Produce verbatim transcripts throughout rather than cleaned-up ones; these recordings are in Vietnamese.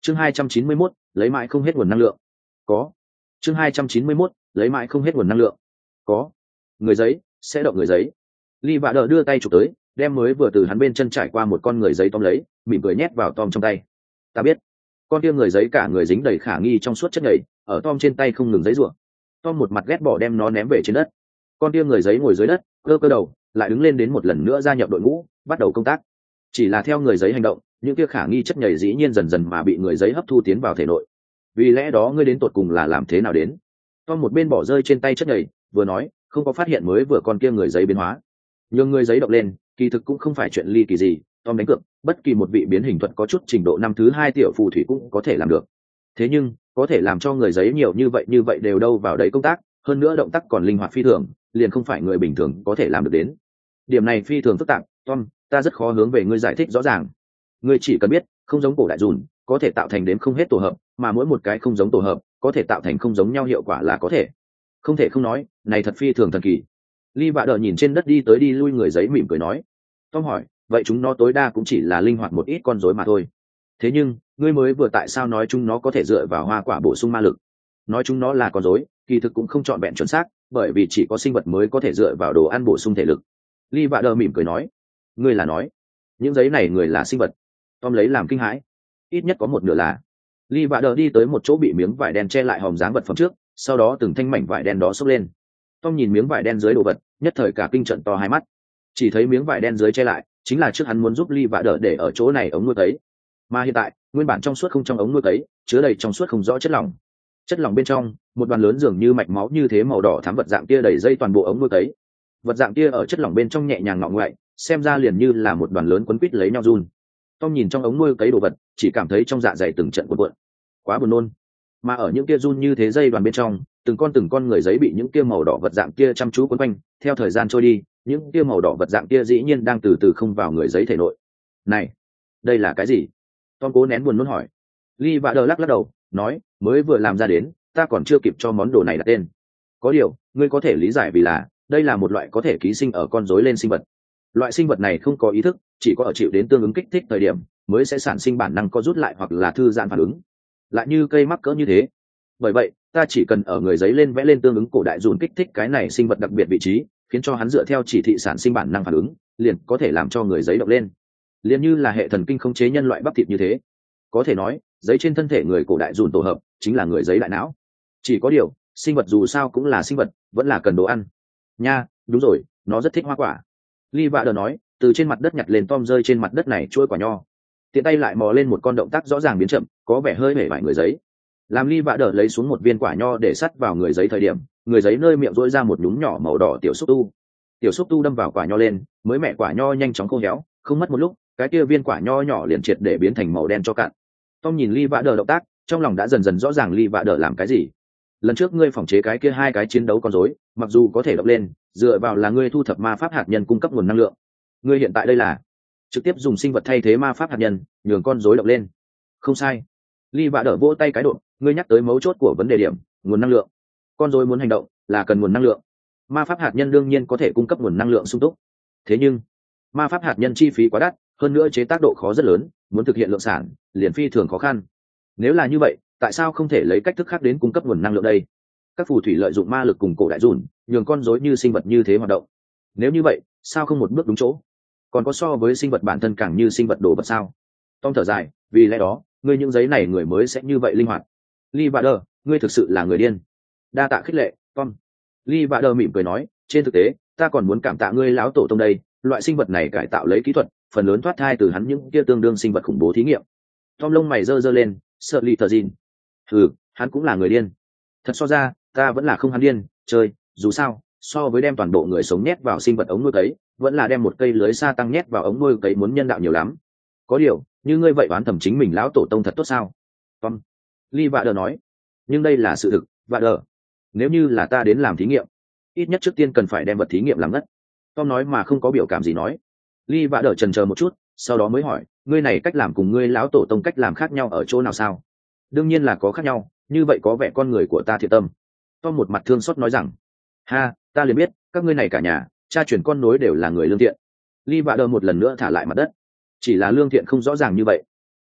chương hai trăm chín mươi mốt lấy mãi không hết nguồn năng lượng. Có. chương hai trăm chín mươi mốt lấy mãi không hết nguồn năng lượng. Có. Người giấy sẽ động người giấy. Lee Vạ Đờ đưa tay chụp tới, đem mới vừa từ hắn bên chân trải qua một con người giấy Tom lấy, mỉm cười nhét vào Tom trong tay. Ta biết. Con kia người giấy cả người dính đầy khả nghi trong suốt chất nhầy, ở Tom trên tay không ngừng giấy rủa. Tom một mặt ghét bỏ đem nó ném về trên đất. Con kia người giấy ngồi dưới đất, cơ cơ đầu, lại đứng lên đến một lần nữa gia nhập đội ngũ, bắt đầu công tác. Chỉ là theo người giấy hành động, những kia khả nghi chất nhầy dĩ nhiên dần dần mà bị người giấy hấp thu tiến vào thể nội. Vì lẽ đó ngươi đến tột cùng là làm thế nào đến? Tom một bên bỏ rơi trên tay chất nhầy, vừa nói, không có phát hiện mới vừa con kia người giấy biến hóa. Nhưng người giấy động lên, kỳ thực cũng không phải chuyện ly kỳ gì. Tom đánh cược, bất kỳ một vị biến hình thuật có chút trình độ năm thứ hai tiểu phù thủy cũng có thể làm được. Thế nhưng, có thể làm cho người giấy nhiều như vậy như vậy đều đâu vào đấy công tác, hơn nữa động tác còn linh hoạt phi thường, liền không phải người bình thường có thể làm được đến. Điểm này phi thường phức tạp, Tom, ta rất khó hướng về ngươi giải thích rõ ràng. Ngươi chỉ cần biết, không giống cổ đại dùn, có thể tạo thành đến không hết tổ hợp, mà mỗi một cái không giống tổ hợp, có thể tạo thành không giống nhau hiệu quả là có thể. Không thể không nói, này thật phi thường thần kỳ. Lee Vạ Đờ nhìn trên đất đi tới đi lui người giấy mỉm cười nói. Tom hỏi, vậy chúng nó tối đa cũng chỉ là linh hoạt một ít con rối mà thôi. Thế nhưng, ngươi mới vừa tại sao nói chúng nó có thể dựa vào hoa quả bổ sung ma lực? Nói chúng nó là con rối, kỳ thực cũng không trọn vẹn chuẩn xác, bởi vì chỉ có sinh vật mới có thể dựa vào đồ ăn bổ sung thể lực. Lee Vạ Đờ mỉm cười nói, ngươi là nói, những giấy này người là sinh vật? Tom lấy làm kinh hãi. Ít nhất có một nửa là. Lee Vạ Đờ đi tới một chỗ bị miếng vải đen che lại hòm dáng vật phẩm trước, sau đó từng thanh mảnh vải đen đó xốc lên. Tom nhìn miếng vải đen dưới đồ vật, nhất thời cả kinh trận to hai mắt. Chỉ thấy miếng vải đen dưới che lại, chính là trước hắn muốn giúp Lee Vạ Đờ để ở chỗ này ống nuôi cấy. Mà hiện tại, nguyên bản trong suốt không trong ống nuôi cấy, chứa đầy trong suốt không rõ chất lỏng. Chất lỏng bên trong, một đoàn lớn dường như mạch máu như thế màu đỏ thắm vật dạng kia đầy dây toàn bộ ống nuôi cấy. Vật dạng kia ở chất lỏng bên trong nhẹ nhàng ngọ ngoại, xem ra liền như là một đoàn lớn quấn quít lấy nhau run. Tom nhìn trong ống nuôi cấy đồ vật, chỉ cảm thấy trong dạ dày từng trận cuộn cuộn, quá buồn nôn. Mà ở những kia run như thế dây đoàn bên trong, từng con từng con người giấy bị những kia màu đỏ vật dạng kia chăm chú quấn quanh. Theo thời gian trôi đi, những kia màu đỏ vật dạng kia dĩ nhiên đang từ từ không vào người giấy thể nội. Này, đây là cái gì? Tom cố nén buồn nôn hỏi. Lee Vạ Đờ lắc lắc đầu, nói, mới vừa làm ra đến, ta còn chưa kịp cho món đồ này đặt tên. Có điều, ngươi có thể lý giải vì là, đây là một loại có thể ký sinh ở con rối lên sinh vật. Loại sinh vật này không có ý thức, chỉ có ở chịu đến tương ứng kích thích thời điểm, mới sẽ sản sinh bản năng co rút lại hoặc là thư giãn phản ứng. Lại như cây mắc cỡ như thế. Bởi vậy, ta chỉ cần ở người giấy lên vẽ lên tương ứng cổ đại dùn kích thích cái này sinh vật đặc biệt vị trí, khiến cho hắn dựa theo chỉ thị sản sinh bản năng phản ứng, liền có thể làm cho người giấy động lên. Liền như là hệ thần kinh khống chế nhân loại bắp thịt như thế. Có thể nói, giấy trên thân thể người cổ đại dùn tổ hợp chính là người giấy đại não. Chỉ có điều, sinh vật dù sao cũng là sinh vật, vẫn là cần đồ ăn. Nha, đúng rồi, nó rất thích hoa quả. Lee Vạ Đờ nói, từ trên mặt đất nhặt lên Tom rơi trên mặt đất này chuỗi quả nho. Tiện tay lại mò lên một con động tác rõ ràng biến chậm, có vẻ hơi hể vải người giấy. Làm Lee Vạ Đờ lấy xuống một viên quả nho để sắt vào người giấy thời điểm, người giấy nơi miệng rỗi ra một nhúm nhỏ màu đỏ tiểu xúc tu. Tiểu xúc tu đâm vào quả nho lên, mới mẹ quả nho nhanh chóng khô héo, không mất một lúc, cái kia viên quả nho nhỏ liền triệt để biến thành màu đen cho cạn. Tom nhìn Lee Vạ Đờ động tác, trong lòng đã dần dần rõ ràng Lee Vạ Đờ làm cái gì. Lần trước ngươi phỏng chế cái kia hai cái chiến đấu con rối, mặc dù có thể động lên, dựa vào là ngươi thu thập ma pháp hạt nhân cung cấp nguồn năng lượng. Ngươi hiện tại đây là trực tiếp dùng sinh vật thay thế ma pháp hạt nhân, nhường con rối động lên. Không sai. Lee Vạ Đờ vỗ tay cái độ, ngươi nhắc tới mấu chốt của vấn đề điểm, nguồn năng lượng. Con rối muốn hành động, là cần nguồn năng lượng. Ma pháp hạt nhân đương nhiên có thể cung cấp nguồn năng lượng sung túc. Thế nhưng, ma pháp hạt nhân chi phí quá đắt, hơn nữa chế tác độ khó rất lớn, muốn thực hiện lượng sản, liền phi thường khó khăn. Nếu là như vậy, tại sao không thể lấy cách thức khác đến cung cấp nguồn năng lượng đây? Các phù thủy lợi dụng ma lực cùng cổ đại dùn, nhường con rối như sinh vật như thế hoạt động. Nếu như vậy, sao không một bước đúng chỗ? Còn có so với sinh vật bản thân càng như sinh vật đồ vật sao? Tom thở dài, vì lẽ đó, ngươi những giấy này người mới sẽ như vậy linh hoạt. Lee Vạ Đờ, ngươi thực sự là người điên. Đa tạ khích lệ, Tom. Lee Vạ Đờ mỉm cười nói, trên thực tế, ta còn muốn cảm tạ ngươi lão tổ tông đây, loại sinh vật này cải tạo lấy kỹ thuật, phần lớn thoát thai từ hắn những kia tương đương sinh vật khủng bố thí nghiệm. Tom lông mày giơ giơ lên, sợ lì tờ gìn. Ừ, hắn cũng là người điên. Thật so ra, ta vẫn là không hắn điên, chơi, dù sao, so với đem toàn bộ người sống nhét vào sinh vật ống nuôi cấy, vẫn là đem một cây lưới sa tăng nhét vào ống nuôi cấy muốn nhân đạo nhiều lắm. Có điều, như ngươi vậy đoán thầm chính mình lão tổ tông thật tốt sao? Tom. Lee Vạ Đờ nói. Nhưng đây là sự thực, Vạ Đờ. Nếu như là ta đến làm thí nghiệm, ít nhất trước tiên cần phải đem vật thí nghiệm làm ngất. Tom nói mà không có biểu cảm gì nói. Lee Vạ Đờ chần chờ một chút, sau đó mới hỏi, ngươi này cách làm cùng ngươi lão tổ tông cách làm khác nhau ở chỗ nào sao? Đương nhiên là có khác nhau, như vậy có vẻ con người của ta thiện tâm. Tom một mặt thương xót nói rằng, ha, ta liền biết, các ngươi này cả nhà, cha truyền con nối đều là người lương thiện. Lee Vạ Đờ một lần nữa thả lại mặt đất. Chỉ là lương thiện không rõ ràng như vậy.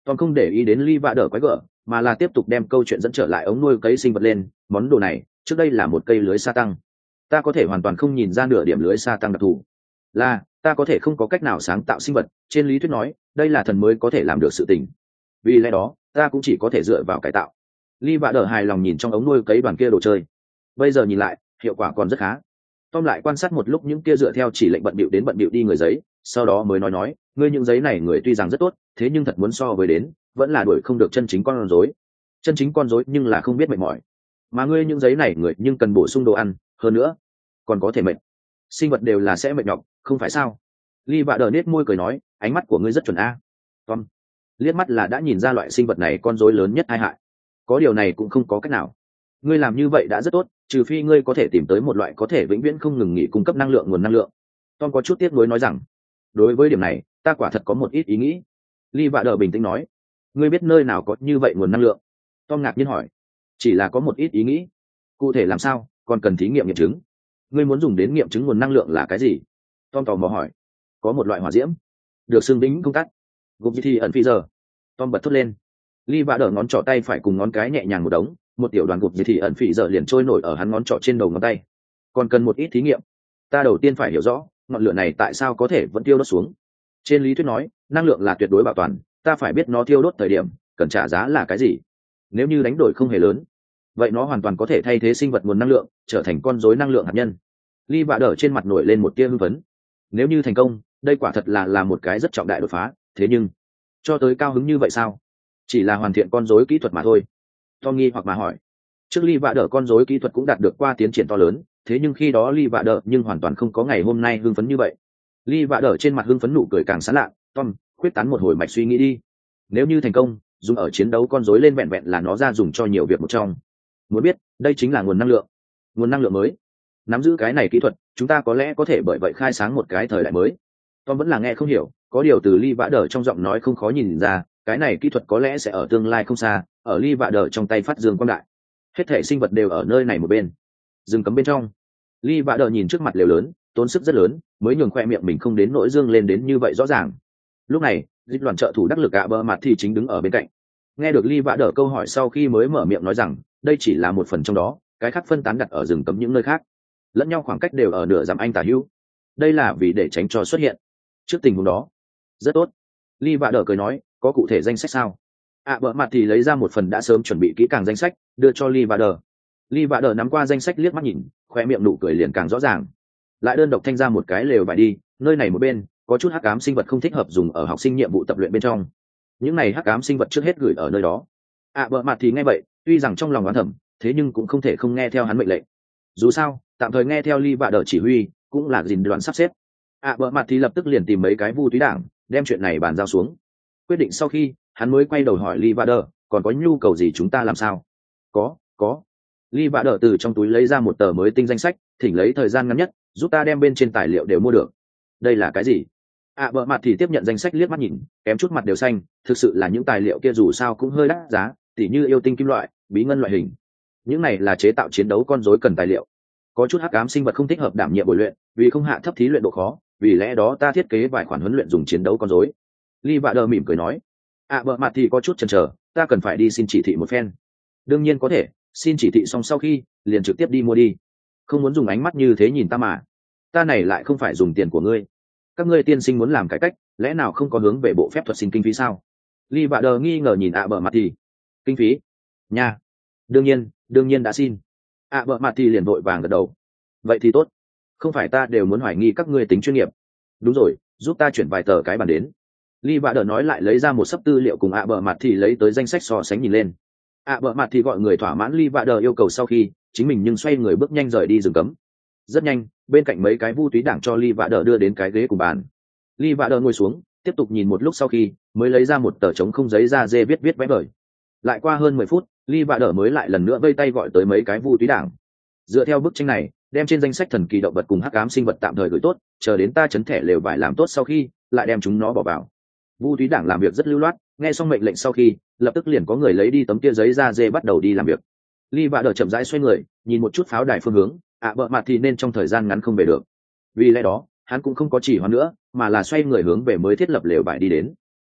Tom không để ý đến ly vạ đỡ quái gở, mà là tiếp tục đem câu chuyện dẫn trở lại ống nuôi cấy sinh vật lên. Món đồ này trước đây là một cây lưới sa tăng, ta có thể hoàn toàn không nhìn ra nửa điểm lưới sa tăng đặc thù. Là ta có thể không có cách nào sáng tạo sinh vật, trên lý thuyết nói đây là thần mới có thể làm được sự tình, vì lẽ đó ta cũng chỉ có thể dựa vào cải tạo. Ly vạ đỡ hài lòng nhìn trong ống nuôi cấy đoàn kia đồ chơi, bây giờ nhìn lại hiệu quả còn rất khá. Tom lại quan sát một lúc những kia dựa theo chỉ lệnh bận bịu đến bận bịu đi người giấy, sau đó mới nói nói, ngươi những giấy này người tuy rằng rất tốt, thế nhưng thật muốn so với đến, vẫn là đuổi không được chân chính con rối. Chân chính con rối nhưng là không biết mệt mỏi, mà ngươi những giấy này người nhưng cần bổ sung đồ ăn, hơn nữa còn có thể mệt. Sinh vật đều là sẽ mệt nhọc, không phải sao? Ly vạ đờ nết môi cười nói, ánh mắt của ngươi rất chuẩn a. Tom liếc mắt là đã nhìn ra loại sinh vật này con rối lớn nhất tai hại. Có điều này cũng không có cách nào. Ngươi làm như vậy đã rất tốt, trừ phi ngươi có thể tìm tới một loại có thể vĩnh viễn không ngừng nghỉ cung cấp năng lượng nguồn năng lượng. Tom có chút tiếc nuối nói rằng, đối với điểm này, ta quả thật có một ít ý nghĩ. Ly vạ đờ bình tĩnh nói, ngươi biết nơi nào có như vậy nguồn năng lượng? Tom ngạc nhiên hỏi, chỉ là có một ít ý nghĩ. Cụ thể làm sao, còn cần thí nghiệm nghiệm chứng. Ngươi muốn dùng đến nghiệm chứng nguồn năng lượng là cái gì? Tom tò mò hỏi. Có một loại hỏa diễm, được xưng vĩnh không tắt. Gục thì ẩn phi giờ. Tom bật thốt lên. Ly vạ đờ ngón trỏ tay phải cùng ngón cái nhẹ nhàng một đống, một tiểu đoàn gục thì ẩn phỉ giờ liền trôi nổi ở hắn ngón trỏ trên đầu ngón tay. Còn cần một ít thí nghiệm. Ta đầu tiên phải hiểu rõ ngọn lửa này tại sao có thể vẫn tiêu đốt xuống. Trên lý thuyết nói năng lượng là tuyệt đối bảo toàn, ta phải biết nó tiêu đốt thời điểm cần trả giá là cái gì. Nếu như đánh đổi không hề lớn, vậy nó hoàn toàn có thể thay thế sinh vật nguồn năng lượng, trở thành con rối năng lượng hạt nhân. Ly vạ đờ trên mặt nổi lên một tia hưng phấn. Nếu như thành công, đây quả thật là là một cái rất trọng đại đột phá. Thế nhưng cho tới cao hứng như vậy sao? Chỉ là hoàn thiện con rối kỹ thuật mà thôi. Tom nghi hoặc mà hỏi. Trước Ly vạ đờ con rối kỹ thuật cũng đạt được qua tiến triển to lớn, thế nhưng khi đó Ly vạ đờ nhưng hoàn toàn không có ngày hôm nay hưng phấn như vậy. Ly vạ đờ trên mặt hưng phấn nụ cười càng sán lạ. Tom khuyết tán một hồi mạch suy nghĩ đi. Nếu như thành công, dùng ở chiến đấu con rối lên vẹn vẹn là nó ra dùng cho nhiều việc một trong. Muốn biết, đây chính là nguồn năng lượng. Nguồn năng lượng mới. Nắm giữ cái này kỹ thuật, chúng ta có lẽ có thể bởi vậy khai sáng một cái thời đại mới. Tom vẫn là nghe không hiểu, có điều từ Ly vạ đờ trong giọng nói không khó nhìn ra, cái này kỹ thuật có lẽ sẽ ở tương lai không xa, ở Ly vạ đờ trong tay phát dương quang đại. Hết thể sinh vật đều ở nơi này một bên. Rừng cấm bên trong. Ly vạ đờ nhìn trước mặt lều lớn, tốn sức rất lớn, mới nhường khoe miệng mình không đến nỗi dương lên đến như vậy rõ ràng. Lúc này, dịch đoàn trợ thủ đắc lực ạ bờ mặt thì chính đứng ở bên cạnh. Nghe được Ly vạ đờ câu hỏi sau khi mới mở miệng nói rằng, đây chỉ là một phần trong đó, cái khác phân tán đặt ở rừng cấm những nơi khác. Lẫn nhau khoảng cách đều ở nửa dặm anh tả hữu. Đây là vì để tránh cho xuất hiện trước tình huống đó. Rất tốt. Ly vạ đờ cười nói, có cụ thể danh sách sao? ạ bờ mặt thì lấy ra một phần đã sớm chuẩn bị kỹ càng danh sách, đưa cho Ly vạ đờ. Ly vạ đờ nắm qua danh sách liếc mắt nhìn, khoe miệng nụ cười liền càng rõ ràng. Lại đơn độc thanh ra một cái lều vải đi, nơi này một bên có chút hắc ám sinh vật không thích hợp dùng ở học sinh nhiệm vụ tập luyện bên trong. Những này hắc ám sinh vật trước hết gửi ở nơi đó. ạ bờ mặt thì nghe vậy, tuy rằng trong lòng đoán thầm, thế nhưng cũng không thể không nghe theo hắn mệnh lệnh. Dù sao, tạm thời nghe theo Ly vạ đờ chỉ huy cũng là gìn đoạn sắp xếp. ạ bờ mặt thì lập tức liền tìm mấy cái vu túy đảng, đem chuyện này bàn giao xuống. Quyết định sau khi, hắn mới quay đầu hỏi Ly vạ đờ, còn có nhu cầu gì chúng ta làm sao? Có, có. Ly vạ đờ từ trong túi lấy ra một tờ mới tinh danh sách, thỉnh lấy thời gian ngắn nhất, giúp ta đem bên trên tài liệu đều mua được. Đây là cái gì? ạ bờ mặt thì tiếp nhận danh sách liếc mắt nhìn, kém chút mặt đều xanh, thực sự là những tài liệu kia dù sao cũng hơi đắt giá, tỉ như yêu tinh kim loại, bí ngân loại hình. Những này là chế tạo chiến đấu con rối cần tài liệu. Có chút hắc ám sinh vật không thích hợp đảm nhiệm bồi luyện, vì không hạ thấp thí luyện độ khó, vì lẽ đó ta thiết kế vài khoản huấn luyện dùng chiến đấu con rối. Ly vạ đờ mỉm cười nói. ạ bờ mặt thì có chút chần chờ, ta cần phải đi xin chỉ thị một phen. Đương nhiên có thể, xin chỉ thị xong sau khi liền trực tiếp đi mua đi. Không muốn dùng ánh mắt như thế nhìn ta mà. Ta này lại không phải dùng tiền của ngươi. Các ngươi tiên sinh muốn làm cải cách, lẽ nào không có hướng về bộ phép thuật xin kinh phí sao? Ly vạ đờ nghi ngờ nhìn ạ bờ mặt thì. Kinh phí? Nha. Đương nhiên, đương nhiên đã xin. ạ bờ mặt thì liền vội vàng gật đầu. Vậy thì tốt. Không phải ta đều muốn hoài nghi các ngươi tính chuyên nghiệp. Đúng rồi, giúp ta chuyển vài tờ cái bản đến. Ly vạ đờ nói lại lấy ra một sấp tư liệu cùng ạ bờ mặt thì lấy tới danh sách so sánh nhìn lên. ạ bờ mặt thì gọi người thỏa mãn Ly vạ đờ yêu cầu sau khi, chính mình nhưng xoay người bước nhanh rời đi rừng cấm. Rất nhanh, bên cạnh mấy cái vu túy đảng cho Ly vạ đờ đưa đến cái ghế cùng bàn. Ly vạ đờ ngồi xuống, tiếp tục nhìn một lúc sau khi mới lấy ra một tờ trống không giấy da dê viết viết vẽ vời. Lại qua hơn mười phút, Ly vạ đờ mới lại lần nữa vây tay gọi tới mấy cái vu túy đảng. Dựa theo bức tranh này, đem trên danh sách thần kỳ động vật cùng hắc ám sinh vật tạm thời gửi tốt, chờ đến ta chấn thẻ lều vải làm tốt sau khi lại đem chúng nó bỏ vào. Vu túy đảng làm việc rất lưu loát, nghe xong mệnh lệnh sau khi lập tức liền có người lấy đi tấm kia giấy da dê bắt đầu đi làm việc. Ly vạ đờ chậm rãi xoay người, nhìn một chút pháo đài phương hướng, ạ bợ mặt thì nên trong thời gian ngắn không về được. Vì lẽ đó hắn cũng không có chỉ hoãn nữa, mà là xoay người hướng về mới thiết lập lều vải đi đến.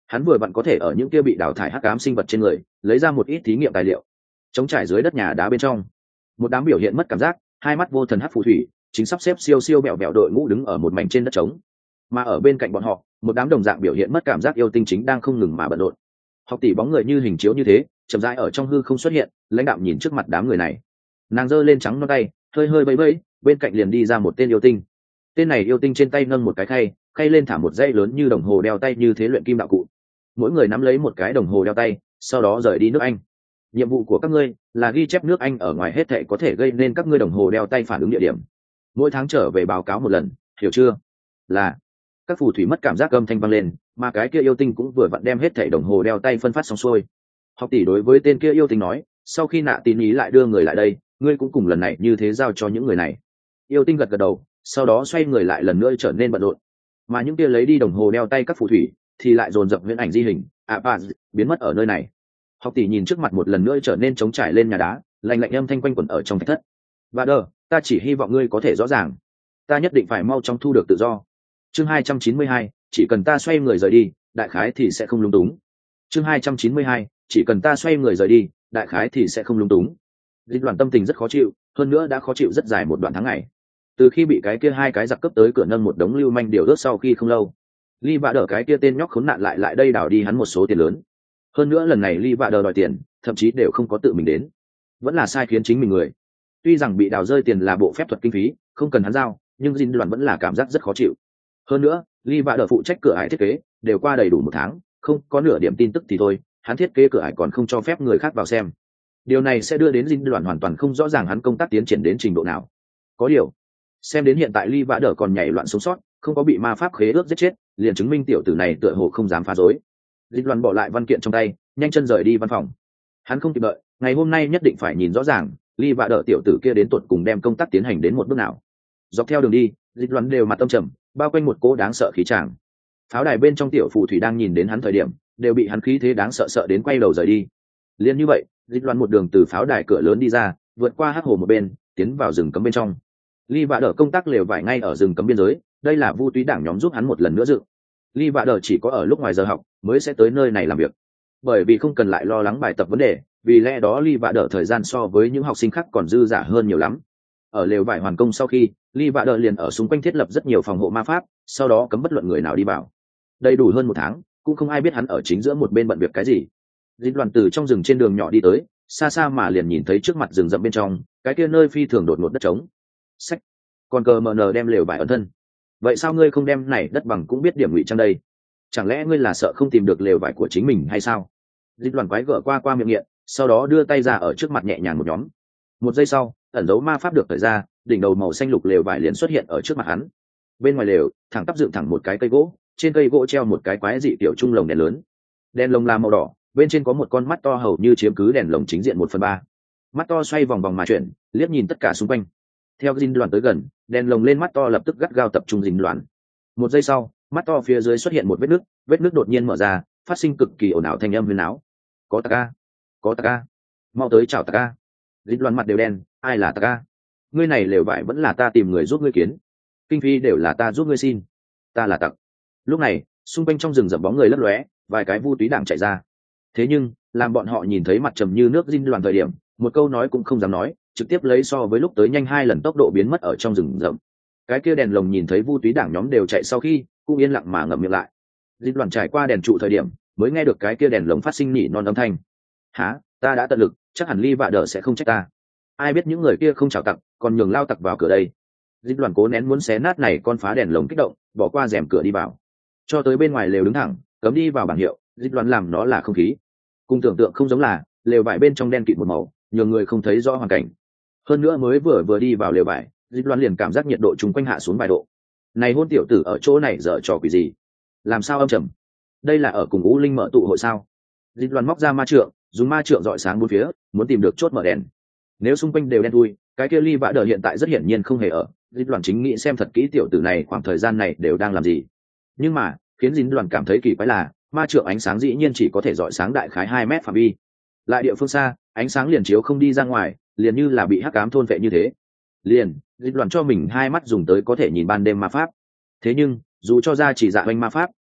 hắn vừa vặn có thể ở những kia bị đào thải hắc ám sinh vật trên người lấy ra một ít thí nghiệm tài liệu. Chống trải dưới đất nhà đá bên trong, một đám biểu hiện mất cảm giác, hai mắt vô thần hắc phù thủy chính sắp xếp siêu siêu bẹo bẹo đội ngũ đứng ở một mảnh trên đất trống, mà ở bên cạnh bọn họ, một đám đồng dạng biểu hiện mất cảm giác yêu tinh chính đang không ngừng mà bận rộn. Học tỷ bóng người như hình chiếu như thế, chậm rãi ở trong hư không xuất hiện, lãnh đạm nhìn trước mặt đám người này. Nàng giơ lên trắng non tay, hơi hơi vẫy vẫy, bên cạnh liền đi ra một tên yêu tinh. Tên này yêu tinh trên tay nâng một cái khay, khay lên thả một dây lớn như đồng hồ đeo tay như thế luyện kim đạo cụ. Mỗi người nắm lấy một cái đồng hồ đeo tay, sau đó rời đi nước Anh. Nhiệm vụ của các ngươi là ghi chép nước Anh ở ngoài hết thảy có thể gây nên các ngươi đồng hồ đeo tay phản ứng địa điểm. Mỗi tháng trở về báo cáo một lần, hiểu chưa? Là. Các phù thủy mất cảm giác âm thanh vang lên, mà cái kia yêu tinh cũng vừa vặn đem hết thảy đồng hồ đeo tay phân phát xong xuôi. Học tỷ đối với tên kia yêu tinh nói, sau khi nạ tín ý lại đưa người lại đây, ngươi cũng cùng lần này như thế giao cho những người này. Yêu tinh gật gật đầu, sau đó xoay người lại lần nữa trở nên bận rộn. Mà những kia lấy đi đồng hồ đeo tay các phù thủy thì lại dồn dập huyễn ảnh di hình, ạ à, biến mất ở nơi này. Học tỷ nhìn trước mặt một lần nữa trở nên trống trải lên nhà đá, lạnh lạnh âm thanh quanh quẩn ở trong thạch thất. Và đờ, ta chỉ hy vọng ngươi có thể rõ ràng, ta nhất định phải mau chóng thu được tự do. Chương hai trăm chín mươi hai, chỉ cần ta xoay người rời đi, đại khái thì sẽ không lung túng. Chương hai trăm chín mươi hai, chỉ cần ta xoay người rời đi, đại khái thì sẽ không lung túng. Dịch Loan tâm tình rất khó chịu, hơn nữa đã khó chịu rất dài một đoạn tháng ngày. Từ khi bị cái kia hai cái giặc cướp tới cửa nâng một đống lưu manh điều ước sau khi không lâu, Ly Vạ Đờ cái kia tên nhóc khốn nạn lại lại đây đảo đi hắn một số tiền lớn. Hơn nữa lần này Ly Vạ Đờ đòi tiền, thậm chí đều không có tự mình đến, vẫn là sai khiến chính mình người. Tuy rằng bị đào rơi tiền là bộ phép thuật kinh phí, không cần hắn giao, nhưng Dịch Loan vẫn là cảm giác rất khó chịu. Hơn nữa, Ly Vạ Đờ phụ trách cửa ải thiết kế, đều qua đầy đủ một tháng, không có nửa điểm tin tức thì thôi, hắn thiết kế cửa ải còn không cho phép người khác vào xem. Điều này sẽ đưa đến Dịch Loan hoàn toàn không rõ ràng hắn công tác tiến triển đến trình độ nào. Có điều, xem đến hiện tại Ly Vạ Đờ còn nhảy loạn sống sót, không có bị ma pháp khế ước giết chết, liền chứng minh tiểu tử này tựa hồ không dám phá rối. Dịch Loan bỏ lại văn kiện trong tay, nhanh chân rời đi văn phòng. Hắn không kịp đợi, ngày hôm nay nhất định phải nhìn rõ ràng, Ly Vạ Đờ tiểu tử kia đến tuột cùng đem công tác tiến hành đến một bước nào. Dọc theo đường đi, Dịch Loan đều mặt tâm trầm, bao quanh một cỗ đáng sợ khí tràng. Pháo đài bên trong tiểu phù thủy đang nhìn đến hắn thời điểm, đều bị hắn khí thế đáng sợ sợ đến quay đầu rời đi. Liên như vậy, Dịch Loan một đường từ pháo đài cửa lớn đi ra, vượt qua hắc hồ một bên, tiến vào rừng cấm bên trong. Ly Vạ Đờ công tác lều vải ngay ở rừng cấm biên giới, đây là Vu Túy đảng nhóm giúp hắn một lần nữa dựng. Ly Vạ Đờ chỉ có ở lúc ngoài giờ học mới sẽ tới nơi này làm việc, bởi vì không cần lại lo lắng bài tập vấn đề, vì lẽ đó Ly Vạ Đờ thời gian so với những học sinh khác còn dư dả hơn nhiều lắm. Ở lều vải hoàn công sau khi, Ly Vạ Đờ liền ở xung quanh thiết lập rất nhiều phòng hộ ma pháp, sau đó cấm bất luận người nào đi vào. Đầy đủ hơn một tháng, cũng không ai biết hắn ở chính giữa một bên bận việc cái gì. Dịch Loan từ trong rừng trên đường nhỏ đi tới, xa xa mà liền nhìn thấy trước mặt rừng rậm bên trong, cái kia nơi phi thường đột ngột đất trống. Sách, còn cờ mờ nờ đem lều vải ẩn thân. Vậy sao ngươi không đem này đất bằng cũng biết điểm ngụy trang đây? Chẳng lẽ ngươi là sợ không tìm được lều vải của chính mình hay sao? Dịch Loan quái gở qua qua miệng nghiện, sau đó đưa tay ra ở trước mặt nhẹ nhàng một nhóm. Một giây sau, ẩn dấu ma pháp được thời ra, đỉnh đầu màu xanh lục lều vải liền xuất hiện ở trước mặt hắn. Bên ngoài lều, thẳng tắp dựng thẳng một cái cây gỗ, trên cây gỗ treo một cái quái dị tiểu trung lồng đèn lớn. Đèn lồng là màu đỏ, bên trên có một con mắt to hầu như chiếm cứ đèn lồng chính diện một phần ba. Mắt to xoay vòng vòng mà chuyển, liếc nhìn tất cả xung quanh. Theo Dinh Loan tới gần, đèn lồng lên mắt to lập tức gắt gao tập trung Dinh Loan. Một giây sau, mắt to phía dưới xuất hiện một vết nứt, vết nứt đột nhiên mở ra, phát sinh cực kỳ ồn ào thanh âm huyền áo. Có Taka, có Taka, mau tới chào Taka. Dinh Loan mặt đều đen, ai là Taka? Ngươi này lều vải vẫn là ta tìm người giúp ngươi kiến, kinh phí đều là ta giúp ngươi xin, ta là tặc. Lúc này, xung quanh trong rừng rậm bóng người lấp lóe, vài cái Vu Túy đảng chạy ra. Thế nhưng, làm bọn họ nhìn thấy mặt trầm như nước Dinh Loan thời điểm, một câu nói cũng không dám nói, trực tiếp lấy so với lúc tới nhanh hai lần tốc độ biến mất ở trong rừng rậm. Cái kia đèn lồng nhìn thấy Vu Túy đảng nhóm đều chạy sau khi, cũng yên lặng mà ngậm miệng lại. Dinh Loan trải qua đèn trụ thời điểm, mới nghe được cái kia đèn lồng phát sinh nhỉ non âm thanh. Hả, ta đã tận lực, chắc hẳn Ly Vạ Đờ sẽ không trách ta. Ai biết những người kia không chào tặc, còn nhường lao tặc vào cửa đây. Dinh Loan cố nén muốn xé nát này con phá đèn lồng kích động, bỏ qua rèm cửa đi vào. Cho tới bên ngoài lều đứng thẳng, cấm đi vào bảng hiệu, Dinh Loan làm nó là không khí. Cùng tưởng tượng không giống là, lều vải bên trong đen kịt một màu, nhường người không thấy rõ hoàn cảnh. Hơn nữa mới vừa vừa đi vào lều vải, Dinh Loan liền cảm giác nhiệt độ chung quanh hạ xuống vài độ. Này hôn tiểu tử ở chỗ này dở trò quỷ gì? Làm sao âm trầm? Đây là ở cùng U Linh mở tụ hội sao? Dinh Loan móc ra ma trượng, dùng ma trượng dọi sáng bốn phía, muốn tìm được chốt mở đèn. Nếu xung quanh đều đen thui, cái kia Ly Vạ Đờ hiện tại rất hiển nhiên không hề ở. Dinh Loan chính nghĩ xem thật kỹ tiểu tử này khoảng thời gian này đều đang làm gì. Nhưng mà, khiến Dinh Loan cảm thấy kỳ quái là, ma trượng ánh sáng dĩ nhiên chỉ có thể dọi sáng đại khái hai mét phạm vi. Lại địa phương xa, ánh sáng liền chiếu không đi ra ngoài, liền như là bị hắc ám thôn vệ như thế. Liền, Dinh Loan cho mình hai mắt dùng tới có thể nhìn ban đêm ma pháp. Thế nhưng, dù cho ra chỉ dạ oanh ma pháp,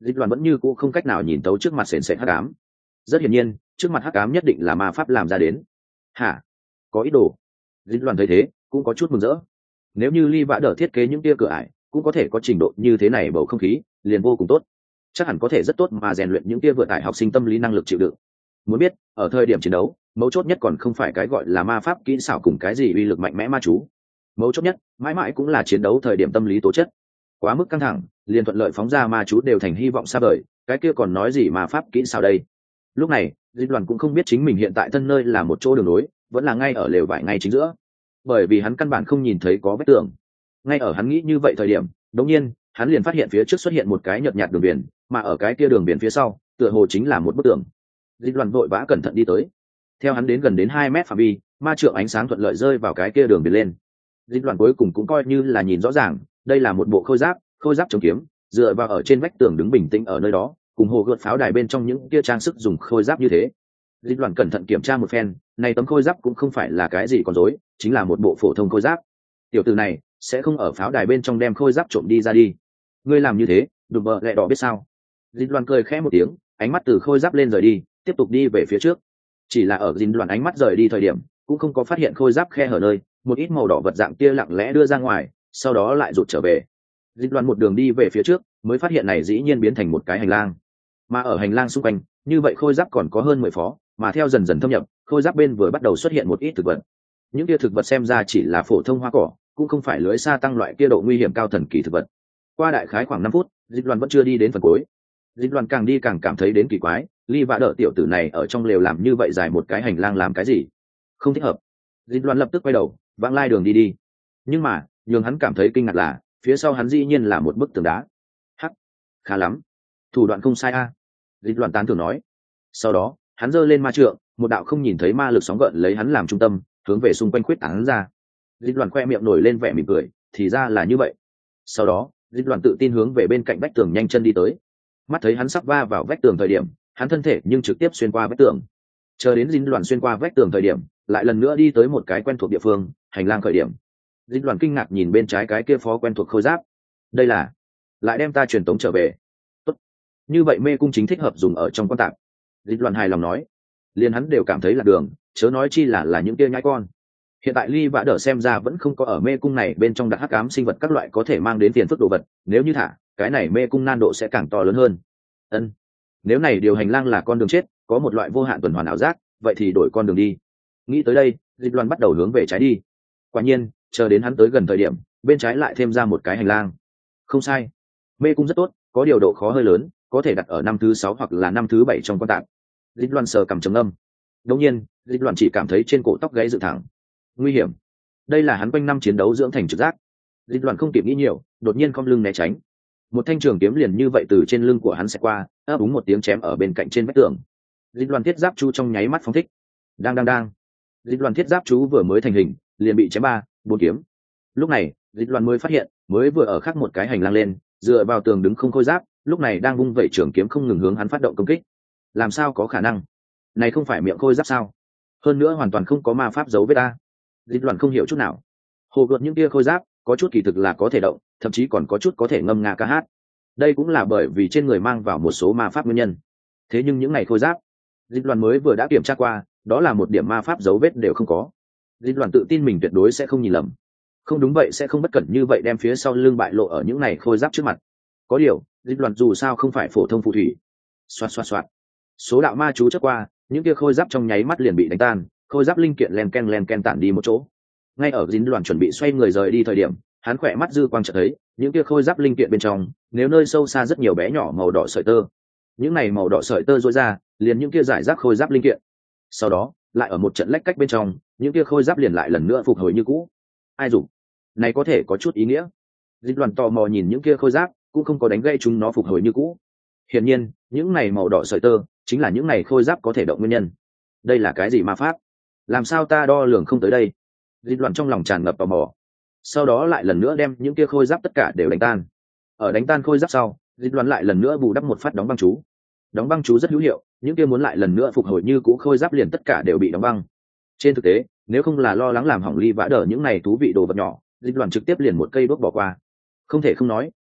dịch đoàn vẫn như cũ không cách nào nhìn tấu trước mặt sền sệt hắc ám. Rất hiển nhiên trước mặt hắc ám nhất định là ma pháp làm ra đến. Hả? Có ý đồ? Dịch đoàn thấy thế cũng có chút mừng rỡ. Nếu như Ly Vã Đở thiết kế những tia cửa ải cũng có thể có trình độ như thế này, bầu không khí liền vô cùng tốt, chắc hẳn có thể rất tốt mà rèn luyện những tia vượt tải học sinh tâm lý năng lực chịu đựng. Muốn biết ở thời điểm chiến đấu, mấu chốt nhất còn không phải cái gọi là ma pháp kỹ xảo cùng cái gì uy lực mạnh mẽ ma chú, mấu chốt nhất mãi mãi cũng là chiến đấu thời điểm tâm lý tố chất. Quá mức căng thẳng liền thuận lợi phóng ra ma chú đều thành hy vọng xa vời, cái kia còn nói gì ma pháp kỹ xảo đây. Lúc này Dịch đoàn cũng không biết chính mình hiện tại thân nơi là một chỗ đường nối vẫn là ngay ở lều vải ngay chính giữa, bởi vì hắn căn bản không nhìn thấy có vết tường. Ngay ở hắn nghĩ như vậy thời điểm, đột nhiên hắn liền phát hiện phía trước xuất hiện một cái nhợt nhạt đường biển, mà ở cái kia đường biển phía sau tựa hồ chính là một bức tường. Dịch đoàn vội vã cẩn thận đi tới, theo hắn đến gần đến hai mét phạm vi, ma trượng ánh sáng thuận lợi rơi vào cái kia đường biển lên. Dịch đoàn cuối cùng cũng coi như là nhìn rõ ràng, đây là một bộ khôi giáp, khôi giáp chống kiếm, dựa vào ở trên vách tường đứng bình tĩnh ở nơi đó, cùng hồ gợt pháo đài bên trong những kia trang sức dùng khôi giáp như thế. Dịch đoàn cẩn thận kiểm tra một phen, này tấm khôi giáp cũng không phải là cái gì con rối, chính là một bộ phổ thông khôi giáp. Tiểu tử này sẽ không ở pháo đài bên trong đem khôi giáp trộm đi ra đi. Ngươi làm như thế đùm bợ lẹ đỏ biết sao? Dịch đoàn cười khẽ một tiếng, ánh mắt từ khôi giáp lên rời đi, tiếp tục đi về phía trước. Chỉ là ở dịch đoàn ánh mắt rời đi thời điểm, cũng không có phát hiện khôi giáp khe hở nơi một ít màu đỏ vật dạng kia lặng lẽ đưa ra ngoài, sau đó lại rụt trở về. Dịch đoàn một đường đi về phía trước, mới phát hiện này dĩ nhiên biến thành một cái hành lang, mà ở hành lang xung quanh như vậy khôi giáp còn có hơn mười phó, mà theo dần dần thâm nhập, khôi giáp bên vừa bắt đầu xuất hiện một ít thực vật. Những kia thực vật xem ra chỉ là phổ thông hoa cỏ, cũng không phải lưới sa tăng loại kia độ nguy hiểm cao thần kỳ thực vật. Qua đại khái khoảng năm phút, Dịch đoàn vẫn chưa đi đến phần cuối. Dịch đoàn càng đi càng cảm thấy đến kỳ quái, Ly Vã Đở tiểu tử này ở trong lều làm như vậy dài một cái hành lang làm cái gì? Không thích hợp. Dịch đoàn lập tức quay đầu, vãng lai đường đi đi. Nhưng mà, nhường hắn cảm thấy kinh ngạc là, phía sau hắn dĩ nhiên là một bức tường đá. Hắc, khá lắm, thủ đoạn không sai a. Dịch đoàn tán thưởng nói. Sau đó, hắn giơ lên ma trượng, một đạo không nhìn thấy ma lực sóng gợn lấy hắn làm trung tâm, hướng về xung quanh khuyết tán ra. Dịch đoàn khoe miệng nổi lên vẻ mỉm cười, thì ra là như vậy. Sau đó, Dịch đoàn tự tin hướng về bên cạnh vách tường nhanh chân đi tới. Mắt thấy hắn sắp va vào vách tường thời điểm, hắn thân thể nhưng trực tiếp xuyên qua vách tường. Chờ đến Dịch đoàn xuyên qua vách tường thời điểm, lại lần nữa đi tới một cái quen thuộc địa phương, hành lang khởi điểm. Dịch đoàn kinh ngạc nhìn bên trái cái kia phó quen thuộc khôi giáp. Đây là lại đem ta truyền tống trở về. Tốt, như vậy mê cung chính thích hợp dùng ở trong quan tạp. Dịch đoàn hài lòng nói. Liền hắn đều cảm thấy là đường, chớ nói chi là là những kia nhãi con. Hiện tại Ly Vã Đở xem ra vẫn không có ở mê cung này bên trong đặt hắc ám sinh vật các loại có thể mang đến tiền phức đồ vật, nếu như thả cái này mê cung nan độ sẽ càng to lớn hơn. Ân, nếu này điều hành lang là con đường chết, có một loại vô hạn tuần hoàn ảo giác, vậy thì đổi con đường đi. Nghĩ tới đây, Dịch đoàn bắt đầu hướng về trái đi. Quả nhiên, chờ đến hắn tới gần thời điểm, bên trái lại thêm ra một cái hành lang. Không sai, mê cung rất tốt, có điều độ khó hơi lớn, có thể đặt ở năm thứ sáu hoặc là năm thứ bảy trong quan tạp. Dịch đoàn sờ cầm trầm âm. Đột nhiên, Dịch đoàn chỉ cảm thấy trên cổ tóc gáy dựng thẳng. Nguy hiểm. Đây là hắn quanh năm chiến đấu dưỡng thành trực giác. Dịch đoàn không kịp nghĩ nhiều, đột nhiên khom lưng né tránh. Một thanh trường kiếm liền như vậy từ trên lưng của hắn xẹt qua, ấp úng một tiếng chém ở bên cạnh trên vách tường. Dịch đoàn thiết giáp chú trong nháy mắt phóng thích. Đang đang đang. Dịch đoàn thiết giáp chú vừa mới thành hình, liền bị chém ba, bốn kiếm. Lúc này, Dịch đoàn mới phát hiện, mới vừa ở khác một cái hành lang lên, dựa vào tường đứng không khôi giáp, lúc này đang vung vẩy trường kiếm không ngừng hướng hắn phát động công kích. Làm sao có khả năng? Này không phải miệng khôi giáp sao? Hơn nữa hoàn toàn không có ma pháp dấu vết ta. Dịch đoàn không hiểu chút nào. Hồ gợt những kia khôi giáp có chút kỳ thực là có thể động, thậm chí còn có chút có thể ngâm nga ca hát. Đây cũng là bởi vì trên người mang vào một số ma pháp nguyên nhân. Thế nhưng những này khôi giáp, Dịch đoàn mới vừa đã kiểm tra qua, đó là một điểm ma pháp dấu vết đều không có. Dịch đoàn tự tin mình tuyệt đối sẽ không nhìn lầm. Không đúng vậy sẽ không bất cẩn như vậy đem phía sau lưng bại lộ ở những này khôi giáp trước mặt. Có điều, Dịch đoàn dù sao không phải phổ thông phù thủy. Xoạt xoạt xoạt. Số đạo ma chú chớp qua, những kia khôi giáp trong nháy mắt liền bị đánh tan, khôi giáp linh kiện len ken len ken tản đi một chỗ. Ngay ở Dịch đoàn chuẩn bị xoay người rời đi thời điểm, hắn khỏe mắt dư quang chợt thấy, những kia khôi giáp linh kiện bên trong, nếu nơi sâu xa rất nhiều bé nhỏ màu đỏ sợi tơ. Những này màu đỏ sợi tơ rối ra, liền những kia giải rác khôi giáp linh kiện. Sau đó, lại ở một trận lách cách bên trong, những kia khôi giáp liền lại lần nữa phục hồi như cũ. Ai dùng? Này có thể có chút ý nghĩa. Dịch đoàn tò mò nhìn những kia khôi giáp, cũng không có đánh gây chúng nó phục hồi như cũ. Hiển nhiên, những này màu đỏ sợi tơ chính là những này khôi giáp có thể động nguyên nhân. Đây là cái gì ma pháp? Làm sao ta đo lường không tới đây? Dịch đoàn trong lòng tràn ngập tò mò. Sau đó lại lần nữa đem những kia khôi giáp tất cả đều đánh tan. Ở đánh tan khôi giáp sau, Dịch đoàn lại lần nữa bù đắp một phát đóng băng chú. Đóng băng chú rất hữu hiệu, những kia muốn lại lần nữa phục hồi như cũ khôi giáp liền tất cả đều bị đóng băng. Trên thực tế, nếu không là lo lắng làm hỏng Ly Vã Đở những này thú vị đồ vật nhỏ, Dịch đoàn trực tiếp liền một cây đuốc bỏ qua. Không thể không nói,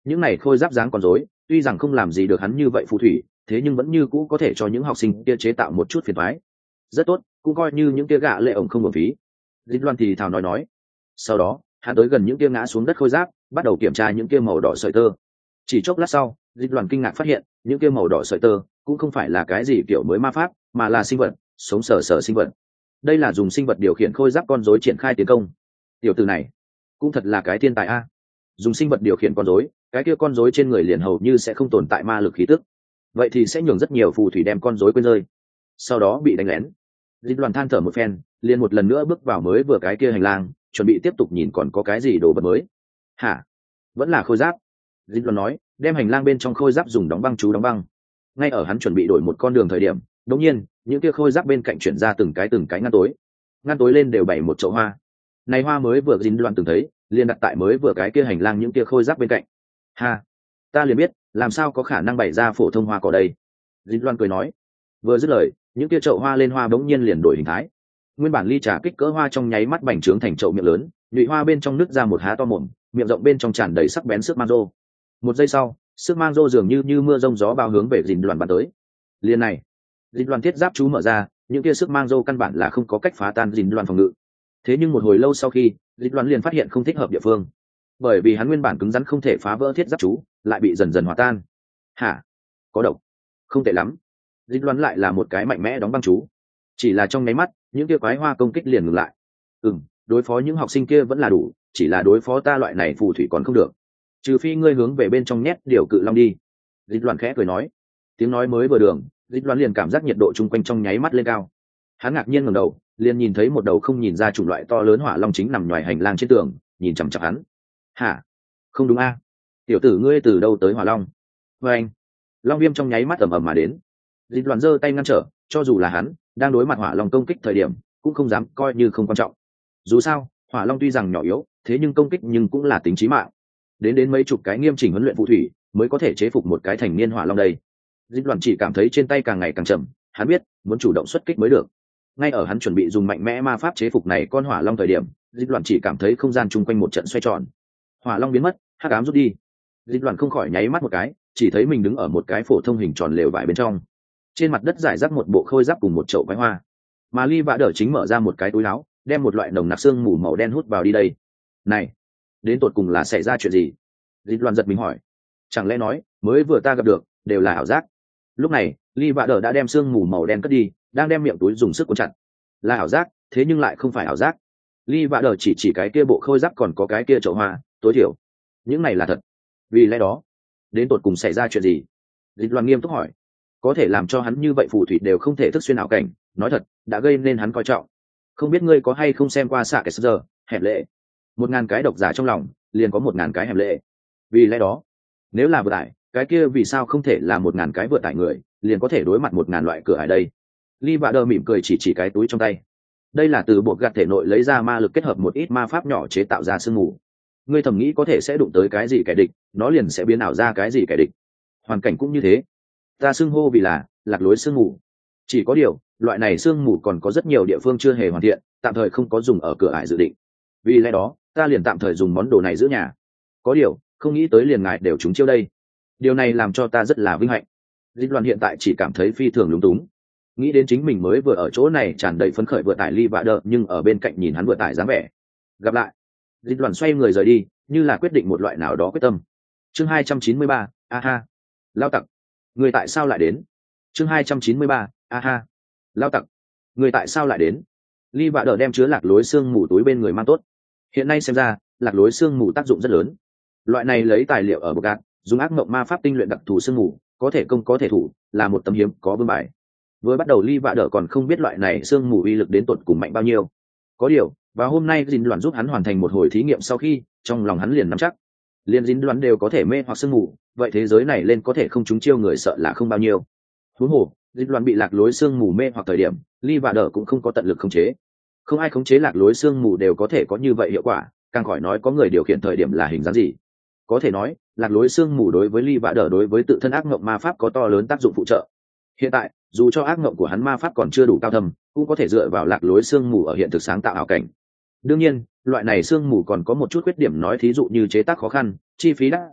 những này khôi giáp dáng con rối tuy rằng không làm gì được hắn như vậy phù thủy, thế nhưng vẫn như cũ có thể cho những học sinh kia chế tạo một chút phiền toái. Rất tốt, cũng coi như những kia gạ lệ ổng không uổng phí. Dịch Loan thì thào nói nói. Sau đó hắn tới gần những kia ngã xuống đất khôi giáp, bắt đầu kiểm tra những kia màu đỏ sợi tơ. Chỉ chốc lát sau, Dịch Loan kinh ngạc phát hiện những kia màu đỏ sợi tơ cũng không phải là cái gì kiểu mới ma pháp, mà là sinh vật sống sờ sờ sinh vật. Đây là dùng sinh vật điều khiển khôi giáp con rối triển khai tiến công. Tiểu tử này cũng thật là cái thiên tài a. Dùng sinh vật điều khiển con rối, cái kia con rối trên người liền hầu như sẽ không tồn tại ma lực khí tức. Vậy thì sẽ nhường rất nhiều phù thủy đem con rối quên rơi, sau đó bị đánh lén. Dịch Loan than thở một phen, liền một lần nữa bước vào mới vừa cái kia hành lang, chuẩn bị tiếp tục nhìn còn có cái gì đồ vật mới. Hả? Vẫn là khôi giáp. Dịch Loan nói, đem hành lang bên trong khôi giáp dùng đóng băng chú đóng băng. Ngay ở hắn chuẩn bị đổi một con đường thời điểm, đột nhiên những kia khôi giáp bên cạnh chuyển ra từng cái từng cái ngăn tối. Ngăn tối lên đều bày một chậu hoa. Này hoa mới vừa Dịch Loan từng thấy, liền đặt tại mới vừa cái kia hành lang những kia khôi giáp bên cạnh. Ha, ta liền biết, làm sao có khả năng bày ra phổ thông hoa cỏ đây. Dịch Loan cười nói. Vừa dứt lời, những kia chậu hoa lên hoa bỗng nhiên liền đổi hình thái. Nguyên bản ly trà kích cỡ hoa trong nháy mắt bành trướng thành chậu miệng lớn, nhụy hoa bên trong nứt ra một há to mồm, miệng rộng bên trong tràn đầy sắc bén sức mang rô. Một giây sau, sức mang rô dường như như mưa rông gió bao hướng về Dịch Loan bắn tới. Liền này, Dịch Loan thiết giáp chú mở ra, những kia sức mang rô căn bản là không có cách phá tan Dịch Loan phòng ngự. Thế nhưng một hồi lâu sau khi, Dịch Loan liền phát hiện không thích hợp địa phương, bởi vì hắn nguyên bản cứng rắn không thể phá vỡ thiết giáp chú, lại bị dần dần hòa tan. Hả? Có độc? Không tệ lắm. Dịch Loan lại là một cái mạnh mẽ đóng băng chú. Chỉ là trong nháy mắt, những kia quái hoa công kích liền ngừng lại. Ừm, đối phó những học sinh kia vẫn là đủ, chỉ là đối phó ta loại này phù thủy còn không được. Trừ phi ngươi hướng về bên trong nhét điều cự long đi. Dịch Loan khẽ cười nói. Tiếng nói mới vừa đường, Dịch Loan liền cảm giác nhiệt độ chung quanh trong nháy mắt lên cao. Hắn ngạc nhiên ngẩng đầu, liền nhìn thấy một đầu không nhìn ra chủng loại to lớn hỏa long chính nằm ngoài hành lang trên tường, nhìn chằm chằm hắn. Hả? Không đúng a? Tiểu tử ngươi từ đâu tới hỏa long? Với anh, long viêm trong nháy mắt ầm ầm mà đến. Dịch Loan giơ tay ngăn trở, cho dù là hắn đang đối mặt hỏa long công kích thời điểm, cũng không dám coi như không quan trọng. Dù sao, hỏa long tuy rằng nhỏ yếu, thế nhưng công kích nhưng cũng là tính chí mạng. Đến đến mấy chục cái nghiêm chỉnh huấn luyện phù thủy mới có thể chế phục một cái thành niên hỏa long đây. Dịch Loan chỉ cảm thấy trên tay càng ngày càng chậm, hắn biết muốn chủ động xuất kích mới được. Ngay ở hắn chuẩn bị dùng mạnh mẽ ma pháp chế phục này con hỏa long thời điểm, Dịch Loan chỉ cảm thấy không gian chung quanh một trận xoay tròn, hỏa long biến mất, hắc ám rút đi. Dịch Loan không khỏi nháy mắt một cái, chỉ thấy mình đứng ở một cái phổ thông hình tròn lều vải bên trong. Trên mặt đất rải rác một bộ khôi giáp cùng một chậu quái hoa, mà Ly Vạ Đỡ chính mở ra một cái túi áo, đem một loại nồng nặc xương mù màu đen hút vào đi đây. Này, đến tột cùng là xảy ra chuyện gì? Dịch Loan giật mình hỏi. Chẳng lẽ nói mới vừa ta gặp được đều là ảo giác? Lúc này Ly Vạ Đỡ đã đem xương mù màu đen cất đi, đang đem miệng túi dùng sức cuốn chặt. Là ảo giác, thế nhưng lại không phải ảo giác. Ly Vạ Đỡ chỉ chỉ cái kia bộ khôi giáp còn có cái kia chậu hoa, tối thiểu những này là thật. Vì lẽ đó, đến tột cùng xảy ra chuyện gì? Dịch Loan nghiêm túc hỏi. Có thể làm cho hắn như vậy phù thủy đều không thể thức xuyên ảo cảnh, nói thật đã gây nên hắn coi trọng. Không biết ngươi có hay không xem qua xạ cái giờ hẻm lệ? Một ngàn cái độc giả trong lòng liền có một ngàn cái hẻm lệ. Vì lẽ đó, nếu là vừa tải cái kia vì sao không thể là một ngàn cái vừa tải người liền có thể đối mặt một ngàn loại cửa ải đây? Ly Vạ Đỡ mỉm cười chỉ chỉ cái túi trong tay. Đây là từ bộ gạt thể nội lấy ra ma lực kết hợp một ít ma pháp nhỏ chế tạo ra sương mù. Ngươi thầm nghĩ có thể sẽ đụng tới cái gì kẻ địch, nó liền sẽ biến ảo ra cái gì kẻ địch. Hoàn cảnh cũng như thế. Ta xưng hô vì là lạc lối sương mù. Chỉ có điều loại này sương mù còn có rất nhiều địa phương chưa hề hoàn thiện, tạm thời không có dùng ở cửa ải dự định. Vì lẽ đó ta liền tạm thời dùng món đồ này giữ nhà. Có điều không nghĩ tới liền ngài đều trúng chiêu đây. Điều này làm cho ta rất là vinh hạnh. Dịch Loan hiện tại chỉ cảm thấy phi thường lúng túng, nghĩ đến chính mình mới vừa ở chỗ này tràn đầy phấn khởi vừa tải Ly Vạ Đỡ, nhưng ở bên cạnh nhìn hắn vừa tải dáng vẻ. Gặp lại. Dịch Loan xoay người rời đi, như là quyết định một loại nào đó quyết tâm. Chương hai trăm chín mươi ba, aha. Lao tặc, người tại sao lại đến? Chương hai trăm chín mươi ba, aha. Lao tặc, người tại sao lại đến? Ly Vạ Đỡ đem chứa lạc lối xương mù túi bên người mang tốt. Hiện nay xem ra, lạc lối xương mù tác dụng rất lớn. Loại này lấy tài liệu ở bậc gạt, dùng ác mộng ma pháp tinh luyện đặc thù xương mù, có thể công có thể thủ, là một tấm hiếm có vương bài. Vừa bắt đầu Ly Vạ Đỡ còn không biết loại này xương mù uy lực đến tột cùng mạnh bao nhiêu. Có điều, và hôm nay Dính Loan giúp hắn hoàn thành một hồi thí nghiệm sau khi, trong lòng hắn liền nắm chắc, liền Dính Loan đều có thể mê hoặc xương mù, vậy thế giới này lên có thể không trúng chiêu người sợ là không bao nhiêu. Huống hồ, Dính Loan bị lạc lối xương mù mê hoặc thời điểm, Ly Vạ Đỡ cũng không có tận lực khống chế. Không ai khống chế lạc lối xương mù đều có thể có như vậy hiệu quả, càng khỏi nói có người điều khiển thời điểm là hình dáng gì. Có thể nói, lạc lối xương mù đối với Ly Vạ Đỡ đối với tự thân ác mộng ma pháp có to lớn tác dụng phụ trợ. Hiện tại, dù cho ác mộng của hắn ma pháp còn chưa đủ cao thâm, cũng có thể dựa vào lạc lối xương mù ở hiện thực sáng tạo ảo cảnh. Đương nhiên, loại này xương mù còn có một chút khuyết điểm, nói thí dụ như chế tác khó khăn, chi phí đắt giá,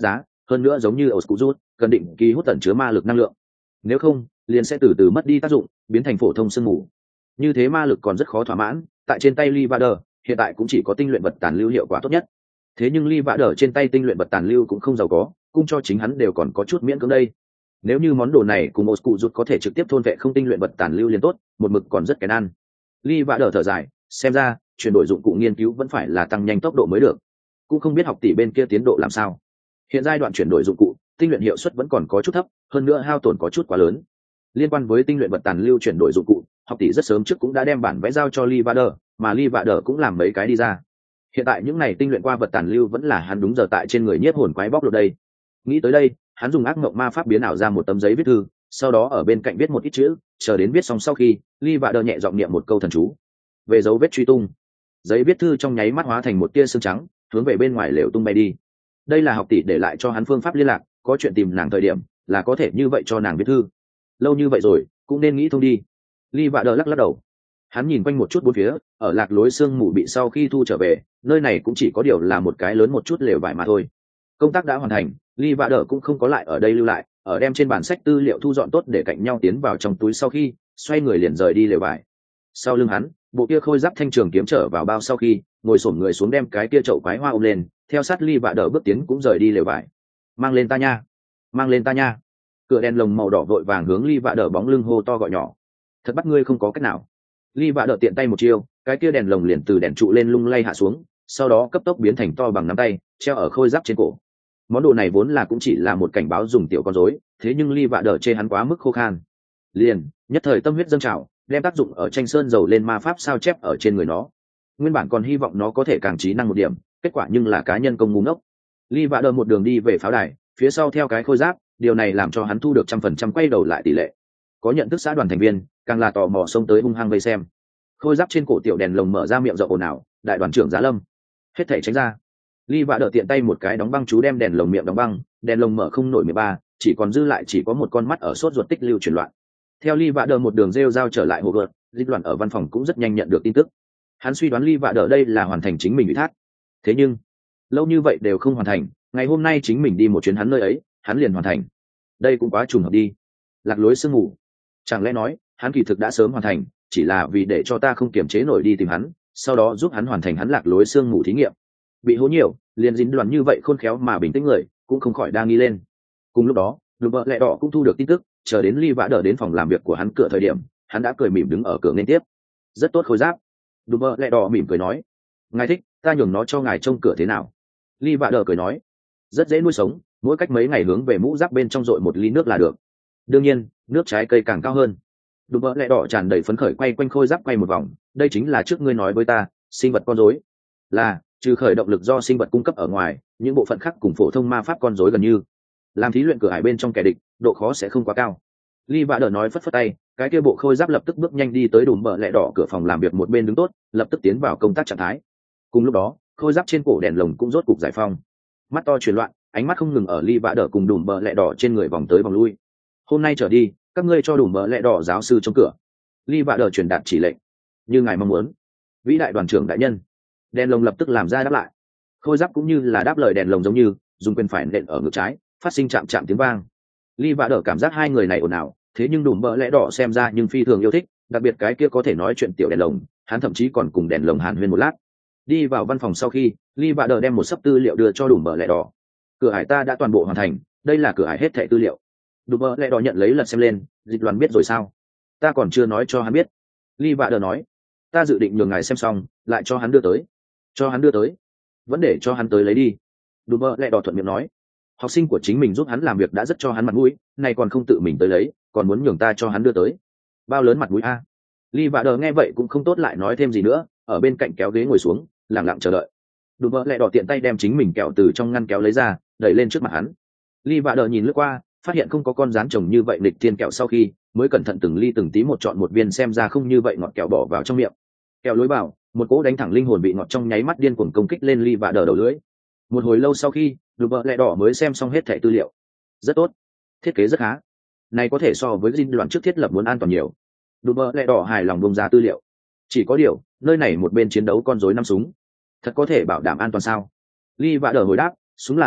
hơn nữa giống như Oscurus, cần định kỳ hút tẩn chứa ma lực năng lượng. Nếu không, liền sẽ từ từ mất đi tác dụng, biến thành phổ thông sương mù. Như thế ma lực còn rất khó thỏa mãn, tại trên tay Lee Vader, hiện tại cũng chỉ có tinh luyện vật tàn lưu hiệu quả tốt nhất. Thế nhưng Lee Vader trên tay tinh luyện vật tàn lưu cũng không giàu có, cung cho chính hắn đều còn có chút miễn cưỡng đây. Nếu như món đồ này cùng Oscurus có thể trực tiếp thôn vệ không tinh luyện vật tàn lưu liền tốt, một mực còn rất kén ăn. Lee Vader thở dài, xem ra chuyển đổi dụng cụ nghiên cứu vẫn phải là tăng nhanh tốc độ mới được. Cũng không biết học tỷ bên kia tiến độ làm sao. Hiện giai đoạn chuyển đổi dụng cụ, tinh luyện hiệu suất vẫn còn có chút thấp, hơn nữa hao tổn có chút quá lớn. Liên quan với tinh luyện vật tàn lưu chuyển đổi dụng cụ, học tỷ rất sớm trước cũng đã đem bản vẽ giao cho Lee Vader, mà Lee Vader cũng làm mấy cái đi ra. Hiện tại những này tinh luyện qua vật tàn lưu vẫn là hắn đúng giờ tại trên người nhiếp hồn quái bóc lột đây. Nghĩ tới đây, hắn dùng ác mộng ma pháp biến ảo ra một tấm giấy viết thư, sau đó ở bên cạnh viết một ít chữ, chờ đến viết xong sau khi, Lee Vader nhẹ giọng niệm một câu thần chú. Về dấu vết truy tung. Giấy viết thư trong nháy mắt hóa thành một tia sương trắng, hướng về bên ngoài lều tung bay đi. Đây là học tỷ để lại cho hắn phương pháp liên lạc, có chuyện tìm nàng thời điểm, là có thể như vậy cho nàng viết thư. Lâu như vậy rồi, cũng nên nghĩ thông đi. Lee Vader lắc lắc đầu. Hắn nhìn quanh một chút bốn phía, ở lạc lối sương mù bị sau khi thu trở về, nơi này cũng chỉ có điều là một cái lớn một chút lều vải mà thôi. Công tác đã hoàn thành, Lee Vader cũng không có lại ở đây lưu lại, ở đem trên bản sách tư liệu thu dọn tốt để cạnh nhau tiến vào trong túi sau khi, xoay người liền rời đi lều vải. Sau lưng hắn, bộ kia khôi giáp thanh trường kiếm trở vào bao sau khi, ngồi xổm người xuống đem cái kia chậu quái hoa ôm lên, theo sát Lee Vader bước tiến cũng rời đi lều vải. Mang lên ta nha, mang lên ta nha. Cửa đèn lồng màu đỏ vội vàng hướng Lee Vader bóng lưng hô to gọi nhỏ. Thật bắt ngươi không có cách nào. Lee Vader tiện tay một chiêu, cái kia đèn lồng liền từ đèn trụ lên lung lay hạ xuống, sau đó cấp tốc biến thành to bằng nắm tay, treo ở khôi giáp trên cổ. Món đồ này vốn là cũng chỉ là một cảnh báo dùng tiểu con rối, thế nhưng Lee Vader chê hắn quá mức khô khan. Liền, nhất thời tâm huyết dâng trào, đem tác dụng ở tranh sơn dầu lên ma pháp sao chép ở trên người nó. Nguyên bản còn hy vọng nó có thể càng trí năng một điểm, kết quả nhưng là cá nhân công ngu ngốc. Lee Vader một đường đi về pháo đài, phía sau theo cái khôi giáp, điều này làm cho hắn thu được trăm phần trăm quay đầu lại tỷ lệ. Có nhận thức xã đoàn thành viên, càng là tò mò xông tới hung hăng vây xem. Khôi giáp trên cổ tiểu đèn lồng mở ra miệng rộng ồn ào, đại đoàn trưởng Giá Lâm, hết thảy tránh ra. Lee Vader tiện tay một cái đóng băng chú đem đèn lồng miệng đóng băng, đèn lồng mở không nổi mười ba, chỉ còn dư lại chỉ có một con mắt ở sốt ruột tích lưu chuyển loạn. Theo Lee Vader một đường rêu rao trở lại hồ gợt, dịch loạn ở văn phòng cũng rất nhanh nhận được tin tức. Hắn suy đoán Lee Vader đây là hoàn thành chính mình ủy thác. Thế nhưng, lâu như vậy đều không hoàn thành, ngày hôm nay chính mình đi một chuyến hắn nơi ấy, hắn liền hoàn thành. Đây cũng quá trùng hợp đi. Lạc lối sương mù. Chẳng lẽ nói, hắn kỳ thực đã sớm hoàn thành, chỉ là vì để cho ta không kiềm chế nổi đi tìm hắn, sau đó giúp hắn hoàn thành hắn lạc lối sương mù thí nghiệm. Bị hố nhiều, liền dính đoàn như vậy khôn khéo mà bình tĩnh người, cũng không khỏi đa nghi lên. Cùng lúc đó, Lục Bợ Lẹ Đỏ cũng thu được tin tức, chờ đến Lee Vader đến phòng làm việc của hắn cửa thời điểm, hắn đã cười mỉm đứng ở cửa nên tiếp. Rất tốt khôi giáp. Lục Bợ Lẹ Đỏ mỉm cười nói, ngài thích, ta nhường nó cho ngài trông cửa thế nào? Lee Vader cười nói, rất dễ nuôi sống, mỗi cách mấy ngày hướng về mũ giáp bên trong dội một ly nước là được. Đương nhiên, nước trái cây càng cao hơn. Đùm bỡ lẹ đỏ tràn đầy phấn khởi quay quanh khôi giáp quay một vòng, đây chính là trước ngươi nói với ta, sinh vật con rối. Là, trừ khởi động lực do sinh vật cung cấp ở ngoài, những bộ phận khác cùng phổ thông ma pháp con rối gần như. Làm thí luyện cửa hải bên trong kẻ địch, độ khó sẽ không quá cao. Lee Vader nói phất phất tay, cái kia bộ khôi giáp lập tức bước nhanh đi tới đùm bỡ lẹ đỏ cửa phòng làm việc một bên đứng tốt, lập tức tiến vào công tác trạng thái. Cùng lúc đó, khôi giáp trên cổ đèn lồng cũng rốt cục giải phong. Mắt to chuyển loạn, ánh mắt không ngừng ở Lee Vader cùng đùm bỡ lẹ đỏ trên người vòng tới vòng lui. Hôm nay trở đi, các ngươi cho đùm bỡ lẹ đỏ giáo sư trong cửa. Lee Vader truyền đạt chỉ lệnh, như ngài mong muốn. Vĩ đại đoàn trưởng đại nhân. Đèn lồng lập tức làm ra đáp lại. Khôi giáp cũng như là đáp lời đèn lồng giống như, dùng quyền phải nện ở ngực trái, phát sinh chạm chạm tiếng vang. Lee Vader cảm giác hai người này ồn ào, thế nhưng đùm bỡ lẽ đỏ xem ra nhưng phi thường yêu thích, đặc biệt cái kia có thể nói chuyện tiểu đèn lồng, hắn thậm chí còn cùng đèn lồng hàn huyên một lát. Đi vào văn phòng sau khi, Lee Vader đem một sấp tư liệu đưa cho đùm bỡ lẽ đỏ. Cửa hải ta đã toàn bộ hoàn thành, đây là cửa hải hết thảy tư liệu. Đùm bỡ lẽ đỏ nhận lấy lật xem lên, dịch loan biết rồi sao? Ta còn chưa nói cho hắn biết. Lee Vader nói, ta dự định nhường ngài xem xong, lại cho hắn đưa tới. Cho hắn đưa tới? Vẫn để cho hắn tới lấy đi. Đùm bỡ lẽ đỏ thuận miệng nói, học sinh của chính mình giúp hắn làm việc đã rất cho hắn mặt mũi, này còn không tự mình tới lấy, còn muốn nhường ta cho hắn đưa tới. Bao lớn mặt mũi a? Lee Vader nghe vậy cũng không tốt lại nói thêm gì nữa, ở bên cạnh kéo ghế ngồi xuống, lặng lặng chờ đợi. Đùm bỡ lẽ đỏ tiện tay đem chính mình kẹo từ trong ngăn kéo lấy ra, đẩy lên trước mặt hắn. Lee Vader nhìn lướt qua, phát hiện không có con rán trồng như vậy lịch thiên kẹo sau khi, mới cẩn thận từng ly từng tí một chọn một viên xem ra không như vậy ngọt kẹo bỏ vào trong miệng. Kẹo lối vào, một cỗ đánh thẳng linh hồn vị ngọt trong nháy mắt điên cuồng công kích lên Lee Vader đầu lưỡi. Một hồi lâu sau khi, đùm bỡ lẽ đỏ mới xem xong hết thẻ tư liệu. Rất tốt, thiết kế rất khá. Này có thể so với dinh đoạn trước thiết lập muốn an toàn nhiều. Đùm bỡ lẽ đỏ hài lòng bông ra tư liệu. Chỉ có điều, nơi này một bên chiến đấu con rối năm súng, thật có thể bảo đảm an toàn sao? Lee Vader hồi đáp, súng là súng thật,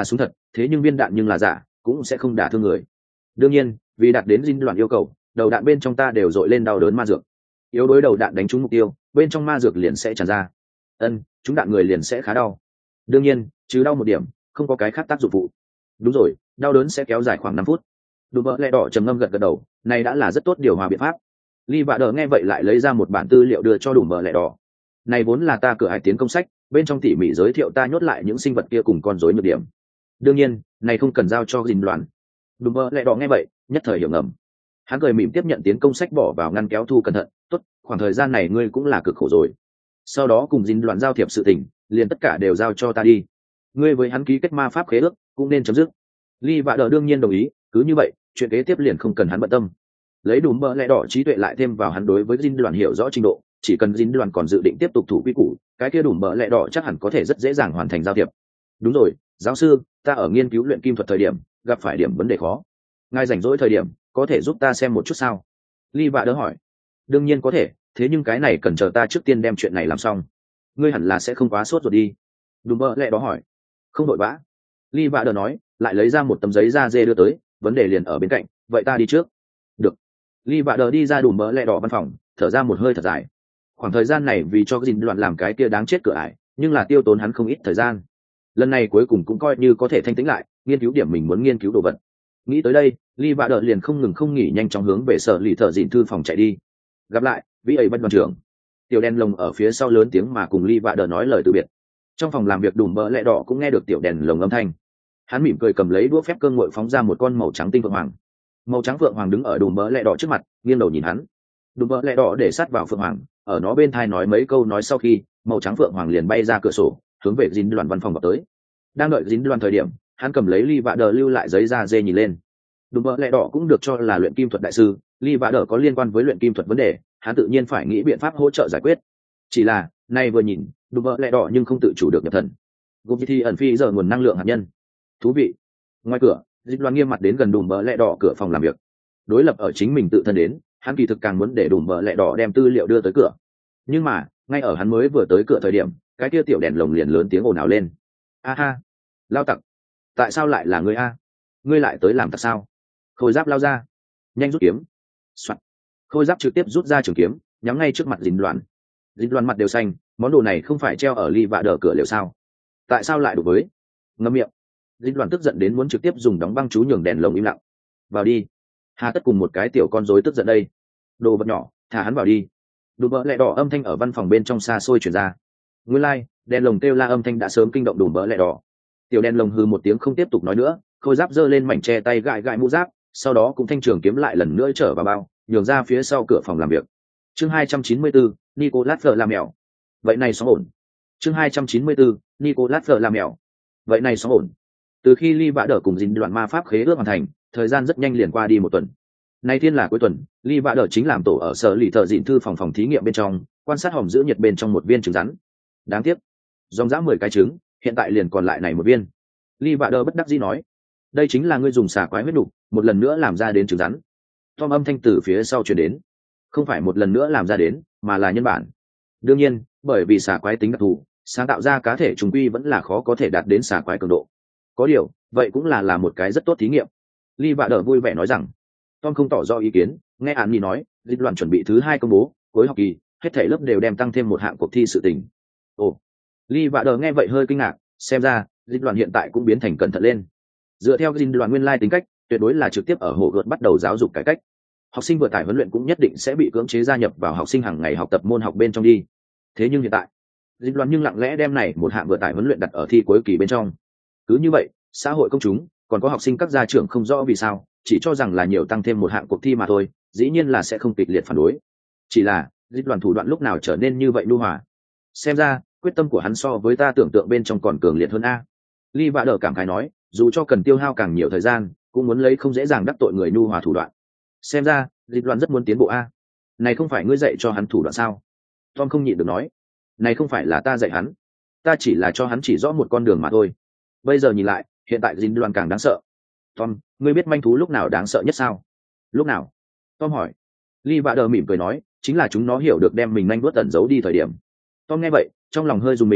thế nhưng viên đạn nhưng là giả, cũng sẽ không đả thương người. Đương nhiên, vì đạt đến dinh đoạn yêu cầu, đầu đạn bên trong ta đều dội lên đau đớn ma dược. Yếu đối đầu đạn đánh trúng mục tiêu, bên trong ma dược liền sẽ tràn ra. Ân, chúng đạn người liền sẽ khá đau. Đương nhiên, trừ đau một điểm, không có cái khác tác dụng phụ. Đúng rồi, đau đớn sẽ kéo dài khoảng năm phút. Đùm bợ lẹ đỏ trầm ngâm gật gật đầu, này đã là rất tốt điều hòa biện pháp. Lee Vạ Đờ nghe vậy lại lấy ra một bản tư liệu đưa cho đùm bợ lẹ đỏ. Này vốn là ta cửa hải tiến công sách, bên trong tỉ mỉ giới thiệu ta nhốt lại những sinh vật kia cùng con rối nhược điểm. Đương nhiên, này không cần giao cho dình loạn. Đùm bợ lẹ đỏ nghe vậy, nhất thời hiểu ngầm. Hắn cười mỉm tiếp nhận tiến công sách bỏ vào ngăn kéo thu cẩn thận. Tốt, khoảng thời gian này ngươi cũng là cực khổ rồi. Sau đó cùng dình loạn giao thiệp sự tình, liền tất cả đều giao cho ta đi. Ngươi với hắn ký kết ma pháp khế ước, cũng nên chấm dứt. Lee Vạ Đờ đương nhiên đồng ý, cứ như vậy, chuyện kế tiếp liền không cần hắn bận tâm. Lấy đùm bợ lẹ đỏ trí tuệ lại thêm vào hắn đối với dinh đoàn hiểu rõ trình độ, chỉ cần dinh đoàn còn dự định tiếp tục thủ quy củ, cái kia đùm bợ lẹ đỏ chắc hẳn có thể rất dễ dàng hoàn thành giao thiệp. Đúng rồi, giáo sư, ta ở nghiên cứu luyện kim thuật thời điểm gặp phải điểm vấn đề khó, ngài rảnh rỗi thời điểm có thể giúp ta xem một chút sao? Lee Vạ Đờ hỏi. Đương nhiên có thể, thế nhưng cái này cần chờ ta trước tiên đem chuyện này làm xong. Ngươi hẳn là sẽ không quá sốt rồi đi. Đùm bợ lẹ đó hỏi. Không đội vã. Lee Vạ Đờ nói, lại lấy ra một tấm giấy da dê đưa tới, vấn đề liền ở bên cạnh, vậy ta đi trước. Được. Lee Vạ Đờ đi ra đùm bợ lẹ đỏ văn phòng, thở ra một hơi thật dài. Khoảng thời gian này vì cho dình loạn làm cái kia đáng chết cửa ải, nhưng là tiêu tốn hắn không ít thời gian. Lần này cuối cùng cũng coi như có thể thanh tĩnh lại, nghiên cứu điểm mình muốn nghiên cứu đồ vật. Nghĩ tới đây, Lee Vạ Đờ liền không ngừng không nghỉ nhanh chóng hướng về sở lì thợ dịn thư phòng chạy đi. Gặp lại, vị ấy bất đoàn trưởng. Tiểu đèn lồng ở phía sau lớn tiếng mà cùng Lee Vạ Đờ nói lời từ biệt. Trong phòng làm việc đùm bợ lẹ đỏ cũng nghe được tiểu đèn lồng âm thanh. Hắn mỉm cười cầm lấy đũa phép cơ ngội phóng ra một con màu trắng tinh phượng hoàng. Màu trắng phượng hoàng đứng ở đùm bợ lẹ đỏ trước mặt, nghiêng đầu nhìn hắn. Đùm bợ lẹ đỏ để sát vào phượng hoàng, ở nó bên thai nói mấy câu nói sau khi, màu trắng phượng hoàng liền bay ra cửa sổ, hướng về dính đoàn văn phòng vào tới. Đang đợi dính đoàn thời điểm, hắn cầm lấy Lee Vạ Đờ lưu lại giấy da dê nhìn lên. Đùm bợ lẹ đỏ cũng được cho là luyện kim thuật đại sư, Lee Vạ Đờ có liên quan với luyện kim thuật vấn đề, hắn tự nhiên phải nghĩ biện pháp hỗ trợ giải quyết. Chỉ là, nay vừa nhìn, đùm bợ lẹ đỏ nhưng không tự chủ được nhập thần. Gồm thi ẩn phi giờ nguồn năng lượng hạt nhân. Thú vị. Ngoài cửa, Dịch Loan nghiêm mặt đến gần đùm bợ lẹ đỏ cửa phòng làm việc. Đối lập ở chính mình tự thân đến, hắn kỳ thực càng muốn để đùm bợ lẹ đỏ đem tư liệu đưa tới cửa. Nhưng mà, ngay ở hắn mới vừa tới cửa thời điểm, cái kia tiểu đèn lồng liền lớn tiếng ồn ào lên. A ha, lao tặc, tại sao lại là ngươi a? Ngươi lại tới làm tặc sao? Khôi giáp lao ra, nhanh rút kiếm. Soạn. Khôi giáp trực tiếp rút ra trường kiếm, nhắm ngay trước mặt Dính Loan. Dính Loan mặt đều xanh, món đồ này không phải treo ở Lee Vạ Đờ cửa liệu sao? Tại sao lại đối với? Ngậm miệng. Dính Loan tức giận đến muốn trực tiếp dùng đóng băng chú nhường đèn lồng im lặng. Vào đi. Hà tất cùng một cái tiểu con rối tức giận đây. Đồ vật nhỏ, thả hắn vào đi. Đùm bợ lẹ đỏ âm thanh ở văn phòng bên trong xa xôi truyền ra. Nguyên lai, like, đèn lồng kêu la âm thanh đã sớm kinh động đùm bợ lẹ đỏ. Tiểu đèn lồng hừ một tiếng không tiếp tục nói nữa, khôi giáp giơ lên mảnh che tay gãi gãi mũ giáp, sau đó cũng thanh trường kiếm lại lần nữa trở vào bao, nhường ra phía sau cửa phòng làm việc. Chương hai trăm chín mươi bốn, Nicolas Fleur làm mèo. Vậy này xóm ổn. Chương hai trăm chín mươi bốn, Nicolas Fleur làm mèo. Vậy này xóm ổn. Từ khi Lee Vạ Đờ cùng dính đoạn ma pháp khế ước hoàn thành, thời gian rất nhanh liền qua đi một tuần. Nay thiên là cuối tuần, Lee Vạ Đờ chính làm tổ ở sở lì thợ dịn thư phòng phòng thí nghiệm bên trong, quan sát hòm giữ nhiệt bên trong một viên trứng rắn. Đáng tiếc, dòng dã mười cái trứng, hiện tại liền còn lại này một viên. Lee Vạ Đờ bất đắc dĩ nói, đây chính là ngươi dùng xà quái huyết đục, một lần nữa làm ra đến trứng rắn. Tom âm thanh từ phía sau truyền đến, không phải một lần nữa làm ra đến, mà là nhân bản. Đương nhiên, bởi vì xà quái tính đặc thù, sáng tạo ra cá thể trùng quy vẫn là khó có thể đạt đến xà quái cường độ. Có điều, vậy cũng là là một cái rất tốt thí nghiệm. Lee Vạ Đờ vui vẻ nói rằng. Tom không tỏ rõ ý kiến, nghe An Nhi nói, Dịch Loan chuẩn bị thứ hai công bố, cuối học kỳ, hết thảy lớp đều đem tăng thêm một hạng cuộc thi sự tình. Ồ, Lee Vạ Đờ nghe vậy hơi kinh ngạc, xem ra, Dịch Loan hiện tại cũng biến thành cẩn thận lên. Dựa theo Dịch Loan nguyên lai tính cách, tuyệt đối là trực tiếp ở hồ gợt bắt đầu giáo dục cải cách. Học sinh vừa tải huấn luyện cũng nhất định sẽ bị cưỡng chế gia nhập vào học sinh hàng ngày học tập môn học bên trong đi. Thế nhưng hiện tại, Dịch Loan nhưng lặng lẽ đem này một hạng vừa tải huấn luyện đặt ở thi cuối kỳ bên trong. Cứ như vậy, xã hội công chúng, còn có học sinh các gia trưởng không rõ vì sao, chỉ cho rằng là nhiều tăng thêm một hạng cuộc thi mà thôi, dĩ nhiên là sẽ không kịch liệt phản đối. Chỉ là, Dịch Loan thủ đoạn lúc nào trở nên như vậy nhu hòa. Xem ra, quyết tâm của hắn so với ta tưởng tượng bên trong còn cường liệt hơn a. Lee Vạ Đờ cảm khái nói, dù cho cần tiêu hao càng nhiều thời gian, cũng muốn lấy không dễ dàng đắc tội người nhu hòa thủ đoạn. Xem ra, Dịch Loan rất muốn tiến bộ a. Này không phải ngươi dạy cho hắn thủ đoạn sao? Tom không nhịn được nói, này không phải là ta dạy hắn, ta chỉ là cho hắn chỉ rõ một con đường mà thôi. Bây giờ nhìn lại, hiện tại Dịch Loan càng đáng sợ. Tom, ngươi biết manh thú lúc nào đáng sợ nhất sao? Lúc nào? Tom hỏi. Lee Vạ Đờ mỉm cười nói, chính là chúng nó hiểu được đem mình nhanh vuốt tẩn giấu đi thời điểm. Tom nghe vậy, trong lòng hơi rùng mình,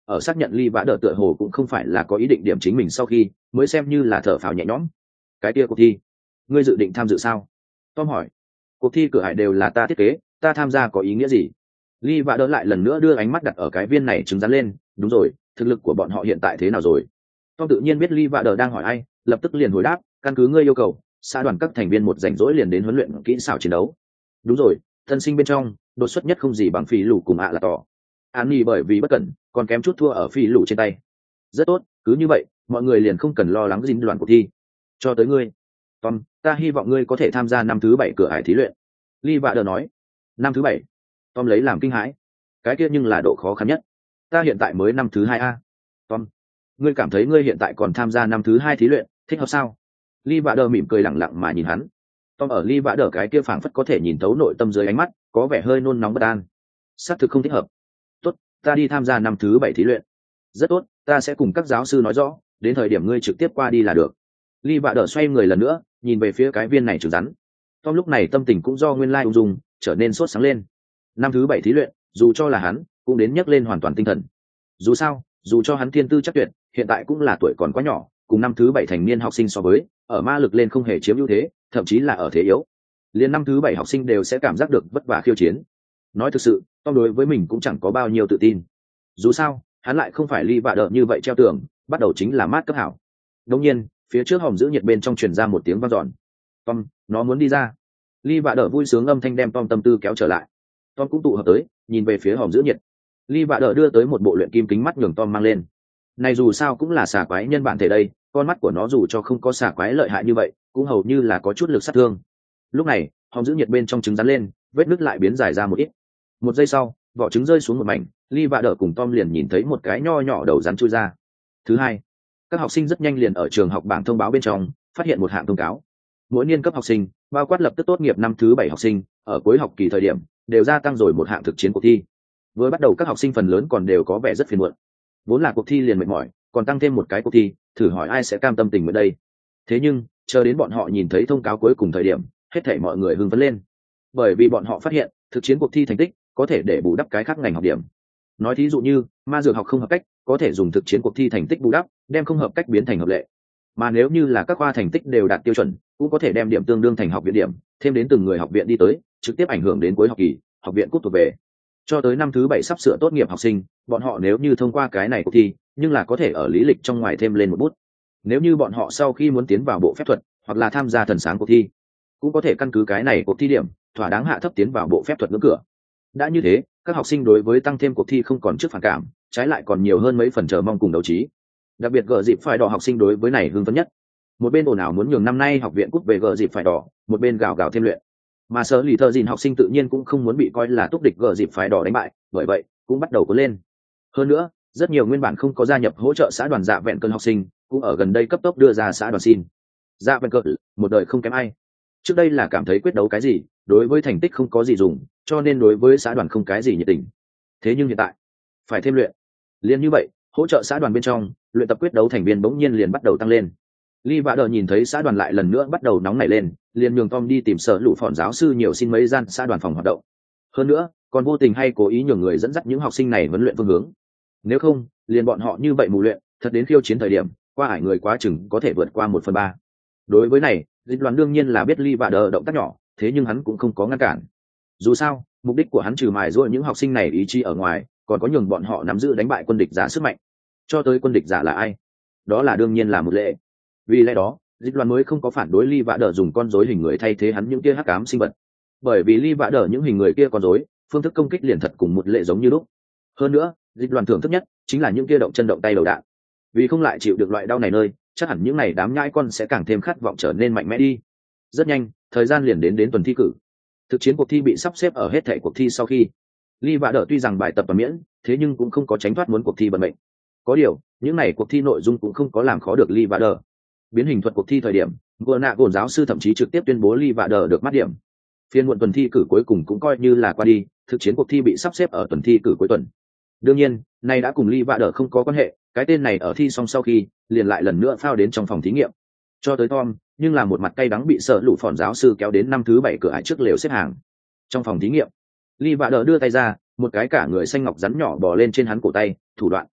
ở xác nhận Ly Vã Đờ tựa hồ cũng không phải là có ý định điểm chính mình sau khi mới xem như là thở phào nhẹ nhõm. Cái kia cuộc thi, ngươi dự định tham dự sao? Tom hỏi. Cuộc thi cửa hải đều là ta thiết kế, ta tham gia có ý nghĩa gì? Ly Vã Đờ lại lần nữa đưa ánh mắt đặt ở cái viên này trứng rắn lên. Đúng rồi, thực lực của bọn họ hiện tại thế nào rồi? Tom tự nhiên biết Ly Vã Đờ đang hỏi ai, lập tức liền hồi đáp, căn cứ ngươi yêu cầu, xã đoàn các thành viên một rảnh rỗi liền đến huấn luyện kỹ xảo chiến đấu. Đúng rồi, thân sinh bên trong đột xuất nhất không gì bằng Phỉ Lù cùng ạ là tỏ. An Nhi bởi vì bất cẩn còn kém chút thua ở Phỉ Lù trên tay. Rất tốt, cứ như vậy mọi người liền không cần lo lắng dính đoàn cuộc thi. Cho tới ngươi, Tom, ta hy vọng ngươi có thể tham gia năm thứ bảy cửa ải thí luyện. Ly Vạ Đờ nói. Năm thứ bảy? Tom lấy làm kinh hãi. Cái kia nhưng là độ khó khăn nhất. Ta hiện tại mới năm thứ hai a. Tom, ngươi cảm thấy ngươi hiện tại còn tham gia năm thứ hai thí luyện thích hợp sao? Ly Vạ Đờ mỉm cười lẳng lặng mà nhìn hắn. Tom ở Ly Vạ Đờ cái kia phảng phất có thể nhìn thấu nội tâm dưới ánh mắt, có vẻ hơi nôn nóng bất an. Xác thực không thích hợp. Tốt, ta đi tham gia năm thứ bảy thí luyện. Rất tốt, ta sẽ cùng các giáo sư nói rõ, đến thời điểm ngươi trực tiếp qua đi là được. Ly Vạ Đờ xoay người lần nữa, nhìn về phía cái viên này trứng rắn. Tom lúc này tâm tình cũng do nguyên lai ung dung trở nên sốt sáng lên. Năm thứ bảy thí luyện, dù cho là hắn cũng đến nhấc lên hoàn toàn tinh thần. Dù sao, dù cho hắn thiên tư chắc tuyệt, hiện tại cũng là tuổi còn quá nhỏ, cùng năm thứ bảy thành niên học sinh so với, ở ma lực lên không hề chiếm ưu thế, thậm chí là ở thế yếu. Liên năm thứ bảy học sinh đều sẽ cảm giác được vất vả khiêu chiến. Nói thực sự, Tom đối với mình cũng chẳng có bao nhiêu tự tin. Dù sao, hắn lại không phải Ly Vạ Đờ như vậy treo tường, bắt đầu chính là mát cấp hảo. Đương nhiên, phía trước hòm giữ nhiệt bên trong truyền ra một tiếng vang dọn. Tom, nó muốn đi ra. Ly Vạ Đờ vui sướng âm thanh đem Tom tâm tư kéo trở lại. Tom cũng tụ hợp tới, nhìn về phía hòm giữ nhiệt. Ly Vạ Đờ đưa tới một bộ luyện kim kính mắt nhường Tom mang lên. Này dù sao cũng là xà quái nhân bản thể đây, con mắt của nó dù cho không có xà quái lợi hại như vậy, cũng hầu như là có chút lực sát thương. Lúc này, hòm giữ nhiệt bên trong trứng rắn lên, vết nứt lại biến dài ra một ít. Một giây sau, vỏ trứng rơi xuống một mảnh, Ly Vạ Đờ cùng Tom liền nhìn thấy một cái nho nhỏ đầu rắn chui ra. Thứ hai, các học sinh rất nhanh liền ở trường học bảng thông báo bên trong phát hiện một hạng thông cáo. Mỗi niên cấp học sinh, bao quát lập tức tốt nghiệp năm thứ bảy học sinh, ở cuối học kỳ thời điểm đều gia tăng rồi một hạng thực chiến cuộc thi. Vừa bắt đầu các học sinh phần lớn còn đều có vẻ rất phiền muộn. Vốn là cuộc thi liền mệt mỏi, còn tăng thêm một cái cuộc thi, thử hỏi ai sẽ cam tâm tình ở đây. Thế nhưng, chờ đến bọn họ nhìn thấy thông cáo cuối cùng thời điểm, hết thảy mọi người hưng phấn lên. Bởi vì bọn họ phát hiện, thực chiến cuộc thi thành tích có thể để bù đắp cái khác ngành học điểm. Nói thí dụ như, ma dược học không hợp cách, có thể dùng thực chiến cuộc thi thành tích bù đắp, đem không hợp cách biến thành hợp lệ. Mà nếu như là các khoa thành tích đều đạt tiêu chuẩn, cũng có thể đem điểm tương đương thành học viện điểm, thêm đến từng người học viện đi tới, trực tiếp ảnh hưởng đến cuối học kỳ, học viện cúp thuộc về. Cho tới năm thứ bảy sắp sửa tốt nghiệp học sinh, bọn họ nếu như thông qua cái này cuộc thi, nhưng là có thể ở lý lịch trong ngoài thêm lên một bút. Nếu như bọn họ sau khi muốn tiến vào bộ phép thuật, hoặc là tham gia thần sáng cuộc thi, cũng có thể căn cứ cái này cuộc thi điểm, thỏa đáng hạ thấp tiến vào bộ phép thuật ngưỡng cửa. Đã như thế, các học sinh đối với tăng thêm cuộc thi không còn trước phản cảm, trái lại còn nhiều hơn mấy phần chờ mong cùng đấu trí. Đặc biệt gờ dịp phải đỏ học sinh đối với này hưng phấn nhất. Một bên ồn ào muốn nhường năm nay học viện cúp về gờ dịp phải đỏ, một bên gào gào thêm luyện. Mà sở lì thợ dìn học sinh tự nhiên cũng không muốn bị coi là túc địch gờ dịp phải đỏ đánh bại, bởi vậy cũng bắt đầu cuốn lên. Hơn nữa, rất nhiều nguyên bản không có gia nhập hỗ trợ xã đoàn dạ vẹn cơn học sinh cũng ở gần đây cấp tốc đưa ra xã đoàn xin. Dạ vẹn cơn, một đời không kém ai. Trước đây là cảm thấy quyết đấu cái gì, đối với thành tích không có gì dùng, cho nên đối với xã đoàn không cái gì nhiệt tình. Thế nhưng hiện tại, phải thêm luyện. Liên như vậy, hỗ trợ xã đoàn bên trong, luyện tập quyết đấu thành viên bỗng nhiên liền bắt đầu tăng lên. Ly Vạ Đờ nhìn thấy xã đoàn lại lần nữa bắt đầu nóng nảy lên, liền nhường Tom đi tìm sở lũ phòn giáo sư nhiều xin mấy gian xã đoàn phòng hoạt động. Hơn nữa, còn vô tình hay cố ý nhường người dẫn dắt những học sinh này huấn luyện phương hướng. Nếu không, liền bọn họ như vậy mù luyện, thật đến khiêu chiến thời điểm, qua ải người quá chừng có thể vượt qua một phần ba. Đối với này, dịch đoàn đương nhiên là biết Ly Vạ Đờ động tác nhỏ, thế nhưng hắn cũng không có ngăn cản. Dù sao, mục đích của hắn trừ mài giũa những học sinh này ý chí ở ngoài, còn có nhường bọn họ nắm giữ đánh bại quân địch giả sức mạnh. Cho tới quân địch giả là ai? Đó là đương nhiên là một lệ. Vì lẽ đó, dịch đoàn mới không có phản đối Ly Vạ Đờ dùng con rối hình người thay thế hắn những kia hắc ám sinh vật. Bởi vì Ly Vạ Đờ những hình người kia con rối, phương thức công kích liền thật cùng một lệ giống như lúc. Hơn nữa, dịch đoàn thưởng thức nhất chính là những kia động chân động tay đầu đạn. Vì không lại chịu được loại đau này nơi, chắc hẳn những này đám nhãi con sẽ càng thêm khát vọng trở nên mạnh mẽ đi. Rất nhanh, thời gian liền đến đến tuần thi cử. Thực chiến cuộc thi bị sắp xếp ở hết thảy cuộc thi sau khi. Ly Vạ Đờ tuy rằng bài tập và miễn, thế nhưng cũng không có tránh thoát muốn cuộc thi vận mệnh. Có điều, những này cuộc thi nội dung cũng không có làm khó được Ly Vạ Đờ. Biến hình thuật cuộc thi thời điểm, Gua nạ gồn giáo sư thậm chí trực tiếp tuyên bố Ly Vạ Đờ được mắt điểm. Phiên muộn tuần thi cử cuối cùng cũng coi như là qua đi, thực chiến cuộc thi bị sắp xếp ở tuần thi cử cuối tuần. Đương nhiên, này đã cùng Ly Vạ Đờ không có quan hệ, cái tên này ở thi xong sau khi, liền lại lần nữa phao đến trong phòng thí nghiệm. Cho tới Tom, nhưng là một mặt cay đắng bị sợ lũ phòn giáo sư kéo đến năm thứ bảy cửa ải trước lều xếp hàng. Trong phòng thí nghiệm, Ly Vạ Đờ đưa tay ra, một cái cả người xanh ngọc rắn nhỏ bò lên trên hắn cổ tay, thủ đoạn.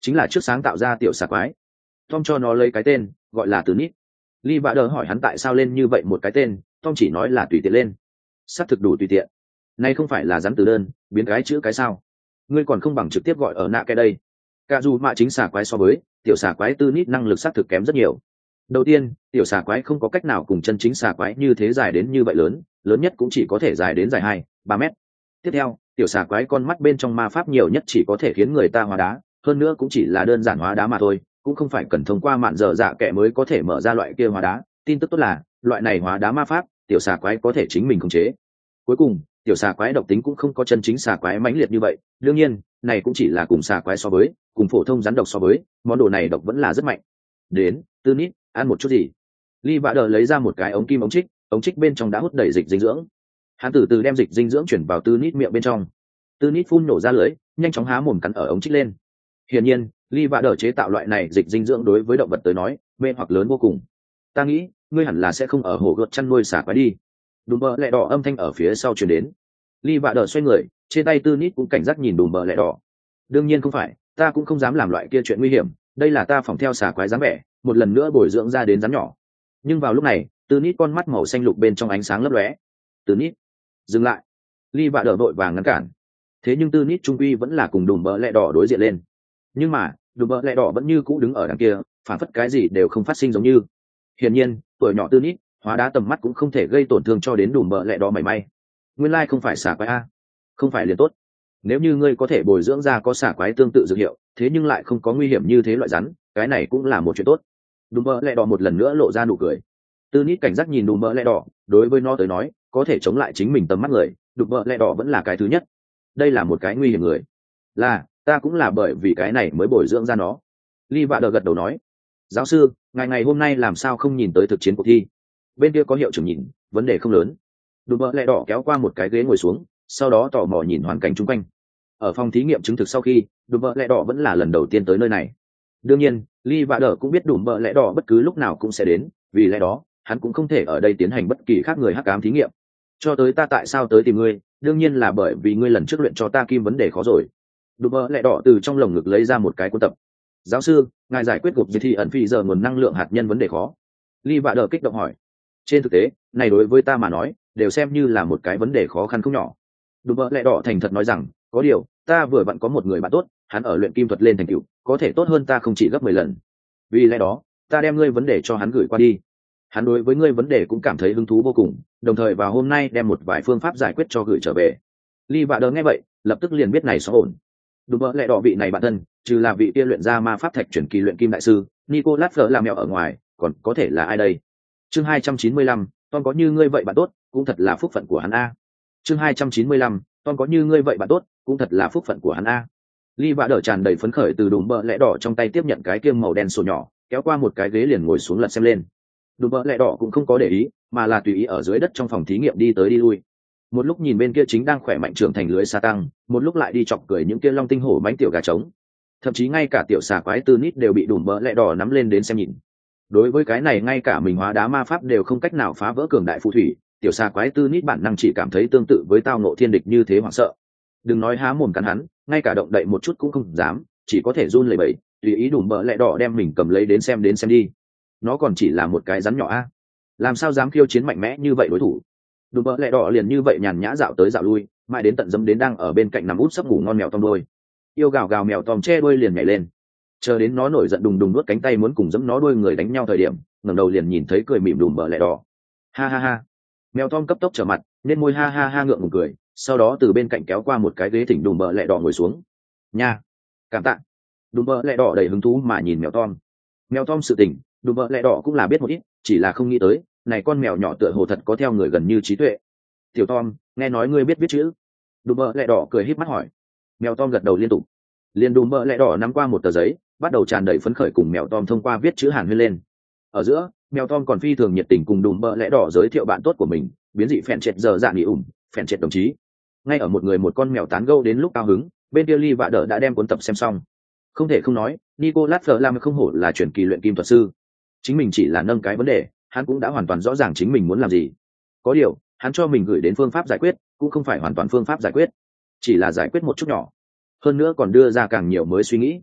chính là trước sáng tạo ra tiểu xà quái. Tom cho nó lấy cái tên gọi là từ nít. Lee Vạ Đờ hỏi hắn tại sao lên như vậy một cái tên, Tom chỉ nói là tùy tiện lên. Xác thực đủ tùy tiện. Nay không phải là rắn từ đơn biến cái chữ cái sao? Ngươi còn không bằng trực tiếp gọi ở nạ cái đây. Cả dù mạ chính xà quái so với tiểu xà quái tư nít năng lực xác thực kém rất nhiều. Đầu tiên, tiểu xà quái không có cách nào cùng chân chính xà quái như thế dài đến như vậy lớn, lớn nhất cũng chỉ có thể dài đến dài hai ba mét. Tiếp theo, tiểu xà quái con mắt bên trong ma pháp nhiều nhất chỉ có thể khiến người ta hóa đá, hơn nữa cũng chỉ là đơn giản hóa đá mà thôi, cũng không phải cần thông qua mạn dở dạ kệ mới có thể mở ra loại kia hóa đá. Tin tức tốt là loại này hóa đá ma pháp tiểu xà quái có thể chính mình khống chế. Cuối cùng, tiểu xà quái độc tính cũng không có chân chính xà quái mãnh liệt như vậy, đương nhiên này cũng chỉ là cùng xà quái so với cùng phổ thông rắn độc so với món đồ này độc vẫn là rất mạnh. Đến tư nít, ăn một chút gì. Lee Vạ Đờ lấy ra một cái ống kim ống trích, ống trích bên trong đã hút đầy dịch dinh dưỡng. Hắn từ từ đem dịch dinh dưỡng chuyển vào tư nít miệng bên trong. Tư nít phun nổ ra lưỡi, nhanh chóng há mồm cắn ở ống trích lên. Hiển nhiên, Lee Vạ Đờ chế tạo loại này dịch dinh dưỡng đối với động vật tới nói mê hoặc lớn vô cùng. Ta nghĩ ngươi hẳn là sẽ không ở hồ gợt chăn nuôi xà quái đi. Đùm bờ lẹ đỏ âm thanh ở phía sau truyền đến. Lee Vạ Đờ xoay người, trên tay tư nít cũng cảnh giác nhìn đùm bờ lẹ đỏ. Đương nhiên không phải, ta cũng không dám làm loại kia chuyện nguy hiểm, đây là ta phỏng theo xà quái dáng vẻ, một lần nữa bồi dưỡng ra đến rắn nhỏ. Nhưng vào lúc này, tư nít con mắt màu xanh lục bên trong ánh sáng lấp lóe. Tư nít, dừng lại. Lee Vạ Đờ vội vàng ngăn cản. Thế nhưng tư nít trung quy vẫn là cùng đùm bờ lẹ đỏ đối diện lên. Nhưng mà đùm bờ lẹ đỏ vẫn như cũ đứng ở đằng kia, phản phất cái gì đều không phát sinh giống như. Hiển nhiên tuổi nhỏ tư nít hóa đá tầm mắt cũng không thể gây tổn thương cho đến đùm bờ lẹ đỏ mảy may. Nguyên lai không phải xà quái a, không phải liền tốt. Nếu như ngươi có thể bồi dưỡng ra có xà quái tương tự dược hiệu, thế nhưng lại không có nguy hiểm như thế loại rắn, cái này cũng là một chuyện tốt. Đùm bờ lẹ đỏ một lần nữa lộ ra nụ cười. Tư nít cảnh giác nhìn đùm bờ lẹ đỏ, đối với nó tới nói có thể chống lại chính mình tầm mắt người, đùm bờ lẹ đỏ vẫn là cái thứ nhất. Đây là một cái nguy hiểm người, là ta cũng là bởi vì cái này mới bồi dưỡng ra nó. Lee Vạ Đờ gật đầu nói. Giáo sư, ngày ngày hôm nay làm sao không nhìn tới thực chiến cuộc thi? Bên kia có hiệu trưởng nhìn, vấn đề không lớn. Đùm bờ lẹ đỏ kéo qua một cái ghế ngồi xuống, sau đó tò mò nhìn hoàn cảnh chung quanh. Ở phòng thí nghiệm chứng thực sau khi, đùm bờ lẹ đỏ vẫn là lần đầu tiên tới nơi này. Đương nhiên, Lee Vạ Đờ cũng biết đùm bờ lẹ đỏ bất cứ lúc nào cũng sẽ đến, vì lẽ đó hắn cũng không thể ở đây tiến hành bất kỳ khác người hắc ám thí nghiệm. Cho tới ta tại sao tới tìm ngươi, đương nhiên là bởi vì ngươi lần trước luyện cho ta kim vấn đề khó rồi. Đùm bờ lẹ đỏ từ trong lồng ngực lấy ra một cái cuốn tập. Giáo sư, ngài giải quyết gục gì thì ẩn phi giờ nguồn năng lượng hạt nhân vấn đề khó. Lee Vạ Đờ kích động hỏi. Trên thực tế, này đối với ta mà nói đều xem như là một cái vấn đề khó khăn không nhỏ. Đùm bờ lẹ đỏ thành thật nói rằng, có điều ta vừa vặn có một người bạn tốt, hắn ở luyện kim thuật lên thành tựu có thể tốt hơn ta không chỉ gấp mười lần. Vì lẽ đó ta đem ngươi vấn đề cho hắn gửi qua đi. Hắn đối với ngươi vấn đề cũng cảm thấy hứng thú vô cùng, đồng thời vào hôm nay đem một vài phương pháp giải quyết cho gửi trở về. Lee Vạ Đờ nghe vậy lập tức liền biết này xóa ổn. Đùm bờ lẹ đỏ vị này bạn thân trừ là vị kia luyện ra ma pháp thạch chuyển kỳ luyện kim đại sư Nicolas Fleur làm mèo ở ngoài, còn có thể là ai đây? Chương hai trăm chín mươi lăm, Tom có như ngươi vậy bạn tốt, cũng thật là phúc phận của hắn a. Chương hai trăm chín mươi lăm, Tom có như ngươi vậy bạn tốt, cũng thật là phúc phận của hắn a. Lee Vạ Đờ tràn đầy phấn khởi từ đùm bờ lẹ đỏ trong tay tiếp nhận cái kiêm màu đen sổ nhỏ, kéo qua một cái ghế liền ngồi xuống lật xem lên. Đùm bờ lẹ đỏ cũng không có để ý, mà là tùy ý ở dưới đất trong phòng thí nghiệm đi tới đi lui. Một lúc nhìn bên kia chính đang khỏe mạnh trưởng thành lưới sa tăng, một lúc lại đi chọc cười những kia long tinh hổ mánh tiểu gà trống. Thậm chí ngay cả tiểu xà quái tư nít đều bị đùm bờ lẹ đỏ nắm lên đến xem nhìn. Đối với cái này ngay cả mình hóa đá ma pháp đều không cách nào phá vỡ cường đại phù thủy, tiểu xà quái tư nít bản năng chỉ cảm thấy tương tự với tao nộ thiên địch như thế hoảng sợ. Đừng nói há mồm cắn hắn, ngay cả động đậy một chút cũng không dám, chỉ có thể run lẩy bẩy, tùy ý đùm bờ lẹ đỏ đem mình cầm lấy đến xem đến xem đi. Nó còn chỉ là một cái rắn nhỏ a, làm sao dám khiêu chiến mạnh mẽ như vậy đối thủ? Đùm bờ lẹ đỏ liền như vậy nhàn nhã dạo tới dạo lui, mãi đến tận dấm đến đang ở bên cạnh nằm út sấp ngủ ngon mèo Tom đôi. Yêu gào gào mèo Tom che đuôi liền nhảy lên, chờ đến nó nổi giận đùng đùng nuốt cánh tay muốn cùng dẫm nó đuôi người đánh nhau thời điểm, ngẩng đầu liền nhìn thấy cười mỉm đùm bờ lẹ đỏ. Ha ha ha. Mèo Tom cấp tốc trở mặt, nên môi ha ha ha ngượng ngùng cười, sau đó từ bên cạnh kéo qua một cái ghế thỉnh đùm bờ lẹ đỏ ngồi xuống. Nha, cảm tạ. Đùm bờ lẹ đỏ đầy hứng thú mà nhìn mèo Tom. Mèo Tom sự tình, đùm bờ lẹ đỏ cũng là biết một ít, chỉ là không nghĩ tới này con mèo nhỏ tựa hồ thật có theo người gần như trí tuệ. Tiểu Tom, nghe nói ngươi biết viết chữ? Đùm bờ lẹ đỏ cười híp mắt hỏi. Mèo Tom gật đầu liên tục. Liền đùm bờ lẹ đỏ nắm qua một tờ giấy, bắt đầu tràn đầy phấn khởi cùng mèo Tom thông qua viết chữ hàn huyên lên. Ở giữa, mèo Tom còn phi thường nhiệt tình cùng đùm bờ lẹ đỏ giới thiệu bạn tốt của mình, biến dị phèn trệt giờ dạ nghỉ ủng, phèn trệt đồng chí. Ngay ở một người một con mèo tán gẫu đến lúc cao hứng, bên kia Lee Vạ Đờ đã đem cuốn tập xem xong. Không thể không nói, Nicolas Flamel không hổ là truyền kỳ luyện kim thuật sư. Chính mình chỉ là nâng cái vấn đề, hắn cũng đã hoàn toàn rõ ràng chính mình muốn làm gì. Có điều, hắn cho mình gửi đến phương pháp giải quyết, cũng không phải hoàn toàn phương pháp giải quyết, chỉ là giải quyết một chút nhỏ. Hơn nữa còn đưa ra càng nhiều mới suy nghĩ.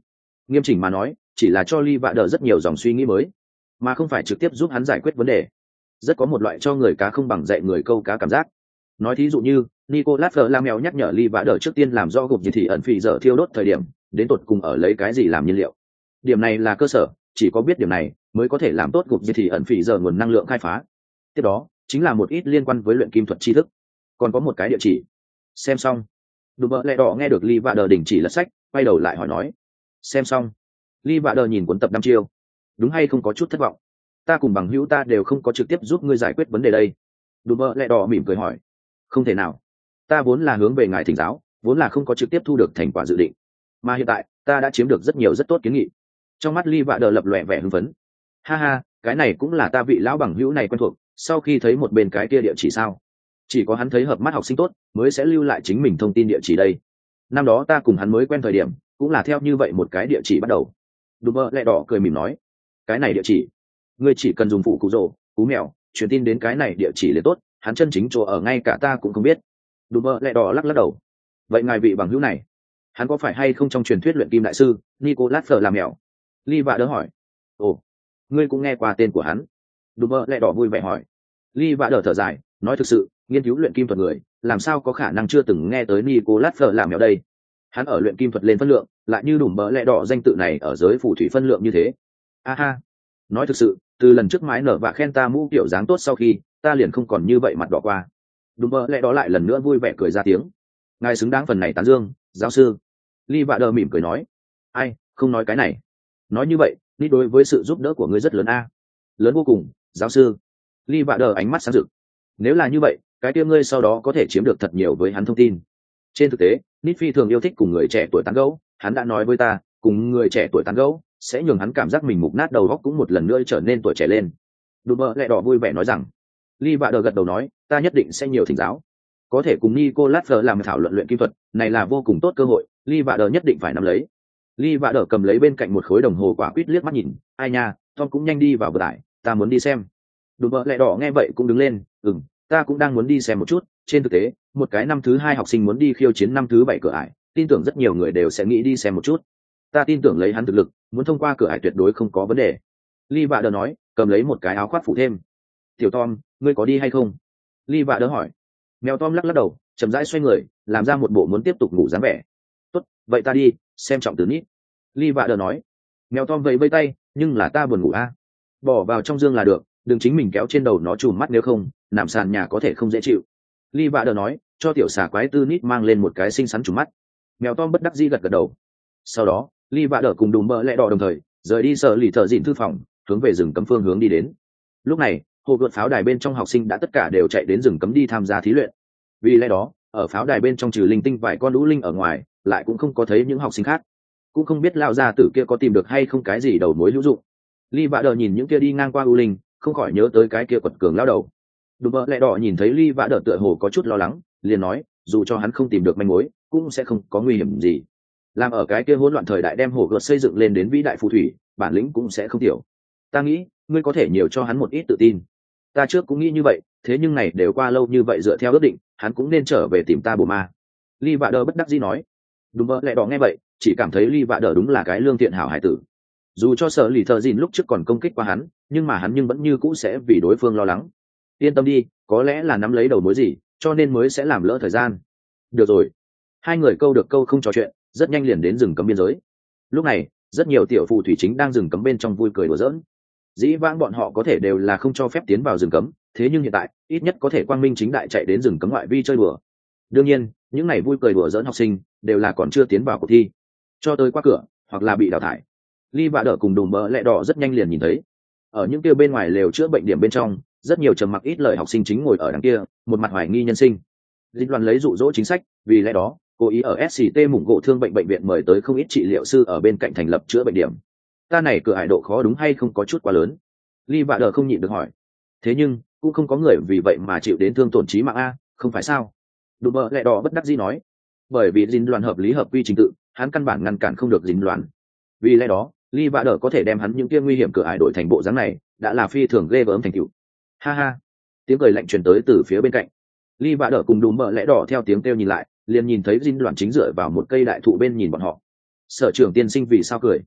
Nghiêm chỉnh mà nói chỉ là cho Ly Vạ Đờ rất nhiều dòng suy nghĩ mới, mà không phải trực tiếp giúp hắn giải quyết vấn đề. Rất có một loại cho người cá không bằng dạy người câu cá cảm giác. Nói thí dụ như Nicolas Flamel nhắc nhở Ly Vạ Đờ trước tiên làm do gục gì thì ẩn phì giờ thiêu đốt thời điểm đến tột cùng ở lấy cái gì làm nhiên liệu. Điểm này là cơ sở, chỉ có biết điểm này mới có thể làm tốt gục gì thì ẩn phì giờ nguồn năng lượng khai phá. Tiếp đó chính là một ít liên quan với luyện kim thuật tri thức. Còn có một cái địa chỉ. Xem xong, Đùm bợ lẹ đỏ nghe được Ly Vạ Đờ đình chỉ lật sách, quay đầu lại hỏi nói. Xem xong. Ly Vạ Đờ nhìn cuốn tập năm chiêu. Đúng hay không có chút thất vọng? Ta cùng bằng hữu ta đều không có trực tiếp giúp ngươi giải quyết vấn đề đây. Đùm bợ lẹ đỏ mỉm cười hỏi. Không thể nào. Ta vốn là hướng về ngài thỉnh giáo, vốn là không có trực tiếp thu được thành quả dự định. Mà hiện tại, ta đã chiếm được rất nhiều rất tốt kiến nghị. Trong mắt Ly Vạ Đờ lập lòe vẻ hưng phấn. Ha ha, cái này cũng là ta vị lão bằng hữu này quen thuộc, sau khi thấy một bên cái kia địa chỉ sao. Chỉ có hắn thấy hợp mắt học sinh tốt mới sẽ lưu lại chính mình thông tin địa chỉ đây. Năm đó ta cùng hắn mới quen thời điểm cũng là theo như vậy một cái địa chỉ bắt đầu. Đùm bơ lẹ đỏ cười mỉm nói. Cái này địa chỉ, ngươi chỉ cần dùng phụ cụ rồ cú mèo truyền tin đến cái này địa chỉ liền tốt, hắn chân chính chỗ ở ngay cả ta cũng không biết. Đùm bơ lẹ đỏ lắc lắc đầu. Vậy ngài vị bằng hữu này, hắn có phải hay không trong truyền thuyết luyện kim đại sư Nicolas Fleur làm mèo? Ly Vạ Đỡ hỏi. Ồ, ngươi cũng nghe qua tên của hắn? Đùm bơ lẹ đỏ vui vẻ hỏi. Ly Vạ Đỡ thở dài, nói thực sự, nghiên cứu luyện kim thuật người làm sao có khả năng chưa từng nghe tới Nicolas Fleur làm mèo đây. Hắn ở luyện kim thuật lên phân lượng lại như Đùm bơ lẹ đỏ danh tự này ở giới phù thủy phân lượng như thế. A ha, nói thực sự, từ lần trước mái nở và khen ta mũ kiểu dáng tốt sau khi ta liền không còn như vậy mặt đỏ qua. Đùm bơ lẹ đỏ lại lần nữa vui vẻ cười ra tiếng. Ngài xứng đáng phần này tán dương, giáo sư. Ly Vạ Đờ mỉm cười nói. Ai, không nói cái này. Nói như vậy, ni đối với sự giúp đỡ của ngươi rất lớn a. Lớn vô cùng, giáo sư. Ly Vạ Đờ ánh mắt sáng rực. Nếu là như vậy, cái kia ngươi sau đó có thể chiếm được thật nhiều với hắn thông tin. Trên thực tế, Nít phi thường yêu thích cùng người trẻ tuổi tán gẫu, hắn đã nói với ta, cùng người trẻ tuổi tán gẫu sẽ nhường hắn cảm giác mình mục nát đầu óc cũng một lần nữa trở nên tuổi trẻ lên. Đùm bơ lẹ đỏ vui vẻ nói rằng. Ly Vạ Đờ gật đầu nói, ta nhất định sẽ nhiều thỉnh giáo. Có thể cùng Nicolas Fleur làm thảo luận luyện kim thuật, này là vô cùng tốt cơ hội, Ly Vạ Đờ nhất định phải nắm lấy. Ly Vạ Đờ cầm lấy bên cạnh một khối đồng hồ quả quýt liếc mắt nhìn, ai nha, Tom cũng nhanh đi vào vừa tải, ta muốn đi xem. Đùm bơ lẹ đỏ nghe vậy cũng đứng lên, ừm, ta cũng đang muốn đi xem một chút. Trên thực tế, một cái năm thứ hai học sinh muốn đi khiêu chiến năm thứ bảy cửa ải, tin tưởng rất nhiều người đều sẽ nghĩ đi xem một chút. Ta tin tưởng lấy hắn thực lực, muốn thông qua cửa ải tuyệt đối không có vấn đề. Ly Vạ Đờ nói, cầm lấy một cái áo khoác phụ thêm. Tiểu Tom, ngươi có đi hay không? Ly Vạ Đờ hỏi. Mèo Tom lắc lắc đầu, chậm rãi xoay người, làm ra một bộ muốn tiếp tục ngủ dáng vẻ. Tốt, vậy ta đi, xem trọng từ Nít. Ly Vạ Đờ nói. Mèo Tom vẫy vẫy tay, nhưng là ta buồn ngủ a. Bỏ vào trong giường là được, đừng chính mình kéo trên đầu nó chùm mắt, nếu không nằm sàn nhà có thể không dễ chịu. Ly Vạ Đờ nói, cho tiểu xà quái tư Nít mang lên một cái xinh xắn chùm mắt. Mèo Tom bất đắc dĩ gật gật đầu. Sau đó, Ly Vạ Đờ cùng Đùm bơ lẹ đỏ đồng thời rời đi sở lì thợ dịn thư phòng, hướng về rừng cấm phương hướng đi đến. Lúc này, hồ gợt pháo đài bên trong học sinh đã tất cả đều chạy đến rừng cấm đi tham gia thí luyện. Vì lẽ đó, ở pháo đài bên trong trừ linh tinh vài con lũ linh ở ngoài, lại cũng không có thấy những học sinh khác. Cũng không biết lão gia tử kia có tìm được hay không cái gì đầu mối hữu dụng. Ly Vạ Đờ nhìn những kia đi ngang qua u linh, không khỏi nhớ tới cái kia quật cường lão đầu. Đùm bơ lẹ đỏ nhìn thấy Ly Vạ Đờ tựa hồ có chút lo lắng, liền nói, dù cho hắn không tìm được manh mối, cũng sẽ không có nguy hiểm gì. Làm ở cái kia hỗn loạn thời đại đem hồ gợt xây dựng lên đến vĩ đại phù thủy, bản lĩnh cũng sẽ không tiểu. Ta nghĩ, ngươi có thể nhiều cho hắn một ít tự tin. Ta trước cũng nghĩ như vậy, thế nhưng này đều qua lâu như vậy, dựa theo ước định, hắn cũng nên trở về tìm ta bổ ma. Ly Vạ Đờ bất đắc dĩ nói. Đùm bơ lẹ đỏ nghe vậy, chỉ cảm thấy Ly Vạ Đờ đúng là cái lương thiện hảo hải tử. Dù cho sở lì thợ dìn lúc trước còn công kích qua hắn, nhưng mà hắn nhưng vẫn như cũ sẽ vì đối phương lo lắng. Yên tâm đi, có lẽ là nắm lấy đầu mối gì, cho nên mới sẽ làm lỡ thời gian. Được rồi. Hai người câu được câu không trò chuyện, rất nhanh liền đến rừng cấm biên giới. Lúc này, rất nhiều tiểu phù thủy chính đang rừng cấm bên trong vui cười đùa giỡn. Dĩ vãng bọn họ có thể đều là không cho phép tiến vào rừng cấm, thế nhưng hiện tại, ít nhất có thể quang minh chính đại chạy đến rừng cấm ngoại vi chơi đùa. Đương nhiên, những ngày vui cười đùa giỡn học sinh đều là còn chưa tiến vào cuộc thi, cho tới qua cửa hoặc là bị đào thải. Ly Vạ Đờ cùng Đùm bơ lẹ đỏ rất nhanh liền nhìn thấy, ở những kia bên ngoài lều chữa bệnh điểm bên trong, rất nhiều trầm mặc ít lời học sinh chính ngồi ở đằng kia, một mặt hoài nghi nhân sinh. Dịch đoàn lấy dụ dỗ chính sách, vì lẽ đó, cố ý ở ét xê tê mủng gỗ thương bệnh bệnh viện mời tới không ít trị liệu sư ở bên cạnh thành lập chữa bệnh điểm. Ta này cửa ải độ khó đúng hay không có chút quá lớn? Ly Vạ Đờ không nhịn được hỏi. Thế nhưng cũng không có người vì vậy mà chịu đến thương tổn chí mạng a, không phải sao? Đùm bơ lẹ đỏ bất đắc dĩ nói. Bởi vì dính đoàn hợp lý hợp quy trình tự, hắn căn bản ngăn cản không được dính đoàn. Vì lẽ đó, Ly Vạ Đờ có thể đem hắn những kia nguy hiểm cửa ải đổi thành bộ dáng này, đã là phi thường ghê gớm thành tựu. Ha ha. Tiếng cười lạnh truyền tới từ phía bên cạnh. Ly Vạ Đờ cùng Đùm bơ lẹ đỏ theo tiếng kêu nhìn lại, liền nhìn thấy dính đoàn chính dựa vào một cây đại thụ bên nhìn bọn họ. Sở trưởng tiên sinh vì sao cười?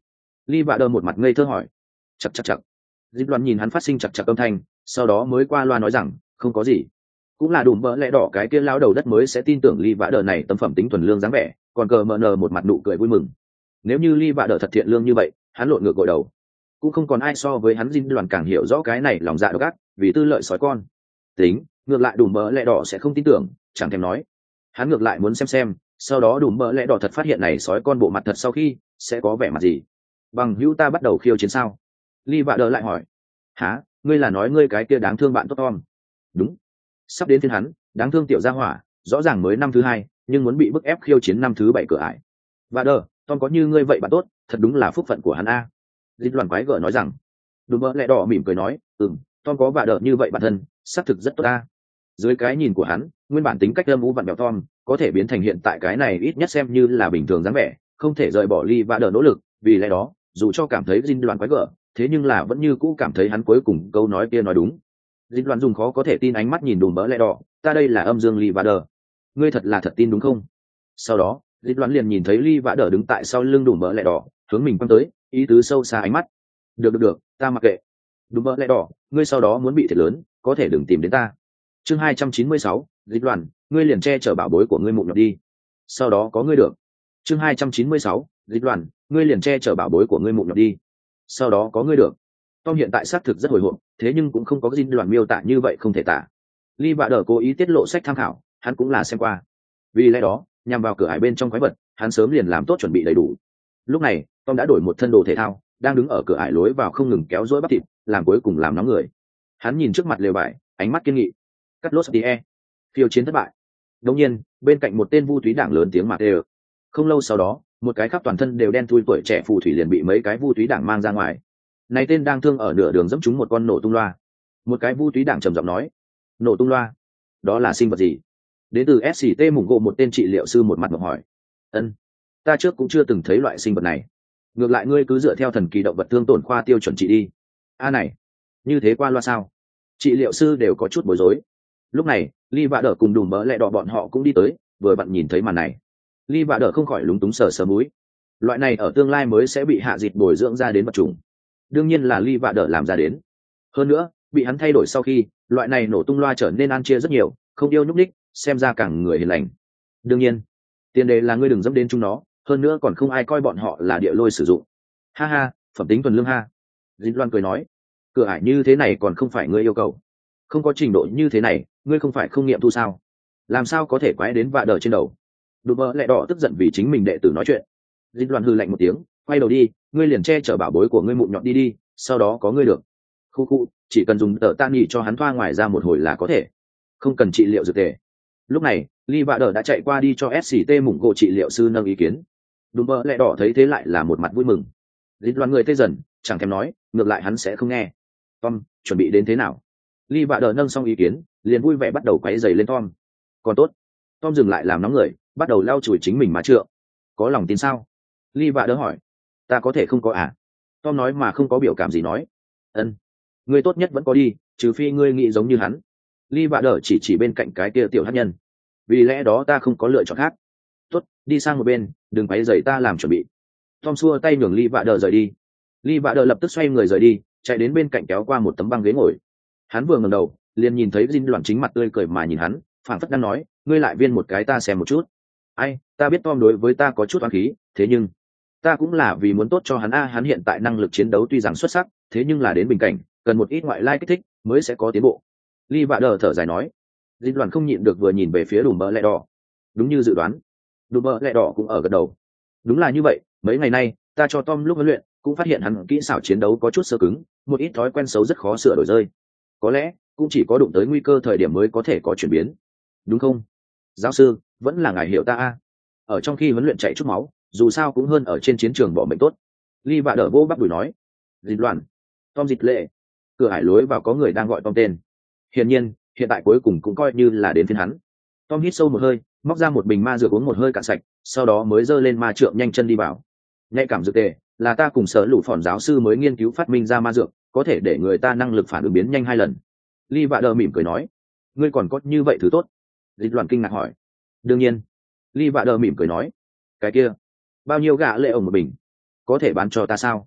Ly Vạ Đờ một mặt ngây thơ hỏi. Chặt chặt chặt. Dịch Loan nhìn hắn phát sinh chặt chặt âm thanh, sau đó mới qua loa nói rằng không có gì. Cũng là đùm bỡ lẽ đỏ cái kia lao đầu đất mới sẽ tin tưởng Ly Vạ Đờ này tâm phẩm tính thuần lương dáng vẻ, còn cờ mờ nờ một mặt nụ cười vui mừng. Nếu như Ly Vạ Đờ thật thiện lương như vậy, hắn lộn ngược gội đầu. Cũng không còn ai so với hắn Dịch Loan càng hiểu rõ cái này lòng dạ độc ác, vì tư lợi sói con. Tính, ngược lại đùm bỡ lẽ đỏ sẽ không tin tưởng, chẳng thèm nói. Hắn ngược lại muốn xem xem, sau đó đùm bỡ lẽ đỏ thật phát hiện này sói con bộ mặt thật sau khi sẽ có vẻ mặt gì. Bằng hữu ta bắt đầu khiêu chiến sao? Ly Vạ Đờ lại hỏi. Hả, ngươi là nói ngươi cái kia đáng thương bạn tốt Tom? Đúng, sắp đến phiên hắn, đáng thương tiểu gia hỏa, rõ ràng mới năm thứ hai nhưng muốn bị bức ép khiêu chiến năm thứ bảy cửa ải. Vạ Đờ, Tom có như ngươi vậy bạn tốt, thật đúng là phúc phận của hắn a. Dịch Loan quái gở nói rằng. Đùm bỡ lẽ đỏ mỉm cười nói, ừm, Tom có Vạ Đờ như vậy bản thân, xác thực rất tốt a. Dưới cái nhìn của hắn, nguyên bản tính cách âm u vặn vẹo Tom có thể biến thành hiện tại cái này ít nhất xem như là bình thường dáng vẻ, không thể rời bỏ Ly Vạ Đờ nỗ lực, vì lẽ đó dù cho cảm thấy Dinh Loan quái gở, thế nhưng là vẫn như cũ cảm thấy hắn cuối cùng câu nói kia nói đúng. Dinh Loan dùng khó có thể tin ánh mắt nhìn đùm bỡ lẽ đỏ, ta đây là âm dương Ly Vạ Đờ, ngươi thật là thật tin đúng không? Sau đó Dinh Loan liền nhìn thấy Ly Vạ Đờ đứng tại sau lưng đùm bỡ lẽ đỏ, hướng mình quăng tới ý tứ sâu xa ánh mắt. Được được được, ta mặc kệ. Đùm bỡ lẽ đỏ, ngươi sau đó muốn bị thiệt lớn, có thể đừng tìm đến ta. Chương hai trăm chín mươi sáu, Dinh Loan, ngươi liền che chở bảo bối của ngươi mụn nhọt đi, sau đó có ngươi được. Chương hai trăm chín mươi sáu, Dinh Loan, ngươi liền che chở bảo bối của ngươi mụn nhọt đi, sau đó có ngươi được. Tom hiện tại xác thực rất hồi hộp, thế nhưng cũng không có Dinh Loan miêu tả như vậy không thể tả. Ly Vạ Đờ cố ý tiết lộ sách tham khảo, hắn cũng là xem qua. Vì lẽ đó, nhằm vào cửa ải bên trong quái vật, hắn sớm liền làm tốt chuẩn bị đầy đủ. Lúc này, Tom đã đổi một thân đồ thể thao, đang đứng ở cửa ải lối vào không ngừng kéo dỗi bắp thịt, làm cuối cùng làm nóng người. Hắn nhìn trước mặt lều vải, ánh mắt kiên nghị. Cắt lốt tie, phiêu chiến thất bại. Đương nhiên, bên cạnh một tên vu túy đảng lớn tiếng mà kêu. Không lâu sau đó, một cái khắp toàn thân đều đen thui tuổi trẻ phù thủy liền bị mấy cái vu túy đảng mang ra ngoài. Này tên đang thương ở nửa đường dẫm trúng một con nổ tung loa. Một cái vu túy đảng trầm giọng nói, nổ tung loa, đó là sinh vật gì? Đến từ ét xê tê mủng gộ một tên trị liệu sư một mặt ngọc hỏi. Ân, ta trước cũng chưa từng thấy loại sinh vật này. Ngược lại ngươi cứ dựa theo thần kỳ động vật thương tổn khoa tiêu chuẩn trị đi. A này, như thế qua loa sao? Trị liệu sư đều có chút bối rối. Lúc này, Ly Vạ Đờ cùng đùm bỡ lẹ đỏ bọn họ cũng đi tới, vừa bạn nhìn thấy màn này. Ly Vạ Đờ không khỏi lúng túng sờ sờ mũi. Loại này ở tương lai mới sẽ bị hạ dịch bồi dưỡng ra đến vật chủng. Đương nhiên là Ly Vạ Đờ làm ra đến. Hơn nữa, bị hắn thay đổi sau khi, loại này nổ tung loa trở nên ăn chia rất nhiều, không yêu nhúc ních, xem ra càng người hiền lành. Đương nhiên, tiền đề là ngươi đừng dẫm đến chúng nó, hơn nữa còn không ai coi bọn họ là địa lôi sử dụng. Ha ha, phẩm tính thuần lương ha. Dinh Loan cười nói, cửa ải như thế này còn không phải ngươi yêu cầu. Không có trình độ như thế này, ngươi không phải không nghiệm thu sao? Làm sao có thể quái đến Vạ Đờ trên đầu? Đùm bỡ lẹ đỏ tức giận vì chính mình đệ tử nói chuyện. Dinh Loan hư lạnh một tiếng, quay đầu đi, ngươi liền che chở bảo bối của ngươi mụn nhọn đi đi, sau đó có ngươi được. Khu khu, chỉ cần dùng tờ tan nhị cho hắn thoa ngoài ra một hồi là có thể, không cần trị liệu dược tề. Lúc này, Ly Vạ Đờ đã chạy qua đi cho ét xê tê mủng gỗ trị liệu sư nâng ý kiến. Đùm bỡ lẹ đỏ thấy thế lại là một mặt vui mừng. Dinh Loan người tê dần, chẳng thèm nói, ngược lại hắn sẽ không nghe. Tom, chuẩn bị đến thế nào? Ly Vạ Đờ nâng xong ý kiến, liền vui vẻ bắt đầu quấy giày lên Tom. Còn tốt. Tom dừng lại làm nóng người, bắt đầu lau chùi chính mình má trượng. Có lòng tin sao? Ly Vạ Đờ hỏi. Ta có thể không có à? Tom nói mà không có biểu cảm gì nói. Ân, ngươi tốt nhất vẫn có đi, trừ phi ngươi nghĩ giống như hắn. Ly Vạ Đờ chỉ chỉ bên cạnh cái kia tiểu hắc nhân. Vì lẽ đó ta không có lựa chọn khác. Tốt, đi sang một bên, đừng quấy rầy ta làm chuẩn bị. Tom xua tay nhường Ly Vạ Đờ rời đi. Ly Vạ Đờ lập tức xoay người rời đi, chạy đến bên cạnh kéo qua một tấm băng ghế ngồi. Hắn vừa ngẩng đầu, liền nhìn thấy Dinh Loan chính mặt tươi cười mà nhìn hắn, phảng phất đang nói, ngươi lại viên một cái ta xem một chút. Ai, ta biết Tom đối với ta có chút oán khí, thế nhưng ta cũng là vì muốn tốt cho hắn a, hắn hiện tại năng lực chiến đấu tuy rằng xuất sắc, thế nhưng là đến bình cảnh, cần một ít ngoại lai kích thích mới sẽ có tiến bộ. Ly Vạ Đờ thở dài nói. Dinh Loan không nhịn được vừa nhìn về phía đùm bỡ lẹ đỏ. Đúng như dự đoán, đùm bỡ lẹ đỏ cũng ở gật đầu. Đúng là như vậy, mấy ngày nay ta cho Tom lúc huấn luyện cũng phát hiện hắn kỹ xảo chiến đấu có chút sơ cứng, một ít thói quen xấu rất khó sửa đổi rơi. Có lẽ cũng chỉ có đụng tới nguy cơ thời điểm mới có thể có chuyển biến, đúng không? Giáo sư, vẫn là ngài hiểu ta a. Ở trong khi huấn luyện chạy chút máu, dù sao cũng hơn ở trên chiến trường bỏ mệnh tốt. Ly Vạ Đờ vô bắp đùi nói. Dịch Loan, Tom dịch lệ. Cửa hải lối vào có người đang gọi Tom tên. Hiển nhiên, hiện tại cuối cùng cũng coi như là đến phiên hắn. Tom hít sâu một hơi, móc ra một bình ma dược uống một hơi cạn sạch, sau đó mới giơ lên ma trượng nhanh chân đi vào. Nhạy cảm dược tề là ta cùng sở lũ phòn giáo sư mới nghiên cứu phát minh ra ma dược, có thể để người ta năng lực phản ứng biến nhanh hai lần. Ly Vạ Đờ mỉm cười nói. Ngươi còn có như vậy thứ tốt? Dịch Loan kinh ngạc hỏi. Đương nhiên. Ly Vạ Đờ mỉm cười nói. Cái kia, bao nhiêu gạ lệ ổng một bình? Có thể bán cho ta sao?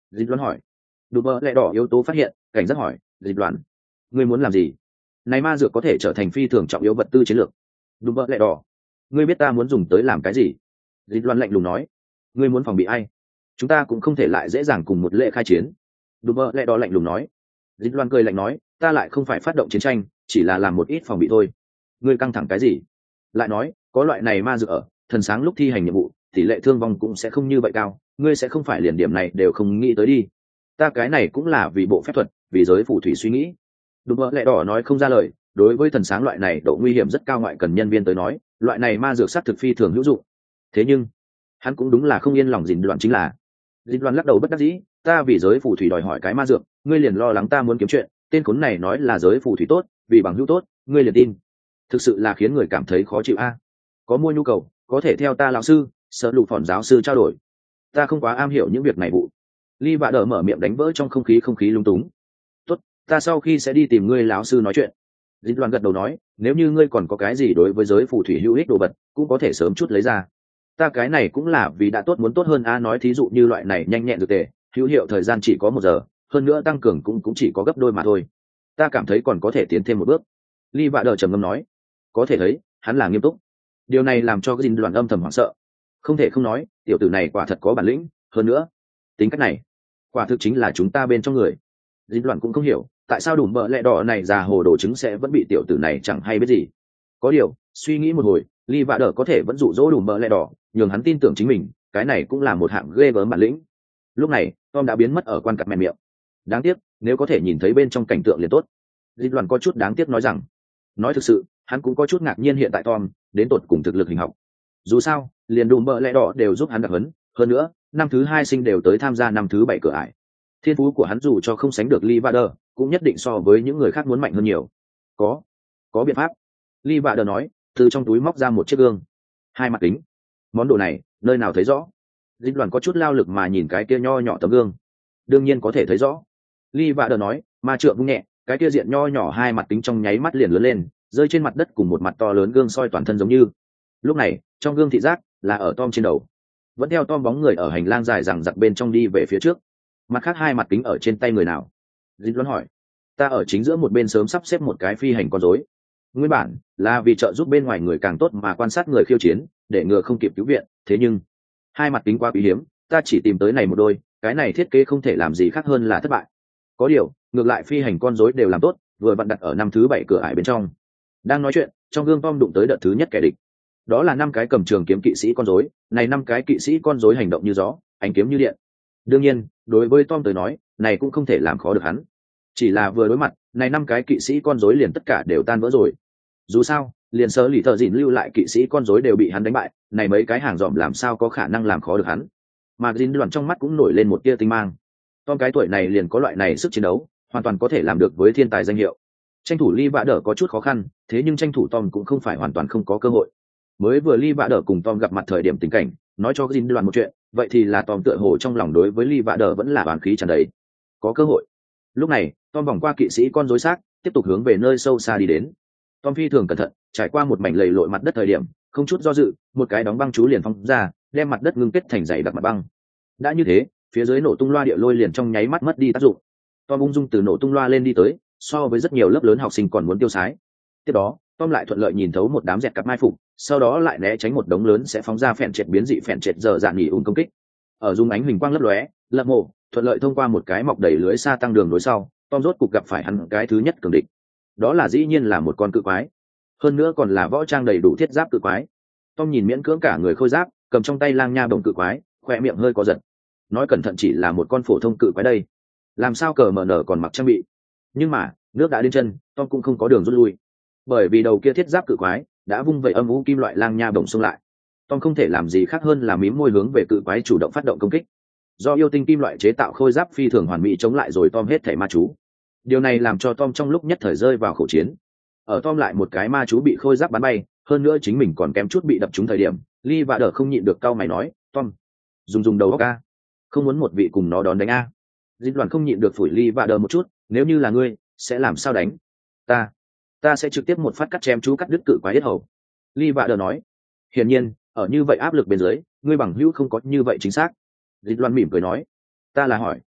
Dịch loan hỏi. Đùm bơ lẹ đỏ yếu tố phát hiện, cảnh giác hỏi. Dịch loan, ngươi muốn làm gì? Này ma dược có thể trở thành phi thường trọng yếu vật tư chiến lược. Đùm bơ lẹ đỏ, ngươi biết ta muốn dùng tới làm cái gì? Dịch loan lạnh lùng nói. Ngươi muốn phòng bị ai? Chúng ta cũng không thể lại dễ dàng cùng một lệ khai chiến. Đùm bơ lẹ đỏ lạnh lùng nói. Dịch loan cười lạnh nói, ta lại không phải phát động chiến tranh, chỉ là làm một ít phòng bị thôi. Ngươi căng thẳng cái gì? Lại nói, có loại này ma dược ở, thần sáng lúc thi hành nhiệm vụ, tỷ lệ thương vong cũng sẽ không như vậy cao, ngươi sẽ không phải liền điểm này đều không nghĩ tới đi. Ta cái này cũng là vì bộ phép thuật, vì giới phù thủy suy nghĩ. Đùm bơ lẹ đỏ nói không ra lời, đối với thần sáng loại này độ nguy hiểm rất cao ngoại cần nhân viên tới nói, loại này ma dược sát thực phi thường hữu dụng. Thế nhưng, hắn cũng đúng là không yên lòng Dìn Đoạn chính là. Dìn Đoạn lắc đầu bất đắc dĩ, ta vì giới phù thủy đòi hỏi cái ma dược, ngươi liền lo lắng ta muốn kiếm chuyện, tên khốn này nói là giới phù thủy tốt, vì bằng hữu tốt, ngươi liền tin. Thực sự là khiến người cảm thấy khó chịu a. Có mua nhu cầu, có thể theo ta lão sư, sợ lụ phỏn giáo sư trao đổi. Ta không quá am hiểu những việc này vụ. Ly Vạ Đờ mở miệng đánh vỡ trong không khí không khí lung túng. Tốt, ta sau khi sẽ đi tìm ngươi lão sư nói chuyện. Dịch Loan gật đầu nói, nếu như ngươi còn có cái gì đối với giới phù thủy hữu ích đồ vật, cũng có thể sớm chút lấy ra. Ta cái này cũng là vì đã tốt muốn tốt hơn a, nói thí dụ như loại này nhanh nhẹn dược tề, hữu hiệu thời gian chỉ có một giờ, hơn nữa tăng cường cũng cũng chỉ có gấp đôi mà thôi. Ta cảm thấy còn có thể tiến thêm một bước. Ly Vạ Đờ trầm ngâm nói, có thể thấy hắn là nghiêm túc. Điều này làm cho cái Dịch Loan âm thầm hoảng sợ. Không thể không nói, tiểu tử này quả thật có bản lĩnh, hơn nữa, tính cách này, quả thực chính là chúng ta bên trong người. Dịch Loan cũng không hiểu, tại sao Đùm bợ lẹ đỏ này già hồ đồ trứng sẽ vẫn bị tiểu tử này chẳng hay biết gì. Có điều, suy nghĩ một hồi, Ly Vạ Đờ có thể vẫn dụ dỗ Đùm bợ lẹ đỏ, nhường hắn tin tưởng chính mình, cái này cũng là một hạng ghê gớm bản lĩnh. Lúc này, Tom đã biến mất ở quan cặp mẹ miệng. Đáng tiếc, nếu có thể nhìn thấy bên trong cảnh tượng liền tốt. Dịch Loan có chút đáng tiếc nói rằng, nói thực sự, hắn cũng có chút ngạc nhiên hiện tại Tom đến tột cùng thực lực hình học. Dù sao, liền Đùm bợ lẹ đỏ đều giúp hắn đặc huấn, hơn nữa, năm thứ hai sinh đều tới tham gia năm thứ bảy cửa ải. Thiên phú của hắn dù cho không sánh được Ly Vạ Đờ, cũng nhất định so với những người khác muốn mạnh hơn nhiều. Có, có biện pháp. Ly Vạ Đờ nói, từ trong túi móc ra một chiếc gương, hai mặt kính. Món đồ này, nơi nào thấy rõ? Dịch Loan có chút lao lực mà nhìn cái kia nho nhỏ tấm gương. Đương nhiên có thể thấy rõ. Ly Vạ Đờ nói, ma trượng vung nhẹ, cái kia diện nho nhỏ hai mặt kính trong nháy mắt liền lớn lên, rơi trên mặt đất cùng một mặt to lớn gương soi toàn thân giống như. Lúc này, trong gương thị giác là ở Tom trên đầu, vẫn theo Tom bóng người ở hành lang dài rằng giặc bên trong đi về phía trước. Mặt khác hai mặt kính ở trên tay người nào? Dịch Loan hỏi. Ta ở chính giữa một bên sớm sắp xếp một cái phi hành con rối. Nguyên bản là vì trợ giúp bên ngoài người càng tốt mà quan sát người khiêu chiến, để ngừa không kịp cứu viện. Thế nhưng hai mặt kính quá quý hiếm, ta chỉ tìm tới này một đôi, cái này thiết kế không thể làm gì khác hơn là thất bại. Có điều, ngược lại phi hành con rối đều làm tốt, vừa vặn đặt ở năm thứ bảy cửa ải bên trong. Đang nói chuyện, trong gương Tom đụng tới đợt thứ nhất kẻ địch. Đó là năm cái cầm trường kiếm kỵ sĩ con rối, này năm cái kỵ sĩ con rối hành động như gió, ánh kiếm như điện. Đương nhiên, đối với Tom tới nói, này cũng không thể làm khó được hắn. Chỉ là vừa đối mặt, này năm cái kỵ sĩ con rối liền tất cả đều tan vỡ rồi. Dù sao, liền sớ lì thợ dịn lưu lại kỵ sĩ con rối đều bị hắn đánh bại, này mấy cái hàng dòm làm sao có khả năng làm khó được hắn. Mà Jin đoàn trong mắt cũng nổi lên một tia tinh mang. Tom cái tuổi này liền có loại này sức chiến đấu, hoàn toàn có thể làm được với thiên tài danh hiệu. Tranh thủ Ly Vạ Đờ có chút khó khăn, thế nhưng tranh thủ Tom cũng không phải hoàn toàn không có cơ hội. Mới vừa Ly Vạ Đờ cùng Tom gặp mặt thời điểm tình cảnh, nói cho Jin đoàn một chuyện, vậy thì là Tom tựa hồ trong lòng đối với Ly Vạ Đờ vẫn là oán khí tràn đầy. Có cơ hội. Lúc này, Tom vòng qua kỵ sĩ con rối xác, tiếp tục hướng về nơi sâu xa đi đến. Tom phi thường cẩn thận, trải qua một mảnh lầy lội mặt đất thời điểm, không chút do dự, một cái đóng băng chú liền phóng ra, đem mặt đất ngưng kết thành dày đặc mặt băng. Đã như thế, phía dưới nổ tung loa địa lôi liền trong nháy mắt mất đi tác dụng. Tom ung dung từ nổ tung loa lên đi tới, so với rất nhiều lớp lớn học sinh còn muốn tiêu sái. Tiếp đó, Tom lại thuận lợi nhìn thấu một đám dẹt cặp mai phục, sau đó lại né tránh một đống lớn sẽ phóng ra phèn trệt biến dị phèn trệt giờ dạn nghỉ ung công kích. Ở dung ánh huỳnh quang lấp lóe, lập mộ, thuận lợi thông qua một cái mọc đầy lưới xa tăng đường đối sau, Tom rốt cục gặp phải hắn cái thứ nhất cường địch. Đó là dĩ nhiên là một con cự quái, hơn nữa còn là võ trang đầy đủ thiết giáp cự quái. Tom nhìn miễn cưỡng cả người khôi giáp, cầm trong tay lang nha bổng cự quái, khoe miệng hơi có giật. Nói cẩn thận chỉ là một con phổ thông cự quái đây, làm sao cờ mở nở còn mặc trang bị. Nhưng mà nước đã đến chân, Tom cũng không có đường rút lui, bởi vì đầu kia thiết giáp cự quái đã vung vẩy âm u kim loại lang nha bổng xông lại. Tom không thể làm gì khác hơn là mím môi hướng về cự quái chủ động phát động công kích. Do yêu tinh kim loại chế tạo khôi giáp phi thường hoàn mỹ chống lại rồi Tom hết thảy ma chú. Điều này làm cho Tom trong lúc nhất thời rơi vào khẩu chiến. Ở Tom lại một cái ma chú bị khôi giáp bắn bay, hơn nữa chính mình còn kém chút bị đập trúng thời điểm, Ly Vạ Đờ không nhịn được cau mày nói, Tom, dùng dùng đầu óc a, không muốn một vị cùng nó đón đánh a. Dịch đoàn không nhịn được phủi Ly Vạ Đờ một chút, nếu như là ngươi, sẽ làm sao đánh? Ta, ta sẽ trực tiếp một phát cắt chém chú cắt đứt cự quái hết hầu. Ly Vạ Đờ nói. Hiển nhiên, ở như vậy áp lực bên dưới, ngươi bằng hữu không có như vậy chính xác. Dịch đoàn mỉm cười nói, ta là hỏi,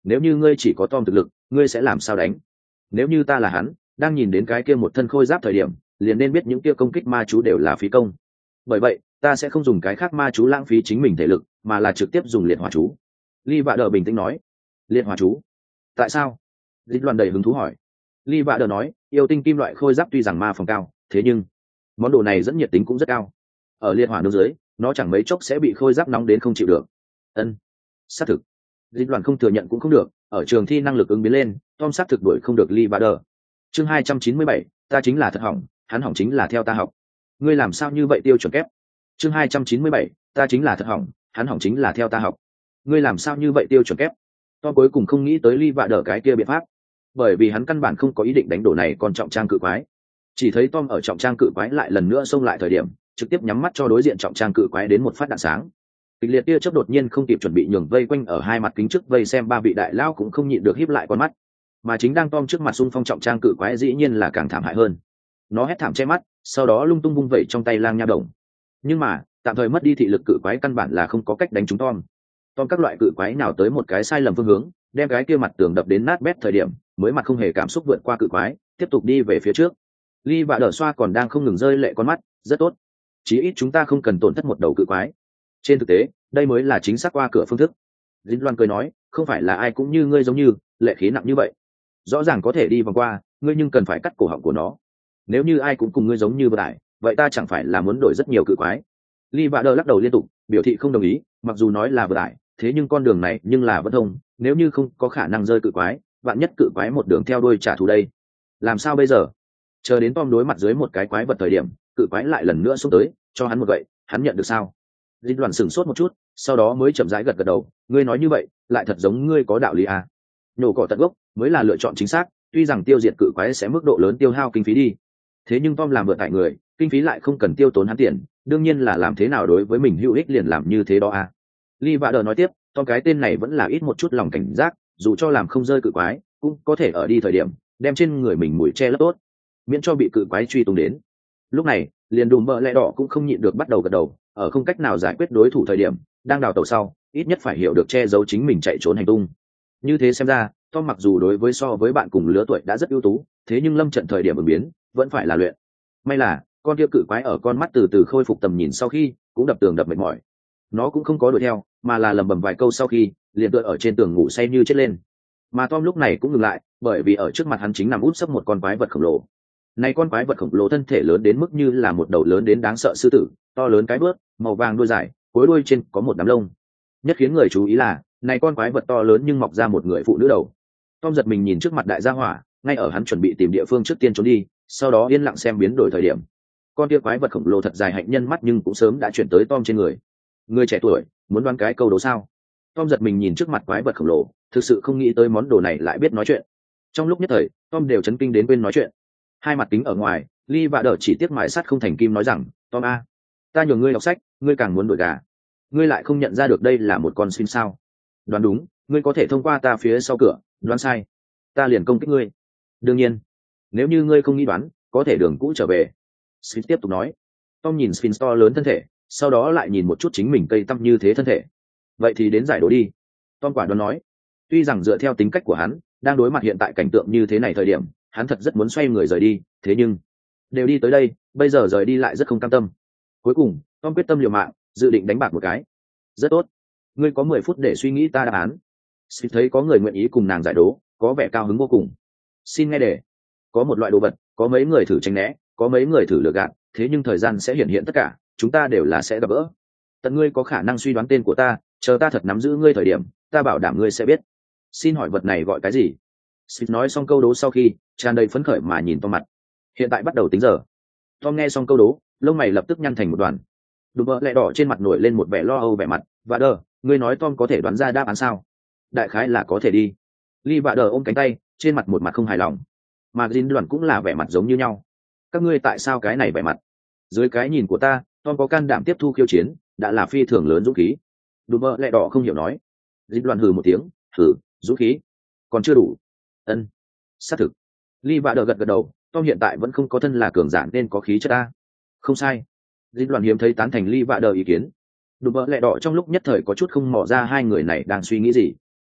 nếu như ngươi chỉ có Tom thực lực ngươi sẽ làm sao đánh? Nếu như ta là hắn, đang nhìn đến cái kia một thân khôi giáp thời điểm liền nên biết những kia công kích ma chú đều là phí công. Bởi vậy ta sẽ không dùng cái khác ma chú lãng phí chính mình thể lực, mà là trực tiếp dùng liệt hỏa chú. Ly Vạ Đờ bình tĩnh nói. Liệt hỏa chú? Tại sao? Dịch Loan đầy hứng thú hỏi. Ly Vạ Đờ nói, yêu tinh kim loại khôi giáp tuy rằng ma phòng cao, thế nhưng món đồ này dẫn nhiệt tính cũng rất cao. Ở liệt hỏa nướng dưới, nó chẳng mấy chốc sẽ bị khôi giáp nóng đến không chịu được. Ân, xác thực. Dịch Loan không thừa nhận cũng không được, ở trường thi năng lực ứng biến lên, Tom xác thực đuổi không được Ly Vạ Đờ. Chương hai trăm chín mươi bảy, ta chính là thật hỏng, hắn hỏng chính là theo ta học. Ngươi làm sao như vậy tiêu chuẩn kép? Chương hai trăm chín mươi bảy, ta chính là thật hỏng, hắn hỏng chính là theo ta học. Ngươi làm sao như vậy tiêu chuẩn kép? Tom cuối cùng không nghĩ tới Ly Vạ Đờ cái kia biện pháp, bởi vì hắn căn bản không có ý định đánh đổ này còn trọng trang cự quái. Chỉ thấy Tom ở trọng trang cự quái lại lần nữa xông lại thời điểm, trực tiếp nhắm mắt cho đối diện trọng trang cự quái đến một phát đạn sáng. Kịch liệt tia chớp đột nhiên không kịp chuẩn bị nhường vây quanh ở hai mặt kính trước vây xem ba vị đại lao cũng không nhịn được híp lại con mắt. Mà chính đang Tom trước mặt xung phong trọng trang cự quái dĩ nhiên là càng thảm hại hơn. Nó hét thảm che mắt, sau đó lung tung vung vẩy trong tay lang nha đồng. Nhưng mà, tạm thời mất đi thị lực cự quái căn bản là không có cách đánh trúng Tom. Tom các loại cự quái nào tới một cái sai lầm phương hướng, đem cái kia mặt tường đập đến nát bét thời điểm, mới mặt không hề cảm xúc vượt qua cự quái, tiếp tục đi về phía trước. Ly Vạ Đờ xoa còn đang không ngừng rơi lệ con mắt, rất tốt. Chí ít chúng ta không cần tổn thất một đầu cự quái. Trên thực tế, đây mới là chính xác qua cửa phương thức. Dính Loan cười nói, không phải là ai cũng như ngươi giống như, lệ khí nặng như vậy. Rõ ràng có thể đi vòng qua, ngươi nhưng cần phải cắt cổ họng của nó. Nếu như ai cũng cùng ngươi giống như vừa tải, vậy ta chẳng phải là muốn đổi rất nhiều cự quái. Ly Vạ Đờ lắc đầu liên tục, biểu thị không đồng ý, mặc dù nói là vừa tải, thế nhưng con đường này nhưng là vẫn thông, nếu như không có khả năng rơi cự quái, vạn nhất cự quái một đường theo đuôi trả thù đây. Làm sao bây giờ? Chờ đến Tom đối mặt dưới một cái quái vật thời điểm, cự quái lại lần nữa xuống tới, cho hắn một gậy, hắn nhận được sao? Dịch Loan sửng sốt một chút, sau đó mới chậm rãi gật gật đầu, ngươi nói như vậy, lại thật giống ngươi có đạo lý à? Nhổ cỏ tận gốc mới là lựa chọn chính xác, tuy rằng tiêu diệt cự quái sẽ mức độ lớn tiêu hao kinh phí đi, thế nhưng Tom làm vượt tại người, kinh phí lại không cần tiêu tốn hắn tiền, đương nhiên là làm thế nào đối với mình hữu ích liền làm như thế đó à? Ly Vạ Đờ nói tiếp, Tom cái tên này vẫn là ít một chút lòng cảnh giác, dù cho làm không rơi cự quái, cũng có thể ở đi thời điểm đem trên người mình mũi che lấp tốt, miễn cho bị cự quái truy tung đến. Lúc này, liền Đùm Bợ Lẹ Đỏ cũng không nhịn được bắt đầu gật đầu, ở không cách nào giải quyết đối thủ thời điểm, đang đào tẩu sau, ít nhất phải hiểu được che giấu chính mình chạy trốn hành tung. Như thế xem ra, Tom mặc dù đối với so với bạn cùng lứa tuổi đã rất ưu tú, thế nhưng lâm trận thời điểm ứng biến, vẫn phải là luyện. May là, con kia cự quái ở con mắt từ từ khôi phục tầm nhìn sau khi, cũng đập tường đập mệt mỏi. Nó cũng không có đuổi theo, mà là lầm bầm vài câu sau khi, liền tựa ở trên tường ngủ say như chết lên. Mà Tom lúc này cũng ngừng lại, bởi vì ở trước mặt hắn chính nằm úp sấp một con quái vật khổng lồ. Này con quái vật khổng lồ thân thể lớn đến mức như là một đầu lớn đến đáng sợ sư tử, to lớn cái bước, màu vàng đuôi dài, cuối đuôi trên có một đám lông. Nhất khiến người chú ý là, này con quái vật to lớn nhưng mọc ra một người phụ nữ đầu. Tom giật mình nhìn trước mặt đại gia hỏa, ngay ở hắn chuẩn bị tìm địa phương trước tiên trốn đi, sau đó yên lặng xem biến đổi thời điểm. Con kia quái vật khổng lồ thật dài hạnh nhân mắt nhưng cũng sớm đã chuyển tới Tom trên người. Người trẻ tuổi, muốn đoán cái câu đố sao? Tom giật mình nhìn trước mặt quái vật khổng lồ, thực sự không nghĩ tới món đồ này lại biết nói chuyện. Trong lúc nhất thời, Tom đều chấn kinh đến quên nói chuyện. Hai mặt kính ở ngoài, Ly Vạ Đờ chỉ tiếc mài sắt không thành kim nói rằng, Tom a, ta nhường ngươi đọc sách, ngươi càng muốn đổi gà. Ngươi lại không nhận ra được đây là một con Sphinx sao? Đoán đúng, ngươi có thể thông qua ta phía sau cửa, đoán sai, ta liền công kích ngươi. Đương nhiên, nếu như ngươi không nghĩ đoán, có thể đường cũ trở về. Sphinx tiếp tục nói. Tom nhìn Sphinx to lớn thân thể, sau đó lại nhìn một chút chính mình cây tăm như thế thân thể. Vậy thì đến giải đố đi. Tom quả đoán nói. Tuy rằng dựa theo tính cách của hắn, đang đối mặt hiện tại cảnh tượng như thế này thời điểm, hắn thật rất muốn xoay người rời đi, thế nhưng đều đi tới đây, bây giờ rời đi lại rất không cam tâm. Cuối cùng, Tom quyết tâm liều mạng, dự định đánh bạc một cái. Rất tốt, ngươi có mười phút để suy nghĩ ta đáp án. Smith thấy có người nguyện ý cùng nàng giải đố, có vẻ cao hứng vô cùng. Xin nghe đề. Có một loại đồ vật, có mấy người thử tránh né, có mấy người thử lừa gạt, thế nhưng thời gian sẽ hiện hiện tất cả, chúng ta đều là sẽ gặp gỡ. Tận ngươi có khả năng suy đoán tên của ta, chờ ta thật nắm giữ ngươi thời điểm, ta bảo đảm ngươi sẽ biết. Xin hỏi vật này gọi cái gì? Smith nói xong câu đố sau khi, tràn đầy phấn khởi mà nhìn Tom mặt. Hiện tại bắt đầu tính giờ. Tom nghe xong câu đố, lông mày lập tức nhăn thành một đoàn. Đùm Bợ Lẹ Đỏ trên mặt nổi lên một vẻ lo âu vẻ mặt. Vạ Đờ, ngươi nói Tom có thể đoán ra đáp án sao? Đại khái là có thể đi. Ly Vạ Đờ ôm cánh tay, trên mặt một mặt không hài lòng. Mà Jin Đoàn cũng là vẻ mặt giống như nhau. Các ngươi tại sao cái này vẻ mặt? Dưới cái nhìn của ta, Tom có can đảm tiếp thu khiêu chiến, đã là phi thường lớn dũng khí. Đùm Bợ Lẹ Đỏ không hiểu nói. Jin Đoàn hừ một tiếng, hừ, dũng khí, còn chưa đủ. Ân, xác thực. Ly Vạ Đờ gật gật đầu, Tom hiện tại vẫn không có thân là cường giả nên có khí chất ta. Không sai. Dinh Đoàn hiếm thấy tán thành Ly Vạ Đờ ý kiến. Đùm Bợ Lẹ Đỏ trong lúc nhất thời có chút không mò ra hai người này đang suy nghĩ gì.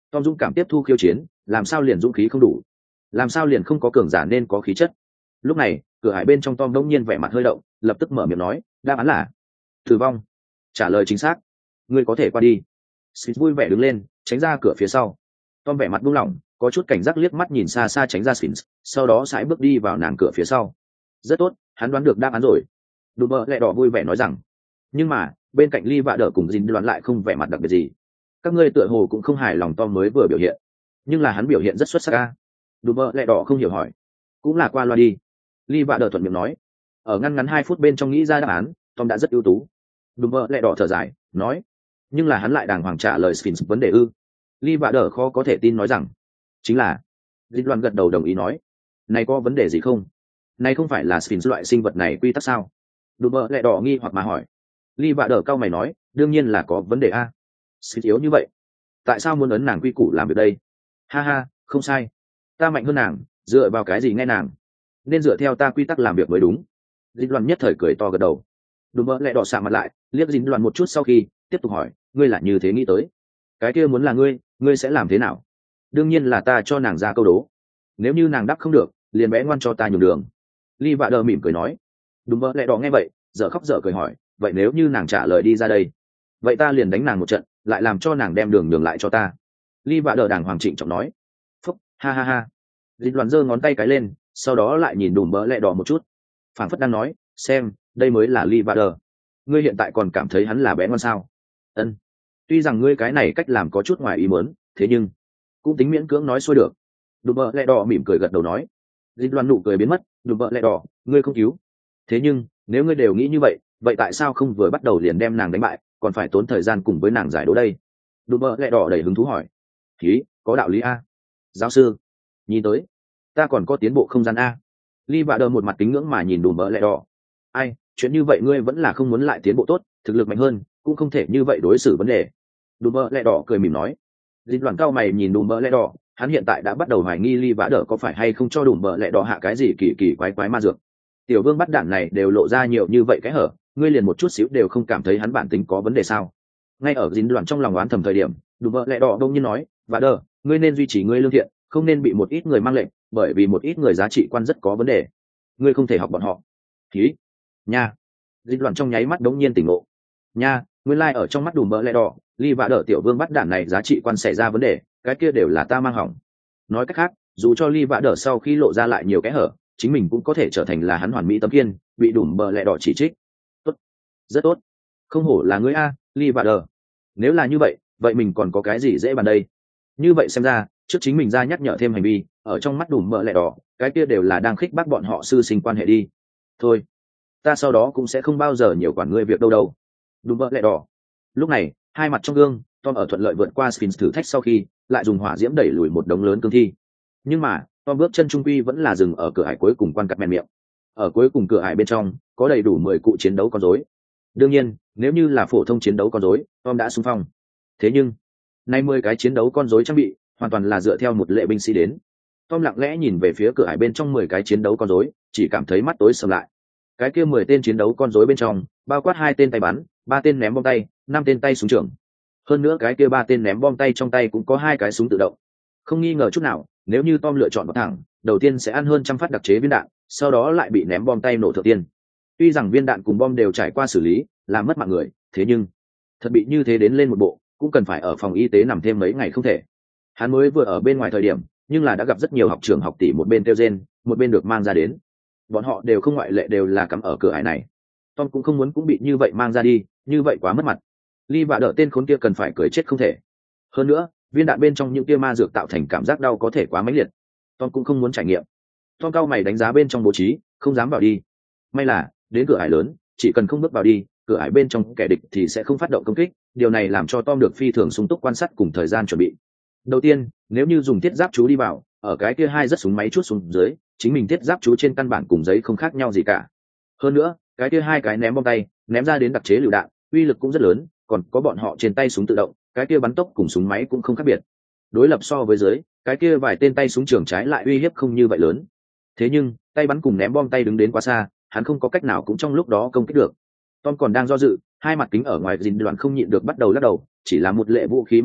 Tom dũng cảm tiếp thu khiêu chiến, làm sao liền dũng khí không đủ, làm sao liền không có cường giả nên có khí chất. Lúc này cửa hải bên trong Tom đống nhiên vẻ mặt hơi động, lập tức mở miệng nói, đáp án là tử vong. Trả lời chính xác. Ngươi có thể qua đi. Sphinx vui vẻ đứng lên, tránh ra cửa phía sau. Tom vẻ mặt buông lỏng, có chút cảnh giác liếc mắt nhìn xa xa tránh ra Sphinx, sau đó sải bước đi vào nàng cửa phía sau. Rất tốt, hắn đoán được đáp án rồi. Đùm bơ lẹ đỏ vui vẻ nói rằng. Nhưng mà bên cạnh Ly Vạ Đỡ cùng Dìn đoán lại không vẻ mặt đặc biệt gì. Các ngươi tựa hồ cũng không hài lòng Tom mới vừa biểu hiện, nhưng là hắn biểu hiện rất xuất sắc a. Đùm bơ lẹ đỏ không hiểu hỏi. Cũng là qua loa đi. Ly Vạ Đỡ thuận miệng nói. Ở ngăn ngắn hai phút bên trong nghĩ ra đáp án, Tom đã rất ưu tú. Đùm bơ lẹ đỏ thở dài nói, nhưng là hắn lại đàng hoàng trả lời Sphinx vấn đề ư? Ly Vạ Đỡ khó có thể tin nói rằng, chính là. Dinh Loan gật đầu đồng ý nói, này có vấn đề gì không? Này không phải là Sphinx loại sinh vật này quy tắc sao? Đùm bơ lẹ đỏ nghi hoặc mà hỏi. Ly Vạ Đỡ cau mày nói, đương nhiên là có vấn đề a. Sphinx yếu như vậy, tại sao muốn ấn nàng quy củ làm việc đây? Ha ha, không sai, ta mạnh hơn nàng, dựa vào cái gì nghe nàng? Nên dựa theo ta quy tắc làm việc mới đúng. Dinh Loan nhất thời cười to gật đầu. Đùm bơ lẹ đỏ sạm mặt lại, liếc Dinh Loan một chút sau khi tiếp tục hỏi, ngươi là như thế nghĩ tới? Cái kia muốn là ngươi, ngươi sẽ làm thế nào? Đương nhiên là ta cho nàng ra câu đố. Nếu như nàng đáp không được, liền bé ngoan cho ta nhường đường. Ly Vạ Đỡ mỉm cười nói. Đùm bơ lẹ đỏ nghe vậy, dở khóc dở cười hỏi, vậy nếu như nàng trả lời đi ra đây, vậy ta liền đánh nàng một trận, lại làm cho nàng đem đường nhường lại cho ta. Ly Vạ Đỡ đàng hoàng trịnh trọng nói. Phúc, ha ha ha. Dinh Loan giơ ngón tay cái lên, sau đó lại nhìn đùm bơ lẹ đỏ một chút, phảng phất đang nói, xem, đây mới là Ly Vạ Đỡ. Ngươi hiện tại còn cảm thấy hắn là bé ngoan sao? Ân. Tuy rằng ngươi cái này cách làm có chút ngoài ý muốn, thế nhưng cũng tính miễn cưỡng nói xuôi được. Đùm bơ lẹ đỏ mỉm cười gật đầu nói. Dịch Loan nụ cười biến mất. Đùm bơ lẹ đỏ, ngươi không cứu. Thế nhưng nếu ngươi đều nghĩ như vậy, vậy tại sao không vừa bắt đầu liền đem nàng đánh bại, còn phải tốn thời gian cùng với nàng giải đố đây? Đùm bơ lẹ đỏ đầy hứng thú hỏi. Ý, có đạo lý a. Giáo sư, nhìn tới ta còn có tiến bộ không gian a. Ly Vạ Đỡ một mặt kính ngưỡng mà nhìn đùm bơ lẹ đỏ. Ai, chuyện như vậy ngươi vẫn là không muốn lại tiến bộ tốt, thực lực mạnh hơn cũng không thể như vậy đối xử vấn đề. Đùm bơ lẹ đỏ cười mỉm nói. Dịch Loan cao mày nhìn đùm bơ lẹ đỏ, hắn hiện tại đã bắt đầu hoài nghi Ly Vạ Đỡ có phải hay không cho đùm bơ lẹ đỏ hạ cái gì kỳ kỳ quái quái ma dược. Tiểu vương bắt đạn này đều lộ ra nhiều như vậy cái hở, ngươi liền một chút xíu đều không cảm thấy hắn bản tính có vấn đề sao? Ngay ở Dịch Loan trong lòng oán thầm thời điểm, đùm bơ lẹ đỏ đông nhiên nói, Vạ Đỡ, ngươi nên duy trì ngươi lương thiện, không nên bị một ít người mang lệnh, bởi vì một ít người giá trị quan rất có vấn đề, ngươi không thể học bọn họ. Khí nha. Dịch Loan trong nháy mắt đống nhiên tỉnh ngộ. Nha, nguyên lai like ở trong mắt đùm bơ lẹ đỏ, Ly Vạ Đỡ tiểu vương bắt đạn này giá trị quan xảy ra vấn đề, cái kia đều là ta mang hỏng. Nói cách khác, dù cho Ly Vạ Đỡ sau khi lộ ra lại nhiều cái hở, chính mình cũng có thể trở thành là hắn hoàn mỹ tấm kiên, bị đùm bơ lẹ đỏ chỉ trích. Tốt, rất tốt, không hổ là ngươi a, Ly Vạ Đỡ. Nếu là như vậy, vậy mình còn có cái gì dễ bàn đây? Như vậy xem ra, trước chính mình ra nhắc nhở thêm hành vi, ở trong mắt đùm bơ lẹ đỏ, cái kia đều là đang khích bác bọn họ sư sinh quan hệ đi. Thôi, ta sau đó cũng sẽ không bao giờ nhiều quản ngươi việc đâu đâu. Đùm bơ lẹ đỏ. Lúc này, hai mặt trong gương, Tom ở thuận lợi vượt qua Sphinx thử thách sau khi lại dùng hỏa diễm đẩy lùi một đống lớn cương thi. Nhưng mà Tom bước chân trung quy vẫn là dừng ở cửa ải cuối cùng quan cắt men miệng. Ở cuối cùng cửa ải bên trong có đầy đủ mười cụ chiến đấu con rối. Đương nhiên, nếu như là phổ thông chiến đấu con rối, Tom đã xung phong. Thế nhưng nay mười cái chiến đấu con rối trang bị hoàn toàn là dựa theo một lệ binh sĩ đến. Tom lặng lẽ nhìn về phía cửa ải bên trong mười cái chiến đấu con rối, chỉ cảm thấy mắt tối sầm lại. Cái kia mười tên chiến đấu con rối bên trong, bao quát hai tên tay bắn, ba tên ném bom tay, năm tên tay súng trường. Hơn nữa cái kia ba tên ném bom tay trong tay cũng có hai cái súng tự động. Không nghi ngờ chút nào, nếu như Tom lựa chọn vào thẳng, đầu tiên sẽ ăn hơn trăm phát đặc chế viên đạn, sau đó lại bị ném bom tay nổ thượng tiên. Tuy rằng viên đạn cùng bom đều trải qua xử lý, làm mất mạng người, thế nhưng thật bị như thế đến lên một bộ, cũng cần phải ở phòng y tế nằm thêm mấy ngày không thể. Hắn mới vừa ở bên ngoài thời điểm, nhưng là đã gặp rất nhiều học trưởng học tỷ một bên tiêu gen, một bên được mang ra đến. Bọn họ đều không ngoại lệ đều là cắm ở cửa ải này. Tom cũng không muốn cũng bị như vậy mang ra đi, như vậy quá mất mặt. Ly Vạ Đỡ tên khốn kia cần phải cười chết không thể. Hơn nữa, viên đạn bên trong những kia ma dược tạo thành cảm giác đau có thể quá mãnh liệt. Tom cũng không muốn trải nghiệm. Tom cao mày đánh giá bên trong bố trí, không dám vào đi. May là đến cửa ải lớn, chỉ cần không bước vào đi, cửa ải bên trong kẻ địch thì sẽ không phát động công kích. Điều này làm cho Tom được phi thường sung túc quan sát cùng thời gian chuẩn bị. Đầu tiên, nếu như dùng thiết giáp chú đi vào, ở cái kia hai rất súng máy chút xuống dưới, chính mình thiết giáp chú trên căn bản cùng giấy không khác nhau gì cả. Hơn nữa, cái kia hai cái ném bom tay, ném ra đến đặc chế lựu đạn, uy lực cũng rất lớn, còn có bọn họ trên tay súng tự động, cái kia bắn tốc cùng súng máy cũng không khác biệt. Đối lập so với dưới, cái kia vài tên tay súng trường trái lại uy hiếp không như vậy lớn. Thế nhưng, tay bắn cùng ném bom tay đứng đến quá xa, hắn không có cách nào cũng trong lúc đó công kích được. Tom còn đang do dự, hai mặt kính ở ngoài Dìn Đoạn không nhịn được bắt đầu lắc đầu, chỉ là một lệ vũ khí mà thôi,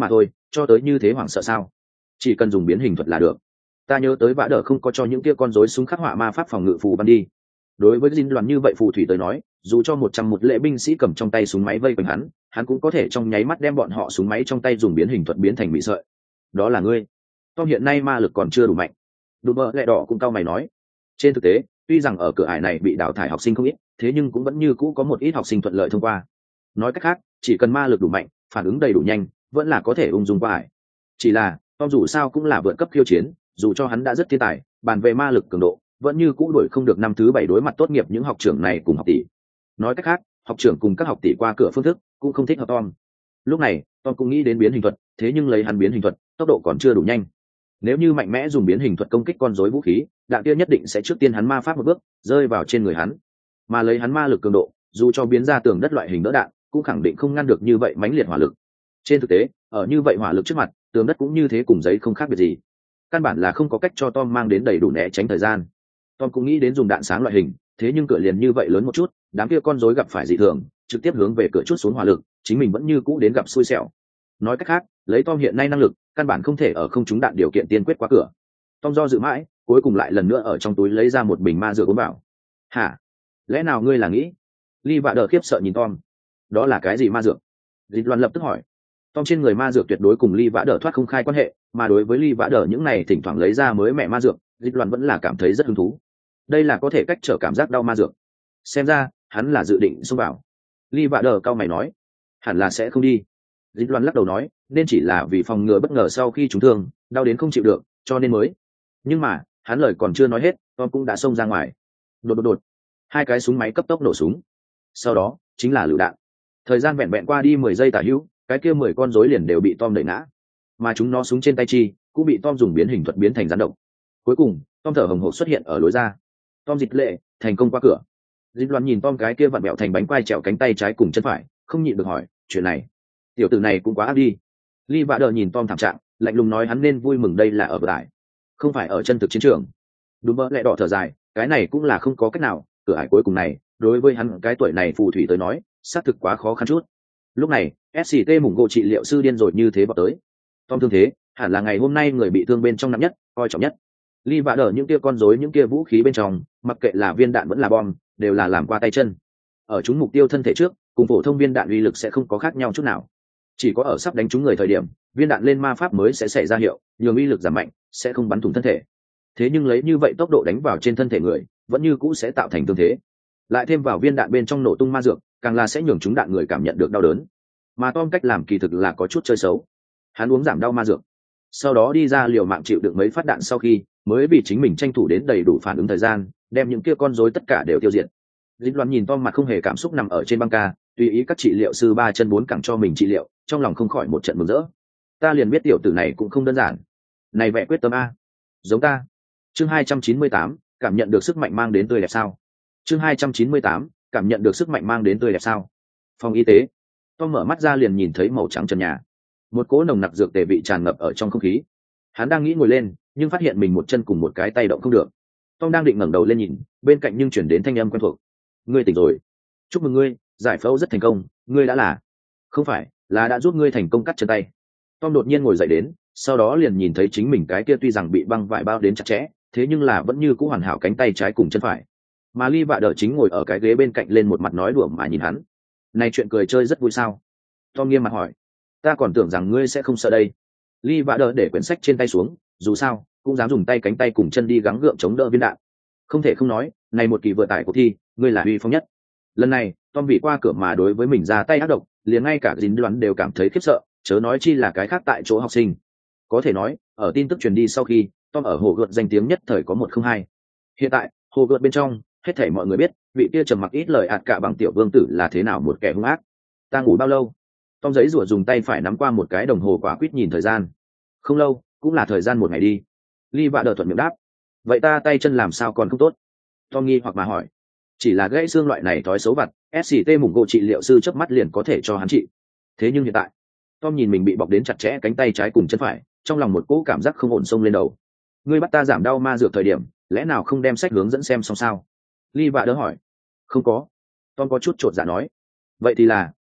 cho tới như thế hoảng sợ sao? Chỉ cần dùng biến hình thuật là được. Ta nhớ tới vã đỡ không có cho những kia con rối súng khắc họa ma pháp phòng ngự phù bắn đi. Đối với dinh loạn như vậy phù thủy tới nói, dù cho một trăm một lệ binh sĩ cầm trong tay súng máy vây quanh hắn, hắn cũng có thể trong nháy mắt đem bọn họ súng máy trong tay dùng biến hình thuật biến thành mị sợi. Đó là ngươi. Tom hiện nay ma lực còn chưa đủ mạnh. Đùm bơ lẹ đỏ cũng cau mày nói. Trên thực tế, tuy rằng ở cửa ải này bị đào thải học sinh không ít, thế nhưng cũng vẫn như cũ có một ít học sinh thuận lợi thông qua. Nói cách khác, chỉ cần ma lực đủ mạnh, phản ứng đầy đủ nhanh, vẫn là có thể ung dung qua ải. Chỉ là, Tom dù sao cũng là vượt cấp khiêu chiến, dù cho hắn đã rất thiên tài, bàn về ma lực cường độ, vẫn như cũ đuổi không được năm thứ bảy đối mặt tốt nghiệp những học trưởng này cùng học tỷ. Nói cách khác, học trưởng cùng các học tỷ qua cửa phương thức cũng không thích hợp Tom. Lúc này, Tom cũng nghĩ đến biến hình thuật, thế nhưng lấy hắn biến hình thuật, tốc độ còn chưa đủ nhanh. Nếu như mạnh mẽ dùng biến hình thuật công kích con rối vũ khí, đạn kia nhất định sẽ trước tiên hắn ma pháp một bước, rơi vào trên người hắn. Mà lấy hắn ma lực cường độ, dù cho biến ra tường đất loại hình đỡ đạn, cũng khẳng định không ngăn được như vậy mãnh liệt hỏa lực. Trên thực tế, ở như vậy hỏa lực trước mặt, tường đất cũng như thế cùng giấy không khác biệt gì. Căn bản là không có cách cho Tom mang đến đầy đủ né tránh thời gian. Tom cũng nghĩ đến dùng đạn sáng loại hình, thế nhưng cửa liền như vậy lớn một chút, đám kia con rối gặp phải dị thường, trực tiếp hướng về cửa chút xuống hỏa lực, chính mình vẫn như cũ đến gặp xui xẻo. Nói cách khác, lấy Tom hiện nay năng lực, căn bản không thể ở không trúng đạn điều kiện tiên quyết qua cửa. Tom do dự mãi, cuối cùng lại lần nữa ở trong túi lấy ra một bình ma dược uống vào. Hả? Lẽ nào ngươi là nghĩ? Ly Vạ Đờ khiếp sợ nhìn Tom. Đó là cái gì ma dược? Dịch Loan lập tức hỏi. Tom trên người ma dược tuyệt đối cùng Ly Vạ Đờ thoát không khai quan hệ, mà đối với Ly Vạ Đờ những này thỉnh thoảng lấy ra mới mẹ ma dược, Dịch Loan vẫn là cảm thấy rất hứng thú. Đây là có thể cách trở cảm giác đau ma dược. Xem ra, hắn là dự định xông vào. Ly Vạ Đờ cao mày nói, hẳn là sẽ không đi. Dịch Loan lắc đầu nói, nên chỉ là vì phòng ngừa bất ngờ sau khi trúng thương, đau đến không chịu được, cho nên mới. Nhưng mà, hắn lời còn chưa nói hết, Tom cũng đã xông ra ngoài. Đột đột đột, hai cái súng máy cấp tốc nổ súng. Sau đó, chính là lựu đạn. Thời gian vẹn vẹn qua đi mười giây tả hữu, cái kia mười con rối liền đều bị Tom đẩy ngã. Mà chúng nó súng trên tay chi, cũng bị Tom dùng biến hình thuật biến thành rắn độc. Cuối cùng, Tom thở hồng hộc xuất hiện ở lối ra. Tom dịch lệ, thành công qua cửa. Dịch Loan nhìn Tom cái kia vặn bẹo thành bánh quai trèo cánh tay trái cùng chân phải, không nhịn được hỏi, chuyện này, tiểu tử này cũng quá ác đi. Ly Vạ Đờ nhìn Tom thảm trạng, lạnh lùng nói hắn nên vui mừng đây là ở bờ ải, không phải ở chân thực chiến trường. Đúng mơ lẹ đỏ thở dài, cái này cũng là không có cách nào, cửa ải cuối cùng này, đối với hắn cái tuổi này phù thủy tới nói, xác thực quá khó khăn chút. Lúc này, ét xê tê mủng gỗ trị liệu sư điên rồi như thế vào tới. Tom thương thế, hẳn là ngày hôm nay người bị thương bên trong nặng nhất, coi trọng nhất. Ly Vạ Đờ những kia con rối những kia vũ khí bên trong, mặc kệ là viên đạn vẫn là bom, đều là làm qua tay chân. Ở chúng mục tiêu thân thể trước, cùng phổ thông viên đạn uy lực sẽ không có khác nhau chút nào. Chỉ có ở sắp đánh trúng người thời điểm, viên đạn lên ma pháp mới sẽ xảy ra hiệu, nhường uy lực giảm mạnh, sẽ không bắn thủng thân thể. Thế nhưng lấy như vậy tốc độ đánh vào trên thân thể người, vẫn như cũ sẽ tạo thành thương thế. Lại thêm vào viên đạn bên trong nổ tung ma dược, càng là sẽ nhường chúng đạn người cảm nhận được đau đớn. Mà Tom cách làm kỳ thực là có chút chơi xấu. Hắn uống giảm đau ma dược, sau đó đi ra liều mạng chịu đựng mấy phát đạn sau khi, mới vì chính mình tranh thủ đến đầy đủ phản ứng thời gian, đem những kia con rối tất cả đều tiêu diệt. Dịch Loan nhìn Tom mặt không hề cảm xúc nằm ở trên băng ca, tùy ý các trị liệu sư ba chân bốn cẳng cho mình trị liệu, trong lòng không khỏi một trận mừng rỡ. Ta liền biết tiểu tử này cũng không đơn giản. Này vẻ quyết tâm a, giống ta. Chương hai trăm chín mươi tám, cảm nhận được sức mạnh mang đến tươi đẹp sao? Chương hai trăm chín mươi tám, cảm nhận được sức mạnh mang đến tươi đẹp sao? Phòng y tế. Tom mở mắt ra liền nhìn thấy màu trắng trần nhà. Một cỗ nồng nặc dược tề vị tràn ngập ở trong không khí. Hắn đang nghĩ ngồi lên, nhưng phát hiện mình một chân cùng một cái tay động không được. Tom đang định ngẩng đầu lên nhìn, bên cạnh nhưng chuyển đến thanh âm quen thuộc. Ngươi tỉnh rồi. Chúc mừng ngươi, giải phẫu rất thành công, ngươi đã là. Không phải, là đã giúp ngươi thành công cắt chân tay. Tom đột nhiên ngồi dậy đến, sau đó liền nhìn thấy chính mình cái kia tuy rằng bị băng vải bao đến chặt chẽ, thế nhưng là vẫn như cũ hoàn hảo cánh tay trái cùng chân phải. Mà Ly Vạ Đờ chính ngồi ở cái ghế bên cạnh lên một mặt nói đùa mà nhìn hắn. Này chuyện cười chơi rất vui sao? Tom nghiêm mặt hỏi. Ta còn tưởng rằng ngươi sẽ không sợ đây. Ly Vạ Đờ để quyển sách trên tay xuống, dù sao cũng dám dùng tay cánh tay cùng chân đi gắng gượng chống đỡ viên đạn. Không thể không nói, này một kỳ vừa tải cuộc thi, ngươi là uy phong nhất. Lần này, Tom bị qua cửa mà đối với mình ra tay ác độc, liền ngay cả dính đoán đều cảm thấy khiếp sợ, chớ nói chi là cái khác tại chỗ học sinh. Có thể nói, ở tin tức truyền đi sau khi, Tom ở hồ gợt danh tiếng nhất thời có một không hai. Hiện tại, hồ gợt bên trong, hết thảy mọi người biết, vị kia trầm mặc ít lời ạt cả bằng tiểu vương tử là thế nào một kẻ hung ác. Ta ngủ bao lâu? Tom giấy rủa dùng tay phải nắm qua một cái đồng hồ quả quyết nhìn thời gian. Không lâu, cũng là thời gian một ngày đi. Ly Vạ Đờ thuận miệng đáp. Vậy ta tay chân làm sao còn không tốt? Tom nghi hoặc mà hỏi. Chỉ là gãy xương loại này thói xấu vặt, ét xê tê mủng gỗ trị liệu sư chớp mắt liền có thể cho hắn trị. Thế nhưng hiện tại, Tom nhìn mình bị bọc đến chặt chẽ cánh tay trái cùng chân phải, trong lòng một cỗ cảm giác không ổn xông lên đầu. Ngươi bắt ta giảm đau ma dược thời điểm, lẽ nào không đem sách hướng dẫn xem xong sao? Ly Vạ Đờ hỏi. Không có. Tom có chút chột dạ nói. Vậy thì là,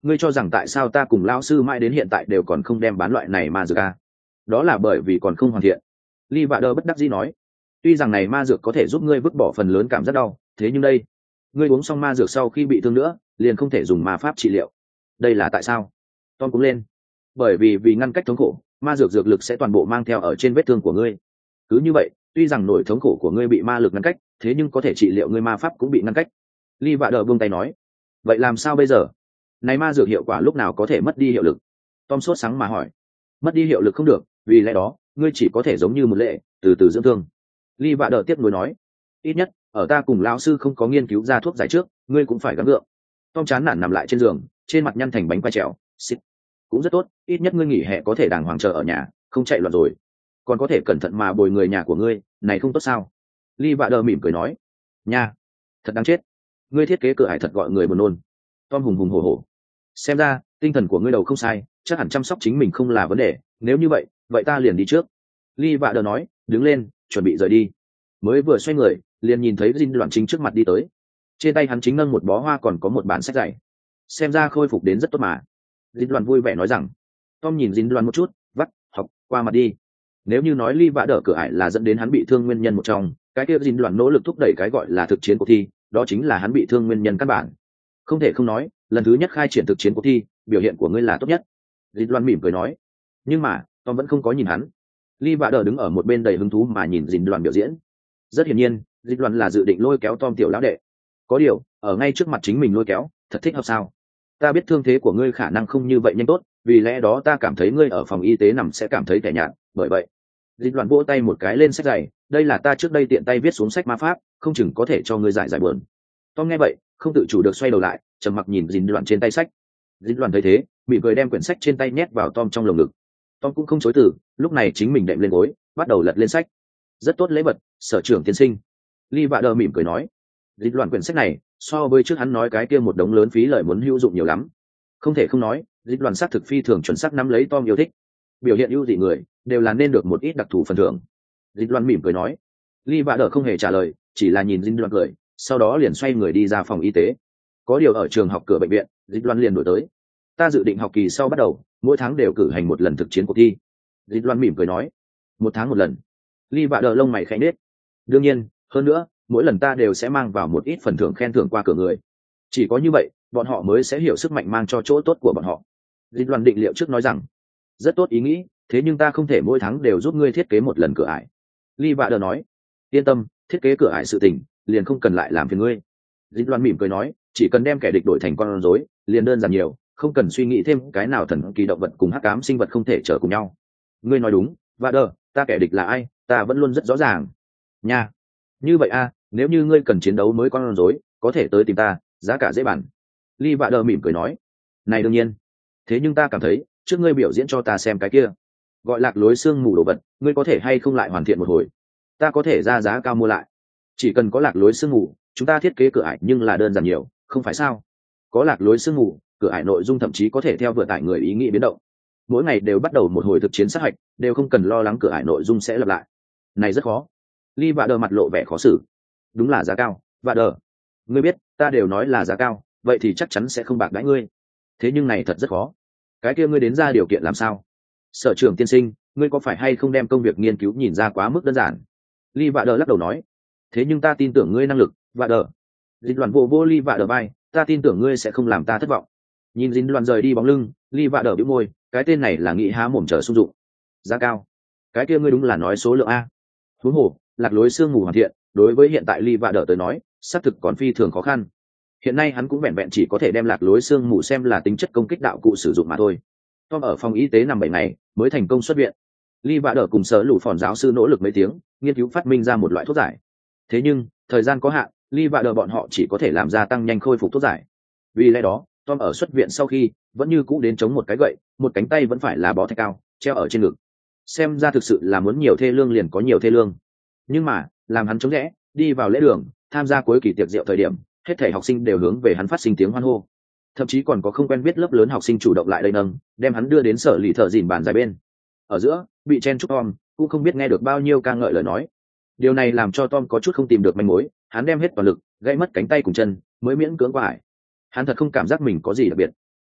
ngươi cho rằng tại sao ta cùng lão sư mãi đến hiện tại đều còn không đem bán loại này ma dược à? Đó là bởi vì còn không hoàn thiện. Lee Vạ Đờ bất đắc dĩ nói, tuy rằng này ma dược có thể giúp ngươi vứt bỏ phần lớn cảm giác đau, thế nhưng đây, ngươi uống xong ma dược sau khi bị thương nữa, liền không thể dùng ma pháp trị liệu. Đây là tại sao? Tom cũng lên. Bởi vì vì ngăn cách thống khổ, ma dược dược lực sẽ toàn bộ mang theo ở trên vết thương của ngươi. Cứ như vậy, tuy rằng nỗi thống khổ của ngươi bị ma lực ngăn cách, thế nhưng có thể trị liệu ngươi ma pháp cũng bị ngăn cách. Lee Vạ Đờ buông tay nói, vậy làm sao bây giờ? Này ma dược hiệu quả lúc nào có thể mất đi hiệu lực? Tom sốt sáng mà hỏi. Mất đi hiệu lực không được, vì lẽ đó, ngươi chỉ có thể giống như một lệ, từ từ dưỡng thương. Lee Vạ Đờ tiếp nối nói, ít nhất, ở ta cùng lão sư không có nghiên cứu ra thuốc giải trước, ngươi cũng phải gắng gượng. Tom chán nản nằm lại trên giường, trên mặt nhăn thành bánh quai trèo. Xịt. Cũng rất tốt, ít nhất ngươi nghỉ hè có thể đàng hoàng chờ ở nhà, không chạy loạn rồi. Còn có thể cẩn thận mà bồi người nhà của ngươi, này không tốt sao? Lee Vạ Đờ mỉm cười nói, nha, thật đáng chết. Ngươi thiết kế cửa ải thật gọi người buồn nôn. Tom hùng hùng hổ hổ. Xem ra, tinh thần của ngươi đầu không sai, chắc hẳn chăm sóc chính mình không là vấn đề, nếu như vậy, vậy ta liền đi trước. Lee Vạ Đờ nói, đứng lên, chuẩn bị rời đi. Mới vừa xoay người, liền nhìn thấy Jin Loan chính trước mặt đi tới. Trên tay hắn chính nâng một bó hoa còn có một bản sách dạy. Xem ra khôi phục đến rất tốt mà. Jin Loan vui vẻ nói rằng. Tom nhìn Jin Loan một chút, vắt, học, qua mặt đi. Nếu như nói Lee Vạ Đờ cửa ải là dẫn đến hắn bị thương nguyên nhân một trong, cái kia Jin Loan nỗ lực thúc đẩy cái gọi là thực chiến cuộc thi, đó chính là hắn bị thương nguyên nhân căn bản. Không thể không nói, lần thứ nhất khai triển thực chiến cuộc thi, biểu hiện của ngươi là tốt nhất. Jin Loan mỉm cười nói. Nhưng mà, Tom vẫn không có nhìn hắn. Lee Vạ Đờ đứng ở một bên đầy hứng thú mà nhìn Jin Loan biểu diễn. Rất hiển nhiên, Jin Loan là dự định lôi kéo Tom tiểu lão đệ. Có điều, ở ngay trước mặt chính mình lôi kéo, thật thích hợp sao? Ta biết thương thế của ngươi khả năng không như vậy nhanh tốt, vì lẽ đó ta cảm thấy ngươi ở phòng y tế nằm sẽ cảm thấy tẻ nhạt, bởi vậy. Jin Loan vỗ tay một cái lên sách giày, đây là ta trước đây tiện tay viết xuống sách ma pháp, không chừng có thể cho ngươi giải giải buồn. Tom nghe vậy, không tự chủ được xoay đầu lại, trầm mặc nhìn Jin Loan trên tay sách. Jin Loan thấy thế, mỉm cười đem quyển sách trên tay nhét vào Tom trong lồng ngực. Tom cũng không chối từ, lúc này chính mình đệm lên gối, bắt đầu lật lên sách. Rất tốt lễ vật, sở trưởng tiên sinh. Lee Vạ Đờ mỉm cười nói. Dịch loạn quyển sách này, so với trước hắn nói cái kia một đống lớn phí lời muốn hữu dụng nhiều lắm. Không thể không nói, dịch loạn xác thực phi thường chuẩn xác nắm lấy Tom yêu thích. Biểu hiện ưu dị người, đều là nên được một ít đặc thù phần thưởng. Dịch loạn mỉm cười nói. Lee Vạ Đờ không hề trả lời, chỉ là nhìn dịch loạn cười, sau đó liền xoay người đi ra phòng y tế. Có điều ở trường học cửa bệnh viện, dịch loạn liền đổi tới. Ta dự định học kỳ sau bắt đầu, mỗi tháng đều cử hành một lần thực chiến cuộc thi. Dịch loạn mỉm cười nói. Một tháng một lần. Lee Vạ Đờ lông mày khẽ nhếch. Đương nhiên, hơn nữa, mỗi lần ta đều sẽ mang vào một ít phần thưởng khen thưởng qua cửa người. Chỉ có như vậy, bọn họ mới sẽ hiểu sức mạnh mang cho chỗ tốt của bọn họ. Dịch loạn định liệu trước nói rằng, rất tốt ý nghĩ, thế nhưng ta không thể mỗi tháng đều giúp ngươi thiết kế một lần cửa ải. Lee Vạ Đờ nói, yên tâm, thiết kế cửa ải sự tình, liền không cần lại làm phiền ngươi. Dịch loạn mỉm cười nói, chỉ cần đem kẻ địch đổi thành con rối, liền đơn giản nhiều, không cần suy nghĩ thêm cái nào thần kỳ động vật cùng hắc ám sinh vật không thể trở cùng nhau. Ngươi nói đúng, Vạ Đờ, ta kẻ địch là ai, ta vẫn luôn rất rõ ràng. Nha, như vậy a, nếu như ngươi cần chiến đấu mới con rối, có thể tới tìm ta, giá cả dễ bàn. Lee Vạ Đờ mỉm cười nói, này đương nhiên. Thế nhưng ta cảm thấy, trước ngươi biểu diễn cho ta xem cái kia, gọi lạc lối xương mù đồ vật, ngươi có thể hay không lại hoàn thiện một hồi? Ta có thể ra giá cao mua lại. Chỉ cần có lạc lối xương mù, chúng ta thiết kế cửa ải nhưng là đơn giản nhiều, không phải sao? Có lạc lối xương mù, cửa ải nội dung thậm chí có thể theo vừa tải người ý nghĩ biến động. Mỗi ngày đều bắt đầu một hồi thực chiến sát hạch, đều không cần lo lắng cửa ải nội dung sẽ lặp lại. Này rất khó. Lee Vạ Đờ mặt lộ vẻ khó xử. Đúng là giá cao, Vạ Đờ. Ngươi biết, ta đều nói là giá cao, vậy thì chắc chắn sẽ không bạc đãi ngươi. Thế nhưng này thật rất khó. Cái kia ngươi đến ra điều kiện làm sao? Sở trưởng tiên sinh, ngươi có phải hay không đem công việc nghiên cứu nhìn ra quá mức đơn giản? Lee Vạ Đờ lắc đầu nói. Thế nhưng ta tin tưởng ngươi năng lực, Vạ Đờ. Dịch loạn vô vô Lee Vạ Đờ vai, ta tin tưởng ngươi sẽ không làm ta thất vọng. Nhìn dính loạn rời đi bóng lưng, Lee Vạ Đờ bĩu môi, cái tên này là nghĩ há mồm chờ sung dụng. Giá cao. Cái kia ngươi đúng là nói số lượng a. Huống hồ, lạc lối xương mù hoàn thiện, đối với hiện tại Lee Vạ Đờ tới nói, xác thực còn phi thường khó khăn. Hiện nay hắn cũng vẹn vẹn chỉ có thể đem lạc lối xương mù xem là tính chất công kích đạo cụ sử dụng mà thôi. Tom ở phòng y tế nằm bảy ngày, mới thành công xuất viện. Lee Vạ Đờ cùng sở lũ phòn giáo sư nỗ lực mấy tiếng, nghiên cứu phát minh ra một loại thuốc giải. Thế nhưng, thời gian có hạn, Lee Vạ Đờ bọn họ chỉ có thể làm ra tăng nhanh khôi phục thuốc giải. Vì lẽ đó, Tom ở xuất viện sau khi, vẫn như cũ đến chống một cái gậy, một cánh tay vẫn phải là bó thạch cao, treo ở trên ngực. Xem ra thực sự là muốn nhiều thê lương liền có nhiều thê lương. Nhưng mà, làm hắn chống rẽ, đi vào lễ đường, tham gia cuối kỳ tiệc rượu thời điểm, hết thảy học sinh đều hướng về hắn phát sinh tiếng hoan hô. Thậm chí còn có không quen biết lớp lớn học sinh chủ động lại đây nâng, đem hắn đưa đến sở lì thợ dìn bàn dài bên. Ở giữa, bị chen chúc Tom, cũng không biết nghe được bao nhiêu ca ngợi lời nói. Điều này làm cho Tom có chút không tìm được manh mối, hắn đem hết toàn lực, gãy mất cánh tay cùng chân, mới miễn cưỡng qua ải. Hắn thật không cảm giác mình có gì đặc biệt.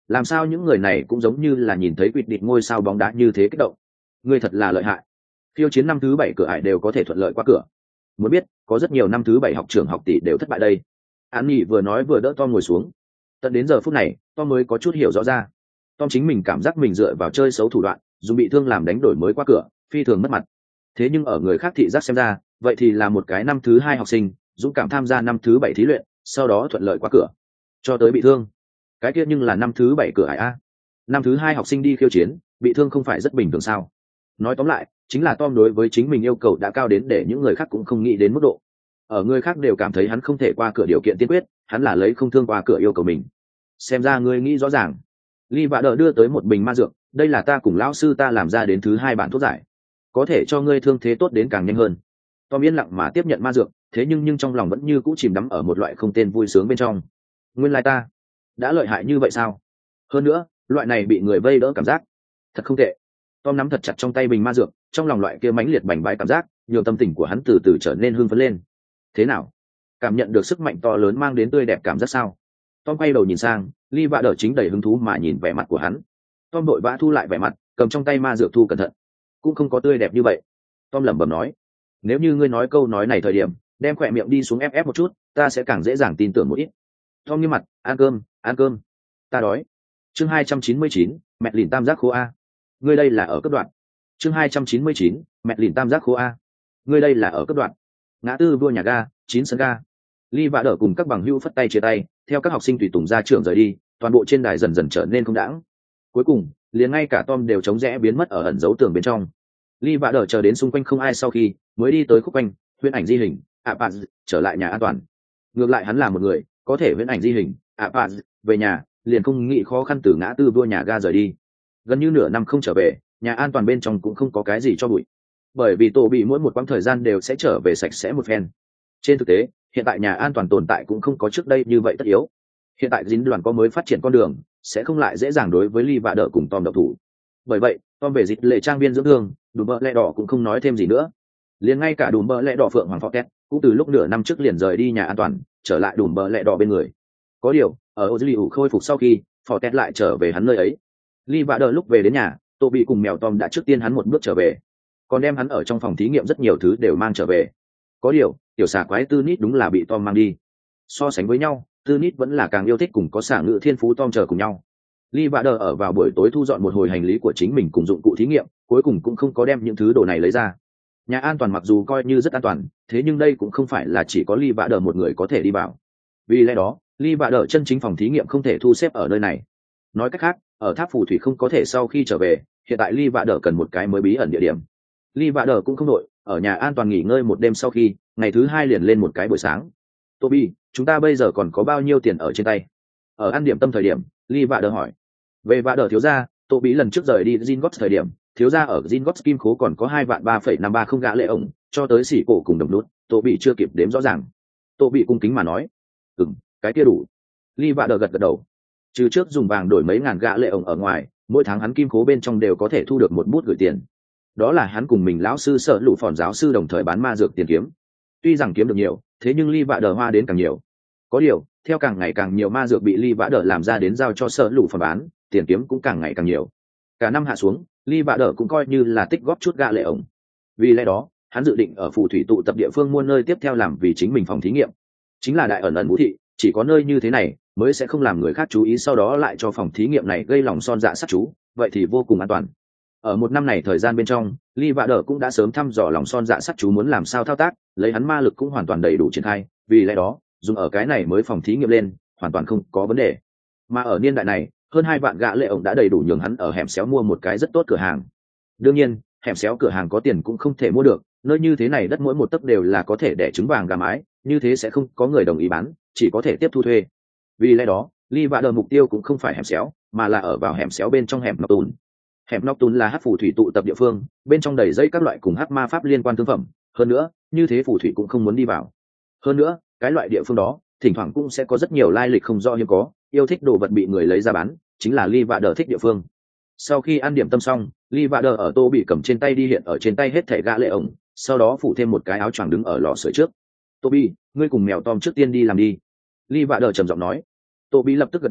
làm sao những người này cũng giống như là nhìn thấy quỵt địt ngôi sao bóng đá như thế kích động. Ngươi thật là lợi hại, khiêu chiến năm thứ bảy cửa ải đều có thể thuận lợi qua cửa. Muốn biết có rất nhiều năm thứ bảy học trưởng học tỷ đều thất bại đây. An Nhi vừa nói vừa đỡ Tom ngồi xuống. Tận đến giờ phút này Tom mới có chút hiểu rõ ra. Tom chính mình cảm giác mình dựa vào chơi xấu thủ đoạn, dùng bị thương làm đánh đổi mới qua cửa, phi thường mất mặt. Thế nhưng ở người khác thị giác xem ra, vậy thì là một cái năm thứ hai học sinh dũng cảm tham gia năm thứ bảy thí luyện, sau đó thuận lợi qua cửa cho tới bị thương. Cái kia nhưng là năm thứ bảy cửa ải a. Năm thứ hai học sinh đi khiêu chiến bị thương không phải rất bình thường sao? Nói tóm lại chính là Tom đối với chính mình yêu cầu đã cao đến để những người khác cũng không nghĩ đến mức độ. Ở người khác đều cảm thấy hắn không thể qua cửa điều kiện tiên quyết, hắn là lấy không thương qua cửa yêu cầu mình. Xem ra ngươi nghĩ rõ ràng. Ly Vạ Đờ đưa tới một bình ma dược, đây là ta cùng lão sư ta làm ra đến thứ hai bản thuốc giải, có thể cho ngươi thương thế tốt đến càng nhanh hơn. Tom yên lặng mà tiếp nhận ma dược, thế nhưng nhưng trong lòng vẫn như cũ chìm đắm ở một loại không tên vui sướng bên trong. Nguyên lai ta đã lợi hại như vậy sao? Hơn nữa loại này bị người vây đỡ cảm giác thật không tệ. Tom nắm thật chặt trong tay bình ma dược, trong lòng loại kia mãnh liệt bành bái cảm giác nhiều tâm tình của hắn từ từ trở nên hưng phấn lên. Thế nào, cảm nhận được sức mạnh to lớn mang đến tươi đẹp cảm giác sao? Tom quay đầu nhìn sang, Ly Vạ Đờ chính đầy hứng thú mà nhìn vẻ mặt của hắn. Tom vội vã thu lại vẻ mặt, cầm trong tay ma dược thu cẩn thận. Cũng không có tươi đẹp như vậy. Tom lẩm bẩm nói, nếu như ngươi nói câu nói này thời điểm đem khỏe miệng đi xuống ép ép một chút, ta sẽ càng dễ dàng tin tưởng một ít. Tom như mặt, ăn cơm, ăn cơm, ta đói. Chương hai trăm chín mươi chín, mẹ lìn tam giác khố a. Ngươi đây là ở cấp đoạn. Chương hai trăm chín mươi chín, mẹ lìn tam giác khố a. Ngươi đây là ở cấp đoạn. Ngã tư vua nhà ga, chín sân ga. Ly Vạ Đờ cùng các bằng hữu phất tay chia tay, theo các học sinh tùy tùng ra trường rời đi, toàn bộ trên đài dần dần trở nên không đãng. Cuối cùng, liền ngay cả Tom đều trống rẽ biến mất ở ẩn dấu tường bên trong. Ly Vạ Đờ chờ đến xung quanh không ai sau khi, mới đi tới khúc quanh, huyễn ảnh di hình, ạ bạn trở lại nhà an toàn. Ngược lại hắn là một người, có thể huyễn ảnh di hình, ạ bạn về nhà, liền không nghĩ khó khăn từ ngã tư vua nhà ga rời đi. Gần như nửa năm không trở về, nhà an toàn bên trong cũng không có cái gì cho bụi, bởi vì tổ bị mỗi một quãng thời gian đều sẽ trở về sạch sẽ một phen. Trên thực tế, hiện tại nhà an toàn tồn tại cũng không có trước đây như vậy tất yếu. Hiện tại dính đoàn có mới phát triển con đường, sẽ không lại dễ dàng đối với Ly Vạ Đờ cùng Tom độc thủ. Bởi vậy Tom về dịch lệ trang viên dưỡng thương, Đùm Bợ Lẹ Đỏ cũng không nói thêm gì nữa. Liền ngay cả Đùm Bợ Lẹ Đỏ Phượng Hoàng Phọt Tét cũng từ lúc nửa năm trước liền rời đi nhà an toàn, trở lại Đùm Bợ Lẹ Đỏ bên người. Có điều ở ô dư liệu khôi phục sau khi, Phọt Tét lại trở về hắn nơi ấy. Ly Vạ Đờ lúc về đến nhà, Tô bị cùng mèo Tom đã trước tiên hắn một bước trở về, còn đem hắn ở trong phòng thí nghiệm rất nhiều thứ đều mang trở về. Có điều tiểu xà quái Tư Nít đúng là bị Tom mang đi. So sánh với nhau, Tư Nít vẫn là càng yêu thích cùng có xả ngự thiên phú Tom chờ cùng nhau. Ly Vạ Đờ ở vào buổi tối thu dọn một hồi hành lý của chính mình cùng dụng cụ thí nghiệm, cuối cùng cũng không có đem những thứ đồ này lấy ra. Nhà an toàn mặc dù coi như rất an toàn, thế nhưng đây cũng không phải là chỉ có Ly Vạ Đờ một người có thể đi vào. Vì lẽ đó, Ly Vạ Đờ chân chính phòng thí nghiệm không thể thu xếp ở nơi này. Nói cách khác, ở tháp phù thủy không có thể sau khi trở về, hiện tại Ly Vạ Đờ cần một cái mới bí ẩn địa điểm. Ly Vạ Đờ cũng không đội, ở nhà an toàn nghỉ ngơi một đêm sau khi, ngày thứ hai liền lên một cái buổi sáng. Toby, chúng ta bây giờ còn có bao nhiêu tiền ở trên tay? Ở ăn điểm tâm thời điểm, Ly Vạ Đờ hỏi. Về Vạ Đờ thiếu gia, Toby lần trước rời đi Zingots thời điểm, thiếu gia ở Zingots kim khố còn có hai vạn ba phẩy năm ba không gã lệ ổng, cho tới xỉ cổ cùng đồng nút, Toby chưa kịp đếm rõ ràng. Toby cung kính mà nói, ừm, cái kia đủ. Ly Vạ Đờ gật gật đầu. Trừ trước dùng vàng đổi mấy ngàn gã lệ ổng ở ngoài, mỗi tháng hắn kim khố bên trong đều có thể thu được một bút gửi tiền. Đó là hắn cùng mình lão sư sợ lũ phòn giáo sư đồng thời bán ma dược tiền kiếm. Tuy rằng kiếm được nhiều, thế nhưng Ly Vạ Đờ hoa đến càng nhiều. Có điều, theo càng ngày càng nhiều ma dược bị Ly Vạ Đờ làm ra đến giao cho sợ lũ phòn bán, tiền kiếm cũng càng ngày càng nhiều. Cả năm hạ xuống, Ly Vạ Đờ cũng coi như là tích góp chút gã lệ ổng. Vì lẽ đó, hắn dự định ở phù thủy tụ tập địa phương mua nơi tiếp theo làm vì chính mình phòng thí nghiệm. Chính là đại ẩn ẩn vũ thị, chỉ có nơi như thế này mới sẽ không làm người khác chú ý, sau đó lại cho phòng thí nghiệm này gây lòng son dạ sát chú, vậy thì vô cùng an toàn. Ở một năm này thời gian bên trong, Ly Vạ Đờ cũng đã sớm thăm dò lòng son dạ sát chú muốn làm sao thao tác, lấy hắn ma lực cũng hoàn toàn đầy đủ triển khai, vì lẽ đó dùng ở cái này mới phòng thí nghiệm lên hoàn toàn không có vấn đề. Mà ở niên đại này, hơn hai vạn gã lệ ổng đã đầy đủ nhường hắn ở hẻm xéo mua một cái rất tốt cửa hàng. Đương nhiên, hẻm xéo cửa hàng có tiền cũng không thể mua được, nơi như thế này đất mỗi một tấc đều là có thể đẻ trứng vàng gà mái, như thế sẽ không có người đồng ý bán, chỉ có thể tiếp thu thuê. Vì lẽ đó, Ly Vạ Đờ mục tiêu cũng không phải hẻm xéo, mà là ở vào hẻm xéo bên trong hẻm Nọc Tùn. Hẻm Nọc Tùn là hắc phù thủy tụ tập địa phương, bên trong đầy dây các loại cùng hắc ma pháp liên quan thương phẩm, hơn nữa, như thế phù thủy cũng không muốn đi vào. Hơn nữa, cái loại địa phương đó, thỉnh thoảng cũng sẽ có rất nhiều lai lịch không rõ hiếm có, yêu thích đồ vật bị người lấy ra bán, chính là Ly Vạ Đờ thích địa phương. Sau khi ăn điểm tâm xong, Ly Vạ Đờ ở tô bị cầm trên tay đi hiện ở trên tay hết thảy gã lệ ổng, sau đó phủ thêm một cái áo choàng đứng ở lò sưởi trước. Toby, ngươi cùng mèo Tom trước tiên đi làm đi. Ly Vạ Đờ trầm giọng nói. Toby lập tức gật đầu,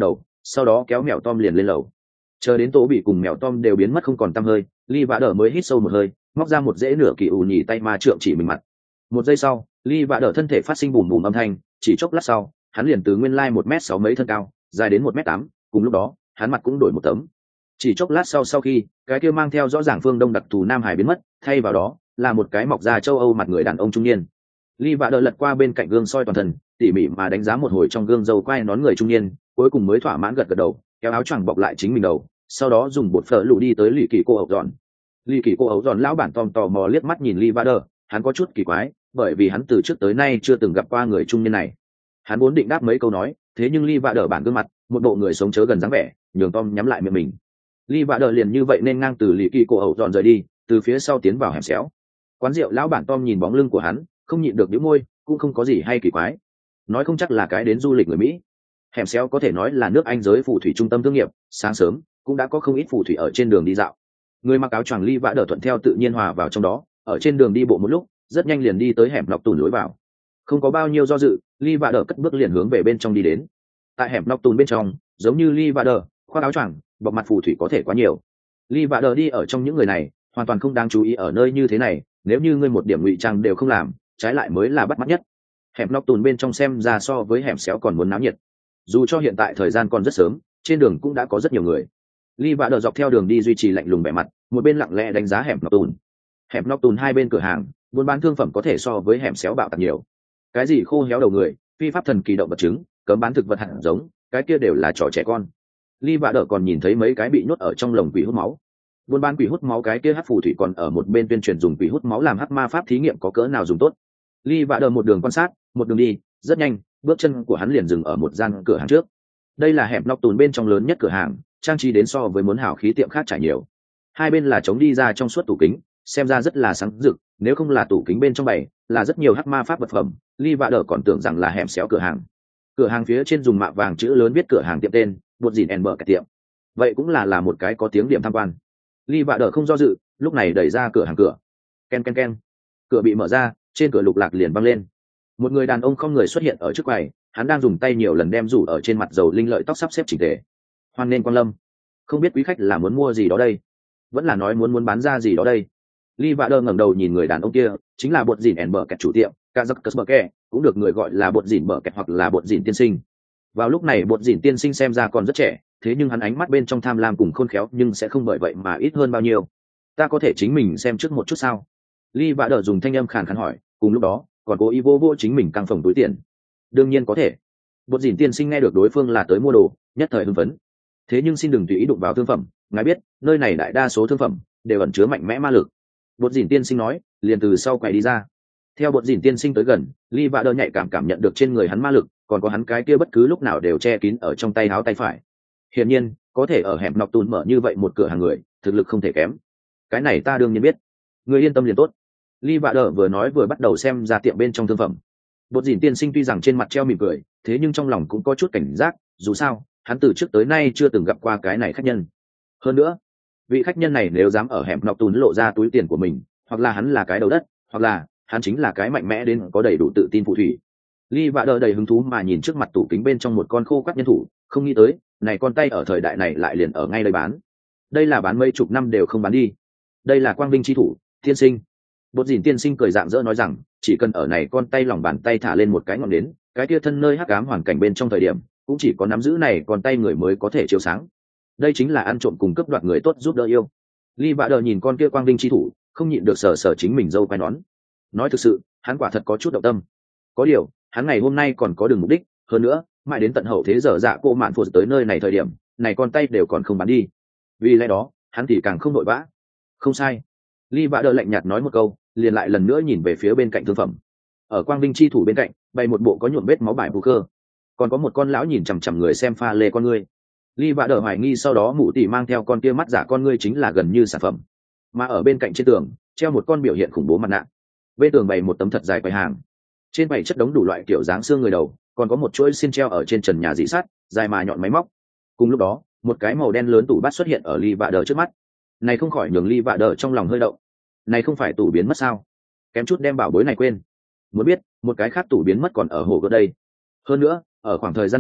sau đó kéo mèo Tom liền lên lầu. Chờ đến Tô Bị cùng mèo Tom đều biến mất không còn tăm hơi, Lee Vã Đờ mới hít sâu một hơi, móc ra một dễ nửa kỳ ủ nhì tay ma trượng chỉ mình mặt. Một giây sau, Lee Vã Đờ thân thể phát sinh bùm bùm âm thanh, chỉ chốc lát sau, hắn liền từ nguyên lai một mét sáu mấy thân cao, dài đến một mét tám, cùng lúc đó, hắn mặt cũng đổi một tấm. Chỉ chốc lát sau sau khi, cái kia mang theo rõ ràng phương Đông đặc thù Nam Hải biến mất, thay vào đó là một cái mọc ra châu Âu mặt người đàn ông trung niên. Lee Vã Đờ lật qua bên cạnh gương soi toàn thân, tỉ mỉ mà đánh giá một hồi trong gương râu quai nón người trung niên, cuối cùng mới thỏa mãn gật gật đầu, kéo áo choàng bọc lại chính mình đầu, sau đó dùng bột phở lụ đi tới lì kỳ cô ẩu dọn. Lì kỳ cô ẩu dọn lão bản Tom tò mò liếc mắt nhìn Lee Vã Đờ, hắn có chút kỳ quái, bởi vì hắn từ trước tới nay chưa từng gặp qua người trung niên này. Hắn vốn định đáp mấy câu nói, thế nhưng Lee Vã Đờ bản gương mặt, một bộ người sống chớ gần dáng vẻ, nhường Tom nhắm lại miệng mình. Lee Vã Đờ liền như vậy nên ngang từ lì kỳ cô ẩu dọn rời đi, từ phía sau tiến vào hẻm xéo. Quán rượu lão bản Tom nhìn bóng lưng của hắn, không nhịn được nhíu môi, cũng không có gì hay kỳ quái. Nói không chắc là cái đến du lịch người Mỹ. Hẻm xéo có thể nói là nước Anh giới phù thủy trung tâm thương nghiệp, sáng sớm cũng đã có không ít phù thủy ở trên đường đi dạo. Người mặc áo choàng Lee Vã Đờ thuận theo tự nhiên hòa vào trong đó, ở trên đường đi bộ một lúc, rất nhanh liền đi tới hẻm nóc tùn lối vào. Không có bao nhiêu do dự, Lee Vã Đờ cất bước liền hướng về bên trong đi đến. Tại hẻm nóc tùn bên trong, giống như Lee Vã Đờ, khoác áo choàng, bọc mặt phù thủy có thể quá nhiều. Lee Vã Đờ đi ở trong những người này, hoàn toàn không đáng chú ý ở nơi như thế này, nếu như ngươi một điểm ngụy trang đều không làm, trái lại mới là bắt mắt nhất. Hẻm nóc tùn bên trong xem ra so với hẻm xéo còn muốn náo nhiệt. Dù cho hiện tại thời gian còn rất sớm, trên đường cũng đã có rất nhiều người. Lee Vã Đờ dọc theo đường đi duy trì lạnh lùng vẻ mặt, một bên lặng lẽ đánh giá hẻm nóc tùn. Hẻm nóc tùn hai bên cửa hàng, buôn bán thương phẩm có thể so với hẻm xéo bạo tạc nhiều. Cái gì khô héo đầu người, phi pháp thần kỳ động vật trứng, cấm bán thực vật hạt giống, cái kia đều là trò trẻ con. Lee Vã Đờ còn nhìn thấy mấy cái bị nhốt ở trong lồng quỷ hút máu. Buôn bán quỷ hút máu cái kia hắc phù thủy còn ở một bên tuyên truyền dùng quỷ hút máu làm hắc ma pháp thí nghiệm có cỡ nào dùng tốt. Lee Vã Đờ một đường quan sát, một đường đi, rất nhanh, bước chân của hắn liền dừng ở một gian cửa hàng trước. Đây là hẻm nóc tùn bên trong lớn nhất cửa hàng, trang trí đến so với muốn hảo khí tiệm khác trải nhiều. Hai bên là chống đi ra trong suốt tủ kính, xem ra rất là sáng rực, nếu không là tủ kính bên trong bày, là rất nhiều hắc ma pháp vật phẩm, Lee Vã Đờ còn tưởng rằng là hẻm xéo cửa hàng. Cửa hàng phía trên dùng mạ vàng chữ lớn viết cửa hàng tiệm tên, bột dìn and bờ cái tiệm. Vậy cũng là là một cái có tiếng điểm tham quan. Lee Vã Đờ không do dự, lúc này đẩy ra cửa hàng cửa. Ken ken ken. Cửa bị mở ra, trên cửa lục lạc liền văng lên. Một người đàn ông không người xuất hiện ở trước quầy, hắn đang dùng tay nhiều lần đem rủ ở trên mặt dầu linh lợi tóc sắp xếp chỉnh tề. Hoan nên quan lâm. Không biết quý khách là muốn mua gì đó đây, vẫn là nói muốn muốn bán ra gì đó đây. Lee Vã Đờ ngẩng đầu nhìn người đàn ông kia, chính là bột dìn and bờ kẹt chủ tiệm, Kazakhstan, cũng được người gọi là bột dìn bờ kẹt hoặc là bột dìn tiên sinh. Vào lúc này bột dìn tiên sinh xem ra còn rất trẻ, thế nhưng hắn ánh mắt bên trong tham lam cùng khôn khéo nhưng sẽ không bởi vậy mà ít hơn bao nhiêu. Ta có thể chính mình xem trước một chút sao? Lee Vã Đờ dùng thanh âm khàn khàn hỏi, cùng lúc đó còn cố ý vô vô chính mình căng phòng túi tiền. Đương nhiên có thể. Bột dìn tiên sinh nghe được đối phương là tới mua đồ, nhất thời hưng phấn. Thế nhưng xin đừng tùy ý đụng vào thương phẩm, ngài biết nơi này đại đa số thương phẩm đều ẩn chứa mạnh mẽ ma lực. Bột dìn tiên sinh nói, liền từ sau quầy đi ra. Theo bột dìn tiên sinh tới gần, Lee Vã Đờ nhạy cảm cảm nhận được trên người hắn ma lực, còn có hắn cái kia bất cứ lúc nào đều che kín ở trong tay áo tay phải. Hiển nhiên, có thể ở hẻm nóc tùn mở như vậy một cửa hàng người, thực lực không thể kém. Cái này ta đương nhiên biết. Người yên tâm liền tốt. Lee Vã Đờ vừa nói vừa bắt đầu xem ra tiệm bên trong thương phẩm. Bột dìn tiên sinh tuy rằng trên mặt treo mỉm cười, thế nhưng trong lòng cũng có chút cảnh giác, dù sao, hắn từ trước tới nay chưa từng gặp qua cái này khách nhân. Hơn nữa, vị khách nhân này nếu dám ở hẻm nóc tùn lộ ra túi tiền của mình, hoặc là hắn là cái đầu đất, hoặc là hắn chính là cái mạnh mẽ đến có đầy đủ tự tin phù thủy. Lee Vã Đờ đầy hứng thú mà nhìn trước mặt tủ kính bên trong một con khô quắt nhân thủ, không nghĩ tới, này con tay ở thời đại này lại liền ở ngay đây bán. Đây là bán mấy chục năm đều không bán đi. Đây là quang vinh chi thủ, tiên sinh. Bột dìn tiên sinh cười rạng rỡ nói rằng, chỉ cần ở này con tay lòng bàn tay thả lên một cái ngọn nến, cái kia thân nơi hắc ám hoàn cảnh bên trong thời điểm, cũng chỉ có nắm giữ này con tay người mới có thể chiếu sáng. Đây chính là ăn trộm cùng cướp đoạt người tốt giúp đỡ yêu. Lee Vã Đờ nhìn con kia quang vinh chi thủ, không nhịn được sờ sờ chính mình dâu quai nón. Nói thực sự, hắn quả thật có chút động tâm. Có điều, hắn ngày hôm nay còn có đường mục đích, hơn nữa, mãi đến tận hậu thế giờ dạ cô mạn phụ tới nơi này thời điểm, này con tay đều còn không bán đi. Vì lẽ đó, hắn thì càng không nội vã. Không sai. Lee Vã Đờ lạnh nhạt nói một câu, liền lại lần nữa nhìn về phía bên cạnh thương phẩm. Ở quang vinh chi thủ bên cạnh, bày một bộ có nhuộm vết máu bài bù cơ, còn có một con lão nhìn chằm chằm người xem pha lê con ngươi. Lee Vã Đờ hoài nghi sau đó mụ tỷ mang theo con kia mắt giả con ngươi chính là gần như sản phẩm. Mà ở bên cạnh trên tường, treo một con biểu hiện khủng bố mặt nạ. Bên tường bày một tấm thật dài quầy hàng. Trên bày chất đống đủ loại kiểu dáng xương người đầu, còn có một chuỗi xiên treo ở trên trần nhà dị sắt, dài mà nhọn máy móc. Cùng lúc đó, một cái màu đen lớn tủ bát xuất hiện ở Lee Vã Đờ trước mắt. Này không khỏi nhường Lee Vã Đờ trong lòng hơi động. Này không phải tủ biến mất sao? Kém chút đem bảo bối này quên. Muốn biết, một cái khác tủ biến mất còn ở hồ gợt đây. Hơn nữa, ở khoảng thời gian này,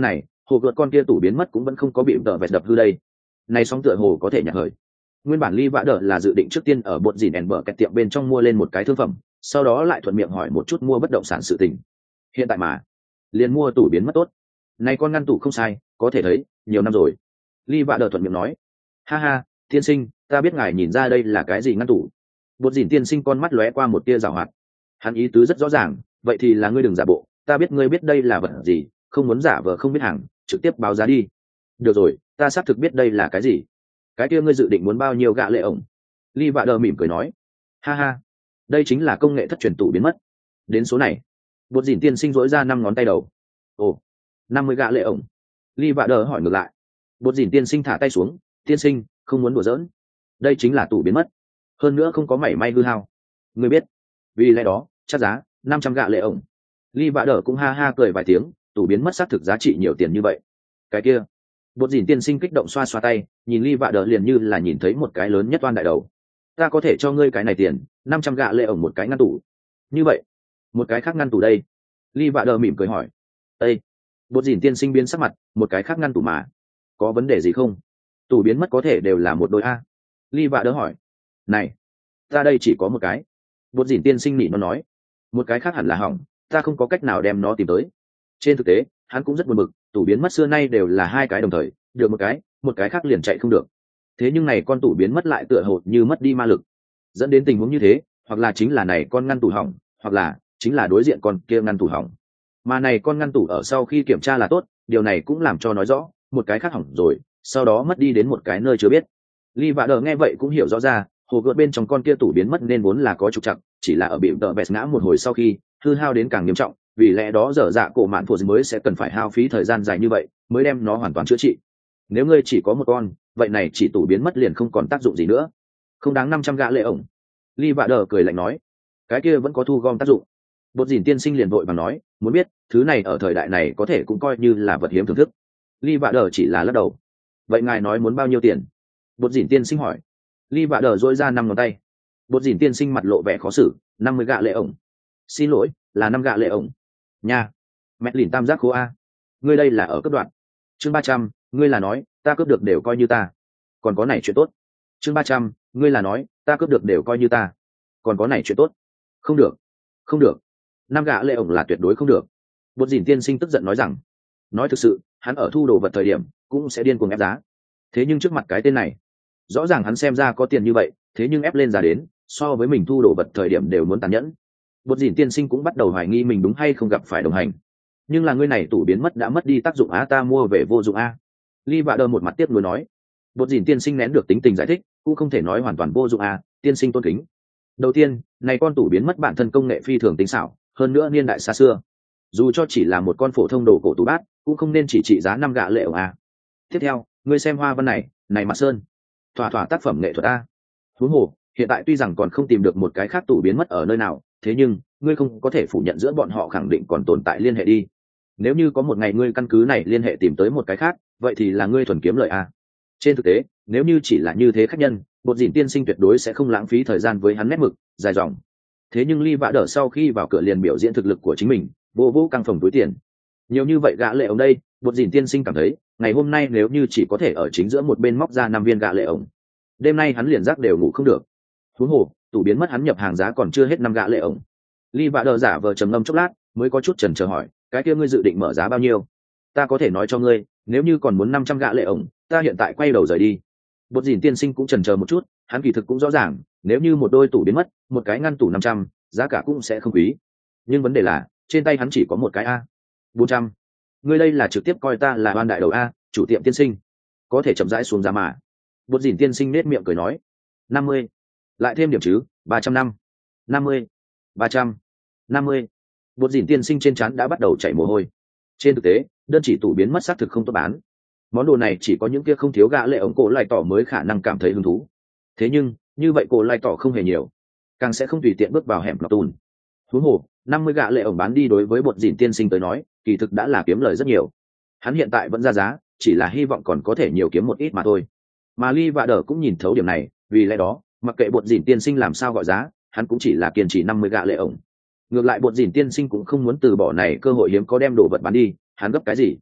hồ gợt con kia tủ biến mất cũng vẫn không có bị tờ vẹt đập hư đây. Này sóng tựa hồ có thể nhặt hời. Nguyên bản Lee Vã Đờ là dự định trước tiên ở bột dìn ẻn bờ kẹt tiệm bên trong mua lên một cái thương phẩm, sau đó lại thuận miệng hỏi một chút mua bất động sản sự tình. Hiện tại mà liền mua tủ biến mất tốt. Này con ngăn tủ không sai, có thể thấy nhiều năm rồi. Lee Vã Đờ thuận miệng nói. Ha ha, tiên sinh, ta biết ngài nhìn ra đây là cái gì ngăn tủ. Bột dìn tiên sinh con mắt lóe qua một tia giảo hoạt. Hắn ý tứ rất rõ ràng, vậy thì là ngươi đừng giả bộ, ta biết ngươi biết đây là vật gì, không muốn giả vờ không biết hàng, trực tiếp báo giá đi. Được rồi, ta xác thực biết đây là cái gì. Cái kia ngươi dự định muốn bao nhiêu gạ lệ ổng? Lee Vã Đờ mỉm cười nói. Ha ha, đây chính là công nghệ thất truyền tủ biến mất. Đến số này, bột dìn tiên sinh dỗi ra năm ngón tay đầu. Ồ, năm mươi gạ lệ ổng. Lee Vã Đờ hỏi ngược lại. Bột dìn tiên sinh thả tay xuống. Tiên sinh, không muốn đùa giỡn. Đây chính là tủ biến mất, hơn nữa không có mảy may hư hao. Ngươi biết, vì lẽ đó chắc giá năm trăm gạ lệ ổng. Lee Vã Đờ cũng ha ha cười vài tiếng. Tủ biến mất xác thực giá trị nhiều tiền như vậy. Cái kia, bột dìn tiên sinh kích động xoa xoa tay, nhìn Lee Vã Đờ liền như là nhìn thấy một cái lớn nhất oan đại đầu. Ta có thể cho ngươi cái này tiền, năm trăm gạ lệ ổng một cái ngăn tủ. Như vậy, một cái khác ngăn tủ đây? Lee Vã Đờ mỉm cười hỏi. Ê, bột dìn tiên sinh biến sắc mặt, một cái khác ngăn tủ mà, có vấn đề gì không? Tủ biến mất có thể đều là một đôi a. Lee Vã Đờ hỏi. Này, ta đây chỉ có một cái. Bột dìn tiên sinh nỉ nó nói. Một cái khác hẳn là hỏng, ta không có cách nào đem nó tìm tới. Trên thực tế, hắn cũng rất buồn bực, tủ biến mất xưa nay đều là hai cái đồng thời, được một cái, một cái khác liền chạy không được. Thế nhưng này con tủ biến mất lại tựa hồ như mất đi ma lực, dẫn đến tình huống như thế, hoặc là chính là này con ngăn tủ hỏng, hoặc là chính là đối diện con kia ngăn tủ hỏng. Mà này con ngăn tủ ở sau khi kiểm tra là tốt, điều này cũng làm cho nói rõ, một cái khác hỏng rồi, sau đó mất đi đến một cái nơi chưa biết. Lee Vã Đờ nghe vậy cũng hiểu rõ ra, hồ gợt bên trong con kia tủ biến mất nên vốn là có trục trặc, chỉ là ở bị tợ bẹt ngã một hồi sau khi hư hao đến càng nghiêm trọng, vì lẽ đó dở dạ cổ mạn phụ mới sẽ cần phải hao phí thời gian dài như vậy mới đem nó hoàn toàn chữa trị. Nếu ngươi chỉ có một con, vậy này chỉ tủ biến mất liền không còn tác dụng gì nữa, không đáng năm trăm gạ lệ ổng. Lee Vã Đờ cười lạnh nói. Cái kia vẫn có thu gom tác dụng. Bột dìn tiên sinh liền vội và nói, muốn biết thứ này ở thời đại này có thể cũng coi như là vật hiếm thưởng thức. Lee Vã Đờ chỉ là lắc đầu. Vậy ngài nói muốn bao nhiêu tiền? Bột dìn tiên sinh hỏi. Lee Vã Đờ dỗi ra năm ngón tay. Bột dìn tiên sinh mặt lộ vẻ khó xử. Năm mươi gạ lệ ổng. Xin lỗi, là năm gạ lệ ổng. Nha, mẹ lìn tam giác khố a. Ngươi đây là ở cấp đoạn. Chương ba trăm, ngươi là nói ta cướp được đều coi như ta. Còn có này chuyện tốt. Chương ba trăm, ngươi là nói ta cướp được đều coi như ta. Còn có này chuyện tốt. Không được, không được, năm gạ lệ ổng là tuyệt đối không được. Bột dìn tiên sinh tức giận nói rằng, nói thực sự hắn ở thu đồ vật thời điểm cũng sẽ điên cuồng ép giá. Thế nhưng trước mặt cái tên này, rõ ràng hắn xem ra có tiền như vậy, thế nhưng ép lên giá đến so với mình thu đồ vật thời điểm đều muốn tàn nhẫn. Bột dìn tiên sinh cũng bắt đầu hoài nghi mình đúng hay không gặp phải đồng hành. Nhưng là ngươi này tủ biến mất đã mất đi tác dụng á, ta mua về vô dụng a. Lee Vã Đờ một mặt tiếc nuối nói. Bột dìn tiên sinh nén được tính tình giải thích, cũng không thể nói hoàn toàn vô dụng a, tiên sinh tôn kính. Đầu tiên, này con tủ biến mất bản thân công nghệ phi thường tinh xảo, hơn nữa niên đại xa xưa. Dù cho chỉ là một con phổ thông đồ cổ tủ bát, cũng không nên chỉ trị giá năm gạ lệ ổng a. Tiếp theo, ngươi xem hoa văn này, này mặt sơn, thỏa thỏa tác phẩm nghệ thuật a. Huống hồ, hiện tại tuy rằng còn không tìm được một cái khác tủ biến mất ở nơi nào, thế nhưng ngươi không có thể phủ nhận giữa bọn họ khẳng định còn tồn tại liên hệ đi. Nếu như có một ngày ngươi căn cứ này liên hệ tìm tới một cái khác, vậy thì là ngươi thuần kiếm lợi a. Trên thực tế, nếu như chỉ là như thế khách nhân, bột dìn tiên sinh tuyệt đối sẽ không lãng phí thời gian với hắn nét mực dài dòng. Thế nhưng Lee Vã Đờ sau khi vào cửa liền biểu diễn thực lực của chính mình, vô vô căng phòng túi tiền nhiều như vậy gạ lệ ổng đây. Bột dìn tiên sinh cảm thấy ngày hôm nay nếu như chỉ có thể ở chính giữa một bên móc ra năm viên gạ lệ ổng, đêm nay hắn liền giấc đều ngủ không được. Huống hồ tủ biến mất hắn nhập hàng giá còn chưa hết năm gạ lệ ổng. Lee Vã Đờ giả vờ trầm ngâm chốc lát mới có chút chần chờ hỏi, cái kia ngươi dự định mở giá bao nhiêu? Ta có thể nói cho ngươi, nếu như còn muốn năm trăm gạ lệ ổng, ta hiện tại quay đầu rời đi. Bột dìn tiên sinh cũng chần chờ một chút, hắn kỳ thực cũng rõ ràng, nếu như một đôi tủ biến mất, một cái ngăn tủ năm trăm, giá cả cũng sẽ không quý. Nhưng vấn đề là, trên tay hắn chỉ có một cái a. bốn trăm. Ngươi đây là trực tiếp coi ta là oan đại đầu a, chủ tiệm tiên sinh. Có thể chậm rãi xuống giá mà. Bột dìn tiên sinh nết miệng cười nói. năm mươi. Lại thêm điểm chứ, ba trăm năm. năm mươi. ba trăm. năm mươi. Bột dìn tiên sinh trên trán đã bắt đầu chảy mồ hôi. Trên thực tế, đơn chỉ tủ biến mất xác thực không tốt bán. Món đồ này chỉ có những kia không thiếu gạ lệ ổng cổ lai tỏ mới khả năng cảm thấy hứng thú. Thế nhưng như vậy cổ lai tỏ không hề nhiều, càng sẽ không tùy tiện bước vào hẻm lọc tùn. Huống hồ năm mươi gạ lệ ổng bán đi đối với bột dìn tiên sinh tới nói kỳ thực đã là kiếm lời rất nhiều. Hắn hiện tại vẫn ra giá, chỉ là hy vọng còn có thể nhiều kiếm một ít mà thôi. Mà Lee Vã Đờ cũng nhìn thấu điểm này, vì lẽ đó mặc kệ bột dìn tiên sinh làm sao gọi giá, hắn cũng chỉ là kiên trì năm mươi gạ lệ ổng. Ngược lại bột dìn tiên sinh cũng không muốn từ bỏ này cơ hội hiếm có đem đồ vật bán đi, hắn gấp cái gì?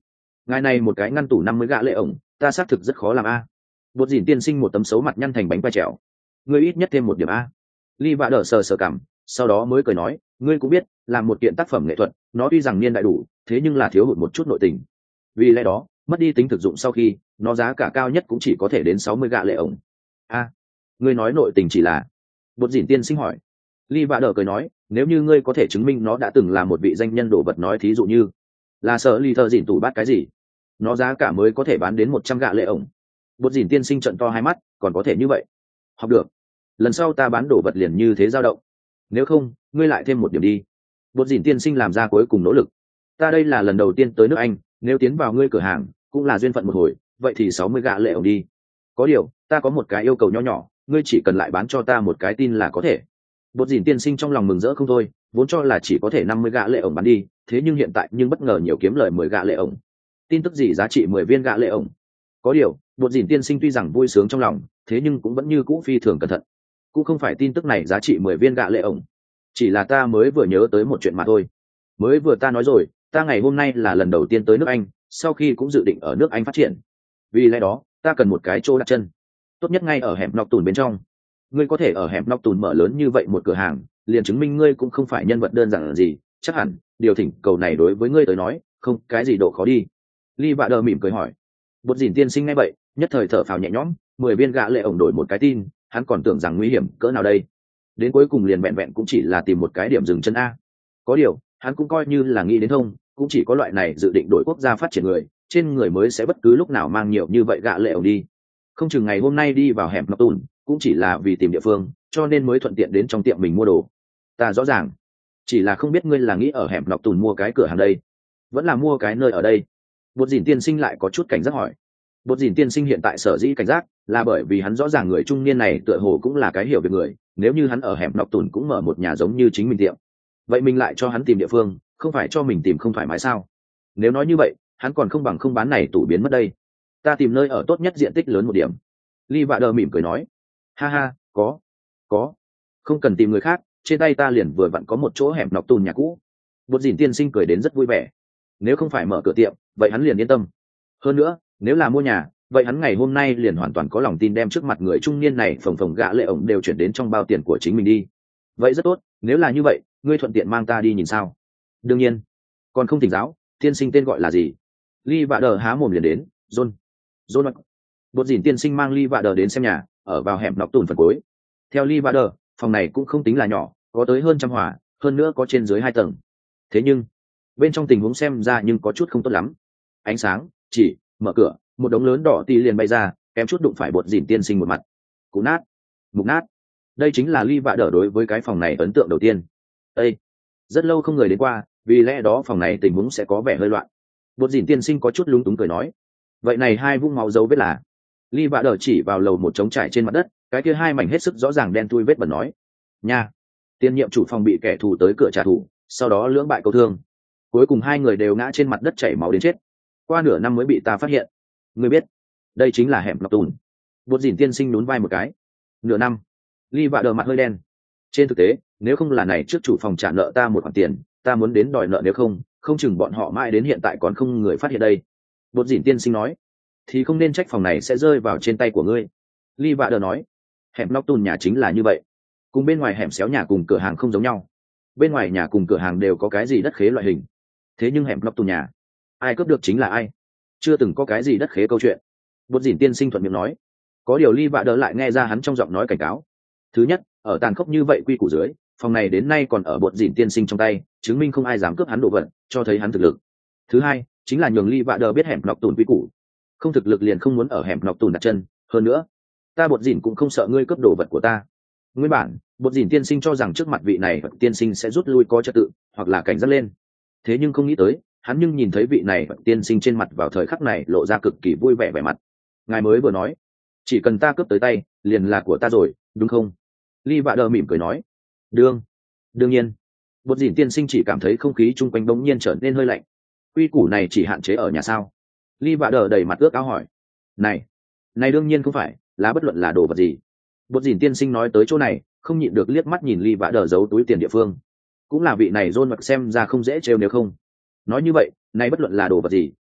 ngài này một cái ngăn tủ năm mươi gạ lệ ổng ta xác thực rất khó làm a. Bột dìn tiên sinh một tấm xấu mặt nhăn thành bánh quay trèo. Ngươi ít nhất thêm một điểm a. Ly vạ đờ sờ sờ cảm, sau đó mới cười nói, ngươi cũng biết làm một kiện tác phẩm nghệ thuật nó tuy rằng niên đại đủ, thế nhưng là thiếu hụt một chút nội tình. Vì lẽ đó mất đi tính thực dụng sau khi nó giá cả cao nhất cũng chỉ có thể đến sáu mươi gạ lệ ổng. A, ngươi nói nội tình chỉ là? Bột dìn tiên sinh hỏi. Ly vạ đờ cười nói, nếu như ngươi có thể chứng minh nó đã từng là một vị danh nhân đồ vật, nói thí dụ như là sợ ly thợ dìn tủ bát cái gì, nó giá cả mới có thể bán đến một trăm gạ lệ ổng. Bột dìn tiên sinh trận to hai mắt, còn có thể như vậy? Học được, lần sau ta bán đồ vật liền như thế dao động. Nếu không ngươi lại thêm một điểm đi. Bột dìn tiên sinh làm ra cuối cùng nỗ lực. Ta đây là lần đầu tiên tới nước Anh, nếu tiến vào ngươi cửa hàng cũng là duyên phận một hồi, vậy thì sáu mươi gạ lệ ổng đi. Có điều ta có một cái yêu cầu nho nhỏ, ngươi chỉ cần lại bán cho ta một cái tin là có thể. Bột dìn tiên sinh trong lòng mừng rỡ không thôi, vốn cho là chỉ có thể năm mươi gạ lệ ổng bán đi, thế nhưng hiện tại nhưng bất ngờ nhiều kiếm lời mười gạ lệ ổng. Tin tức gì giá trị mười viên gạ lệ ổng. Có điều bột dìn tiên sinh tuy rằng vui sướng trong lòng, thế nhưng cũng vẫn như cũ phi thường cẩn thận. Cũng không phải tin tức này giá trị mười viên gạ lệ ổng, chỉ là ta mới vừa nhớ tới một chuyện mà thôi. Mới vừa ta nói rồi, ta ngày hôm nay là lần đầu tiên tới nước Anh, sau khi cũng dự định ở nước Anh phát triển. Vì lẽ đó ta cần một cái chỗ đặt chân, tốt nhất ngay ở hẻm nọc tùn bên trong. Ngươi có thể ở hẻm nọc tùn mở lớn như vậy một cửa hàng, liền chứng minh ngươi cũng không phải nhân vật đơn giản gì. Chắc hẳn điều thỉnh cầu này đối với ngươi tới nói không cái gì độ khó đi. Ly vạ đờ mỉm cười hỏi. Bột dìn tiên sinh nghe vậy nhất thời thở phào nhẹ nhõm, mười viên gạ lệ ổng đổi một cái tin, hắn còn tưởng rằng nguy hiểm cỡ nào đây. Đến cuối cùng liền vẹn vẹn cũng chỉ là tìm một cái điểm dừng chân a. Có điều hắn cũng coi như là nghĩ đến thông, cũng chỉ có loại này dự định đổi quốc gia phát triển người, trên người mới sẽ bất cứ lúc nào mang nhiều như vậy gạ lệ ổng đi. Không chừng ngày hôm nay đi vào hẻm nọc tùn cũng chỉ là vì tìm địa phương, cho nên mới thuận tiện đến trong tiệm mình mua đồ. Ta rõ ràng, chỉ là không biết ngươi là nghĩ ở hẻm nọc tùn mua cái cửa hàng đây, vẫn là mua cái nơi ở đây. Bột dìn tiên sinh lại có chút cảnh giác hỏi. Bột dìn tiên sinh hiện tại sở dĩ cảnh giác là bởi vì hắn rõ ràng người trung niên này tựa hồ cũng là cái hiểu về người, nếu như hắn ở hẻm nọc tùn cũng mở một nhà giống như chính mình tiệm, vậy mình lại cho hắn tìm địa phương, không phải cho mình tìm không thoải mái sao? Nếu nói như vậy hắn còn không bằng không bán này tủ biến mất đây. Ta tìm nơi ở tốt nhất, diện tích lớn một điểm. Ly vạ đờ mỉm cười nói. Ha ha, có có không cần tìm người khác, trên tay ta liền vừa vặn có một chỗ hẻm nọc tùn nhà cũ. Bột dìn tiên sinh cười đến rất vui vẻ. Nếu không phải mở cửa tiệm vậy hắn liền yên tâm. Hơn nữa nếu là mua nhà, vậy hắn ngày hôm nay liền hoàn toàn có lòng tin đem trước mặt người trung niên này phồng phồng gạ lệ ổng đều chuyển đến trong bao tiền của chính mình đi. Vậy rất tốt, nếu là như vậy ngươi thuận tiện mang ta đi nhìn sao? Đương nhiên. Còn không thỉnh giáo, tiên sinh tên gọi là gì? Ly vạ đờ há mồm liền đến. John. John. Bột dìn tiên sinh mang Ly vạ đờ đến xem nhà, ở vào hẻm nọc tùn phần cuối. Theo Ly vạ đờ, phòng này cũng không tính là nhỏ, có tới hơn trăm hỏa, hơn nữa có trên dưới hai tầng. Thế nhưng bên trong tình huống xem ra nhưng có chút không tốt lắm. Ánh sáng chỉ mở cửa, một đống lớn đỏ tì liền bay ra, kém chút đụng phải bột dìn tiên sinh một mặt. Cú nát, mục nát. Đây chính là Ly vạ đờ đối với cái phòng này ấn tượng đầu tiên. Ê, rất lâu không người đến qua, vì lẽ đó phòng này tình huống sẽ có vẻ hơi loạn. Bột dìn tiên sinh có chút lúng túng cười nói. Vậy này hai vũng máu dấu vết là? Ly vạ đờ chỉ vào lầu một trống trải trên mặt đất, cái kia hai mảnh hết sức rõ ràng đen thui vết bẩn nói. Nha, tiên nhiệm chủ phòng bị kẻ thù tới cửa trả thù, sau đó lưỡng bại câu thương, cuối cùng hai người đều ngã trên mặt đất chảy máu đến chết. Qua nửa năm mới bị ta phát hiện. Ngươi biết đây chính là hẻm nọc tùn. Bột dìn tiên sinh nhún vai một cái. Nửa năm? Ly vạ đờ mặt hơi đen. Trên thực tế nếu không là này trước chủ phòng trả nợ ta một khoản tiền, ta muốn đến đòi nợ, nếu không không chừng bọn họ mãi đến hiện tại còn không người phát hiện đây. Bột dìn tiên sinh nói. Thì không nên trách phòng này sẽ rơi vào trên tay của ngươi. Ly vạ đờ nói. Hẻm nọc tùn nhà chính là như vậy, cùng bên ngoài hẻm xéo nhà cùng cửa hàng không giống nhau. Bên ngoài nhà cùng cửa hàng đều có cái gì đất khế loại hình, thế nhưng hẻm nọc tùn nhà ai cướp được chính là ai, chưa từng có cái gì đất khế câu chuyện. Bột dìn tiên sinh thuận miệng nói. Có điều Ly vạ đỡ lại nghe ra hắn trong giọng nói cảnh cáo. Thứ nhất, ở tàn khốc như vậy quy củ dưới, phòng này đến nay còn ở bột dìn tiên sinh trong tay, chứng minh không ai dám cướp hắn đồ vật, cho thấy hắn thực lực. Thứ hai chính là nhường Ly vạ đỡ biết hẻm nọc tùn quy củ, không thực lực liền không muốn ở hẻm nọc tùn đặt chân. Hơn nữa ta bột dìn cũng không sợ ngươi cướp đồ vật của ta. Nguyên bản bột dìn tiên sinh cho rằng trước mặt vị này tiên sinh sẽ rút lui có trật tự hoặc là cảnh giác lên, thế nhưng không nghĩ tới hắn nhưng nhìn thấy vị này tiên sinh trên mặt vào thời khắc này lộ ra cực kỳ vui vẻ vẻ mặt. Ngài mới vừa nói chỉ cần ta cướp tới tay liền là của ta rồi đúng không? Ly vạ đờ mỉm cười nói. đương đương nhiên. Bột dìn tiên sinh chỉ cảm thấy không khí chung quanh bỗng nhiên trở nên hơi lạnh. Quy củ này chỉ hạn chế ở nhà sao? Ly vạ đờ đầy mặt ước áo hỏi. Này này đương nhiên không phải, là bất luận là đồ vật gì. Bột dìn tiên sinh nói tới chỗ này không nhịn được liếc mắt nhìn Ly vạ đờ giấu túi tiền địa phương. Cũng là vị này John mặc xem ra không dễ trêu, nếu không nói như vậy này bất luận là đồ vật gì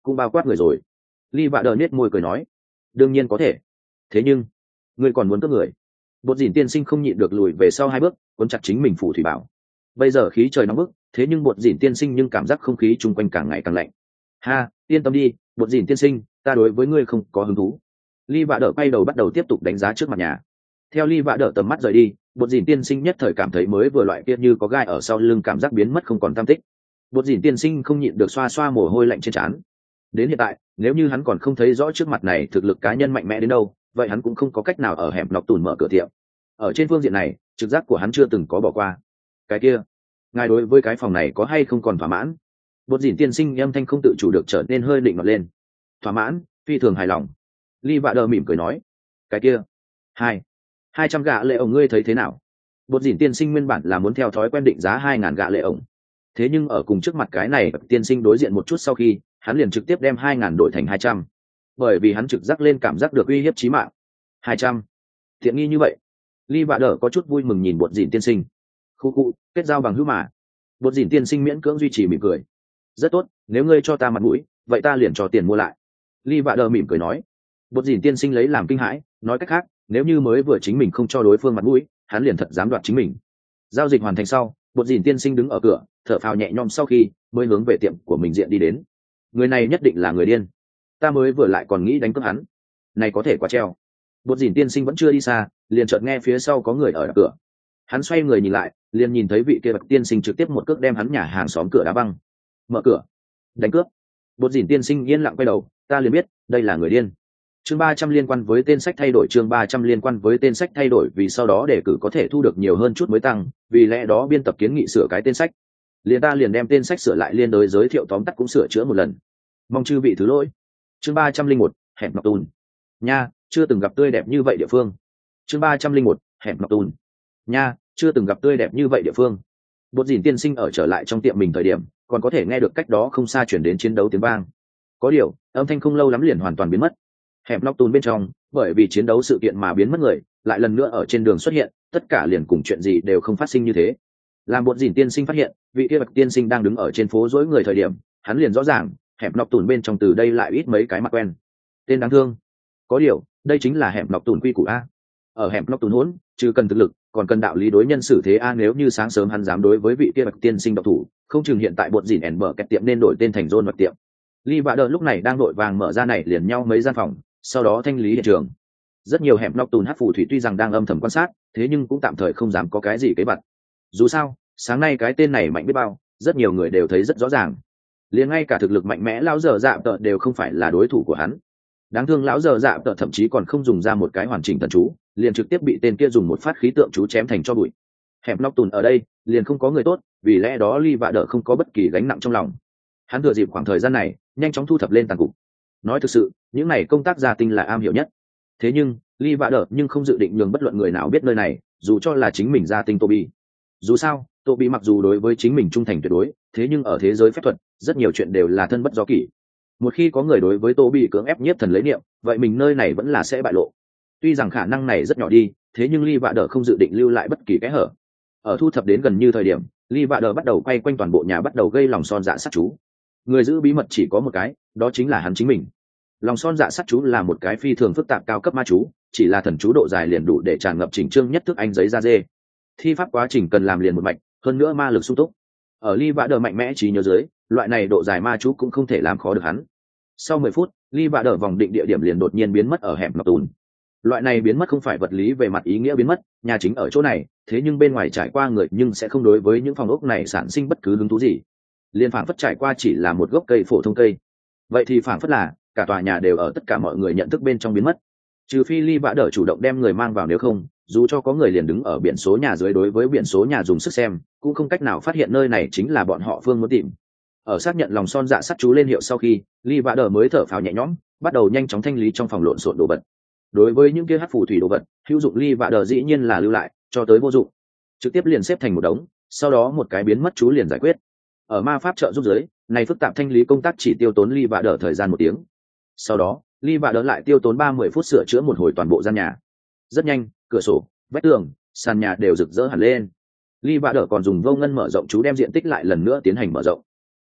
cũng bao quát người rồi. Ly Vạ Đờ nết môi cười nói, đương nhiên có thể. Thế nhưng ngươi còn muốn cướp người? Bột dìn tiên sinh không nhịn được lùi về sau hai bước, cuốn chặt chính mình phù thủy bảo. Bây giờ khí trời nóng bức, thế nhưng bột dìn tiên sinh nhưng cảm giác không khí chung quanh càng ngày càng lạnh. Ha, yên tâm đi, bột dìn tiên sinh, ta đối với ngươi không có hứng thú. Ly Vạ Đờ quay đầu bắt đầu tiếp tục đánh giá trước mặt nhà. Theo Ly Vạ Đờ tầm mắt rời đi, bột dìn tiên sinh nhất thời cảm thấy mới vừa loại kia như có gai ở sau lưng cảm giác biến mất không còn tam tích. Bột dìn tiên sinh không nhịn được xoa xoa mồ hôi lạnh trên trán. Đến hiện tại, nếu như hắn còn không thấy rõ trước mặt này thực lực cá nhân mạnh mẽ đến đâu, vậy hắn cũng không có cách nào ở hẻm nọc tùn mở cửa tiệm. Ở trên phương diện này, trực giác của hắn chưa từng có bỏ qua. Cái kia, ngài đối với cái phòng này có hay không còn thỏa mãn? Bột dìn tiên sinh âm thanh không tự chủ được trở nên hơi định mặt lên. Thỏa mãn, phi thường hài lòng. Ly Vạ Đờ mỉm cười nói, cái kia, hai hai trăm gạ lệ ổng ngươi thấy thế nào? Bột dìn tiên sinh nguyên bản là muốn theo thói quen định giá hai ngàn gạ lệ ổng, thế nhưng ở cùng trước mặt cái này tiên sinh đối diện một chút sau khi, hắn liền trực tiếp đem hai ngàn đổi thành hai trăm, bởi vì hắn trực giác lên cảm giác được uy hiếp chí mạng. Hai trăm, tiện nghi như vậy? Ly Vạ Đờ có chút vui mừng nhìn bột dìn tiên sinh. Khu khu, kết giao bằng hữu mà. Bột dìn tiên sinh miễn cưỡng duy trì mỉm cười. Rất tốt, nếu ngươi cho ta mặt mũi, vậy ta liền cho tiền mua lại. Ly Vạ Đờ mỉm cười nói. Bột dìn tiên sinh lấy làm kinh hãi, nói cách khác, nếu như mới vừa chính mình không cho đối phương mặt mũi, hắn liền thật dám đoạt chính mình. Giao dịch hoàn thành sau, bột dìn tiên sinh đứng ở cửa, thở phào nhẹ nhõm sau khi mới hướng về tiệm của mình diện đi đến. Người này nhất định là người điên, ta mới vừa lại còn nghĩ đánh cướp hắn, này có thể quá treo. Bột dìn tiên sinh vẫn chưa đi xa, liền chợt nghe phía sau có người ở cửa. Hắn xoay người nhìn lại, liền nhìn thấy vị kia bậc tiên sinh trực tiếp một cước đem hắn nhà hàng xóm cửa đá văng. Mở cửa, đánh cướp. Bột dìn tiên sinh yên lặng quay đầu, ta liền biết đây là người điên. Chương ba trăm liên quan với tên sách thay đổi, chương ba trăm liên quan với tên sách thay đổi vì sau đó đề cử có thể thu được nhiều hơn chút mới tăng, vì lẽ đó biên tập kiến nghị sửa cái tên sách. Liền ta liền đem tên sách sửa lại liên đối giới thiệu tóm tắt cũng sửa chữa một lần. Mong chư vị thứ lỗi. Chương ba trăm linh một, hẻm nọc tùn. Nha, chưa từng gặp tươi đẹp như vậy địa phương. Chương ba trăm linh một, hẻm nọc tùn. Nha, chưa từng gặp tươi đẹp như vậy địa phương. Bột dìn tiên sinh ở trở lại trong tiệm mình thời điểm, còn có thể nghe được cách đó không xa chuyển đến chiến đấu tiếng vang. Có điều, âm thanh không lâu lắm liền hoàn toàn biến mất. Hẻm nọc tùn bên trong, bởi vì chiến đấu sự kiện mà biến mất người, lại lần nữa ở trên đường xuất hiện, tất cả liền cùng chuyện gì đều không phát sinh như thế. Làm bột dìn tiên sinh phát hiện, vị kia bậc tiên sinh đang đứng ở trên phố dối người thời điểm, hắn liền rõ ràng, hẻm nọc tùn bên trong từ đây lại ít mấy cái mặt quen. Tên đáng thương. Có điều, đây chính là hẻm nọc tùn quy củ a. Ở hẻm nọc tùn hỗn, trừ cần thực lực, còn cần đạo lý đối nhân xử thế a. Nếu như sáng sớm hắn dám đối với vị kia bậc tiên sinh độc thủ, không chừng hiện tại bột dìn ẻn mở kẹt tiệm nên đổi tên thành John bậc tiệm. Ly Vạ Đờ lúc này đang đội vàng mở ra này liền nhau mấy gian phòng, sau đó thanh lý hiện trường. Rất nhiều hẻm nọc tùn hát phù thủy tuy rằng đang âm thầm quan sát, thế nhưng cũng tạm thời không dám có cái gì kế bặt. Dù sao, sáng nay cái tên này mạnh biết bao, rất nhiều người đều thấy rất rõ ràng. Liền ngay cả thực lực mạnh mẽ lão dở dạ tợ đều không phải là đối thủ của hắn. Đáng thương lão dở dạ tợ thậm chí còn không dùng ra một cái hoàn chỉnh thần chú, liền trực tiếp bị tên kia dùng một phát khí tượng chú chém thành cho bụi. Hẻm nọc tùn ở đây, liền không có người tốt, vì lẽ đó Ly Vạ Đờ không có bất kỳ gánh nặng trong lòng. Hắn thừa dịp khoảng thời gian này, nhanh chóng thu thập lên tàn cục. Nói thực sự, những này công tác gia tinh là am hiểu nhất. Thế nhưng, Ly Vạ Đờ nhưng không dự định nhường bất luận người nào biết nơi này, dù cho là chính mình gia tinh Toby. Dù sao, Toby mặc dù đối với chính mình trung thành tuyệt đối, thế nhưng ở thế giới phép thuật, rất nhiều chuyện đều là thân bất do kỷ. Một khi có người đối với Toby cưỡng ép nhiếp thần lấy niệm, vậy mình nơi này vẫn là sẽ bại lộ. Tuy rằng khả năng này rất nhỏ đi, thế nhưng Ly Vạ Đờ không dự định lưu lại bất kỳ kẽ hở. Ở thu thập đến gần như thời điểm, Ly Vạ Đờ bắt đầu quay quanh toàn bộ nhà bắt đầu gây lòng son dạ sát chú. Người giữ bí mật chỉ có một cái, đó chính là hắn chính mình. Lòng son dạ sát chú là một cái phi thường phức tạp cao cấp ma chú, chỉ là thần chú độ dài liền đủ để tràn ngập chỉnh trương nhất thức anh giấy da dê. Thi pháp quá trình cần làm liền một mạch, hơn nữa ma lực sung túc. Ở Ly Vạ Đờ mạnh mẽ trí nhớ dưới, loại này độ dài ma chú cũng không thể làm khó được hắn. Sau mười phút, Ly Vạ Đờ vòng định địa điểm liền đột nhiên biến mất ở hẻm nọc tùn. Loại này biến mất không phải vật lý về mặt ý nghĩa biến mất, nhà chính ở chỗ này, thế nhưng bên ngoài trải qua người nhưng sẽ không đối với những phòng ốc này sản sinh bất cứ hứng thú gì. Liên phảng phất trải qua chỉ là một gốc cây phổ thông cây. Vậy thì phảng phất là cả tòa nhà đều ở tất cả mọi người nhận thức bên trong biến mất. Trừ phi Ly Vạ Đờ chủ động đem người mang vào, nếu không, dù cho có người liền đứng ở biển số nhà dưới đối với biển số nhà dùng sức xem, cũng không cách nào phát hiện nơi này chính là bọn họ phương muốn tìm. Ở xác nhận lòng son dạ sắt chú lên hiệu sau khi, Ly Vạ Đờ mới thở phào nhẹ nhõm, bắt đầu nhanh chóng thanh lý trong phòng lộn xộn đồ vật. Đối với những kia hắc phù thủy đồ vật, hữu dụng Ly Vạ Đờ dĩ nhiên là lưu lại, cho tới vô dụng, trực tiếp liền xếp thành một đống, sau đó một cái biến mất chú liền giải quyết. Ở ma pháp trợ giúp giới, này phức tạp thanh lý công tác chỉ tiêu tốn Ly Vạ Đờ thời gian một tiếng. Sau đó, Ly Vạ Đờ lại tiêu tốn ba mươi phút sửa chữa một hồi toàn bộ gian nhà. Rất nhanh, cửa sổ, vách tường, sàn nhà đều rực rỡ hẳn lên. Ly Vạ Đờ còn dùng vô ngân mở rộng chú đem diện tích lại lần nữa tiến hành mở rộng.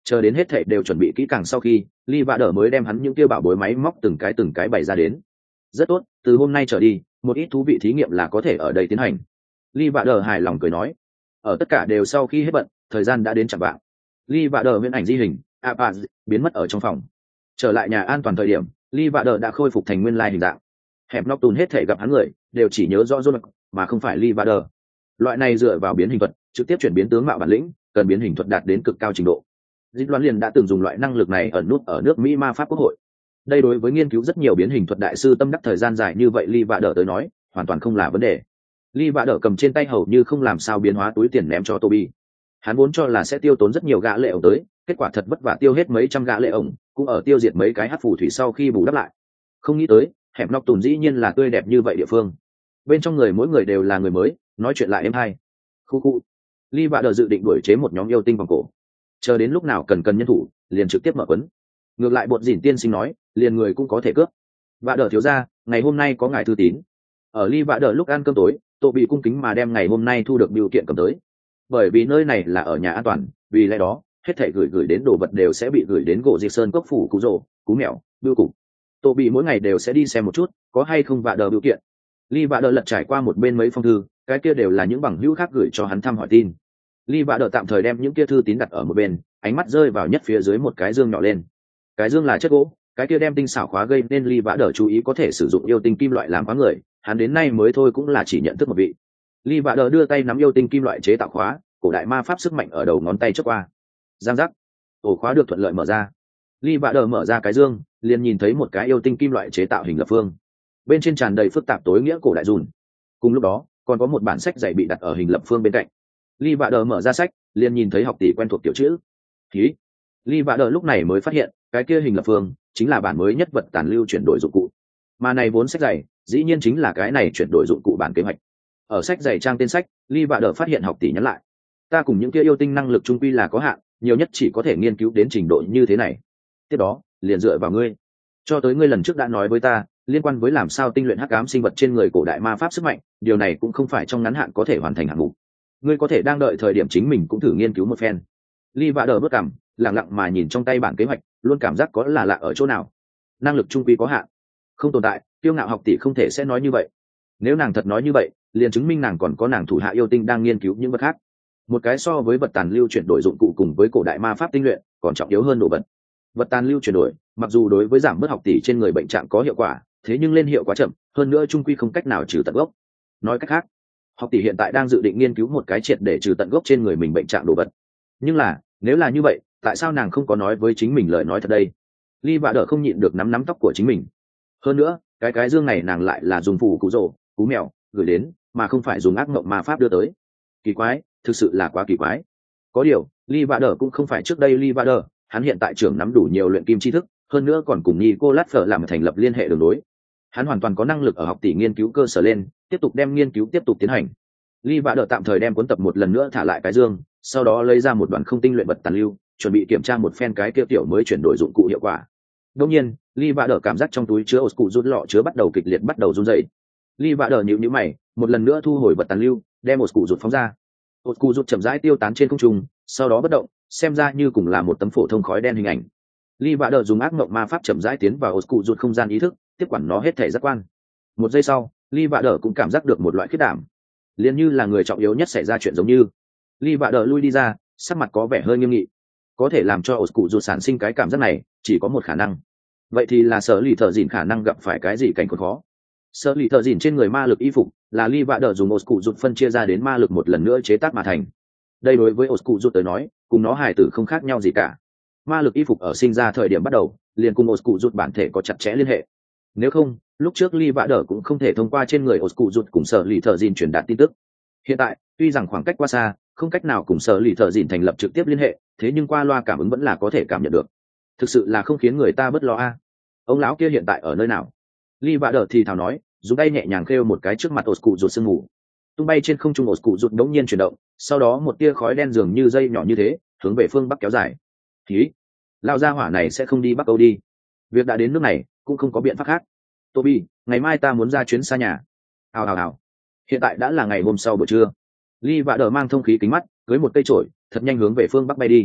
Chờ đến hết thảy đều chuẩn bị kỹ càng sau khi, Lee Vạ Đở mới đem hắn những kia bảo bối máy móc từng cái từng cái bày ra đến. Rất tốt, từ hôm nay trở đi, một ít thú vị thí nghiệm là có thể ở đây tiến hành. Lee Vạ Đở hài lòng cười nói. Ở tất cả đều sau khi hết bận, thời gian đã đến chạng vạng. Lee Vạ Đở viễn ảnh di hình, a biến mất ở trong phòng. Trở lại nhà an toàn thời điểm, Lee Vạ Đở đã khôi phục thành nguyên lai hình dạng. Hẹp nóc tùn hết thể gặp hắn người, đều chỉ nhớ rõ John mà không phải Lee Vạ Đở. Loại này dựa vào biến hình thuật, trực tiếp chuyển biến tướng mạo bản lĩnh, cần biến hình thuật đạt đến cực cao trình độ. Dịch Loan liền đã từng dùng loại năng lực này ở nút ở nước Mỹ Ma Pháp Quốc hội. Đây đối với nghiên cứu rất nhiều biến hình thuật đại sư tâm đắc thời gian dài như vậy Lee Vạ Đở tới nói, hoàn toàn không là vấn đề. Lee Vạ Đở cầm trên tay hầu như không làm sao biến hóa túi tiền ném cho Toby. Hắn vốn cho là sẽ tiêu tốn rất nhiều gã lệ ổng tới, kết quả thật vất vả tiêu hết mấy trăm gã lệ ổng, cũng ở tiêu diệt mấy cái hắc phù thủy sau khi bù đắp lại. Không nghĩ tới, hẻm nóc tùn dĩ nhiên là tươi đẹp như vậy địa phương. Bên trong người mỗi người đều là người mới, nói chuyện lại êm hay. Khu khu. Lee Vạ Đở dự định đuổi chế một nhóm yêu tinh vòng cổ. Chờ đến lúc nào cần cần nhân thủ, liền trực tiếp mở quấn. Ngược lại bột dỉn tiên sinh nói, liền người cũng có thể cướp. Vạ Đở thiếu gia, ngày hôm nay có ngài thư tín. Ở Lee Vạ Đở lúc ăn cơm tối, Tô bị cung kính mà đem ngày hôm nay thu được biểu kiện cầm tới. Bởi vì nơi này là ở nhà an toàn, vì lẽ đó, hết thảy gửi gửi đến đồ vật đều sẽ bị gửi đến gỗ Diệp Sơn cốc phủ cú rồ, cú mèo, bưu cục. Tô bị mỗi ngày đều sẽ đi xem một chút, có hay không Vạ Đở biểu kiện. Lee Vạ Đở lật trải qua một bên mấy phong thư, cái kia đều là những bằng hữu khác gửi cho hắn thăm hỏi tin. Lee Vạ Đở tạm thời đem những kia thư tín đặt ở một bên, ánh mắt rơi vào nhất phía dưới một cái dương nhỏ lên. Cái dương là chất gỗ, cái kia đem tinh xảo khóa gây nên Lee Vạ Đở chú ý có thể sử dụng yêu tinh kim loại làm khóa người, hắn đến nay mới thôi cũng là chỉ nhận thức một vị. Lee Vạ Đở đưa tay nắm yêu tinh kim loại chế tạo khóa, cổ đại ma pháp sức mạnh ở đầu ngón tay chớp qua. Giang giác, ổ khóa được thuận lợi mở ra. Lee Vạ Đở mở ra cái dương, liền nhìn thấy một cái yêu tinh kim loại chế tạo hình lập phương. Bên trên tràn đầy phức tạp tối nghĩa cổ đại dùn. Cùng lúc đó, còn có một bản sách dạy bị đặt ở hình lập phương bên cạnh. Lee Vạ Đở mở ra sách, liền nhìn thấy học tỷ quen thuộc tiểu chữ. Khí. Lee Vạ Đở lúc này mới phát hiện, cái kia hình lập phương chính là bản mới nhất vật tàn lưu chuyển đổi dụng cụ. Mà này vốn sách dạy, dĩ nhiên chính là cái này chuyển đổi dụng cụ bản kế hoạch. Ở sách dạy trang tên sách, Lee Vạ Đở phát hiện học tỷ nhắn lại. Ta cùng những kia yêu tinh năng lực trung quy là có hạn, nhiều nhất chỉ có thể nghiên cứu đến trình độ như thế này. Tiếp đó, liền dựa vào ngươi. Cho tới ngươi lần trước đã nói với ta, liên quan với làm sao tinh luyện hắc ám sinh vật trên người cổ đại ma pháp sức mạnh, điều này cũng không phải trong ngắn hạn có thể hoàn thành hạng mục. Ngươi có thể đang đợi thời điểm chính mình cũng thử nghiên cứu một phen. Lee Vạ Đở bước cằm, lặng lặng mà nhìn trong tay bản kế hoạch, luôn cảm giác có là lạ ở chỗ nào. Năng lực trung quy có hạn, không tồn tại, tiêu ngạo học tỷ không thể sẽ nói như vậy. Nếu nàng thật nói như vậy, liền chứng minh nàng còn có nàng thủ hạ yêu tinh đang nghiên cứu những vật khác. Một cái so với vật tàn lưu chuyển đổi dụng cụ cùng với cổ đại ma pháp tinh luyện, còn trọng yếu hơn đồ vật. Vật tàn lưu chuyển đổi, mặc dù đối với giảm bớt học tỷ trên người bệnh trạng có hiệu quả, thế nhưng lên hiệu quá chậm, hơn nữa trung quy không cách nào trừ tận gốc. Nói cách khác, học tỷ hiện tại đang dự định nghiên cứu một cái triệt để trừ tận gốc trên người mình bệnh trạng đồ vật. Nhưng là, nếu là như vậy, tại sao nàng không có nói với chính mình lời nói thật đây? Lee Vạ Đở không nhịn được nắm nắm tóc của chính mình. Hơn nữa, cái cái dương này nàng lại là dùng phủ cú rồ, cú mèo gửi đến, mà không phải dùng ác mộng ma pháp đưa tới. Kỳ quái, thực sự là quá kỳ quái. Có điều, Lee Vạ Đở cũng không phải trước đây Lee Vạ Đở, hắn hiện tại trưởng nắm đủ nhiều luyện kim tri thức, hơn nữa còn cùng Nicolas Fleur làm thành lập liên hệ đường đối. Hắn hoàn toàn có năng lực ở học tỷ nghiên cứu cơ sở lên, tiếp tục đem nghiên cứu tiếp tục tiến hành. Lee Vạ Đở tạm thời đem cuốn tập một lần nữa thả lại cái dương, sau đó lấy ra một đoạn không tinh luyện vật tàn lưu, chuẩn bị kiểm tra một phen cái kia tiểu mới chuyển đổi dụng cụ hiệu quả. Đương nhiên, Lee Vạ Đở cảm giác trong túi chứa ổ cụ rút lọ chứa bắt đầu kịch liệt bắt đầu run rẩy. Lee Vạ Đở nhíu nhíu mày, một lần nữa thu hồi vật tàn lưu, đem ổ cụ rút phóng ra. Ổ cụ rút chậm rãi tiêu tán trên không trung, sau đó bất động, xem ra như cùng là một tấm phổ thông khói đen hình ảnh. Lee Vạ Đở dùng ác mộng ma pháp chậm rãi tiến vào ổ cụ rút không gian ý thức, tiếp quản nó hết thể giác quan. Một giây sau, Lee Vạ Đở cũng cảm giác được một loại khiết đảm, liền như là người trọng yếu nhất xảy ra chuyện giống như. Lee Vạ Đở lui đi ra, sắc mặt có vẻ hơi nghiêm nghị. Có thể làm cho ổ cụ rút sản sinh cái cảm giác này, chỉ có một khả năng. Vậy thì là sở lì thợ dìn khả năng gặp phải cái gì cảnh khốn khó. Sở lì thợ dìn trên người ma lực y phục là Lee Vạ Đở dùng ổ cụ rút phân chia ra đến ma lực một lần nữa chế tác mà thành. Đây đối với ổ cụ rút tới nói, cùng nó hài tử không khác nhau gì cả. Ma lực y phục ở sinh ra thời điểm bắt đầu, liền cùng ổ cụ rút bản thể có chặt chẽ liên hệ. Nếu không, lúc trước Lee Vạ Đở cũng không thể thông qua trên người ổ cụ rút cùng sở lì thợ dìn truyền đạt tin tức. Hiện tại, tuy rằng khoảng cách quá xa, không cách nào cùng sở lì thợ dìn thành lập trực tiếp liên hệ, thế nhưng qua loa cảm ứng vẫn là có thể cảm nhận được. Thực sự là không khiến người ta bất lo a. Ông lão kia hiện tại ở nơi nào? Lee Vạ Đở thì thào nói, dùng tay nhẹ nhàng khêu một cái trước mặt ổ cụ rút sương mù. Tung bay trên không trung ổ cụ rút đống nhiên chuyển động, sau đó một tia khói đen dường như dây nhỏ như thế, hướng về phương bắc kéo dài. Khí, lao ra hỏa này sẽ không đi Bắc Âu đi. Việc đã đến nước này, cũng không có biện pháp khác. Toby, ngày mai ta muốn ra chuyến xa nhà. Hào hào hào. Hiện tại đã là ngày hôm sau buổi trưa. Lee Vạ Đở mang thông khí kính mắt, cưới một cây chổi, thật nhanh hướng về phương bắc bay đi.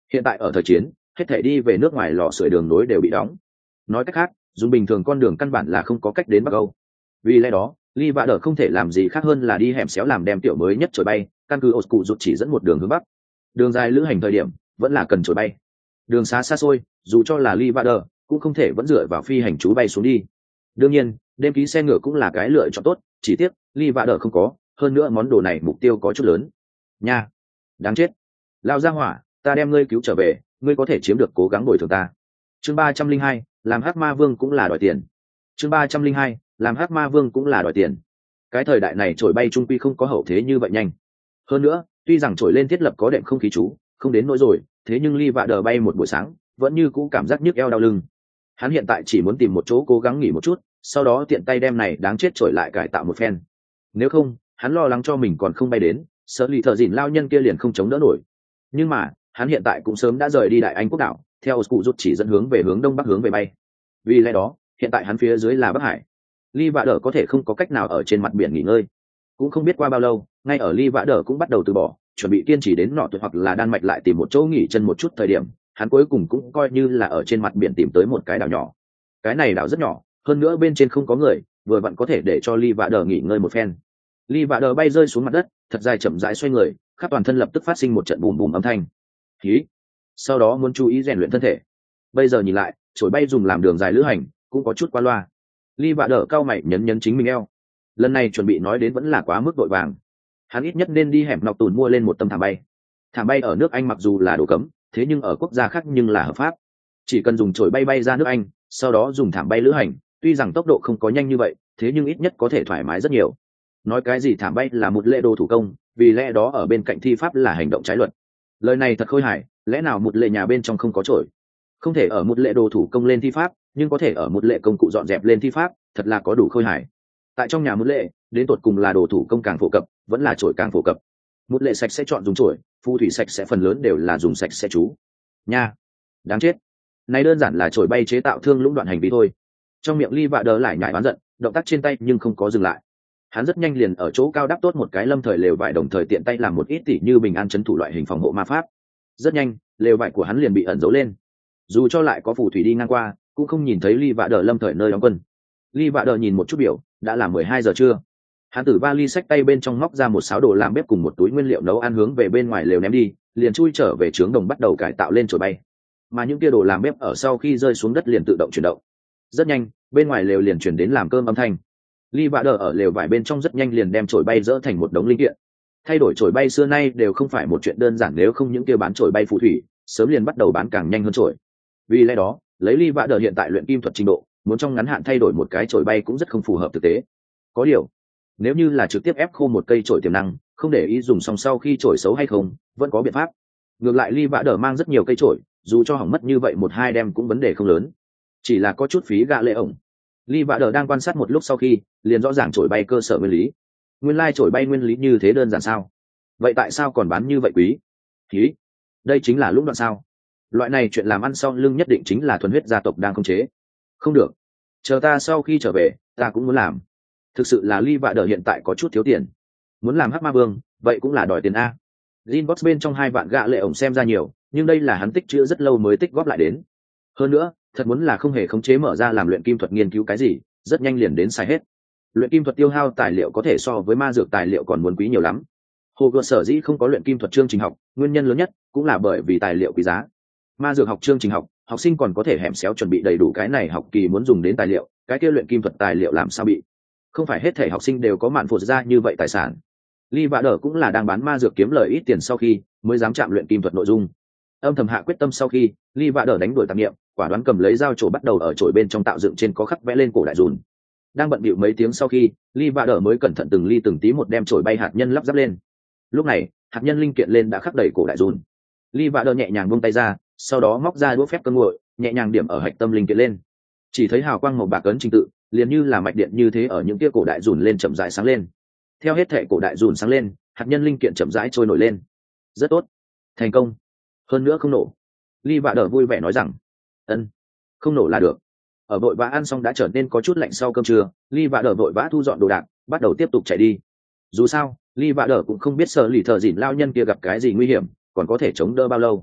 Hiện tại ở thời chiến, hết thể đi về nước ngoài lò sưởi đường nối đều bị đóng. Nói cách khác, dùng bình thường con đường căn bản là không có cách đến Bắc Âu. Vì lẽ đó, Lee Vã Đờ không thể làm gì khác hơn là đi hẻm xéo làm đem tiểu mới nhất trồi bay, căn cứ Oscu rụt chỉ dẫn một đường hướng bắc. Đường dài lữ hành thời điểm vẫn là cần trồi bay. Đường xa xa xôi, dù cho là Lee Vã Đờ cũng không thể vẫn dựa vào phi hành chú bay xuống đi. Đương nhiên, đêm ký xe ngựa cũng là cái lựa chọn tốt, chỉ tiếc Lee Vã Đờ không có, hơn nữa món đồ này mục tiêu có chút lớn. Nha, đáng chết. Lao ra hỏa, ta đem ngươi cứu trở về, ngươi có thể chiếm được cố gắng bồi thường ta. Chương ba trăm linh hai, làm Hắc Ma Vương cũng là đòi tiền. Chương ba trăm linh hai, làm Hắc Ma Vương cũng là đòi tiền. Cái thời đại này trổi bay trung quy không có hậu thế như vậy nhanh. Hơn nữa, tuy rằng trổi lên thiết lập có đệm không khí chú, không đến nỗi rồi, thế nhưng Lee Vã Đờ bay một buổi sáng, vẫn như cũ cảm giác nhức eo đau lưng. Hắn hiện tại chỉ muốn tìm một chỗ cố gắng nghỉ một chút, sau đó tiện tay đem này đáng chết trổi lại cải tạo một phen. Nếu không, hắn lo lắng cho mình còn không bay đến, sợ lì thợ dỉn lao nhân kia liền không chống đỡ nổi. Nhưng mà, hắn hiện tại cũng sớm đã rời đi Đại Anh quốc đảo, theo cụ rút chỉ dẫn hướng về hướng đông bắc hướng về bay. Vì lẽ đó, hiện tại hắn phía dưới là Bắc Hải. Lee Vã Đờ có thể không có cách nào ở trên mặt biển nghỉ ngơi. Cũng không biết qua bao lâu, ngay ở Lee Vã Đờ cũng bắt đầu từ bỏ, chuẩn bị kiên trì đến nọ tuyệt hoặc là Đan Mạch lại tìm một chỗ nghỉ chân một chút thời điểm, hắn cuối cùng cũng coi như là ở trên mặt biển tìm tới một cái đảo nhỏ. Cái này đảo rất nhỏ, hơn nữa bên trên không có người, vừa vặn có thể để cho Lee Vã Đờ nghỉ ngơi một phen. Lee Vã Đờ bay rơi xuống mặt đất, thật dài chậm rãi xoay người, khắp toàn thân lập tức phát sinh một trận bùm bùm âm thanh. Khí. Sau đó muốn chú ý rèn luyện thân thể. Bây giờ nhìn lại, trổi bay dùng làm đường dài lữ hành, cũng có chút qua loa. Lee Vã Đờ cao mày nhấn nhấn chính mình eo. Lần này chuẩn bị nói đến vẫn là quá mức vội vàng. Hắn ít nhất nên đi hẻm nọc tùn mua lên một tấm thảm bay. Thảm bay ở nước Anh mặc dù là đồ cấm, thế nhưng ở quốc gia khác nhưng là hợp pháp. Chỉ cần dùng trổi bay bay ra nước Anh, sau đó dùng thảm bay lữ hành, tuy rằng tốc độ không có nhanh như vậy, thế nhưng ít nhất có thể thoải mái rất nhiều. Nói cái gì thảm bay là một lễ đồ thủ công, vì lẽ đó ở bên cạnh thi pháp là hành động trái luật. Lời này thật khôi hài, lẽ nào một lệ nhà bên trong không có trổi? Không thể ở một lệ đồ thủ công lên thi pháp, nhưng có thể ở một lệ công cụ dọn dẹp lên thi pháp, thật là có đủ khôi hài. Tại trong nhà một lệ, đến tột cùng là đồ thủ công càng phổ cập, vẫn là trổi càng phổ cập. Một lệ sạch sẽ chọn dùng trổi, phù thủy sạch sẽ phần lớn đều là dùng sạch sẽ chú. Nha, đáng chết. Này đơn giản là trổi bay chế tạo thương lũng đoạn hành vi thôi. Trong miệng Lee Vã Đờ lại nhảy oán giận, động tác trên tay nhưng không có dừng lại. Hắn rất nhanh liền ở chỗ cao đắp tốt một cái lâm thời lều vải, đồng thời tiện tay làm một ít tỉ như bình an trấn thủ loại hình phòng hộ ma pháp. Rất nhanh, lều vải của hắn liền bị ẩn giấu lên. Dù cho lại có phù thủy đi ngang qua, cũng không nhìn thấy Lee Vã Đờ lâm thời nơi đóng quân. Lee Vã Đờ nhìn một chút biểu, đã là mười hai giờ trưa. Hắn từ vali xách tay bên trong móc ra một sáo đồ làm bếp cùng một túi nguyên liệu nấu ăn hướng về bên ngoài lều ném đi, liền chui trở về trướng đồng bắt đầu cải tạo lên trồi bay. Mà những kia đồ làm bếp ở sau khi rơi xuống đất liền tự động chuyển động. Rất nhanh, bên ngoài lều liền chuyển đến làm cơm âm thanh. Lee Vã Đờ ở lều vải bên trong rất nhanh liền đem trồi bay dỡ thành một đống linh kiện. Thay đổi trồi bay xưa nay đều không phải một chuyện đơn giản, nếu không những kia bán trồi bay phù thủy sớm liền bắt đầu bán càng nhanh hơn trồi. Vì lẽ đó, lấy Lee Vã Đờ hiện tại luyện kim thuật trình độ, muốn trong ngắn hạn thay đổi một cái trồi bay cũng rất không phù hợp thực tế. Có điều, nếu như là trực tiếp ép khô một cây trồi tiềm năng, không để ý dùng xong sau khi trồi xấu hay không, vẫn có biện pháp. Ngược lại Lee Vã Đờ mang rất nhiều cây trồi, dù cho hỏng mất như vậy một hai đem cũng vấn đề không lớn, chỉ là có chút phí gạ lệ ổng. Lee Vã Đờ đang quan sát một lúc sau khi, liền rõ ràng trồi bay cơ sở nguyên lý. Nguyên lai trồi bay nguyên lý như thế đơn giản sao? Vậy tại sao còn bán như vậy quý? Khí, đây chính là lũng đoạn sao? Loại này chuyện làm ăn sau lưng nhất định chính là thuần huyết gia tộc đang khống chế. Không được, chờ ta sau khi trở về, ta cũng muốn làm. Thực sự là Lee Vã Đờ hiện tại có chút thiếu tiền, muốn làm Hắc Ma Vương, vậy cũng là đòi tiền a. Zinbox bên trong hai vạn gạ lệ ổng xem ra nhiều, nhưng đây là hắn tích trữ rất lâu mới tích góp lại đến. Hơn nữa, thật muốn là không hề khống chế mở ra làm luyện kim thuật nghiên cứu cái gì, rất nhanh liền đến sai hết. Luyện kim thuật tiêu hao tài liệu có thể so với ma dược tài liệu còn muốn quý nhiều lắm. Hồ Gươm sở dĩ không có luyện kim thuật chương trình học, nguyên nhân lớn nhất cũng là bởi vì tài liệu quý giá. Ma dược học chương trình học, học sinh còn có thể hẻm xéo chuẩn bị đầy đủ cái này học kỳ muốn dùng đến tài liệu, cái kia luyện kim thuật tài liệu làm sao bị? Không phải hết thể học sinh đều có mạn phụt ra như vậy tài sản. Lee Vã Đờ cũng là đang bán ma dược kiếm lời ít tiền sau khi mới dám chạm luyện kim thuật nội dung. Âm thầm hạ quyết tâm sau khi, Lee Vã Đờ đánh đuổi tạp niệm, quả đoán cầm lấy dao trổ bắt đầu ở chổi bên trong tạo dựng trên có khắc vẽ lên cổ đại dùn. Đang bận bịu mấy tiếng sau khi, Lee Vã Đờ mới cẩn thận từng ly từng tí một đem chổi bay hạt nhân lắp ráp lên. Lúc này, hạt nhân linh kiện lên đã khắc đầy cổ đại dùn. Lee Vã Đờ nhẹ nhàng buông tay ra, sau đó móc ra đũa phép cân nguội, nhẹ nhàng điểm ở hạch tâm linh kiện lên. Chỉ thấy hào quang màu bạc ấn trình tự, liền như là mạch điện như thế ở những kia cổ đại dùn lên chậm rãi sáng lên. Theo hết thể cổ đại dùn sáng lên, hạt nhân linh kiện chậm rãi trôi nổi lên. Rất tốt, thành công, hơn nữa không nổ. Lee Vã Đờ vui vẻ nói rằng, ân, không nổ là được. Ở vội vã ăn xong đã trở nên có chút lạnh sau cơm trưa, Lee Vã Đờ vội vã thu dọn đồ đạc, bắt đầu tiếp tục chạy đi. Dù sao, Lee Vã Đờ cũng không biết sợ lì thợ dỉn lao nhân kia gặp cái gì nguy hiểm, còn có thể chống đỡ bao lâu.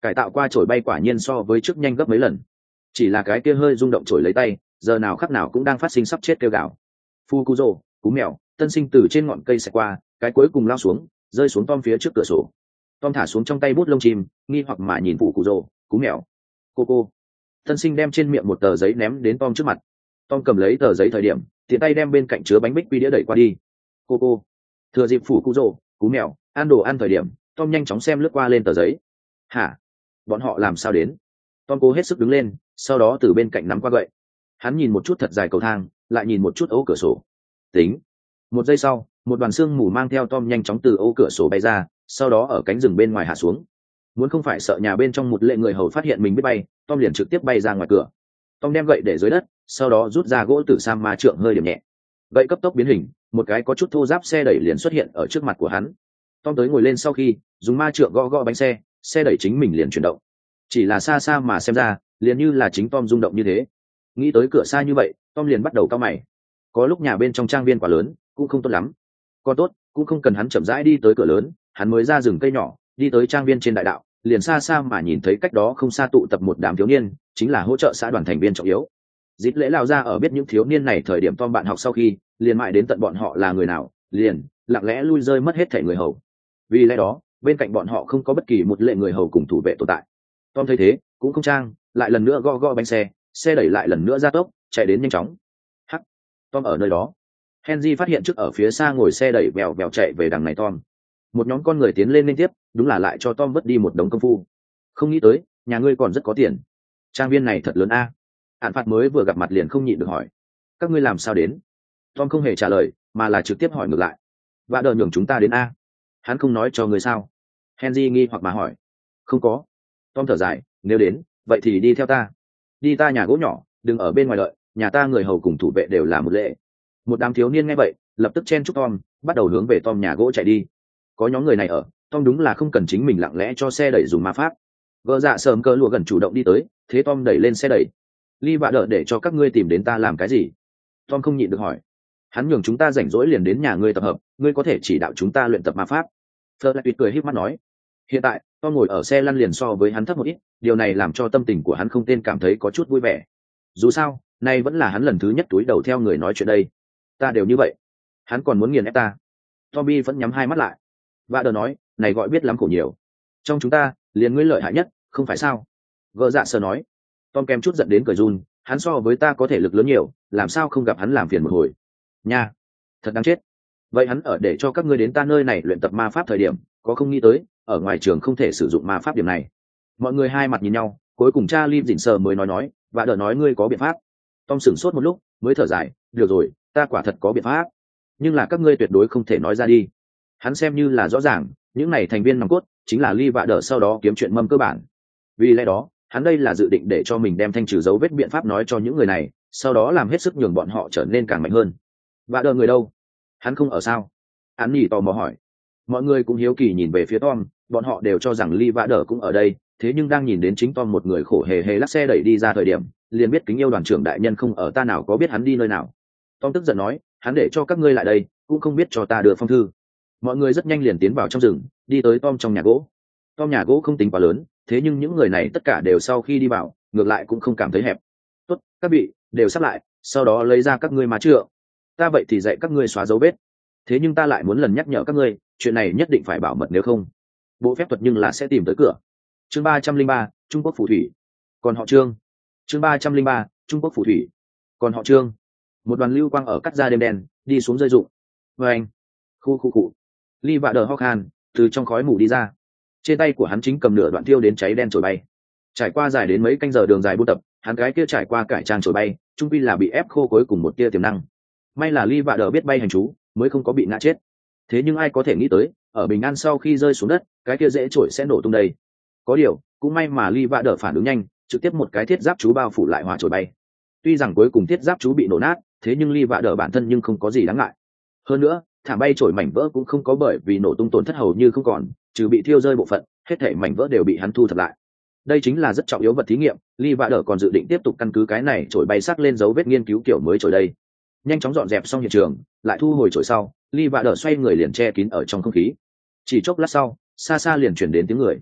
cải tạo qua chổi bay quả nhiên so với trước nhanh gấp mấy lần. Chỉ là cái kia hơi rung động chổi lấy tay, giờ nào khắc nào cũng đang phát sinh sắp chết kêu gào. Fukuzo, cú mèo, tân sinh từ trên ngọn cây xẹt qua, cái cuối cùng lao xuống, rơi xuống Tom phía trước cửa sổ. Tom thả xuống trong tay bút lông chim, nghi hoặc mà nhìn Fukuzo, cú mèo. Cô cô. Tân sinh đem trên miệng một tờ giấy ném đến Tom trước mặt. Tom cầm lấy tờ giấy thời điểm, tiện tay đem bên cạnh chứa bánh bích quy đĩa đẩy qua đi. Cô cô. Thừa dịp Fukuzo, cú mèo, ăn đồ ăn thời điểm, Tom nhanh chóng xem lướt qua lên tờ giấy. Hả? Bọn họ làm sao đến? Tom cố hết sức đứng lên, sau đó từ bên cạnh nắm qua gậy. Hắn nhìn một chút thật dài cầu thang, lại nhìn một chút ô cửa sổ. Tính. Một giây sau, một đoàn xương mù mang theo Tom nhanh chóng từ ô cửa sổ bay ra, sau đó ở cánh rừng bên ngoài hạ xuống. Muốn không phải sợ nhà bên trong một lệ người hầu phát hiện mình biết bay, Tom liền trực tiếp bay ra ngoài cửa. Tom đem gậy để dưới đất, sau đó rút ra gỗ tử sam ma trượng hơi điểm nhẹ. Gậy cấp tốc biến hình, một cái có chút thô ráp xe đẩy liền xuất hiện ở trước mặt của hắn. Tom tới ngồi lên sau khi dùng ma trượng gõ gõ bánh xe, xe đẩy chính mình liền chuyển động. Chỉ là xa xa mà xem ra, liền như là chính Tom rung động như thế. Nghĩ tới cửa xa như vậy, Tom liền bắt đầu cau mày. Có lúc nhà bên trong trang viên quá lớn, cũng không tốt lắm. Còn tốt, cũng không cần hắn chậm rãi đi tới cửa lớn, hắn mới ra rừng cây nhỏ, đi tới trang viên trên đại đạo, liền xa xa mà nhìn thấy cách đó không xa tụ tập một đám thiếu niên, chính là hỗ trợ xã đoàn thành viên trọng yếu. Dịp lễ lao ra ở biết những thiếu niên này thời điểm Tom bạn học sau khi, liền mãi đến tận bọn họ là người nào, liền lặng lẽ lui rơi mất hết thể người hầu. Vì lẽ đó, bên cạnh bọn họ không có bất kỳ một lệ người hầu cùng thủ vệ tồn tại. Tom thấy thế, cũng không trang, lại lần nữa gõ gõ bánh xe, xe đẩy lại lần nữa ra tốc, chạy đến nhanh chóng. Hắc, Tom ở nơi đó. Henry phát hiện trước ở phía xa ngồi xe đẩy vèo vèo chạy về đằng này Tom. Một nhóm con người tiến lên liên tiếp, đúng là lại cho Tom vứt đi một đống công phu. Không nghĩ tới, nhà ngươi còn rất có tiền. Trang viên này thật lớn a. À. Hạn phạt mới vừa gặp mặt liền không nhịn được hỏi. Các ngươi làm sao đến? Tom không hề trả lời, mà là trực tiếp hỏi ngược lại. Và đợi nhường chúng ta đến a. Hắn không nói cho ngươi sao? Henry nghi hoặc mà hỏi. Không có. Tom thở dài, nếu đến, vậy thì đi theo ta. Đi ta nhà gỗ nhỏ, đừng ở bên ngoài đợi, nhà ta người hầu cùng thủ vệ đều là một lệ. Một đám thiếu niên nghe vậy, lập tức chen chúc Tom, bắt đầu hướng về Tom nhà gỗ chạy đi. Có nhóm người này ở, Tom đúng là không cần chính mình lặng lẽ cho xe đẩy dùng ma pháp. Gỡ dạ sờm cơ lụa gần chủ động đi tới, thế Tom đẩy lên xe đẩy. Ly vạ đợi để cho các ngươi tìm đến ta làm cái gì? Tom không nhịn được hỏi. Hắn nhường chúng ta rảnh rỗi liền đến nhà ngươi tập hợp, ngươi có thể chỉ đạo chúng ta luyện tập ma pháp. Fleur lại tuyệt cười híp mắt nói. Hiện tại, Tom ngồi ở xe lăn liền so với hắn thấp một ít, điều này làm cho tâm tình của hắn không tên cảm thấy có chút vui vẻ. Dù sao, nay vẫn là hắn lần thứ nhất túi đầu theo người nói chuyện đây. Ta đều như vậy, hắn còn muốn nghiền ép ta. Tommy vẫn nhắm hai mắt lại. Vạ đờ nói, này gọi biết lắm khổ nhiều. Trong chúng ta, liền ngươi lợi hại nhất, không phải sao? Gỡ dạ sờ nói. Tom kèm chút giận đến cười run, hắn so với ta có thể lực lớn nhiều, làm sao không gặp hắn làm phiền một hồi? Nha, thật đáng chết. Vậy hắn ở để cho các ngươi đến ta nơi này luyện tập ma pháp thời điểm, có không nghĩ tới, ở ngoài trường không thể sử dụng ma pháp điểm này. Mọi người hai mặt nhìn nhau, cuối cùng Charlie dịn sờ mới nói nói, và đỡ nói ngươi có biện pháp. Tom sửng sốt một lúc, mới thở dài, được rồi, ta quả thật có biện pháp, nhưng là các ngươi tuyệt đối không thể nói ra đi. Hắn xem như là rõ ràng, những này thành viên nòng cốt chính là Ly và đỡ sau đó kiếm chuyện mâm cơ bản. Vì lẽ đó, hắn đây là dự định để cho mình đem thanh trừ dấu vết biện pháp nói cho những người này, sau đó làm hết sức nhường bọn họ trở nên càng mạnh hơn. Và đỡ người đâu? Hắn không ở sao? Hắn nhỉ tò mò hỏi. Mọi người cũng hiếu kỳ nhìn về phía Tom, bọn họ đều cho rằng Ly và đỡ cũng ở đây, thế nhưng đang nhìn đến chính Tom một người khổ hề hề lắc xe đẩy đi ra thời điểm, liền biết kính yêu đoàn trưởng đại nhân không ở, ta nào có biết hắn đi nơi nào. Tom tức giận nói, hắn để cho các ngươi lại đây, cũng không biết cho ta đưa phong thư. Mọi người rất nhanh liền tiến vào trong rừng, đi tới Tom trong nhà gỗ. Tom nhà gỗ không tính quá lớn, thế nhưng những người này tất cả đều sau khi đi vào, ngược lại cũng không cảm thấy hẹp. Tốt, các vị đều sắp lại, sau đó lấy ra các ngươi má trượng. Ta vậy thì dạy các ngươi xóa dấu vết. Thế nhưng ta lại muốn lần nhắc nhở các ngươi, chuyện này nhất định phải bảo mật, nếu không, bộ phép thuật nhưng là sẽ tìm tới cửa. Chương ba trăm linh ba, Trung Quốc phù thủy. Còn họ Trương. Chương ba trăm linh ba, Trung Quốc phù thủy. Còn họ Trương. Một đoàn lưu quang ở cắt ra đêm đen, đi xuống rơi rụng. Và anh, khu khu cụ. Ly vạ đờ ho khan, từ trong khói mù đi ra. Trên tay của hắn chính cầm nửa đoạn tiêu đến cháy đen trồi bay. Trải qua dài đến mấy canh giờ đường dài buôn tập, hắn gái kia trải qua cải trang trồi bay, trung quy là bị ép khô cuối cùng một tia tiềm năng. May là Ly vạ đờ biết bay hành chú, mới không có bị ngã chết. Thế nhưng ai có thể nghĩ tới, ở bình an sau khi rơi xuống đất, cái kia dễ trổi sẽ nổ tung đây. Có điều, cũng may mà Ly vạ đờ phản ứng nhanh, trực tiếp một cái thiết giáp chú bao phủ lại hỏa trồi bay. Tuy rằng cuối cùng thiết giáp chú bị nổ nát, thế nhưng Ly vạ đờ bản thân nhưng không có gì đáng ngại. Hơn nữa, thảm bay trổi mảnh vỡ cũng không có bởi vì nổ tung tổn thất hầu như không còn, trừ bị thiêu rơi bộ phận, hết thảy mảnh vỡ đều bị hắn thu thập lại. Đây chính là rất trọng yếu vật thí nghiệm, Ly vạ đờ còn dự định tiếp tục căn cứ cái này trổi bay sắc lên dấu vết nghiên cứu kiểu mới trổi đây. Nhanh chóng dọn dẹp xong hiện trường, lại thu hồi trổi sau, Ly vạ đờ xoay người liền che kín ở trong không khí. Chỉ chốc lát sau, xa xa liền chuyển đến tiếng người.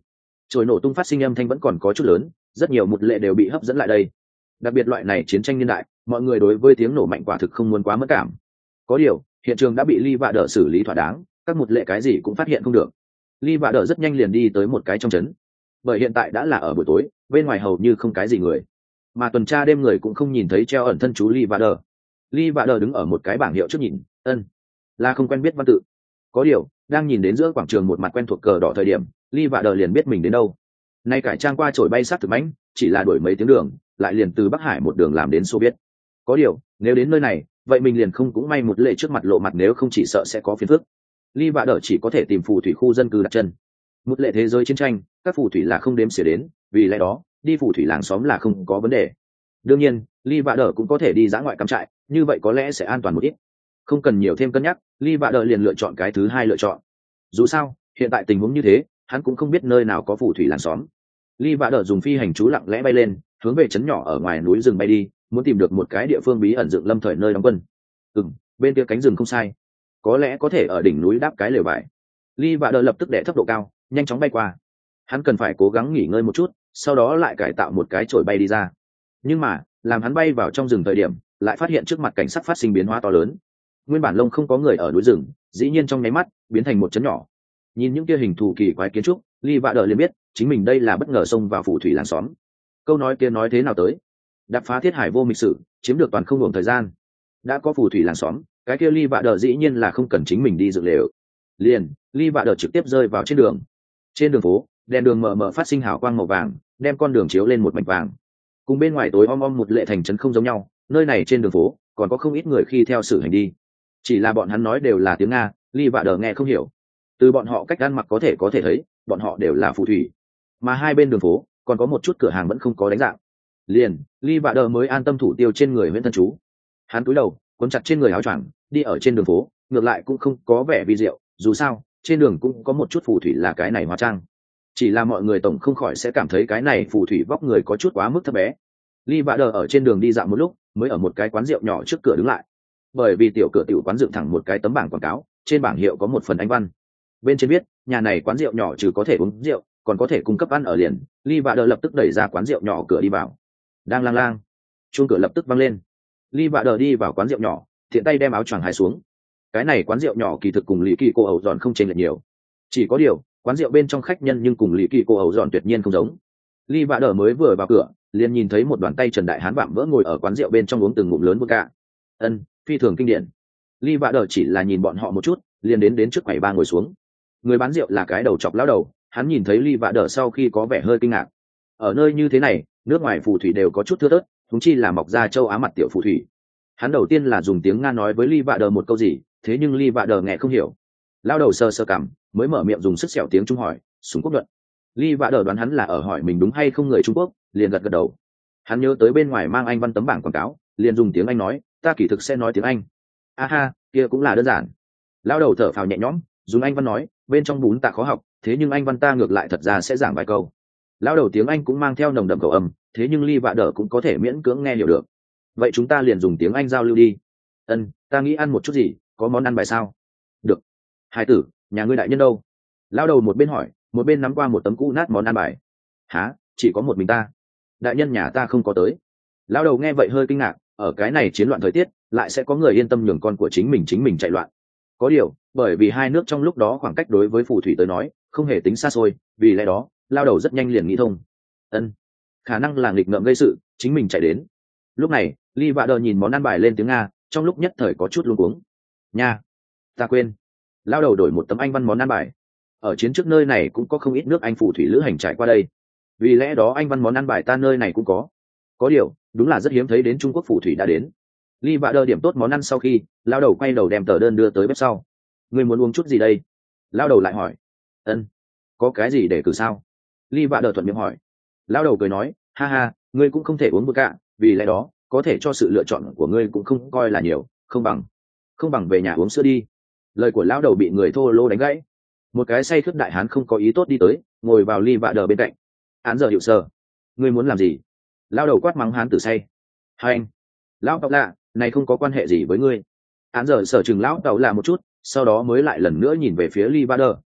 Trồi nổ tung phát sinh âm thanh vẫn còn có chút lớn, rất nhiều một lệ đều bị hấp dẫn lại đây. Đặc biệt loại này chiến tranh niên đại, mọi người đối với tiếng nổ mạnh quả thực không muốn quá mất cảm. Có điều, hiện trường đã bị Ly Vạ Đỡ xử lý thỏa đáng, các một lệ cái gì cũng phát hiện không được. Ly Vạ Đỡ rất nhanh liền đi tới một cái trong trấn. Bởi hiện tại đã là ở buổi tối, bên ngoài hầu như không cái gì người, mà tuần tra đêm người cũng không nhìn thấy treo ẩn thân chú Ly Vạ Đỡ. Ly Vạ Đỡ đứng ở một cái bảng hiệu trước nhìn, ân, là không quen biết văn tự. Có điều, đang nhìn đến giữa quảng trường một mặt quen thuộc cờ đỏ thời điểm, Ly Vạ Đỡ liền biết mình đến đâu. Nay cải trang qua trổi bay sát thực mãnh, chỉ là đuổi mấy tiếng đường, lại liền từ Bắc Hải một đường làm đến Xô Biết. Có điều, nếu đến nơi này, vậy mình liền không cũng may một lệ trước mặt lộ mặt, nếu không chỉ sợ sẽ có phiền phức. Ly Vạ Đỡ chỉ có thể tìm phù thủy khu dân cư đặt chân. Một lệ thế giới chiến tranh, các phù thủy là không đếm xỉa đến, vì lẽ đó, đi phù thủy làng xóm là không có vấn đề. Đương nhiên, Ly Vạ Đỡ cũng có thể đi dã ngoại cắm trại, như vậy có lẽ sẽ an toàn một ít. Không cần nhiều thêm cân nhắc, Ly Vạ Đỡ liền lựa chọn cái thứ hai lựa chọn. Dù sao, hiện tại tình huống như thế, hắn cũng không biết nơi nào có phù thủy làng xóm. Ly Vạ Đỡ dùng phi hành chú lặng lẽ bay lên, hướng về trấn nhỏ ở ngoài núi rừng bay đi, muốn tìm được một cái địa phương bí ẩn dựng lâm thời nơi đóng quân. Ừm, bên kia cánh rừng không sai, có lẽ có thể ở đỉnh núi đáp cái lều vải. Ly Vạ Đỡ lập tức đè thấp độ cao, nhanh chóng bay qua. Hắn cần phải cố gắng nghỉ ngơi một chút, sau đó lại cải tạo một cái chổi bay đi ra. Nhưng mà, làm hắn bay vào trong rừng thời điểm, lại phát hiện trước mặt cảnh sắc phát sinh biến hóa to lớn. Nguyên bản lông không có người ở núi rừng, dĩ nhiên trong nháy mắt biến thành một trấn nhỏ. Nhìn những kia hình thù kỳ quái kiến trúc, Ly Vạ Đỡ liền biết chính mình đây là bất ngờ xông vào phù thủy làng xóm. Câu nói kia nói thế nào tới? Đạp phá thiết hải vô mịch sử, chiếm được toàn không ngừng thời gian. Đã có phù thủy làng xóm, cái kia Ly Vạ Đỡ dĩ nhiên là không cần chính mình đi dựng lều. Liền, Ly Vạ Đỡ trực tiếp rơi vào trên đường. Trên đường phố, đèn đường mờ mờ phát sinh hào quang màu vàng, đem con đường chiếu lên một mảnh vàng. Cùng bên ngoài tối om om một lệ thành trấn không giống nhau, nơi này trên đường phố còn có không ít người khi theo sự hành đi. Chỉ là bọn hắn nói đều là tiếng Nga, Ly Vạ Đỡ nghe không hiểu. Từ bọn họ cách ăn mặc có thể có thể thấy, bọn họ đều là phù thủy. Mà hai bên đường phố còn có một chút cửa hàng vẫn không có đánh dạng. Liền, Ly Vạ Đỡ mới an tâm thủ tiêu trên người huyễn thân chú. Hắn cúi đầu, cuốn chặt trên người áo choàng, đi ở trên đường phố, ngược lại cũng không có vẻ vi diệu, dù sao, trên đường cũng có một chút phù thủy là cái này hóa trang. Chỉ là mọi người tổng không khỏi sẽ cảm thấy cái này phù thủy vóc người có chút quá mức thấp bé. Ly Vạ Đỡ ở trên đường đi dạo một lúc, mới ở một cái quán rượu nhỏ trước cửa đứng lại. Bởi vì tiểu cửa tiểu quán dựng thẳng một cái tấm bảng quảng cáo, trên bảng hiệu có một phần Anh văn. Bên trên viết, nhà này quán rượu nhỏ trừ có thể uống rượu, còn có thể cung cấp ăn ở liền. Ly Vạ Đỡ lập tức đẩy ra quán rượu nhỏ cửa đi vào. Đang lang lang, chuông cửa lập tức vang lên. Ly Vạ Đỡ đi vào quán rượu nhỏ, thiện tay đem áo choàng hái xuống. Cái này quán rượu nhỏ kỳ thực cùng Lý Kỳ cô ẩu giòn không chênh lệch nhiều. Chỉ có điều, quán rượu bên trong khách nhân nhưng cùng Lý Kỳ cô ẩu giòn tuyệt nhiên không giống. Ly Vạ Đỡ mới vừa vào cửa, liền nhìn thấy một đoàn tay Trần Đại Hán vạm vỡ ngồi ở quán rượu bên trong uống từng ngụm lớn vodka. Ân, phi thường kinh điển. Ly Vạ Đỡ chỉ là nhìn bọn họ một chút, liền đến đến trước quầy ba ngồi xuống. Người bán rượu là cái đầu chọc lão đầu, hắn nhìn thấy Ly Vạ Đỡ sau khi có vẻ hơi kinh ngạc. Ở nơi như thế này, nước ngoài phù thủy đều có chút thưa thớt, chúng chi là mọc ra châu Á mặt tiểu phù thủy. Hắn đầu tiên là dùng tiếng Nga nói với Ly Vạ Đỡ một câu gì, thế nhưng Ly Vạ Đỡ nghe không hiểu. Lão đầu sơ sơ cằm, mới mở miệng dùng sức sẹo tiếng Trung hỏi, "Súng quốc luận." Ly Vạ Đỡ đoán hắn là ở hỏi mình đúng hay không người Trung Quốc, liền gật gật đầu. Hắn nhớ tới bên ngoài mang Anh văn tấm bảng quảng cáo, liền dùng tiếng Anh nói, "Ta kỳ thực sẽ nói tiếng Anh." "A ha, kia cũng là đơn giản." Lão đầu thở phào nhẹ nhõm, dùng Anh văn nói, "Bên trong bún tạ khó học, thế nhưng Anh văn ta ngược lại thật ra sẽ giảng vài câu." Lão đầu tiếng Anh cũng mang theo nồng đậm khẩu âm, thế nhưng Ly Vạ Đỡ cũng có thể miễn cưỡng nghe hiểu được. "Vậy chúng ta liền dùng tiếng Anh giao lưu đi." "Ân, ta nghĩ ăn một chút gì, có món ăn bài sao?" "Được." "Hải tử, nhà ngươi đại nhân đâu?" Lão đầu một bên hỏi, một bên nắm qua một tấm cũ nát món ăn bài. "Hả, chỉ có một mình ta. Đại nhân nhà ta không có tới." Lão đầu nghe vậy hơi kinh ngạc, ở cái này chiến loạn thời tiết, lại sẽ có người yên tâm nhường con của chính mình chính mình chạy loạn. Có điều, bởi vì hai nước trong lúc đó khoảng cách đối với phù thủy tới nói, không hề tính xa xôi, vì lẽ đó, Lão đầu rất nhanh liền nghĩ thông. Ân, khả năng là nghịch ngợm gây sự, chính mình chạy đến. Lúc này, Ly Vạ Đỡ nhìn món ăn bài lên tiếng Nga, trong lúc nhất thời có chút luống cuống. "Nha, ta quên." Lão đầu đổi một tấm Anh văn món ăn bài. Ở chiến trước nơi này cũng có không ít nước Anh phù thủy lữ hành trải qua đây, vì lẽ đó Anh văn món ăn bài ta nơi này cũng có. Có điều, đúng là rất hiếm thấy đến Trung Quốc phù thủy đã đến. Ly Vạ Đỡ điểm tốt món ăn sau khi, lão đầu quay đầu đem tờ đơn đưa tới bếp sau. "Ngươi muốn uống chút gì đây?" Lão đầu lại hỏi. "Ân, có cái gì để cử sao?" Ly Vạ Đỡ thuận miệng hỏi. Lão đầu cười nói, "Ha ha, ngươi cũng không thể uống vodka, vì lẽ đó, có thể cho sự lựa chọn của ngươi cũng không coi là nhiều, không bằng, không bằng về nhà uống sữa đi." Lời của lão đầu bị người thô lô đánh gãy. Một cái say khướt đại hán không có ý tốt đi tới, ngồi vào Ly Vạ Đỡ bên cạnh. "Án giờ hiệu sơ, ngươi muốn làm gì?" Lão đầu quát mắng hán tử say. "Hai anh, lão tàu lạ, này không có quan hệ gì với ngươi." Án giờ sở chừng lão tàu lạ một chút, sau đó mới lại lần nữa nhìn về phía Ly Vạ Đỡ,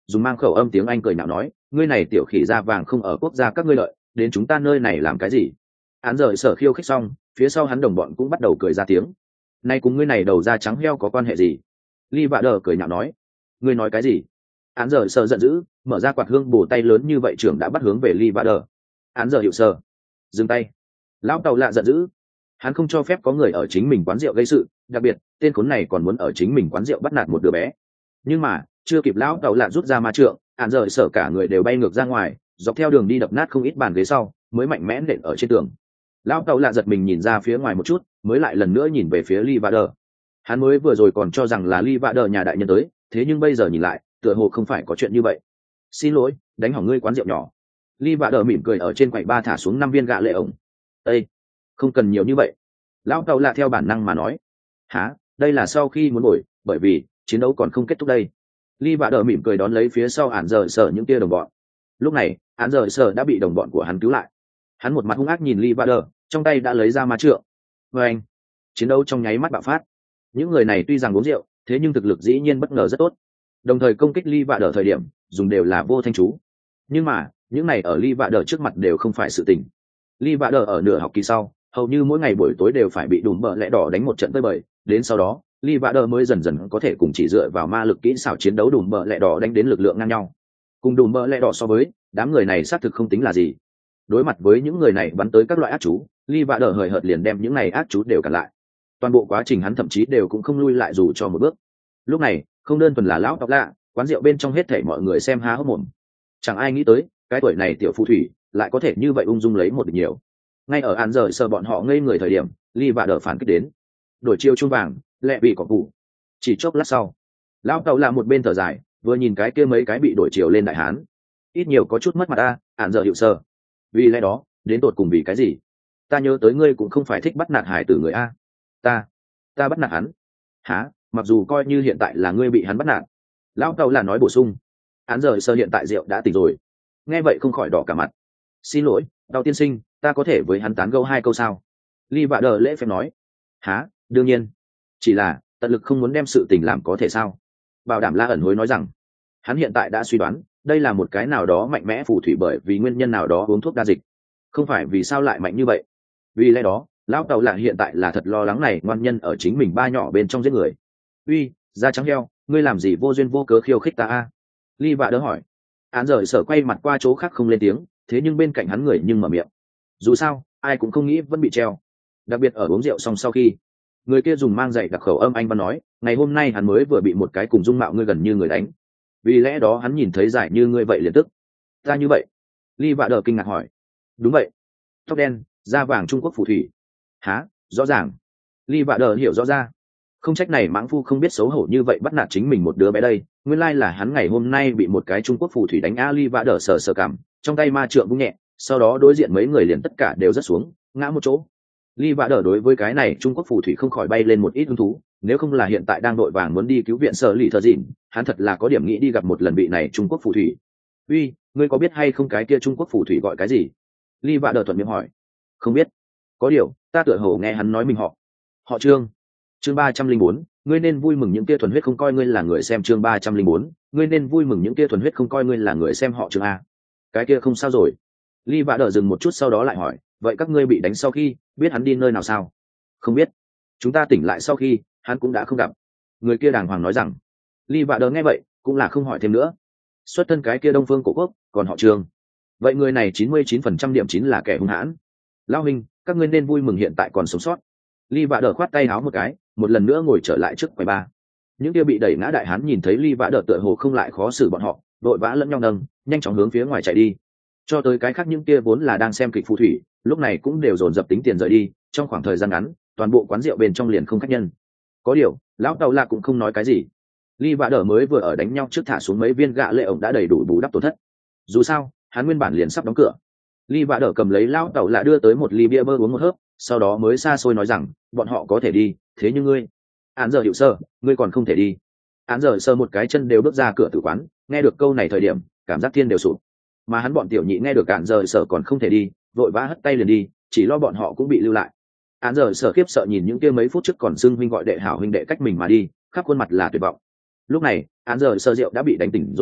dùng mang khẩu âm tiếng Anh cười nhạo nói, ngươi này tiểu khỉ da vàng không ở quốc gia các ngươi lợi, đến chúng ta nơi này làm cái gì? Án rời sở khiêu khích xong, phía sau hắn đồng bọn cũng bắt đầu cười ra tiếng. Nay cùng ngươi này đầu da trắng heo có quan hệ gì? Ly Vạ Đờ cười nhạo nói, ngươi nói cái gì? Án rời sở giận dữ, mở ra quạt hương bổ tay lớn như vậy trưởng đã bắt hướng về Ly Vạ Đờ. Án giờ hiệu sở, dừng tay. Lão tàu lạ giận dữ, hắn không cho phép có người ở chính mình quán rượu gây sự, đặc biệt tên khốn này còn muốn ở chính mình quán rượu bắt nạt một đứa bé. Nhưng mà chưa kịp lão tàu lạ rút ra ma trượng, án rời sở cả người đều bay ngược ra ngoài, dọc theo đường đi đập nát không ít bàn ghế sau, mới mạnh mẽ nện ở trên tường. Lão tàu lạ giật mình nhìn ra phía ngoài một chút, mới lại lần nữa nhìn về phía Ly Vạ Đờ. Hắn mới vừa rồi còn cho rằng là Ly Vạ Đờ nhà đại nhân tới, thế nhưng bây giờ nhìn lại, tựa hồ không phải có chuyện như vậy. Xin lỗi, đánh hỏng ngươi quán rượu nhỏ. Ly Vạ Đờ mỉm cười ở trên quầy ba thả xuống năm viên gạ lệ ổng. Ê, không cần nhiều như vậy. Lão tàu lạ theo bản năng mà nói. Hả, đây là sau khi muốn bồi, bởi vì chiến đấu còn không kết thúc đây. Ly Vạ Đờ mỉm cười đón lấy phía sau ản giờ sở những tia đồng bọn. Lúc này ản giờ sở đã bị đồng bọn của hắn cứu lại. Hắn một mặt hung ác nhìn Ly Vạ Đờ, trong tay đã lấy ra ma trượng. Và anh, chiến đấu trong nháy mắt bạo phát. Những người này tuy rằng uống rượu, thế nhưng thực lực dĩ nhiên bất ngờ rất tốt. Đồng thời công kích Ly Vạ Đờ thời điểm dùng đều là vô thanh chú. Nhưng mà những này ở Ly Vạ Đờ trước mặt đều không phải sự tình. Ly Vạ Đờ ở nửa học kỳ sau hầu như mỗi ngày buổi tối đều phải bị đùm bợ lẽ đỏ đánh một trận tơi bời, đến sau đó Ly Vạ Đờ mới dần dần có thể cùng chỉ dựa vào ma lực kỹ xảo chiến đấu đùm bợ lẽ đỏ đánh đến lực lượng ngang nhau. Cùng đùm bợ lẽ đỏ so với, đám người này xác thực không tính là gì. Đối mặt với những người này bắn tới các loại ác chú, Ly Vạ Đờ hời hợt liền đem những này ác chú đều cản lại. Toàn bộ quá trình hắn thậm chí đều cũng không lui lại dù cho một bước. Lúc này không đơn thuần là lão tóc lạ, quán rượu bên trong hết thảy mọi người xem há hốc mồm. Chẳng ai nghĩ tới cái tuổi này tiểu phù thủy lại có thể như vậy ung dung lấy một địch nhiều. Ngay ở án rời sờ bọn họ ngây người thời điểm, Ly Vạ Đờ phản kích đến, đổi chiêu chuông vàng lẹ bị cỏ cụ. Chỉ chốc lát sau, lão tàu là một bên thở dài, vừa nhìn cái kia mấy cái bị đổi chiều lên đại hán, ít nhiều có chút mất mặt ta. Án giờ hiệu sơ, vì lẽ đó đến tột cùng vì cái gì? Ta nhớ tới ngươi cũng không phải thích bắt nạt hải tử người a. Ta, ta bắt nạt hắn? Hả? Mặc dù coi như hiện tại là ngươi bị hắn bắt nạt. Lão tàu là nói bổ sung. Án giờ sơ hiện tại rượu đã tỉnh rồi, nghe vậy không khỏi đỏ cả mặt. Xin lỗi, đào tiên sinh, ta có thể với hắn tán gẫu hai câu sao? Ly Vạ Đờ lễ phép nói. Hả? Đương nhiên, chỉ là tận lực không muốn đem sự tình làm có thể sao? Bảo đảm la ẩn hối nói rằng hắn hiện tại đã suy đoán đây là một cái nào đó mạnh mẽ phù thủy bởi vì nguyên nhân nào đó uống thuốc đa dịch, không phải vì sao lại mạnh như vậy. Vì lẽ đó lão tàu là hiện tại là thật lo lắng này ngoan nhân ở chính mình ba nhỏ bên trong giết người. Uy, da trắng heo, ngươi làm gì vô duyên vô cớ khiêu khích ta a? Ly Vạ Đờ hỏi. Án rời sở quay mặt qua chỗ khác không lên tiếng, thế nhưng bên cạnh hắn người nhưng mở miệng. Dù sao ai cũng không nghĩ vẫn bị treo, đặc biệt ở uống rượu xong sau khi người kia dùng mang dạy đặc khẩu âm anh văn nói, ngày hôm nay hắn mới vừa bị một cái cùng dung mạo ngươi gần như người đánh, vì lẽ đó hắn nhìn thấy giải như ngươi vậy liền tức. Ta như vậy? Ly Vạ Đờ kinh ngạc hỏi. Đúng vậy, tóc đen da vàng Trung Quốc phù thủy. Há, rõ ràng. Ly Vạ Đờ hiểu rõ ra, không trách này mãng phu không biết xấu hổ như vậy bắt nạt chính mình một đứa bé đây, nguyên lai là hắn ngày hôm nay bị một cái Trung Quốc phù thủy đánh. A Ly Vạ Đờ sờ sờ cảm, trong tay ma trượng cũng nhẹ, sau đó đối diện mấy người liền tất cả đều rớt xuống ngã một chỗ. Ly Vạ Đờ đối với cái này Trung Quốc phù thủy không khỏi bay lên một ít hứng thú, nếu không là hiện tại đang đội vàng muốn đi cứu viện sở lì thợ dịn, hắn thật là có điểm nghĩ đi gặp một lần vị này Trung Quốc phù thủy. Uy, ngươi có biết hay không cái kia Trung Quốc phù thủy gọi cái gì? Ly Vạ Đờ thuận miệng hỏi. Không biết, có điều ta tựa hồ nghe hắn nói mình họ họ Trương. Chương ba trăm linh bốn, ngươi nên vui mừng những kia thuần huyết không coi ngươi là người xem. Chương ba trăm linh bốn, ngươi nên vui mừng những kia thuần huyết không coi ngươi là người xem. Họ Trương a? Cái kia không sao rồi. Ly Vạ Đờ dừng một chút sau đó lại hỏi, vậy các ngươi bị đánh sau khi biết hắn đi nơi nào sao? Không biết, chúng ta tỉnh lại sau khi hắn cũng đã không gặp. Người kia đàng hoàng nói rằng. Ly Vạ Đờ nghe vậy cũng là không hỏi thêm nữa. Xuất thân cái kia Đông Phương Cổ Quốc, còn họ Trương, vậy người này chín mươi chín phần trăm điểm chín là kẻ hung hãn. Lão huynh, các ngươi nên vui mừng hiện tại còn sống sót. Ly Vạ Đờ khoát tay háo một cái, một lần nữa ngồi trở lại trước quầy ba. Những kia bị đẩy ngã đại hán nhìn thấy Ly Vạ Đờ tựa hồ không lại khó xử bọn họ, đội vã lẫn nhau nâng, nhanh chóng hướng phía ngoài chạy đi. Cho tới cái khác những kia vốn là đang xem kịch phù thủy, lúc này cũng đều dồn dập tính tiền rời đi. Trong khoảng thời gian ngắn, toàn bộ quán rượu bên trong liền không khách nhân. Có điều lão tàu lạ cũng không nói cái gì. Ly Vạ Đờ mới vừa ở đánh nhau trước thả xuống mấy viên gạ lệ ổng đã đầy đủ bù đắp tổn thất. Dù sao hắn nguyên bản liền sắp đóng cửa. Ly Vạ Đờ cầm lấy lão tàu lạ đưa tới một ly bia bơ uống một hớp, sau đó mới xa xôi nói rằng bọn họ có thể đi, thế nhưng ngươi, án giờ hiệu sơ, ngươi còn không thể đi. Án giờ sơ một cái chân đều bước ra cửa tử quán, nghe được câu này thời điểm cảm giác thiên đều sụp. Mà hắn bọn tiểu nhị nghe được án giờ sở còn không thể đi, vội vã hất tay liền đi, chỉ lo bọn họ cũng bị lưu lại. Án giờ sở khiếp sợ nhìn những kia mấy phút trước còn xưng huynh gọi đệ hảo huynh đệ cách mình mà đi, khắp khuôn mặt là tuyệt vọng. Lúc này án giờ sơ rượu đã bị đánh tỉnh rồi,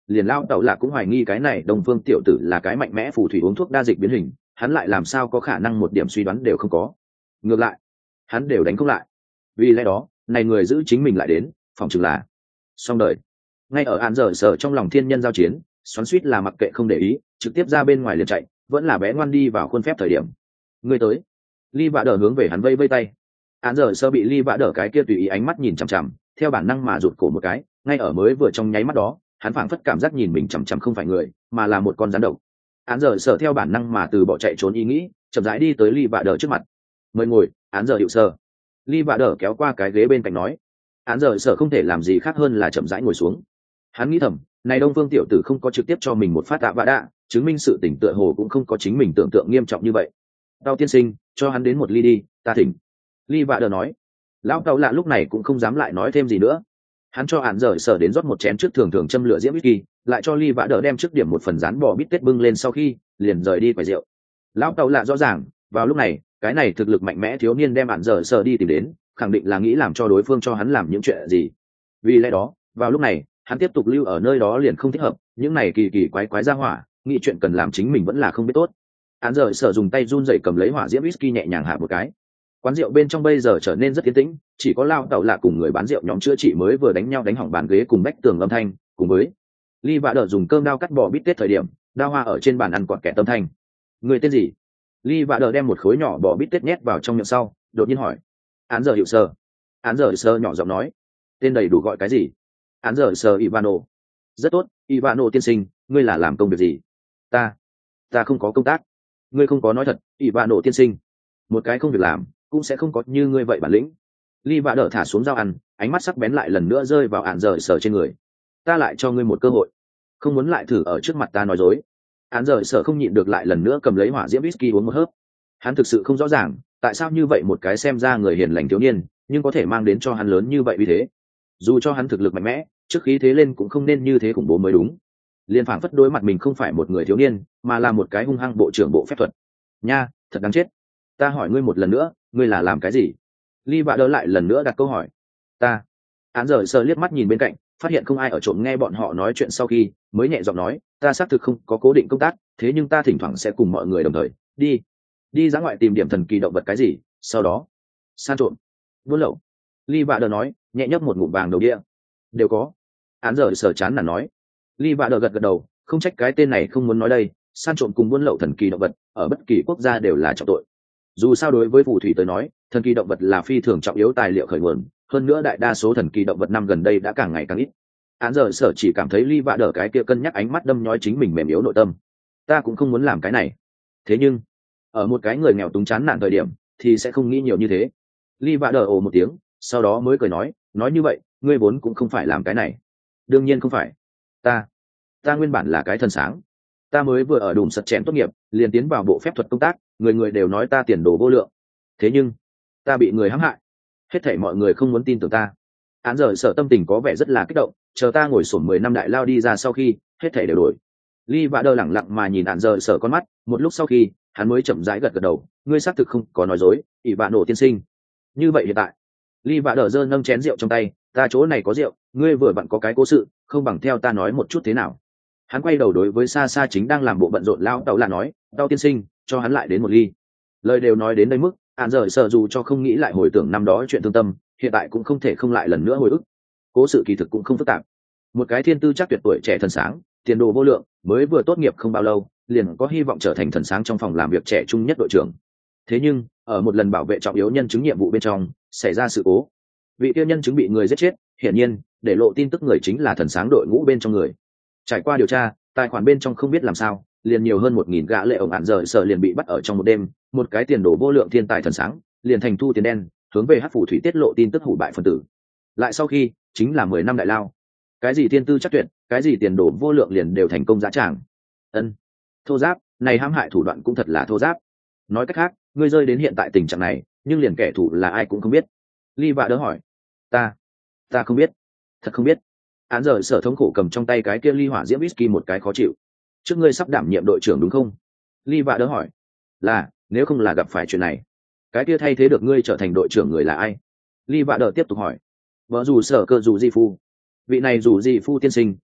liền lao tàu lạ cũng hoài nghi cái này đông phương tiểu tử là cái mạnh mẽ phù thủy uống thuốc đa dịch biến hình, hắn lại làm sao có khả năng một điểm suy đoán đều không có. Ngược lại hắn đều đánh không lại, vì lẽ đó này người giữ chính mình lại đến phòng chừng là xong đời. Ngay ở án giờ sở trong lòng thiên nhân giao chiến, xoắn suýt là mặc kệ không để ý, trực tiếp ra bên ngoài liền chạy, vẫn là bé ngoan đi vào khuôn phép thời điểm. Người tới. Ly Vạ Đờ hướng về hắn vây vây tay. Án giờ sơ bị Ly Vạ Đờ cái kia tùy ý ánh mắt nhìn chằm chằm, theo bản năng mà rụt cổ một cái, ngay ở mới vừa trong nháy mắt đó, hắn phảng phất cảm giác nhìn mình chằm chằm không phải người, mà là một con rắn độc. Án giờ sở theo bản năng mà từ bỏ chạy trốn ý nghĩ, chậm rãi đi tới Ly Vạ Đờ trước mặt. Mời ngồi, án giờ hiệu sơ. Ly Vạ Đờ kéo qua cái ghế bên cạnh nói. Án giờ sở không thể làm gì khác hơn là chậm rãi ngồi xuống. Hắn nghĩ thầm, này Đông Phương tiểu tử không có trực tiếp cho mình một phát tạ vạ đạ, chứng minh sự tỉnh tựa hồ cũng không có chính mình tưởng tượng nghiêm trọng như vậy. Tao tiên sinh, cho hắn đến một ly đi, ta thỉnh. Ly Vạ Đờ nói. Lão Tao lạ lúc này cũng không dám lại nói thêm gì nữa. Hắn cho án giờ sở đến rót một chén trước thường thường châm lửa diễm whisky, lại cho Ly Vạ Đờ đem trước điểm một phần rán bò bít tết bưng lên sau khi liền rời đi quầy rượu. Lão Tao lạ rõ ràng, vào lúc này, cái này thực lực mạnh mẽ thiếu niên đem án giờ sở đi tìm đến, khẳng định là nghĩ làm cho đối phương cho hắn làm những chuyện gì. Vì lẽ đó, vào lúc này, hắn tiếp tục lưu ở nơi đó liền không thích hợp, những này kỳ kỳ quái quái ra hỏa, nghĩ chuyện cần làm chính mình vẫn là không biết tốt. Án giờ sở dùng tay run rẩy cầm lấy hỏa diễm whisky nhẹ nhàng hạ một cái. Quán rượu bên trong bây giờ trở nên rất yên tĩnh, chỉ có Lao Tàu lạ cùng người bán rượu nhóm chữa trị mới vừa đánh nhau đánh hỏng bàn ghế cùng vách tường âm thanh, cùng với Ly Vạ Đờ dùng cơm đao cắt bò bít tết thời điểm, đao hoa ở trên bàn ăn quạt kẹt âm thanh. Người tên gì? Ly Vạ Đờ đem một khối nhỏ bò bít tết nhét vào trong miệng sau, đột nhiên hỏi. Án giờ hiệu sơ. Án giờ sơ nhỏ giọng nói. Tên đầy đủ gọi cái gì? Án giờ sơ Ivano. Rất tốt, Ivano tiên sinh, ngươi là làm công việc gì? Ta, ta không có công tác. Ngươi không có nói thật, Ivano tiên sinh. Một cái không việc làm, cũng sẽ không có như ngươi vậy bản lĩnh. Ly Vạ Đờ thả xuống dao ăn, ánh mắt sắc bén lại lần nữa rơi vào án giờ sơ trên người. Ta lại cho ngươi một cơ hội, không muốn lại thử ở trước mặt ta nói dối. Án giờ sơ không nhịn được lại lần nữa cầm lấy hỏa diễm whisky uống một hớp. Hắn thực sự không rõ ràng, tại sao như vậy một cái xem ra người hiền lành thiếu niên, nhưng có thể mang đến cho hắn lớn như vậy vì thế. Dù cho hắn thực lực mạnh mẽ, trước khí thế lên cũng không nên như thế khủng bố mới đúng. Liên phảng phất đối mặt mình không phải một người thiếu niên, mà là một cái hung hăng bộ trưởng bộ phép thuật. Nha, thật đáng chết. Ta hỏi ngươi một lần nữa, ngươi là làm cái gì? Ly Vạ Đờ lại lần nữa đặt câu hỏi. Ta. Án giờ sờ liếc mắt nhìn bên cạnh, phát hiện không ai ở trộm nghe bọn họ nói chuyện sau khi, mới nhẹ giọng nói, ta xác thực không có cố định công tác, thế nhưng ta thỉnh thoảng sẽ cùng mọi người đồng thời đi đi ra ngoại tìm điểm thần kỳ động vật cái gì, sau đó san trộm, buôn lậu. Ly Vạ Đờ nói, nhẹ nhấp một ngụm vàng đầu đĩa. Đều có. Án giờ sờ chán là nói. Ly Vạ Đờ gật gật đầu, không trách cái tên này không muốn nói đây, san trộm cùng buôn lậu thần kỳ động vật ở bất kỳ quốc gia đều là trọng tội. Dù sao đối với phù thủy tới nói, thần kỳ động vật là phi thường trọng yếu tài liệu khởi nguồn, hơn nữa đại đa số thần kỳ động vật năm gần đây đã càng ngày càng ít. Án giờ sở chỉ cảm thấy Ly Vạ Đờ cái kia cân nhắc ánh mắt đâm nhói chính mình mềm yếu nội tâm. Ta cũng không muốn làm cái này. Thế nhưng, ở một cái người nghèo túng chán nản thời điểm, thì sẽ không nghĩ nhiều như thế. Ly Vạ Đờ ồ một tiếng, sau đó mới cười nói, nói như vậy, ngươi vốn cũng không phải làm cái này. Đương nhiên không phải. Ta, ta nguyên bản là cái thần sáng. Ta mới vừa ở đùm sật chèn tốt nghiệp, liền tiến vào bộ phép thuật công tác, người người đều nói ta tiền đồ vô lượng. Thế nhưng, ta bị người hãm hại. Hết thảy mọi người không muốn tin tưởng ta. Án giờ sở tâm tình có vẻ rất là kích động, chờ ta ngồi sổm mười năm đại lao đi ra sau khi, hết thảy đều đổi. Ly Vạ Đờ lẳng lặng mà nhìn án giờ sở con mắt, một lúc sau khi, hắn mới chậm rãi gật gật đầu, ngươi xác thực không có nói dối, ỷ vạ nổ tiên sinh. Như vậy hiện tại, Ly Vạ Đờ giơ nâng chén rượu trong tay, ta chỗ này có rượu, ngươi vừa vặn có cái cố sự, không bằng theo ta nói một chút thế nào. Hắn quay đầu đối với xa xa chính đang làm bộ bận rộn lao tàu là nói, tao tiên sinh, cho hắn lại đến một ly. Lời đều nói đến đây mức, án giờ sở dù cho không nghĩ lại hồi tưởng năm đó chuyện thương tâm, hiện tại cũng không thể không lại lần nữa hồi ức. Cố sự kỳ thực cũng không phức tạp. Một cái thiên tư chắc tuyệt tuổi trẻ thần sáng, tiền đồ vô lượng, mới vừa tốt nghiệp không bao lâu, liền có hy vọng trở thành thần sáng trong phòng làm việc trẻ trung nhất đội trưởng. Thế nhưng, ở một lần bảo vệ trọng yếu nhân chứng nhiệm vụ bên trong, xảy ra sự cố. Vị tiêu nhân chứng bị người giết chết, hiển nhiên, để lộ tin tức người chính là thần sáng đội ngũ bên trong người. Trải qua điều tra, tài khoản bên trong không biết làm sao, liền nhiều hơn một nghìn gã lệ ổng án giờ sở liền bị bắt ở trong một đêm, một cái tiền đồ vô lượng thiên tài thần sáng, liền thành thu tiền đen, hướng về hắc phủ thủy tiết lộ tin tức hủ bại phân tử. Lại sau khi, chính là mười năm đại lao. Cái gì thiên tư chắc tuyệt, cái gì tiền đồ vô lượng liền đều thành công dã tràng. Ân, thô giáp, này hãm hại thủ đoạn cũng thật là thô giáp. Nói cách khác, ngươi rơi đến hiện tại tình trạng này, nhưng liền kẻ thù là ai cũng không biết. Ly Vạ Đờ hỏi, ta, ta không biết, thật không biết. Án giờ sở thống khổ cầm trong tay cái kia ly hỏa diễm whisky một cái khó chịu. Trước ngươi sắp đảm nhiệm đội trưởng đúng không? Ly Vạ Đờ hỏi, là, nếu không là gặp phải chuyện này, cái kia thay thế được ngươi trở thành đội trưởng người là ai? Ly Vạ Đờ tiếp tục hỏi, vợ dù sở cơ dù di phu. Vị này dù di phu tiên sinh,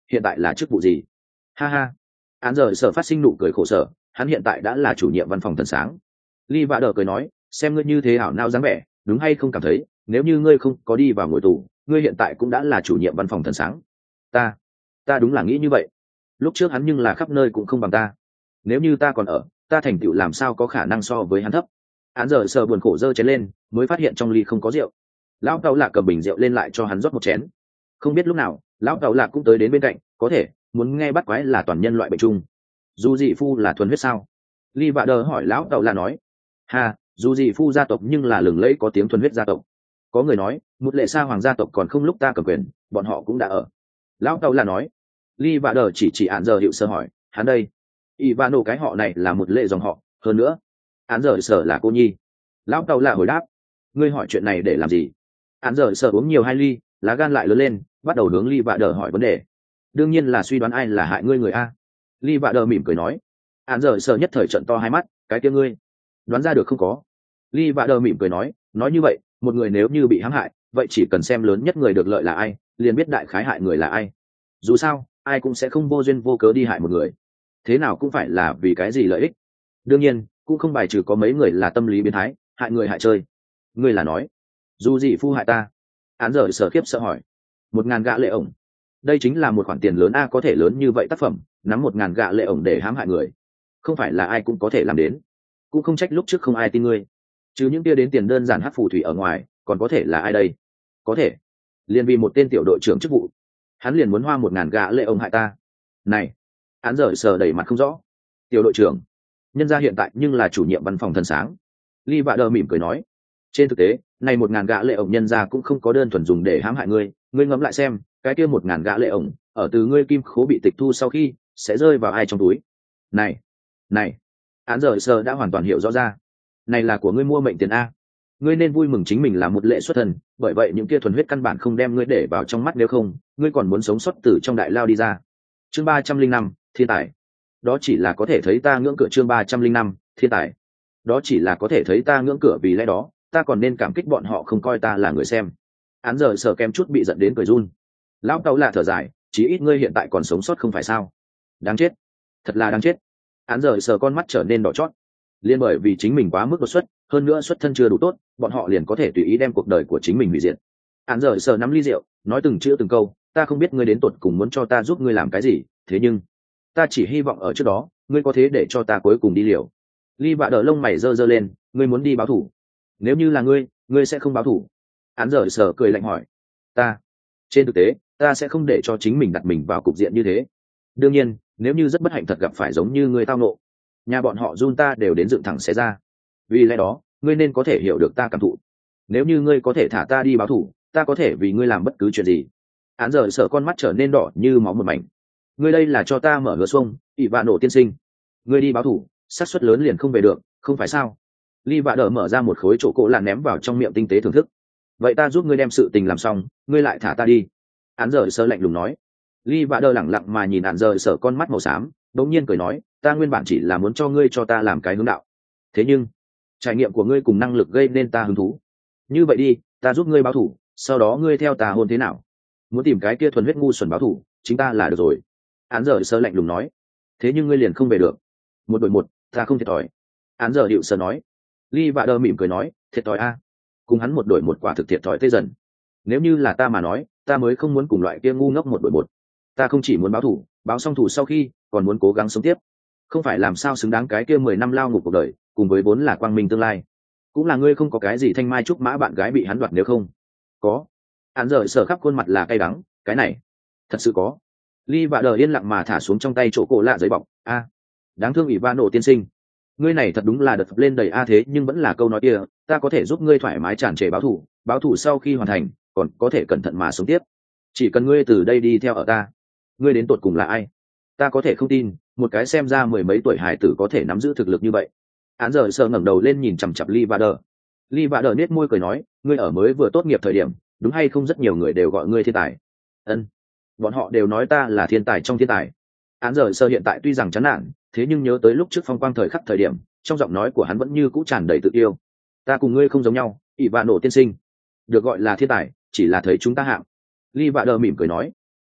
hiện tại là chức vụ gì? Ha ha. Án giờ sở phát sinh nụ cười khổ sở, hắn hiện tại đã là chủ nhiệm văn phòng thần sáng. Ly Vạ Đờ cười nói, xem ngươi như thế hảo nao dáng vẻ, đúng hay không cảm thấy nếu như ngươi không có đi vào ngồi tù, ngươi hiện tại cũng đã là chủ nhiệm văn phòng thần sáng. Ta, ta đúng là nghĩ như vậy. Lúc trước hắn nhưng là khắp nơi cũng không bằng ta. Nếu như ta còn ở, ta thành tựu làm sao có khả năng so với hắn thấp. Án giờ sở buồn khổ giơ chén lên, mới phát hiện trong ly không có rượu. Lão Tàu Lạc cầm bình rượu lên lại cho hắn rót một chén. Không biết lúc nào, Lão Tàu Lạc cũng tới đến bên cạnh, có thể muốn nghe bắt quái là toàn nhân loại bệnh chung. Dù dị phu là thuần huyết sao? Ly Vạ Đờ hỏi Lão Tàu Lạc nói. Ha, dù dị phu gia tộc nhưng là lừng lẫy có tiếng thuần huyết gia tộc. Có người nói, một lệ sa hoàng gia tộc còn không lúc ta cầm quyền, bọn họ cũng đã ở. Lão Tàu Lạc nói. Ly Vạ Đờ chỉ chỉ án giờ hiệu sơ hỏi, hắn đây. Ivano cái họ này là một lệ dòng họ, hơn nữa, án giờ sở là cô nhi. Lão Tàu Lạc hồi đáp, ngươi hỏi chuyện này để làm gì? Án giờ sở uống nhiều hai ly, lá gan lại lớn lên, bắt đầu hướng Ly Vạ Đờ hỏi vấn đề. Đương nhiên là suy đoán ai là hại ngươi người a. Ly Vạ Đờ mỉm cười nói. Án giờ sở nhất thời trận to hai mắt, cái kia ngươi đoán ra được không có? Ly Vạ Đờ mỉm cười nói, nói như vậy, một người nếu như bị hãm hại, vậy chỉ cần xem lớn nhất người được lợi là ai, liền biết đại khái hại người là ai. Dù sao, ai cũng sẽ không vô duyên vô cớ đi hại một người, thế nào cũng phải là vì cái gì lợi ích. Đương nhiên, cũng không bài trừ có mấy người là tâm lý biến thái, hại người hại chơi. Ngươi là nói, dù gì phu hại ta? Án giờ sở khiếp sợ hỏi. Một ngàn gạ lệ ổng, đây chính là một khoản tiền lớn a, có thể lớn như vậy tác phẩm, nắm một ngàn gạ lệ ổng để hãm hại người, không phải là ai cũng có thể làm đến. Cũng không trách lúc trước không ai tin ngươi, chứ những kia đến tiền đơn giản hát phù thủy ở ngoài, còn có thể là ai đây? Có thể liền vì một tên tiểu đội trưởng chức vụ, hắn liền muốn hoa một ngàn gạ lệ ổng hại ta. Này, án giờ sờ đẩy mặt không rõ. Tiểu đội trưởng, nhân gia hiện tại nhưng là chủ nhiệm văn phòng thần sáng. Ly Vạ Đờ mỉm cười nói, trên thực tế này một ngàn gạ lệ ổng nhân gia cũng không có đơn thuần dùng để hãm hại ngươi. Ngươi ngẫm lại xem, cái kia một ngàn gạ lệ ổng ở từ ngươi kim khố bị tịch thu sau khi sẽ rơi vào ai trong túi? Này, này, án giờ sờ đã hoàn toàn hiểu rõ ra. Này là của ngươi mua mệnh tiền a. Ngươi nên vui mừng chính mình là một lệ xuất thần, bởi vậy những kia thuần huyết căn bản không đem ngươi để vào trong mắt, nếu không ngươi còn muốn sống sót từ trong đại lao đi ra. Chương ba trăm linh năm, thiên tài. Đó chỉ là có thể thấy ta ngưỡng cửa. Chương ba trăm linh năm, thiên tài. Đó chỉ là có thể thấy ta ngưỡng cửa, vì lẽ đó ta còn nên cảm kích bọn họ không coi ta là người xem. Án giờ sở kem chút bị giận đến cười run. Lão Tàu Lạc thở dài, chí ít ngươi hiện tại còn sống sót không phải sao? Đáng chết, thật là đáng chết. Án giờ sở con mắt trở nên đỏ chót. Liên bởi vì chính mình quá mức đột xuất, hơn nữa xuất thân chưa đủ tốt, bọn họ liền có thể tùy ý đem cuộc đời của chính mình hủy diệt. Án giờ sở nắm ly rượu, nói từng chữ từng câu, ta không biết ngươi đến tột cùng muốn cho ta giúp ngươi làm cái gì, thế nhưng ta chỉ hy vọng ở trước đó ngươi có thế để cho ta cuối cùng đi liều. Ly Vạ Đờ lông mày giơ giơ lên, ngươi muốn đi báo thủ? Nếu như là ngươi, ngươi sẽ không báo thủ? Án giờ sở cười lạnh hỏi. Ta, trên thực tế ta sẽ không để cho chính mình đặt mình vào cục diện như thế. Đương nhiên, nếu như rất bất hạnh thật gặp phải giống như ngươi tao nộ, nhà bọn họ run ta đều đến dựng thẳng xé ra. Vì lẽ đó ngươi nên có thể hiểu được ta cảm thụ. Nếu như ngươi có thể thả ta đi báo thủ, ta có thể vì ngươi làm bất cứ chuyện gì. Án giờ sở con mắt trở nên đỏ như máu một mảnh. Ngươi đây là cho ta mở hứa xuông, ỷ vạ nổ tiên sinh. Ngươi đi báo thủ, xác suất lớn liền không về được, không phải sao? Ly Vạ Đờ mở ra một khối chỗ cổ lạ ném vào trong miệng tinh tế thưởng thức. Vậy ta giúp ngươi đem sự tình làm xong, ngươi lại thả ta đi. Án giờ sở lạnh lùng nói. Ly Vạ Đờ lẳng lặng mà nhìn án giờ sở con mắt màu xám, đống nhiên cười nói, ta nguyên bản chỉ là muốn cho ngươi cho ta làm cái hướng đạo. Thế nhưng trải nghiệm của ngươi cùng năng lực gây nên ta hứng thú. Như vậy đi, ta giúp ngươi báo thủ, sau đó ngươi theo ta hôn thế nào? Muốn tìm cái kia thuần huyết ngu xuẩn báo thủ, chính ta là được rồi. Án giờ sơ lạnh lùng nói. Thế nhưng ngươi liền không về được. Một đội một, ta không thiệt thòi. Án giờ điệu sơ nói. Ly Vạ Đờ mỉm cười nói, thiệt thòi a? Cùng hắn một đội một quả thực thiệt thòi tê dần. Nếu như là ta mà nói, ta mới không muốn cùng loại kia ngu ngốc một đội một. Ta không chỉ muốn báo thủ, báo xong thủ sau khi còn muốn cố gắng sống tiếp. Không phải làm sao xứng đáng cái kia mười năm lao ngục cuộc đời, cùng với vốn là quang minh tương lai. Cũng là ngươi không có cái gì thanh mai trúc mã bạn gái bị hắn đoạt, nếu không có. Án giờ sở khắp khuôn mặt là cay đắng, cái này thật sự có. Ly Vạ Đờ yên lặng mà thả xuống trong tay chỗ cổ lạ giấy bọc. A, đáng thương ỷ va nổ tiên sinh, ngươi này thật đúng là đợt lên đầy a. Thế nhưng vẫn là câu nói kia, ta có thể giúp ngươi thoải mái tràn trề báo thủ, báo thủ sau khi hoàn thành còn có thể cẩn thận mà sống tiếp. Chỉ cần ngươi từ đây đi theo ở ta. Ngươi đến tột cùng là ai? Ta có thể không tin một cái xem ra mười mấy tuổi hài tử có thể nắm giữ thực lực như vậy. Án giờ sợ ngẩng đầu lên nhìn chằm chằm Ly Vạ Đờ. Ly Vạ Đờ nết môi cười nói, ngươi ở mới vừa tốt nghiệp thời điểm, đúng hay không rất nhiều người đều gọi ngươi thiên tài? Ân, bọn họ đều nói ta là thiên tài trong thiên tài. Án giờ sơ hiện tại tuy rằng chán nản, thế nhưng nhớ tới lúc trước phong quang thời khắc thời điểm, trong giọng nói của hắn vẫn như cũ tràn đầy tự yêu. Ta cùng ngươi không giống nhau, ỷ vạ nổ tiên sinh. Được gọi là thiên tài, chỉ là thấy chúng ta hạng. Ly Vạ Đờ mỉm cười nói.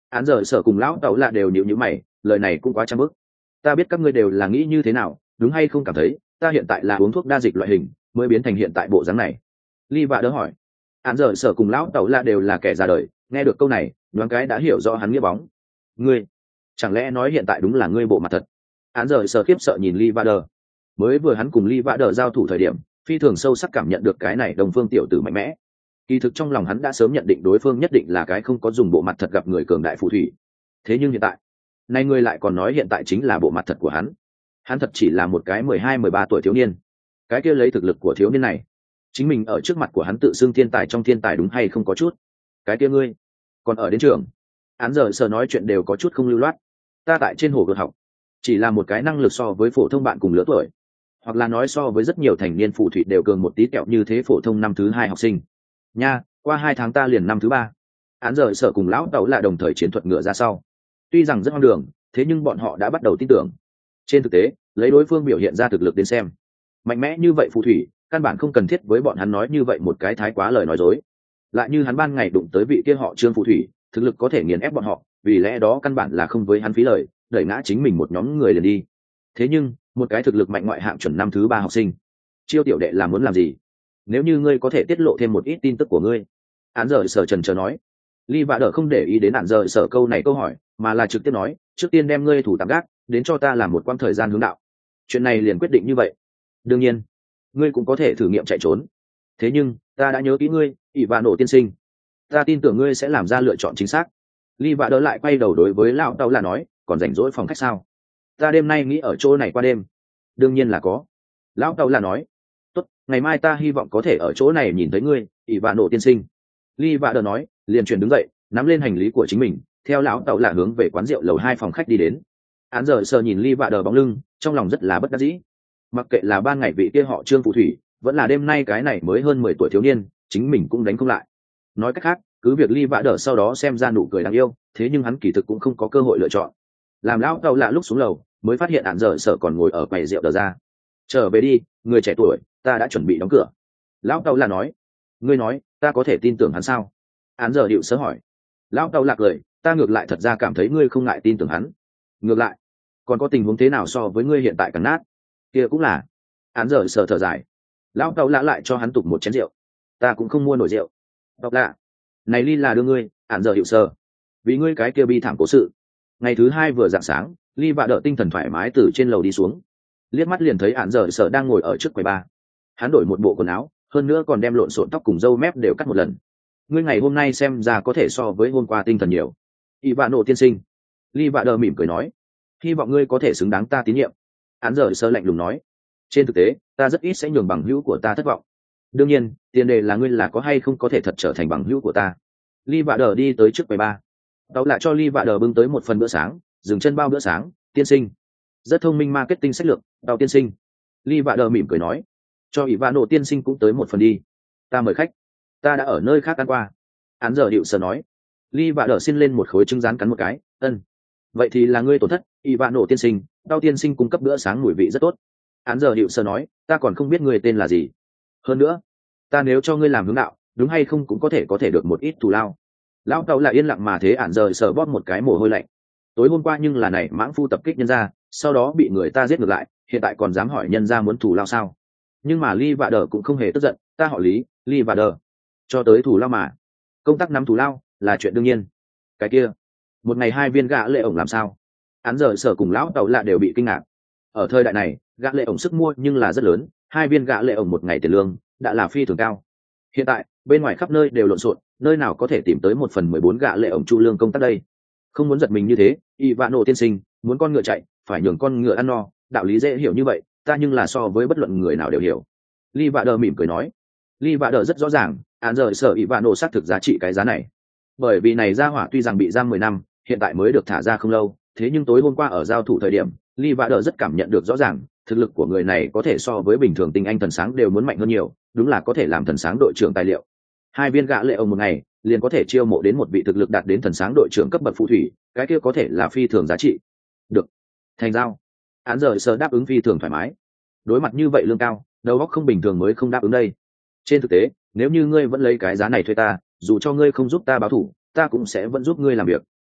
Án giờ sở cùng lão tàu lạ đều nhịu nhữ mày, lời này cũng quá trang bức. Ta biết các ngươi đều là nghĩ như thế nào, đúng hay không cảm thấy ta hiện tại là uống thuốc đa dịch loại hình mới biến thành hiện tại bộ dáng này? Ly vạ đỡ hỏi. Án giờ sở cùng lão tàu lạ đều là kẻ già đời, nghe được câu này đoán cái đã hiểu rõ hắn nghĩa bóng. Ngươi chẳng lẽ nói hiện tại đúng là ngươi bộ mặt thật? Án giờ sở khiếp sợ nhìn Ly vạ đỡ. Mới vừa hắn cùng Ly vạ đỡ giao thủ thời điểm, phi thường sâu sắc cảm nhận được cái này đồng phương tiểu tử mạnh mẽ. Kỳ thực trong lòng hắn đã sớm nhận định đối phương nhất định là cái không có dùng bộ mặt thật gặp người cường đại phù thủy. Thế nhưng hiện tại, nay ngươi lại còn nói hiện tại chính là bộ mặt thật của hắn. Hắn thật chỉ là một cái mười hai mười ba tuổi thiếu niên. Cái kia lấy thực lực của thiếu niên này, chính mình ở trước mặt của hắn tự xưng thiên tài trong thiên tài đúng hay không có chút. Cái kia ngươi còn ở đến trường. Án giờ sở nói chuyện đều có chút không lưu loát. Ta tại trên hồ gợt học, chỉ là một cái năng lực so với phổ thông bạn cùng lứa tuổi, hoặc là nói so với rất nhiều thành niên phù thủy đều cường một tí kẹo như thế phổ thông năm thứ hai học sinh. Nha, qua hai tháng ta liền năm thứ ba. Án giờ sở cùng lão tàu là đồng thời chiến thuật ngựa ra sau. Tuy rằng rất hoang đường, thế nhưng bọn họ đã bắt đầu tin tưởng. Trên thực tế, lấy đối phương biểu hiện ra thực lực đến xem, mạnh mẽ như vậy phù thủy căn bản không cần thiết với bọn hắn nói như vậy một cái thái quá lời nói dối. Lại như hắn ban ngày đụng tới vị kia họ Trương phù thủy, thực lực có thể nghiền ép bọn họ, vì lẽ đó căn bản là không với hắn phí lời, đẩy ngã chính mình một nhóm người liền đi. Thế nhưng một cái thực lực mạnh ngoại hạng chuẩn năm thứ ba học sinh, chiêu tiểu đệ là muốn làm gì? Nếu như ngươi có thể tiết lộ thêm một ít tin tức của ngươi. Án giờ sở trần chờ nói. Ly vạ đỡ không để ý đến án giờ sở câu này câu hỏi, mà là trực tiếp nói, trước tiên đem ngươi thủ tạm gác, đến cho ta làm một quãng thời gian hướng đạo. Chuyện này liền quyết định như vậy. Đương nhiên, ngươi cũng có thể thử nghiệm chạy trốn. Thế nhưng, ta đã nhớ kỹ ngươi, ỷ vạ nổ tiên sinh. Ta tin tưởng ngươi sẽ làm ra lựa chọn chính xác. Ly vạ đỡ lại quay đầu đối với lão tàu là nói, còn rảnh rỗi phòng khách sao? Ta đêm nay nghĩ ở chỗ này qua đêm. Đương nhiên là có. Lão tàu là nói, tốt, ngày mai ta hy vọng có thể ở chỗ này nhìn thấy ngươi, ỷ vạ nổ tiên sinh. Ly vạ đỡ nói, liền chuyển đứng dậy, nắm lên hành lý của chính mình, theo lão tàu là hướng về quán rượu lầu hai phòng khách đi đến. Án giờ sờ nhìn Ly vạ đỡ bóng lưng, trong lòng rất là bất đắc dĩ. Mặc kệ là ban ngày vị kia họ Trương phù thủy, vẫn là đêm nay cái này mới hơn mười tuổi thiếu niên, chính mình cũng đánh không lại. Nói cách khác, cứ việc Ly vạ đỡ sau đó xem ra nụ cười đáng yêu, thế nhưng hắn kỳ thực cũng không có cơ hội lựa chọn. Làm lão tàu lạ lúc xuống lầu, mới phát hiện án giờ sở còn ngồi ở quầy rượu đờ ra. Trở về đi, người trẻ tuổi, ta đã chuẩn bị đóng cửa. Lão tàu lạ nói. Ngươi nói, ta có thể tin tưởng hắn sao? Án giờ điệu sớ hỏi. Lão tàu lạ cười, ta ngược lại thật ra cảm thấy ngươi không ngại tin tưởng hắn. Ngược lại, còn có tình huống thế nào so với ngươi hiện tại càng nát? Kia cũng là. Án giờ sở thở dài. Lão tàu lạ lại cho hắn tục một chén rượu. Ta cũng không mua nổi rượu. Đọc lạ. Này Ly là đưa ngươi, án giờ điệu sơ. Vì ngươi cái kia bi thảm cố sự. Ngày thứ hai vừa rạng sáng, Ly vạ đỡ tinh thần thoải mái từ trên lầu đi xuống, liếc mắt liền thấy án giờ sở đang ngồi ở trước quầy bar. Hắn đổi một bộ quần áo, hơn nữa còn đem lộn xộn tóc cùng râu mép đều cắt một lần. Ngươi ngày hôm nay xem ra có thể so với hôm qua tinh thần nhiều. Y vạ nổ tiên sinh. Ly vạ đỡ mỉm cười nói, hy vọng ngươi có thể xứng đáng ta tín nhiệm. Án giờ sở lạnh lùng nói, trên thực tế ta rất ít sẽ nhường bằng hữu của ta thất vọng. Đương nhiên, tiền đề là ngươi là có hay không có thể thật trở thành bằng hữu của ta. Ly vạ đỡ đi tới trước quầy bar, tàu lại cho Ly vạ đỡ bưng tới một phần bữa sáng, dừng chân bao bữa sáng. Tiên sinh, rất thông minh marketing sách lược. Tàu tiên sinh. Ly vạ đỡ mỉm cười nói, cho ỷ vạ nổ tiên sinh cũng tới một phần đi. Ta mời khách, ta đã ở nơi khác ăn qua. Án giờ điệu sờ nói. Ly vạ đỡ xin lên một khối trứng rán cắn một cái. Ân, vậy thì là ngươi tổn thất, ỷ vạ nổ tiên sinh. Tàu tiên sinh cung cấp bữa sáng mùi vị rất tốt. Án giờ điệu sờ nói, ta còn không biết ngươi tên là gì. Hơn nữa, ta nếu cho ngươi làm hướng đạo, đúng hay không cũng có thể có thể được một ít thù lao. Lão tàu lại yên lặng mà thế án giờ sờ bóp một cái mồ hôi lạnh. Tối hôm qua nhưng là này mãng phu tập kích nhân gia, sau đó bị người ta giết ngược lại, hiện tại còn dám hỏi nhân gia muốn thù lao sao? Nhưng mà Ly vạ đỡ cũng không hề tức giận, ta họ Lý, Ly vạ đỡ. Cho tới thù lao mà, công tác nắm thù lao là chuyện đương nhiên. Cái kia, một ngày hai viên gã lệ ổng làm sao? Án giờ sở cùng lão tàu lạ đều bị kinh ngạc. Ở thời đại này, gã lệ ổng sức mua nhưng là rất lớn, hai viên gã lệ ổng một ngày tiền lương đã là phi thường cao. Hiện tại, bên ngoài khắp nơi đều lộn xộn, nơi nào có thể tìm tới một phần mười bốn gã lệ ổng chu lương công tác đây? Không muốn giật mình như thế, y vạ nổ tiên sinh, muốn con ngựa chạy, phải nhường con ngựa ăn no, đạo lý dễ hiểu như vậy, ta nhưng là so với bất luận người nào đều hiểu. Ly vạ đỡ mỉm cười nói. Ly vạ đỡ rất rõ ràng, án giờ sở y vạ nổ xác thực giá trị cái giá này. Bởi vì này ra hỏa tuy rằng bị giam mười năm, hiện tại mới được thả ra không lâu, thế nhưng tối hôm qua ở giao thủ thời điểm, Ly vạ đỡ rất cảm nhận được rõ ràng, thực lực của người này có thể so với bình thường tinh anh thần sáng đều muốn mạnh hơn nhiều, đúng là có thể làm thần sáng đội trưởng tài liệu. Hai viên gã lệ ông một ngày liền có thể chiêu mộ đến một vị thực lực đạt đến thần sáng đội trưởng cấp bậc phù thủy, cái kia có thể là phi thường giá trị. Được, thành giao. Án giờ sở đáp ứng phi thường thoải mái. Đối mặt như vậy lương cao, đầu óc không bình thường mới không đáp ứng đây. Trên thực tế, nếu như ngươi vẫn lấy cái giá này thuê ta, dù cho ngươi không giúp ta báo thủ, ta cũng sẽ vẫn giúp ngươi làm việc.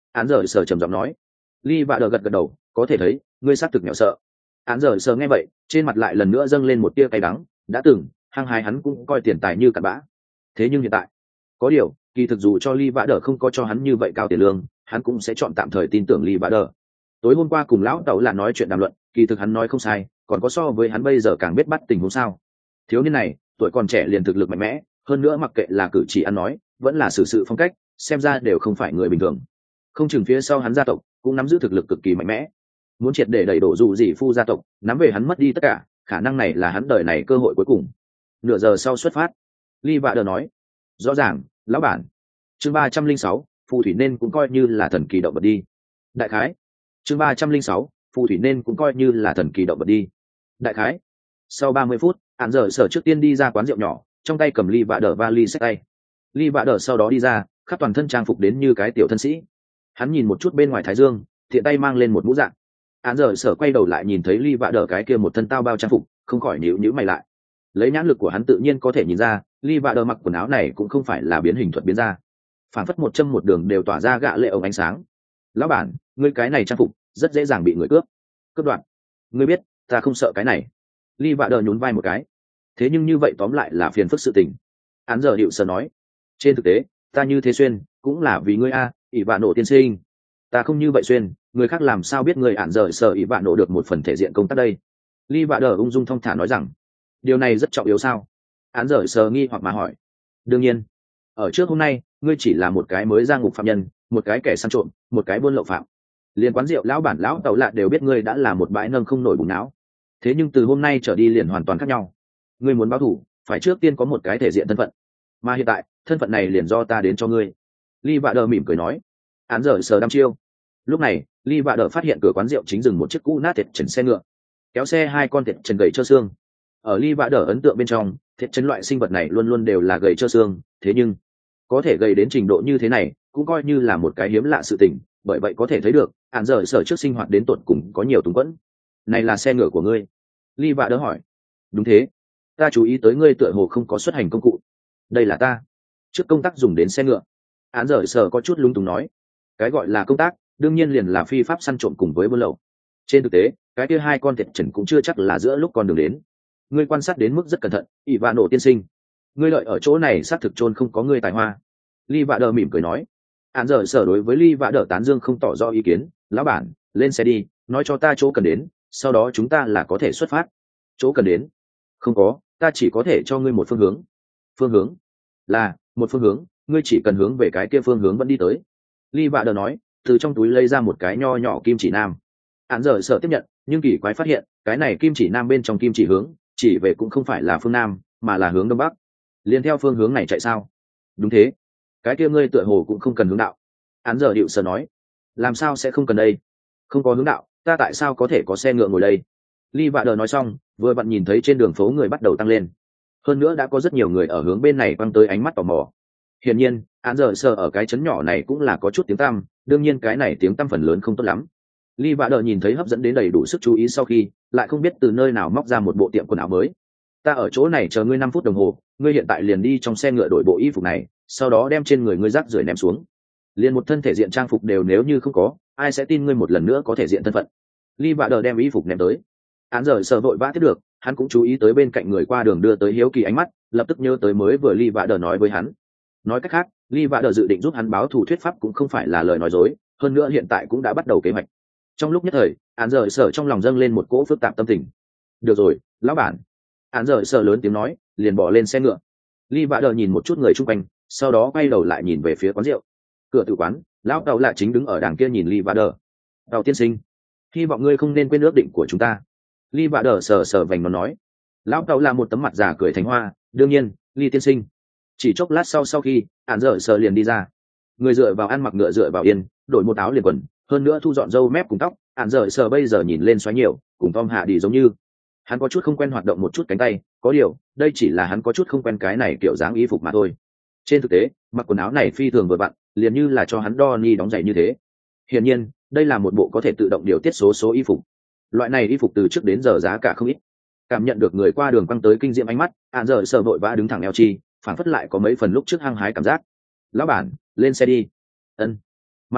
Án giờ sở trầm giọng nói. Ly Vạ Đờ gật gật đầu, có thể thấy ngươi xác thực nghèo sợ. Án giờ sở nghe vậy, trên mặt lại lần nữa dâng lên một tia cay đắng, đã từng hăng hái hắn cũng coi tiền tài như cặn bã, thế nhưng hiện tại có điều kỳ thực dù cho Ly Vạ Đờ không có cho hắn như vậy cao tiền lương, hắn cũng sẽ chọn tạm thời tin tưởng Ly Vạ Đờ. Tối hôm qua cùng lão tẩu là nói chuyện đàm luận, kỳ thực hắn nói không sai, còn có so với hắn bây giờ càng biết bắt tình huống sao. Thiếu niên này tuổi còn trẻ liền thực lực mạnh mẽ, hơn nữa mặc kệ là cử chỉ ăn nói vẫn là xử sự phong cách, xem ra đều không phải người bình thường. Không chừng phía sau hắn gia tộc cũng nắm giữ thực lực cực kỳ mạnh mẽ, muốn triệt để đẩy đổ dù gì phu gia tộc, nắm về hắn mất đi tất cả, khả năng này là hắn đời này cơ hội cuối cùng. Nửa giờ sau xuất phát. Ly Vạ Đờ nói. Rõ ràng lão bản. Chương ba trăm linh sáu, phù thủy nên cũng coi như là thần kỳ động vật đi. Đại khái. Chương ba trăm linh sáu, phù thủy nên cũng coi như là thần kỳ động vật đi. Đại khái. Sau ba mươi phút, Án giờ sở trước tiên đi ra quán rượu nhỏ, trong tay cầm Ly Vạ Đờ vali xách tay. Ly Vạ Đờ sau đó đi ra, khắp toàn thân trang phục đến như cái tiểu thân sĩ. Hắn nhìn một chút bên ngoài thái dương, thiện tay mang lên một mũ dạng. Án giờ sở quay đầu lại nhìn thấy Ly Vạ Đờ cái kia một thân tao bao trang phục, không khỏi nhíu nhíu mày lại. Lấy nhãn lực của hắn tự nhiên có thể nhìn ra, Ly Vạ Đờ mặc quần áo này cũng không phải là biến hình thuật biến ra, phản phất một châm một đường đều tỏa ra gạ lệ ống ánh sáng. Lão bản, ngươi cái này trang phục rất dễ dàng bị người cướp cướp đoạt. Ngươi biết ta không sợ cái này. Ly Vạ Đờ nhún vai một cái. Thế nhưng như vậy tóm lại là phiền phức sự tình. Án giờ hiệu sờ nói. Trên thực tế ta như thế xuyên cũng là vì ngươi a, ỷ vạ nổ tiên sinh. Ta không như vậy xuyên, người khác làm sao biết người ản giờ sở ỷ vạ nổ được một phần thể diện công tác đây. Ly Vạ Đờ ung dung thong thả nói rằng. Điều này rất trọng yếu sao? Án giờ sờ nghi hoặc mà hỏi. Đương nhiên, ở trước hôm nay ngươi chỉ là một cái mới ra ngục phạm nhân, một cái kẻ săn trộm, một cái buôn lậu phạm. Liên quán rượu lão bản lão tàu lạ đều biết ngươi đã là một bãi nâng không nổi bùng não. Thế nhưng từ hôm nay trở đi liền hoàn toàn khác nhau. Ngươi muốn báo thù phải trước tiên có một cái thể diện thân phận, mà hiện tại thân phận này liền do ta đến cho ngươi. Ly Vạ Đờ mỉm cười nói. Án giờ sờ đăm chiêu. Lúc này Ly Vạ Đờ phát hiện cửa quán rượu chính dừng một chiếc cũ nát thiệt trần xe ngựa, kéo xe hai con thiệt trần gầy trơ xương. Ở Ly Vạ Đờ ấn tượng bên trong, thiệt trần loại sinh vật này luôn luôn đều là gầy trơ xương, thế nhưng có thể gầy đến trình độ như thế này cũng coi như là một cái hiếm lạ sự tình, bởi vậy có thể thấy được án giờ sở trước sinh hoạt đến tột cùng có nhiều túng quẫn. Này là xe ngựa của ngươi? Ly Vạ Đờ hỏi. Đúng thế, ta chú ý tới ngươi tựa hồ không có xuất hành công cụ. Đây là ta trước công tác dùng đến xe ngựa. Án giờ sở có chút lung túng nói. Cái gọi là công tác đương nhiên liền là phi pháp săn trộm cùng với buôn lậu. Trên thực tế cái kia hai con thiệt trần cũng chưa chắc là giữa lúc con đường đến. Ngươi quan sát đến mức rất cẩn thận, ỷ vạ nổ tiên sinh. Ngươi lợi ở chỗ này xác thực chôn không có ngươi tài hoa. Ly Vạ Đờ mỉm cười nói. Án giờ sở đối với Ly Vạ Đờ tán dương không tỏ rõ ý kiến. Lão bản, lên xe đi, nói cho ta chỗ cần đến, sau đó chúng ta là có thể xuất phát. Chỗ cần đến? Không có, ta chỉ có thể cho ngươi một phương hướng. Phương hướng? Là một phương hướng, ngươi chỉ cần hướng về cái kia phương hướng vẫn đi tới. Ly Vạ Đờ nói, từ trong túi lấy ra một cái nho nhỏ kim chỉ nam. Án giờ sở tiếp nhận, nhưng kỳ quái phát hiện cái này kim chỉ nam bên trong kim chỉ hướng chỉ về cũng không phải là phương nam mà là hướng đông bắc. Liên theo phương hướng này chạy sao? Đúng thế. Cái kia ngươi tựa hồ cũng không cần hướng đạo. Án giờ điệu sở nói. Làm sao sẽ không cần đây? Không có hướng đạo ta tại sao có thể có xe ngựa ngồi đây? Ly Vạ Đờ nói xong vừa vặn nhìn thấy trên đường phố người bắt đầu tăng lên, hơn nữa đã có rất nhiều người ở hướng bên này quăng tới ánh mắt tò mò. Hiển nhiên án giờ sở ở cái trấn nhỏ này cũng là có chút tiếng tăm, đương nhiên cái này tiếng tăm phần lớn không tốt lắm. Ly Vạ Đờ nhìn thấy hấp dẫn đến đầy đủ sức chú ý sau khi lại không biết từ nơi nào móc ra một bộ tiệm quần áo mới. Ta ở chỗ này chờ ngươi năm phút đồng hồ, ngươi hiện tại liền đi trong xe ngựa đổi bộ y phục này, sau đó đem trên người ngươi rác rưởi ném xuống. Liền một thân thể diện trang phục đều nếu như không có, ai sẽ tin ngươi một lần nữa có thể diện thân phận. Ly Vạ Đờ đem y phục ném tới. Án giờ sợ vội vã tiếp được, hắn cũng chú ý tới bên cạnh người qua đường đưa tới hiếu kỳ ánh mắt, lập tức nhớ tới mới vừa Ly Vạ Đờ nói với hắn. Nói cách khác, Ly Vạ Đờ dự định giúp hắn báo thù thuyết pháp cũng không phải là lời nói dối, hơn nữa hiện tại cũng đã bắt đầu kế hoạch. Trong lúc nhất thời án giờ sở trong lòng dâng lên một cỗ phức tạp tâm tình. Được rồi lão bản. Án giờ sở lớn tiếng nói, liền bỏ lên xe ngựa. Ly Vạ Đờ nhìn một chút người chung quanh, sau đó quay đầu lại nhìn về phía quán rượu. Cửa tử quán, lão tàu lạ chính đứng ở đằng kia nhìn Ly Vạ Đờ. Tàu tiên sinh, hy vọng ngươi không nên quên ước định của chúng ta. Ly Vạ Đờ sờ sờ vành nó nói. Lão tàu là một tấm mặt giả cười thành hoa. Đương nhiên Ly tiên sinh. Chỉ chốc lát sau sau khi án giờ sở liền đi ra, người dựa vào ăn mặc ngựa dựa vào yên, đổi một áo liền quần, hơn nữa thu dọn râu mép cùng tóc. Án giờ sở bây giờ nhìn lên xoáy nhiều, cùng Tom Hạ đi giống như. Hắn có chút không quen hoạt động một chút cánh tay, có điều đây chỉ là hắn có chút không quen cái này kiểu dáng y phục mà thôi. Trên thực tế mặc quần áo này phi thường vừa vặn, liền như là cho hắn đo ni đóng giày như thế. Hiển nhiên đây là một bộ có thể tự động điều tiết số số y phục. Loại này y phục từ trước đến giờ giá cả không ít. Cảm nhận được người qua đường quăng tới kinh diệm ánh mắt, án giờ sở vội vã đứng thẳng eo chi, phản phất lại có mấy phần lúc trước hăng hái cảm giác. Lão bản, lên xe đi. Ân. Mặt khác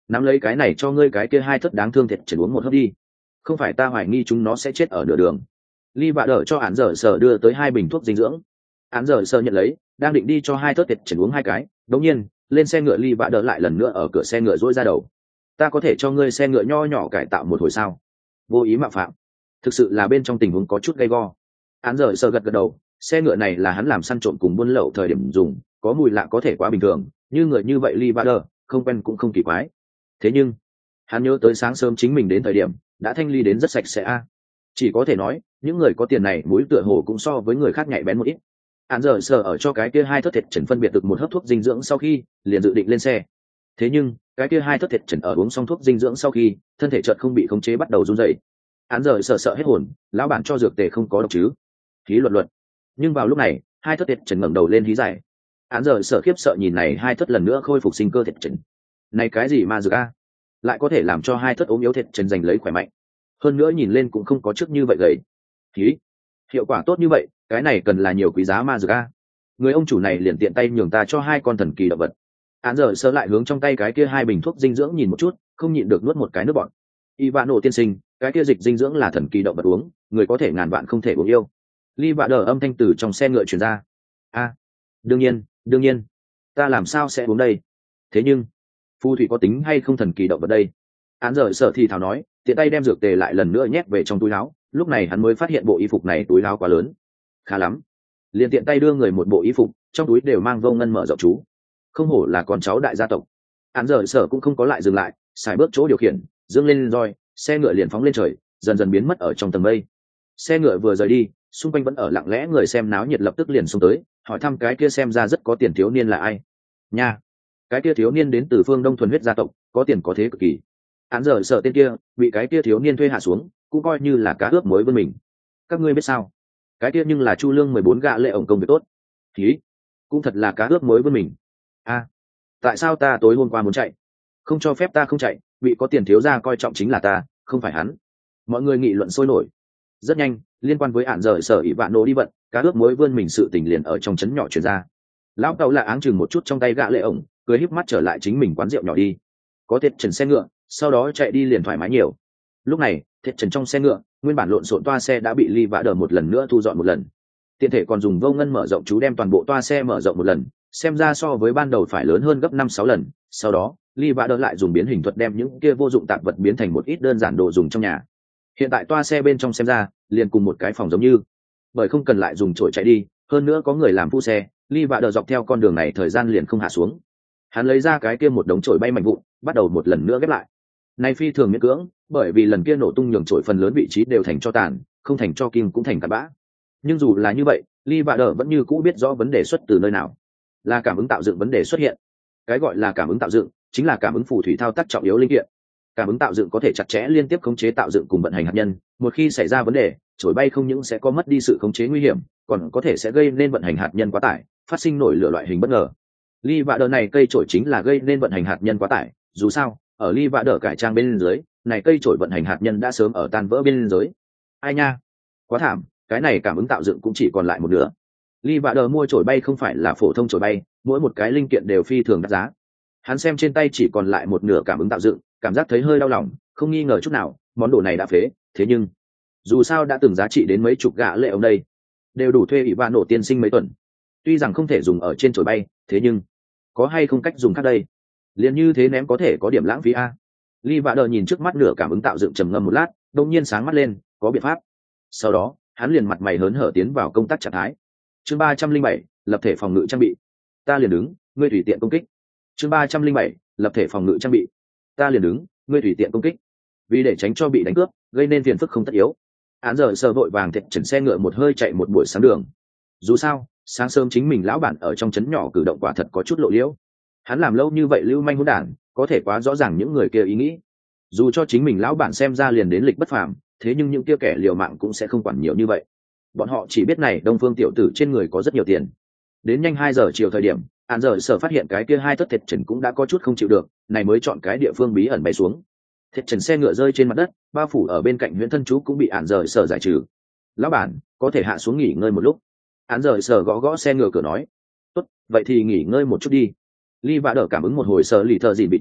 nắm lấy cái này cho ngươi cái kia hai thất đáng thương thiệt trần uống một hớp đi, không phải ta hoài nghi chúng nó sẽ chết ở nửa đường. Ly vạ đỡ cho án giờ sở đưa tới hai bình thuốc dinh dưỡng. Án giờ sở nhận lấy, đang định đi cho hai thất thiệt trần uống hai cái, đống nhiên lên xe ngựa. Ly vạ đỡ lại lần nữa ở cửa xe ngựa dỗi ra đầu. Ta có thể cho ngươi xe ngựa nho nhỏ cải tạo một hồi sao? Vô ý mạo phạm, thực sự là bên trong tình huống có chút gay go. Án giờ sở gật gật đầu, xe ngựa này là hắn làm săn trộm cùng buôn lậu thời điểm dùng, có mùi lạ có thể quá bình thường, như người như vậy Ly vạ đỡ không quen cũng không kỳ quái. Thế nhưng hắn nhớ tới sáng sớm chính mình đến thời điểm đã thanh ly đến rất sạch sẽ a. Chỉ có thể nói những người có tiền này mũi tựa hồ cũng so với người khác nhạy bén một ít. Án giờ sờ ở cho cái kia hai thất thiệt trần phân biệt được một hớp thuốc dinh dưỡng sau khi liền dự định lên xe. Thế nhưng cái kia hai thất thiệt trần ở uống xong thuốc dinh dưỡng sau khi thân thể chợt không bị khống chế bắt đầu run rẩy. Án giờ sờ sợ hết hồn, lão bản cho dược tề không có độc chứ? Khí luật luật. Nhưng vào lúc này hai thất thiệt trần ngẩng đầu lên hí dài. Án giờ sờ khiếp sợ nhìn này hai thất lần nữa khôi phục sinh cơ thiệt trần. Này cái gì mà dược a? Lại có thể làm cho hai thất ốm yếu thiệt trần giành lấy khỏe mạnh, hơn nữa nhìn lên cũng không có trước như vậy gầy. Khí, hiệu quả tốt như vậy, cái này cần là nhiều quý giá ma dược a. Người ông chủ này liền tiện tay nhường ta cho hai con thần kỳ động vật. Án giờ sơ lại hướng trong tay cái kia hai bình thuốc dinh dưỡng nhìn một chút, không nhịn được nuốt một cái nước bọt. Ivano tiên sinh, cái kia dịch dinh dưỡng là thần kỳ động vật uống, người có thể ngàn vạn không thể uống yêu. Ly vạ đờ âm thanh từ trong xe ngựa truyền ra. A, đương nhiên, đương nhiên, ta làm sao sẽ uống đây? Thế nhưng phù thủy có tính hay không thần kỳ động vật đây? Án giờ sợ thì thào nói, tiện tay đem dược tề lại lần nữa nhét về trong túi áo. Lúc này hắn mới phát hiện bộ y phục này túi áo quá lớn. Khá lắm, liền tiện tay đưa người một bộ y phục, trong túi đều mang vô ngân mở rộng chú. Không hổ là con cháu đại gia tộc. Án giờ sợ cũng không có lại dừng lại, xài bước chỗ điều khiển, dương lên roi, xe ngựa liền phóng lên trời, dần dần biến mất ở trong tầng mây. Xe ngựa vừa rời đi, xung quanh vẫn ở lặng lẽ người xem náo nhiệt lập tức liền xông tới, hỏi thăm cái kia xem ra rất có tiền thiếu niên là ai. Nha, cái kia thiếu niên đến từ phương Đông thuần huyết gia tộc, có tiền có thế cực kỳ. Án giờ sợ tên kia bị cái kia thiếu niên thuê hạ xuống, cũng coi như là cá ướp mới bên mình. Các ngươi biết sao? Cái kia nhưng là chu lương mười bốn gạ lệ ổng công việc tốt. Khí, cũng thật là cá ướp mới bên mình. A, à, tại sao ta tối hôm qua muốn chạy? Không cho phép ta không chạy, bị có tiền thiếu gia coi trọng chính là ta, không phải hắn. Mọi người nghị luận sôi nổi. Rất nhanh, liên quan với án giờ sở ỷ vạn nổ đi vận, cá ướp mới vươn mình sự tình liền ở trong trấn nhỏ truyền ra. Lão tàu là áng chừng một chút trong tay gạ lệ ổng, cười híp mắt trở lại chính mình quán rượu nhỏ đi. Có thiệt trần xe ngựa, sau đó chạy đi liền thoải mái nhiều. Lúc này thiệt trần trong xe ngựa, nguyên bản lộn xộn toa xe đã bị Ly vạ đờ một lần nữa thu dọn một lần. Tiện thể còn dùng vô ngân mở rộng chú đem toàn bộ toa xe mở rộng một lần, xem ra so với ban đầu phải lớn hơn gấp năm sáu lần. Sau đó Ly vạ đờ lại dùng biến hình thuật đem những kia vô dụng tạp vật biến thành một ít đơn giản đồ dùng trong nhà. Hiện tại toa xe bên trong xem ra liền cùng một cái phòng giống như, bởi không cần lại dùng chổi chạy đi, hơn nữa có người làm phu xe. Ly vạ đờ dọc theo con đường này thời gian liền không hạ xuống. Hắn lấy ra cái kia một đống chổi bay mạnh vụn, bắt đầu một lần nữa ghép lại. Này phi thường miễn cưỡng, bởi vì lần kia nổ tung nhường chổi phần lớn vị trí đều thành cho tàn, không thành cho kim cũng thành cặn bã. Nhưng dù là như vậy, Ly vạ đờ vẫn như cũ biết rõ vấn đề xuất từ nơi nào, là cảm ứng tạo dựng vấn đề xuất hiện. Cái gọi là cảm ứng tạo dựng chính là cảm ứng phù thủy thao tác trọng yếu linh kiện. Cảm ứng tạo dựng có thể chặt chẽ liên tiếp khống chế tạo dựng cùng vận hành hạt nhân, một khi xảy ra vấn đề, chổi bay không những sẽ có mất đi sự khống chế nguy hiểm, còn có thể sẽ gây nên vận hành hạt nhân quá tải, phát sinh nổi lửa loại hình bất ngờ. Ly vạ đờ này cây chổi chính là gây nên vận hành hạt nhân quá tải, dù sao ở Ly vạ đờ cải trang bên dưới, này cây chổi vận hành hạt nhân đã sớm ở tan vỡ bên dưới. Ai nha, quá thảm, cái này cảm ứng tạo dựng cũng chỉ còn lại một nửa. Ly vạ đờ mua chổi bay không phải là phổ thông chổi bay, mỗi một cái linh kiện đều phi thường đắt giá. Hắn xem trên tay chỉ còn lại một nửa cảm ứng tạo dựng, cảm giác thấy hơi đau lòng, không nghi ngờ chút nào, món đồ này đã phế. Thế nhưng dù sao đã từng giá trị đến mấy chục gạ lệ ông đây, đều đủ thuê ỷ vạn nổ tiên sinh mấy tuần. Tuy rằng không thể dùng ở trên chổi bay, thế nhưng có hay không cách dùng khác đây? Liền như thế ném có thể có điểm lãng phí a. Ly vạ đờ nhìn trước mắt nửa cảm ứng tạo dựng trầm ngâm một lát, đột nhiên sáng mắt lên, có biện pháp. Sau đó hắn liền mặt mày hớn hở tiến vào công tác trạng thái. Chương ba trăm linh bảy, lập thể phòng ngự trang bị. Ta liền đứng, ngươi tùy tiện công kích. Chương ba trăm linh bảy, lập thể phòng ngự trang bị. Ta liền đứng, ngươi tùy tiện công kích. Vì để tránh cho bị đánh cướp, gây nên phiền phức không tất yếu, án giờ sờ vội vàng thiệt trần xe ngựa một hơi chạy một buổi sáng đường. Dù sao sáng sớm chính mình lão bản ở trong trấn nhỏ cử động quả thật có chút lộ liễu. Hắn làm lâu như vậy lưu manh hỗn đản, có thể quá rõ ràng những người kia ý nghĩ. Dù cho chính mình lão bản xem ra liền đến lịch bất phàm, thế nhưng những kia kẻ liều mạng cũng sẽ không quản nhiều như vậy. Bọn họ chỉ biết này Đông Phương tiểu tử trên người có rất nhiều tiền. Đến nhanh hai giờ chiều thời điểm, án giờ sở phát hiện cái kia hai thất thiệt trần cũng đã có chút không chịu được, này mới chọn cái địa phương bí ẩn bay xuống. Thiệt trần xe ngựa rơi trên mặt đất, bao phủ ở bên cạnh huyễn thân chú cũng bị án giờ sở giải trừ. Lão bản có thể hạ xuống nghỉ ngơi một lúc. Án giờ sở gõ gõ xe ngựa cửa nói. Tốt, vậy thì nghỉ ngơi một chút đi. Ly vạ đỡ cảm ứng một hồi sở lì thợ dìn vị trí,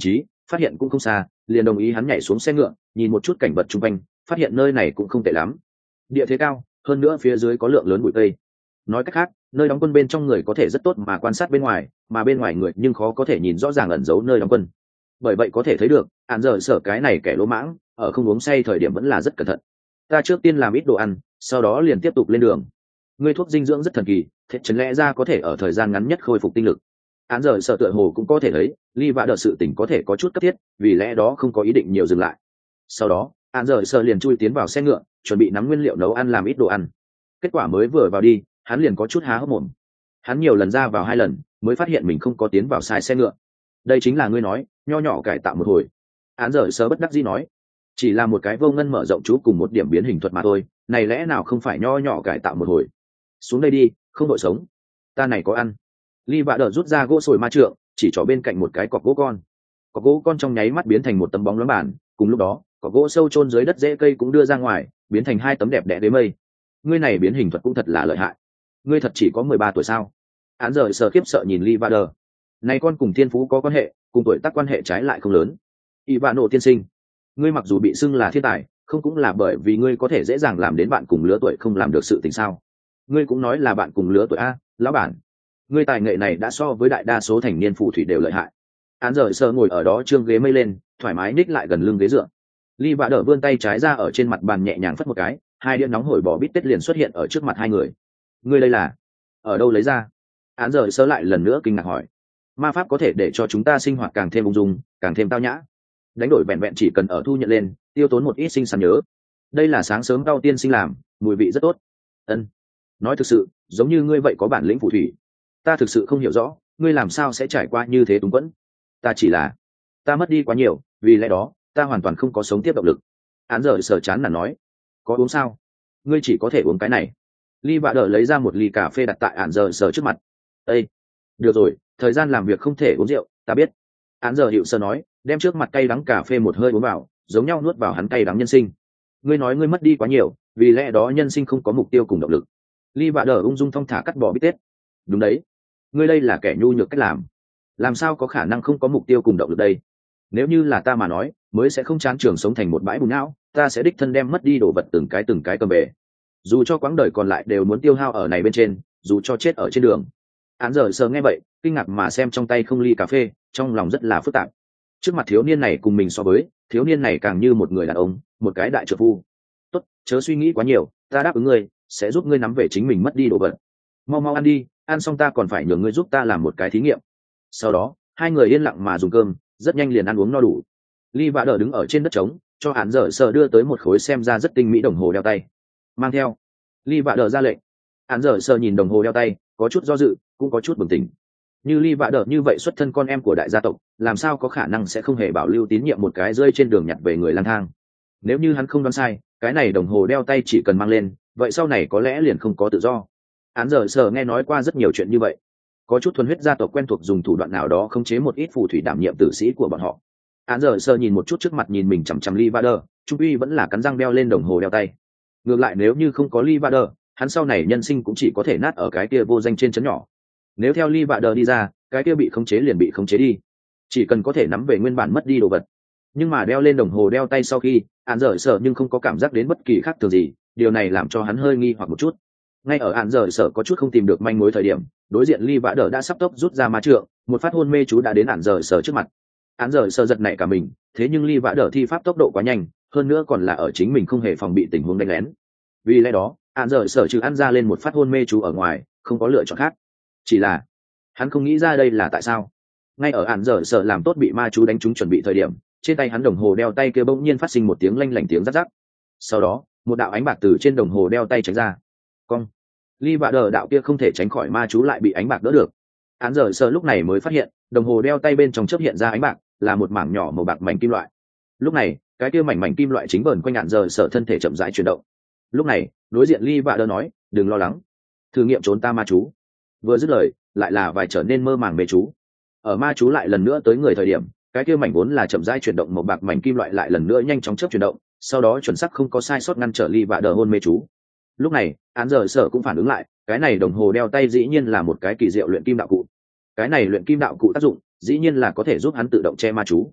phát hiện cũng không xa, liền đồng ý hắn nhảy xuống xe ngựa, nhìn một chút cảnh vật xung quanh, phát hiện nơi này cũng không tệ lắm. Địa thế cao, hơn nữa phía dưới có lượng lớn bụi cây. Nói cách khác, nơi đóng quân bên trong người có thể rất tốt mà quan sát bên ngoài, mà bên ngoài người nhưng khó có thể nhìn rõ ràng ẩn giấu nơi đóng quân. Bởi vậy có thể thấy được, án giờ sở cái này kẻ lỗ mãng, ở không uống say thời điểm vẫn là rất cẩn thận. Ta trước tiên làm ít đồ ăn, sau đó liền tiếp tục lên đường. Ngươi thuốc dinh dưỡng rất thần kỳ, thế chấn lẽ ra có thể ở thời gian ngắn nhất khôi phục tinh lực. Án giờ sở tựa hồ cũng có thể thấy, ly vạ đợt sự tình có thể có chút cấp thiết, vì lẽ đó không có ý định nhiều dừng lại. Sau đó, án giờ sở liền chui tiến vào xe ngựa, chuẩn bị nắm nguyên liệu nấu ăn làm ít đồ ăn. Kết quả mới vừa vào đi, hắn liền có chút há hốc mồm. Hắn nhiều lần ra vào hai lần, mới phát hiện mình không có tiến vào sai xe ngựa. Đây chính là ngươi nói, nho nhỏ cải tạo một hồi. Án giờ sở bất đắc dĩ nói, chỉ là một cái vô ngân mở rộng chú cùng một điểm biến hình thuật mà thôi, này lẽ nào không phải nho nhỏ cải tạo một hồi. Xuống đây đi, không đội sống, ta này có ăn. Ly vạ đờ rút ra gỗ sồi ma trượng, chỉ trỏ bên cạnh một cái cọc gỗ con. Cọc gỗ con trong nháy mắt biến thành một tấm bóng loáng bản, cùng lúc đó cọc gỗ sâu chôn dưới đất rễ cây cũng đưa ra ngoài, biến thành hai tấm đẹp đẽ đế mây. Ngươi này biến hình thuật cũng thật là lợi hại. Ngươi thật chỉ có mười ba tuổi sao? Án rời sờ khiếp sợ nhìn Ly vạ đờ. Này con cùng thiên phú có quan hệ, cùng tuổi tác quan hệ trái lại không lớn. Ivano tiên sinh, ngươi mặc dù bị xưng là thiên tài, không cũng là bởi vì ngươi có thể dễ dàng làm đến bạn cùng lứa tuổi không làm được sự tình sao? Ngươi cũng nói là bạn cùng lứa tuổi a, lão bản. Ngươi tài nghệ này đã so với đại đa số thành niên phù thủy đều lợi hại. Án rời sờ ngồi ở đó trương ghế mây lên, thoải mái ních lại gần lưng ghế dựa. Ly vạ đờ vươn tay trái ra ở trên mặt bàn nhẹ nhàng phất một cái, hai đĩa nóng hổi bò bít tết liền xuất hiện ở trước mặt hai người. Ngươi đây là ở đâu lấy ra? Án rời sờ lại lần nữa kinh ngạc hỏi. Ma pháp có thể để cho chúng ta sinh hoạt càng thêm ung dung, càng thêm tao nhã. Đánh đổi vẹn vẹn chỉ cần ở thu nhận lên, tiêu tốn một ít sinh sản nhớ. Đây là sáng sớm cao tiên sinh làm, mùi vị rất tốt. Ân, nói thực sự, giống như ngươi vậy có bản lĩnh phù thủy. Ta thực sự không hiểu rõ, ngươi làm sao sẽ trải qua như thế túng quẫn. Ta chỉ là, ta mất đi quá nhiều, vì lẽ đó, ta hoàn toàn không có sống tiếp động lực. Án giờ sờ chán là nói, có uống sao? Ngươi chỉ có thể uống cái này. Ly vạ đỡ lấy ra một ly cà phê đặt tại án giờ sờ trước mặt. Ê, được rồi, thời gian làm việc không thể uống rượu, ta biết. Án giờ hiệu sơ nói, đem trước mặt cay đắng cà phê một hơi uống vào, giống nhau nuốt vào hắn cay đắng nhân sinh. Ngươi nói ngươi mất đi quá nhiều, vì lẽ đó nhân sinh không có mục tiêu cùng động lực. Ly vạ đỡ ung dung thong thả cắt bỏ bít tết. Đúng đấy, ngươi đây là kẻ nhu nhược cách làm. Làm sao có khả năng không có mục tiêu cùng động lực đây? Nếu như là ta mà nói, mới sẽ không chán trường sống thành một bãi bùn não, ta sẽ đích thân đem mất đi đồ vật từng cái từng cái cầm về. Dù cho quãng đời còn lại đều muốn tiêu hao ở này bên trên, dù cho chết ở trên đường. Án giờ sờ nghe vậy, kinh ngạc mà xem trong tay không ly cà phê, trong lòng rất là phức tạp. Trước mặt thiếu niên này cùng mình so với, thiếu niên này càng như một người đàn ông, một cái đại trợ phu. Tốt, chớ suy nghĩ quá nhiều, ta đáp ứng ngươi, sẽ giúp ngươi nắm về chính mình mất đi đồ vật. Mau mau ăn đi, ăn xong ta còn phải nhờ ngươi giúp ta làm một cái thí nghiệm. Sau đó, hai người yên lặng mà dùng cơm, rất nhanh liền ăn uống no đủ. Ly vạ đỡ đứng ở trên đất trống, cho án giờ sờ đưa tới một khối xem ra rất tinh mỹ đồng hồ đeo tay. Mang theo. Ly vạ đỡ ra lệnh. Án giờ sờ nhìn đồng hồ đeo tay, có chút do dự, cũng có chút bừng tỉnh. Như Ly vạ đỡ như vậy xuất thân con em của đại gia tộc, làm sao có khả năng sẽ không hề bảo lưu tín nhiệm một cái rơi trên đường nhặt về người lang thang. Nếu như hắn không đoán sai, cái này đồng hồ đeo tay chỉ cần mang lên, vậy sau này có lẽ liền không có tự do. Án giờ sờ nghe nói qua rất nhiều chuyện như vậy, có chút thuần huyết gia tộc quen thuộc dùng thủ đoạn nào đó khống chế một ít phù thủy đảm nhiệm tử sĩ của bọn họ. Án giờ sờ nhìn một chút trước mặt nhìn mình chằm chằm Ly Vader, trung uy vẫn là cắn răng đeo lên đồng hồ đeo tay. Ngược lại nếu như không có Ly Vader, hắn sau này nhân sinh cũng chỉ có thể nát ở cái kia vô danh trên trấn nhỏ. Nếu theo Ly Vader đi ra, cái kia bị khống chế liền bị khống chế đi, chỉ cần có thể nắm về nguyên bản mất đi đồ vật. Nhưng mà đeo lên đồng hồ đeo tay sau khi, án giờ sờ nhưng không có cảm giác đến bất kỳ khác thường gì, điều này làm cho hắn hơi nghi hoặc một chút. Ngay ở án giờ sở có chút không tìm được manh mối thời điểm, đối diện Ly Vã Đờ đã sắp tốc rút ra ma trượng, một phát hôn mê chú đã đến án giờ sở trước mặt. Án giờ sở giật nảy cả mình, thế nhưng Ly Vã Đờ thi pháp tốc độ quá nhanh, hơn nữa còn là ở chính mình không hề phòng bị tình huống đánh lén. Vì lẽ đó, án giờ sở trừ ăn ra lên một phát hôn mê chú ở ngoài, không có lựa chọn khác. Chỉ là hắn không nghĩ ra đây là tại sao. Ngay ở án giờ sở làm tốt bị ma chú đánh trúng chuẩn bị thời điểm, trên tay hắn đồng hồ đeo tay kia bỗng nhiên phát sinh một tiếng lanh lảnh tiếng rắc rắc. Sau đó, một đạo ánh bạc từ trên đồng hồ đeo tay tránh ra. Cong. Ly Vạ Đờ đạo kia không thể tránh khỏi ma chú lại bị ánh bạc đỡ được. Án giờ sơ lúc này mới phát hiện, đồng hồ đeo tay bên trong chớp hiện ra ánh bạc, là một mảng nhỏ màu bạc mảnh kim loại. Lúc này, cái kia mảnh mảnh kim loại chính vờn quanh án giờ sở thân thể chậm rãi chuyển động. Lúc này, đối diện Ly Vạ Đờ nói, đừng lo lắng, thử nghiệm trốn ta ma chú. Vừa dứt lời, lại là vài trở nên mơ màng mê chú. Ở ma chú lại lần nữa tới người thời điểm, cái kia mảnh vốn là chậm rãi chuyển động màu bạc mảnh kim loại lại lần nữa nhanh chóng chớp chuyển động, sau đó chuẩn xác không có sai sót ngăn trở Ly Vạ Đờ hôn mê chú. Lúc này, án giờ sở cũng phản ứng lại, cái này đồng hồ đeo tay dĩ nhiên là một cái kỳ diệu luyện kim đạo cụ. Cái này luyện kim đạo cụ tác dụng, dĩ nhiên là có thể giúp hắn tự động che ma chú.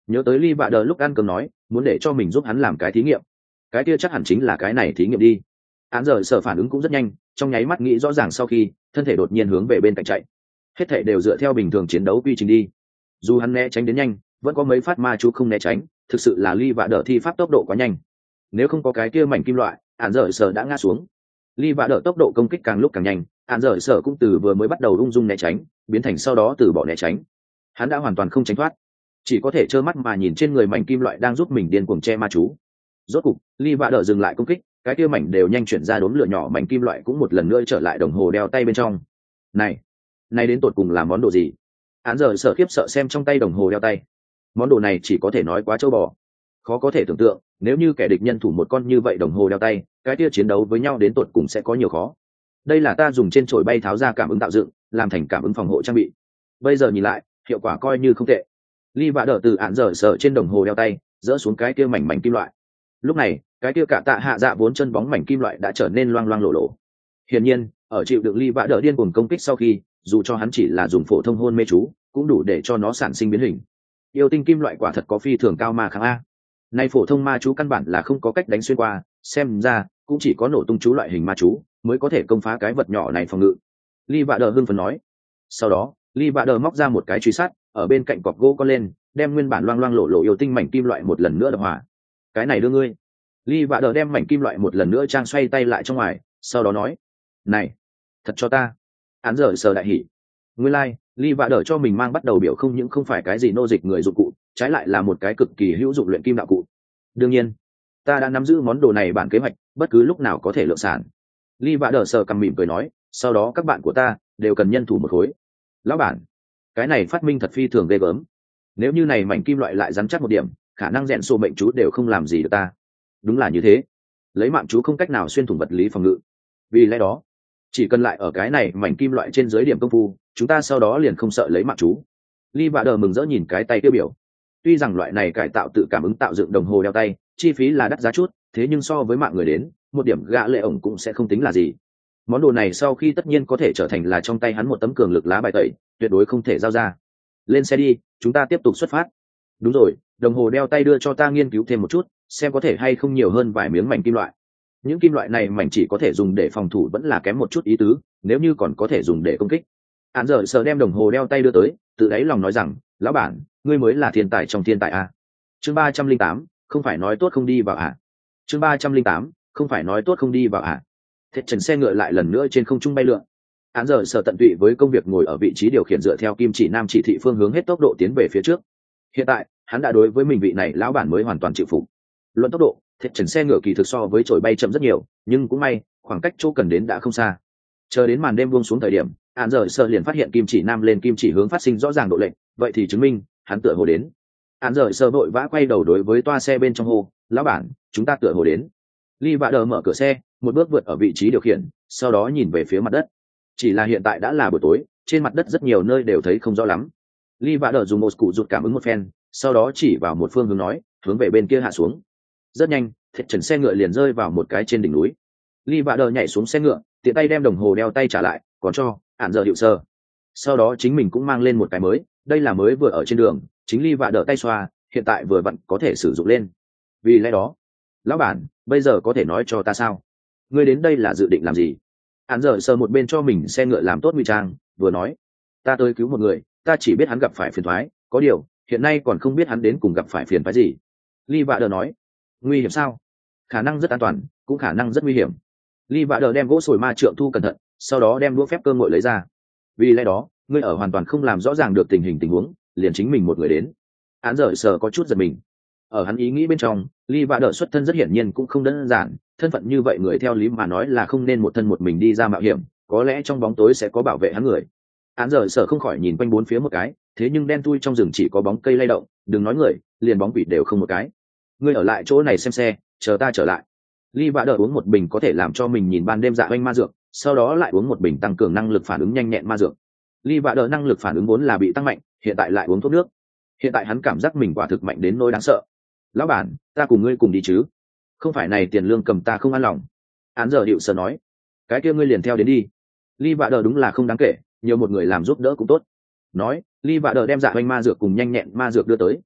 nhớ tới Lee Vạ Đờ lúc ăn cơm nói muốn để cho mình giúp hắn làm cái thí nghiệm, cái kia chắc hẳn chính là cái này thí nghiệm đi. Án giờ sở phản ứng cũng rất nhanh, trong nháy mắt nghĩ rõ ràng sau khi thân thể đột nhiên hướng về bên cạnh chạy, hết thảy đều dựa theo bình thường chiến đấu quy trình đi. Dù hắn né tránh đến nhanh, vẫn có mấy phát ma chú không né tránh, thực sự là Lee Vạ Đờ thi pháp tốc độ quá nhanh, nếu không có cái kia mảnh kim loại, án giờ sở đã ngã xuống. Lee Vạ Đờ tốc độ công kích càng lúc càng nhanh, án giờ sở cũng từ vừa mới bắt đầu ung dung né tránh biến thành sau đó từ bỏ né tránh, hắn đã hoàn toàn không tránh thoát, chỉ có thể trơ mắt mà nhìn trên người mảnh kim loại đang giúp mình điên cuồng che ma chú. Rốt cục Lee Vạ Đờ dừng lại công kích, cái kia mảnh đều nhanh chuyển ra đốm lửa nhỏ mảnh kim loại cũng một lần nữa trở lại đồng hồ đeo tay bên trong. Này, này đến tột cùng là món đồ gì? Án giờ sở khiếp sợ xem trong tay đồng hồ đeo tay. Món đồ này chỉ có thể nói quá trâu bò, khó có thể tưởng tượng nếu như kẻ địch nhân thủ một con như vậy đồng hồ đeo tay, cái kia chiến đấu với nhau đến tột cùng sẽ có nhiều khó. Đây là ta dùng trên chổi bay tháo ra cảm ứng tạo dựng, làm thành cảm ứng phòng hộ trang bị. Bây giờ nhìn lại, hiệu quả coi như không tệ. Lee Vạ Đờ từ án giờ sở trên đồng hồ đeo tay dỡ xuống cái kia mảnh mảnh kim loại. Lúc này cái kia cả tạ hạ dạ bốn chân bóng mảnh kim loại đã trở nên loang loang lổ lổ. Hiển nhiên ở chịu đựng Lee Vạ Đờ điên cuồng công kích sau khi, dù cho hắn chỉ là dùng phổ thông hôn mê chú cũng đủ để cho nó sản sinh biến hình. Yêu tinh kim loại quả thật có phi thường cao ma kháng a. Nay phổ thông ma chú căn bản là không có cách đánh xuyên qua, xem ra cũng chỉ có nổ tung chú loại hình ma chú mới có thể công phá cái vật nhỏ này phòng ngự. Lee Vạ Đờ hưng phấn nói. Sau đó Lee Vạ Đờ móc ra một cái truy sát ở bên cạnh cọc gỗ con lên, đem nguyên bản loang loang lổ lổ yêu tinh mảnh kim loại một lần nữa đập hỏa. Cái này đưa ngươi. Lee Vạ Đờ đem mảnh kim loại một lần nữa trang xoay tay lại trong ngoài, sau đó nói, này, thật cho ta. Án giờ sờ đại hỉ. Nguyên lai, like, Lee Vạ Đờ cho mình mang bắt đầu biểu không những không phải cái gì nô dịch người dụng cụ, trái lại là một cái cực kỳ hữu dụng luyện kim đạo cụ. Đương nhiên, ta đã nắm giữ món đồ này bản kế hoạch, bất cứ lúc nào có thể lượng sản. Lee Vạ Đờ sờ cầm mỉm cười nói, sau đó các bạn của ta đều cần nhân thủ một khối. Lão bản, cái này phát minh thật phi thường ghê gớm. Nếu như này mảnh kim loại lại rắn chắc một điểm, khả năng rèn sô mệnh chú đều không làm gì được ta. Đúng là như thế, lấy mạng chú không cách nào xuyên thủng vật lý phòng ngự, vì lẽ đó chỉ cần lại ở cái này mảnh kim loại trên dưới điểm công phu, chúng ta sau đó liền không sợ lấy mạng chú. Lee Vạ Đờ mừng rỡ nhìn cái tay tiêu biểu. Tuy rằng loại này cải tạo tự cảm ứng tạo dựng đồng hồ đeo tay chi phí là đắt giá chút, thế nhưng so với mạng người đến, một điểm gạ lệ ổng cũng sẽ không tính là gì. Món đồ này sau khi tất nhiên có thể trở thành là trong tay hắn một tấm cường lực lá bài tẩy, tuyệt đối không thể giao ra. Lên xe đi, chúng ta tiếp tục xuất phát. Đúng rồi, đồng hồ đeo tay đưa cho ta nghiên cứu thêm một chút, xem có thể hay không nhiều hơn vài miếng mảnh kim loại. Những kim loại này mảnh chỉ có thể dùng để phòng thủ vẫn là kém một chút ý tứ, nếu như còn có thể dùng để công kích. Án giờ sờ đem đồng hồ đeo tay đưa tới, tự đáy lòng nói rằng, lão bản, ngươi mới là thiên tài trong thiên tài a. Chương ba trăm linh tám, không phải nói tốt không đi vào à? Chương ba trăm linh tám, không phải nói tốt không đi vào à? Thiết trần xe ngựa lại lần nữa trên không trung bay lượn. Án giờ sở tận tụy với công việc ngồi ở vị trí điều khiển dựa theo kim chỉ nam chỉ thị phương hướng hết tốc độ tiến về phía trước. Hiện tại hắn đã đối với mình vị này lão bản mới hoàn toàn chịu phục. Luận tốc độ, thiết trần xe ngựa kỳ thực so với trổi bay chậm rất nhiều, nhưng cũng may khoảng cách chỗ cần đến đã không xa. Chờ đến màn đêm buông xuống thời điểm, án giờ sở liền phát hiện kim chỉ nam lên kim chỉ hướng phát sinh rõ ràng độ lệnh, vậy thì chứng minh hắn tựa hồ đến. Án giờ sở vội vã quay đầu đối với toa xe bên trong hồ, lão bản, chúng ta tựa hồ đến. Lee Vạ Đờ mở cửa xe, một bước vượt ở vị trí điều khiển, sau đó nhìn về phía mặt đất. Chỉ là hiện tại đã là buổi tối, trên mặt đất rất nhiều nơi đều thấy không rõ lắm. Lee Vạ Đờ dùng một cụ rụt cảm ứng một phen, sau đó chỉ vào một phương hướng nói, hướng về bên kia hạ xuống. Rất nhanh, thiết trần xe ngựa liền rơi vào một cái trên đỉnh núi. Lee Vạ Đờ nhảy xuống xe ngựa, tiện tay đem đồng hồ đeo tay trả lại, còn cho Án giờ hiệu sơ. Sau đó chính mình cũng mang lên một cái mới, đây là mới vừa ở trên đường, chính Lee Vạ Đờ tay xoa, hiện tại vừa vặn có thể sử dụng lên. Vì lẽ đó, lão bản, bây giờ có thể nói cho ta sao? Ngươi đến đây là dự định làm gì? Án giờ sờ một bên cho mình xe ngựa làm tốt ngụy trang, vừa nói, ta tới cứu một người, ta chỉ biết hắn gặp phải phiền toái, có điều hiện nay còn không biết hắn đến cùng gặp phải phiền toái gì. Lee Vạ Đờ nói, nguy hiểm sao? Khả năng rất an toàn, cũng khả năng rất nguy hiểm. Lee Vạ Đờ đem gỗ sồi ma trượng thu cẩn thận, sau đó đem đũa phép cơ ngội lấy ra. Vì lẽ đó, ngươi ở hoàn toàn không làm rõ ràng được tình hình tình huống, liền chính mình một người đến. Án giờ sờ có chút giật mình. Ở hắn ý nghĩ bên trong, Lee Vạ Đờ xuất thân rất hiển nhiên cũng không đơn giản, thân phận như vậy người theo lý mà nói là không nên một thân một mình đi ra mạo hiểm, có lẽ trong bóng tối sẽ có bảo vệ hắn người. Án giờ sở không khỏi nhìn quanh bốn phía một cái, thế nhưng đen thui trong rừng chỉ có bóng cây lay động, đừng nói người, liền bóng quỷ đều không một cái. Ngươi ở lại chỗ này xem xe, chờ ta trở lại. Lee Vạ Đờ uống một bình có thể làm cho mình nhìn ban đêm dạ oanh ma dược, sau đó lại uống một bình tăng cường năng lực phản ứng nhanh nhẹn ma dược. Lee Vạ Đờ năng lực phản ứng vốn là bị tăng mạnh, hiện tại lại uống thuốc nước. Hiện tại hắn cảm giác mình quả thực mạnh đến nỗi đáng sợ. Lão bản, ta cùng ngươi cùng đi chứ? Không phải này tiền lương cầm ta không an lòng. Án giờ hiệu sơ nói, cái kia ngươi liền theo đến đi. Lee Vạ Đờ đúng là không đáng kể, nhiều một người làm giúp đỡ cũng tốt. Nói, Lee Vạ Đờ đem dạ oanh ma dược cùng nhanh nhẹn ma dược đưa tới.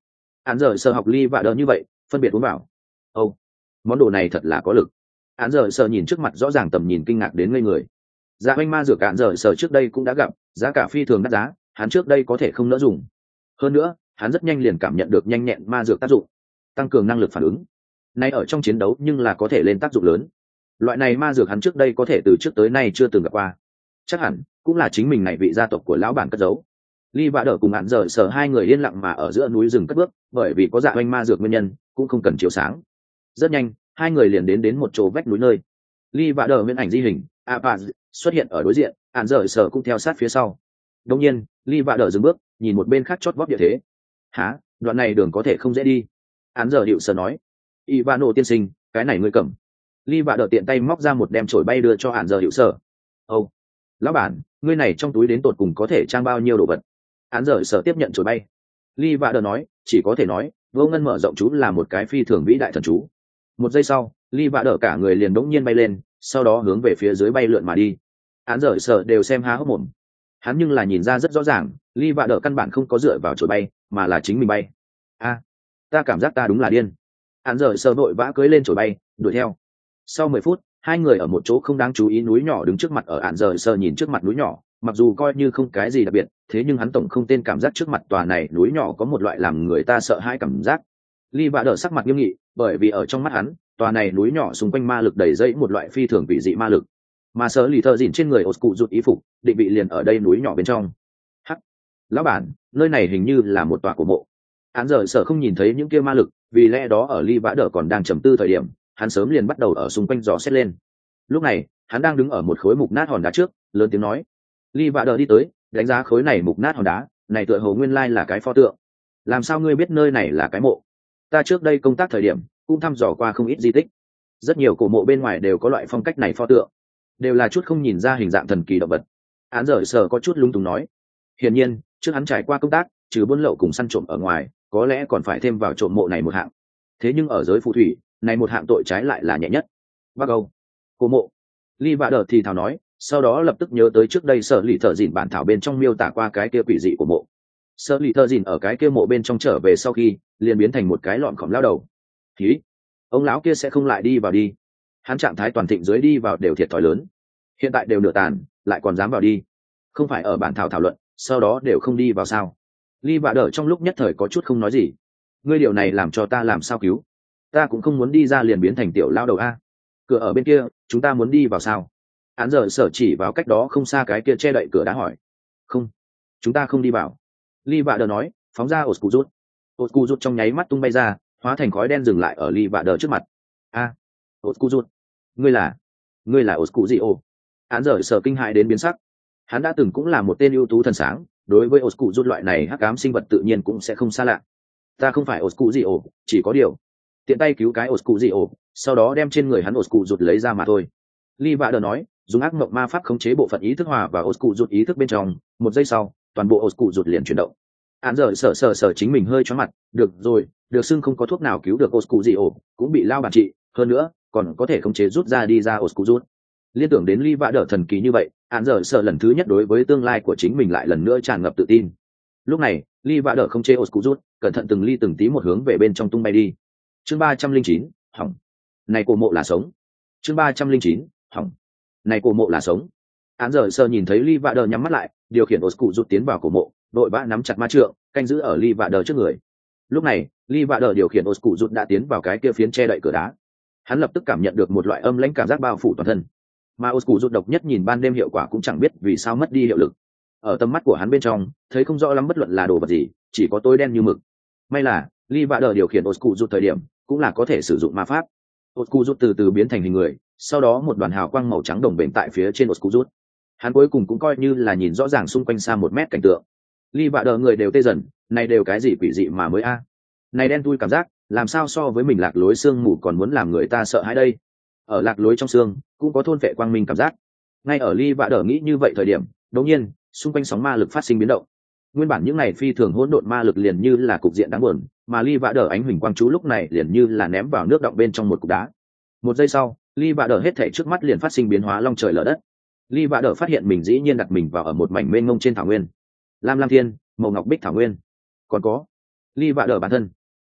Án giờ sợ học ly vạ đỡ như vậy phân biệt uống vào. Âu, món đồ này thật là có lực. Án giờ sợ nhìn trước mặt rõ ràng tầm nhìn kinh ngạc đến ngây người. Dạ oanh ma dược án giờ sợ trước đây cũng đã gặp, giá cả phi thường đắt giá, hắn trước đây có thể không nỡ dùng. Hơn nữa hắn rất nhanh liền cảm nhận được nhanh nhẹn ma dược tác dụng, tăng cường năng lực phản ứng. Nay ở trong chiến đấu nhưng là có thể lên tác dụng lớn. Loại này ma dược hắn trước đây có thể từ trước tới nay chưa từng gặp qua, chắc hẳn cũng là chính mình này vị gia tộc của lão bản cất giấu. Ly Vạ Đở cùng Án Giờ Sở hai người yên lặng mà ở giữa núi rừng cất bước, bởi vì có dạ oanh ma dược nguyên nhân, cũng không cần chiếu sáng. Rất nhanh, hai người liền đến đến một chỗ vách núi nơi. Ly Vạ Đở nguyên ảnh di hình, Apaz xuất hiện ở đối diện, Án Giờ Sở cũng theo sát phía sau. Đương nhiên, Ly Vạ Đở dừng bước, nhìn một bên khác chót vót địa thế. "Hả, đoạn này đường có thể không dễ đi." Án Giờ Hiệu Sở nói. "Ivano tiên sinh, cái này ngươi cầm." Ly Vạ Đở tiện tay móc ra một đem chổi bay đưa cho Án Giờ Hiệu Sở. "Ồ, lão bản, ngươi này trong túi đến tột cùng có thể trang bao nhiêu đồ vật?" Án Giờ Sở tiếp nhận chổi bay. Ly Vạ Đở nói, "Chỉ có thể nói, vô ngân mở rộng chú là một cái phi thường vĩ đại thần chú." Một giây sau, Ly Vạ Đở cả người liền đống nhiên bay lên, sau đó hướng về phía dưới bay lượn mà đi. Án Giờ Sở đều xem há hốc mồm. Hắn nhưng là nhìn ra rất rõ ràng, Ly Vạ Đở căn bản không có dựa vào chổi bay, mà là chính mình bay. A, ta cảm giác ta đúng là điên. Án Giờ Sở vội vã cưỡi lên chổi bay, đuổi theo. Sau mười phút, hai người ở một chỗ không đáng chú ý núi nhỏ đứng trước mặt, ở Án Giờ Sở nhìn trước mặt núi nhỏ, mặc dù coi như không cái gì đặc biệt, thế nhưng hắn tổng không tên cảm giác trước mặt tòa này núi nhỏ có một loại làm người ta sợ hãi cảm giác. Ly Vạ Đở sắc mặt nghiêm nghị, bởi vì ở trong mắt hắn, tòa này núi nhỏ xung quanh ma lực đầy dẫy một loại phi thường vị dị ma lực, mà sở lì thợ dìn trên người ột cụ rụt ý phục định vị liền ở đây núi nhỏ bên trong. Hắc, lão bản, nơi này hình như là một tòa cổ mộ. Án Giờ Sở không nhìn thấy những kia ma lực, vì lẽ đó ở Ly Vạ Đở còn đang trầm tư thời điểm, hắn sớm liền bắt đầu ở xung quanh dò xét lên. Lúc này, hắn đang đứng ở một khối mục nát hòn đá trước, lớn tiếng nói. Ly Vạ Đở đi tới, đánh giá khối này mục nát hòn đá, này tựa hồ nguyên lai là cái pho tượng. Làm sao ngươi biết nơi này là cái mộ? Ta trước đây công tác thời điểm cũng thăm dò qua không ít di tích, rất nhiều cổ mộ bên ngoài đều có loại phong cách này pho tượng, đều là chút không nhìn ra hình dạng thần kỳ động vật. Án Giờ Sở có chút lung túng nói. Hiển nhiên, trước hắn trải qua công tác, trừ buôn lậu cùng săn trộm ở ngoài, có lẽ còn phải thêm vào trộm mộ này một hạng. Thế nhưng ở giới phù thủy, này một hạng tội trái lại là nhẹ nhất. Bắc Âu, cổ mộ. Ly Vạ Đở thì thào nói, sau đó lập tức nhớ tới trước đây Sở lì thợ dìn bản thảo bên trong miêu tả qua cái kia quỷ dị của mộ. Sở lì thợ dìn ở cái kia mộ bên trong trở về sau khi liền biến thành một cái lọn khổng lao đầu. Khí, ông lão kia sẽ không lại đi vào đi. Hắn trạng thái toàn thịnh dưới đi vào đều thiệt thòi lớn, hiện tại đều nửa tàn lại còn dám vào đi, không phải ở bản thảo thảo luận sau đó đều không đi vào sao? Ly Vạ Đở trong lúc nhất thời có chút không nói gì. Ngươi điều này làm cho ta làm sao cứu? Ta cũng không muốn đi ra liền biến thành tiểu lao đầu a. Cửa ở bên kia, chúng ta muốn đi vào sao? Án Giờ Sở chỉ vào cách đó không xa cái kia che đậy cửa đá hỏi. Không, chúng ta không đi vào. Ly Vạ Đở nói, phóng ra ột cụ rút. Ột cụ rút trong nháy mắt tung bay ra, hóa thành khói đen dừng lại ở Ly Vạ Đở trước mặt. A, ột cụ rút, ngươi là, ngươi là ột cụ gì ô? Án Giờ Sở kinh hãi đến biến sắc. Hắn đã từng cũng là một tên ưu tú thần sáng, đối với ột cụ rút loại này hắc ám sinh vật tự nhiên cũng sẽ không xa lạ. Ta không phải ột cụ gì ô, chỉ có điều tiện tay cứu cái ột cụ gì ô, sau đó đem trên người hắn ột cụ rút lấy ra mà thôi. Ly Vạ Đở nói, dùng ác mộng ma pháp khống chế bộ phận ý thức hòa và ột cụ rút ý thức bên trong, một giây sau toàn bộ ột cụ rút liền chuyển động. Án Giờ Sở sờ sờ chính mình hơi chóng mặt, được rồi, được xưng không có thuốc nào cứu được ột cụ gì ô, cũng bị lao bản trị, hơn nữa còn có thể khống chế rút ra đi ra ột cụ rút. Liên tưởng đến Ly Vạ Đở thần kỳ như vậy, Án Giờ Sở lần thứ nhất đối với tương lai của chính mình lại lần nữa tràn ngập tự tin. Lúc này, Ly Vạ Đở không chế ột cụ rút, cẩn thận từng ly từng tí một hướng về bên trong tung bay đi. Chương ba trăm linh chín, hỏng. Này cổ mộ là sống. Chương ba trăm linh chín, hỏng. Này cổ mộ là sống. Án Giờ Sở nhìn thấy Ly Vạ Đở nhắm mắt lại, điều khiển ột cụ rút tiến vào cổ mộ, đội vã nắm chặt ma trượng, canh giữ ở Ly Vạ Đở trước người. Lúc này, Ly Vạ Đở điều khiển ột cụ rút đã tiến vào cái kia phiến che đậy cửa đá. Hắn lập tức cảm nhận được một loại âm lãnh cảm giác bao phủ toàn thân. Mà ột cụ rút độc nhất nhìn ban đêm hiệu quả cũng chẳng biết vì sao mất đi hiệu lực. Ở tầm mắt của hắn bên trong, thấy không rõ lắm bất luận là đồ vật gì, chỉ có tối đen như mực. May là Ly Vạ Đở điều khiển ột cụ rút thời điểm cũng là có thể sử dụng ma pháp. Ột cụ rút từ từ biến thành hình người, sau đó một đoàn hào quang màu trắng đồng bền tại phía trên ột cụ rút. Hắn cuối cùng cũng coi như là nhìn rõ ràng xung quanh xa một mét cảnh tượng. Ly Vạ Đở người đều tê dần, này đều cái gì quỷ dị mà mới a? Này đen thui cảm giác, làm sao so với mình lạc lối xương mù còn muốn làm người ta sợ hãi đây? Ở lạc lối trong xương cũng có thôn vệ quang minh cảm giác. Ngay ở Ly Vạ Đở nghĩ như vậy thời điểm, đột nhiên xung quanh sóng ma lực phát sinh biến động. Nguyên bản những này phi thường hỗn độn ma lực liền như là cục diện đáng buồn, mà Ly Vạ Đở ánh huỳnh quang chú lúc này liền như là ném vào nước động bên trong một cục đá. Một giây sau, Ly Vạ Đở hết thảy trước mắt liền phát sinh biến hóa long trời lở đất. Ly Vạ Đở phát hiện mình dĩ nhiên đặt mình vào ở một mảnh mênh mông trên thảo nguyên. Lam Lam Thiên, màu ngọc bích thảo nguyên. Còn có Ly Vạ Đở bản thân.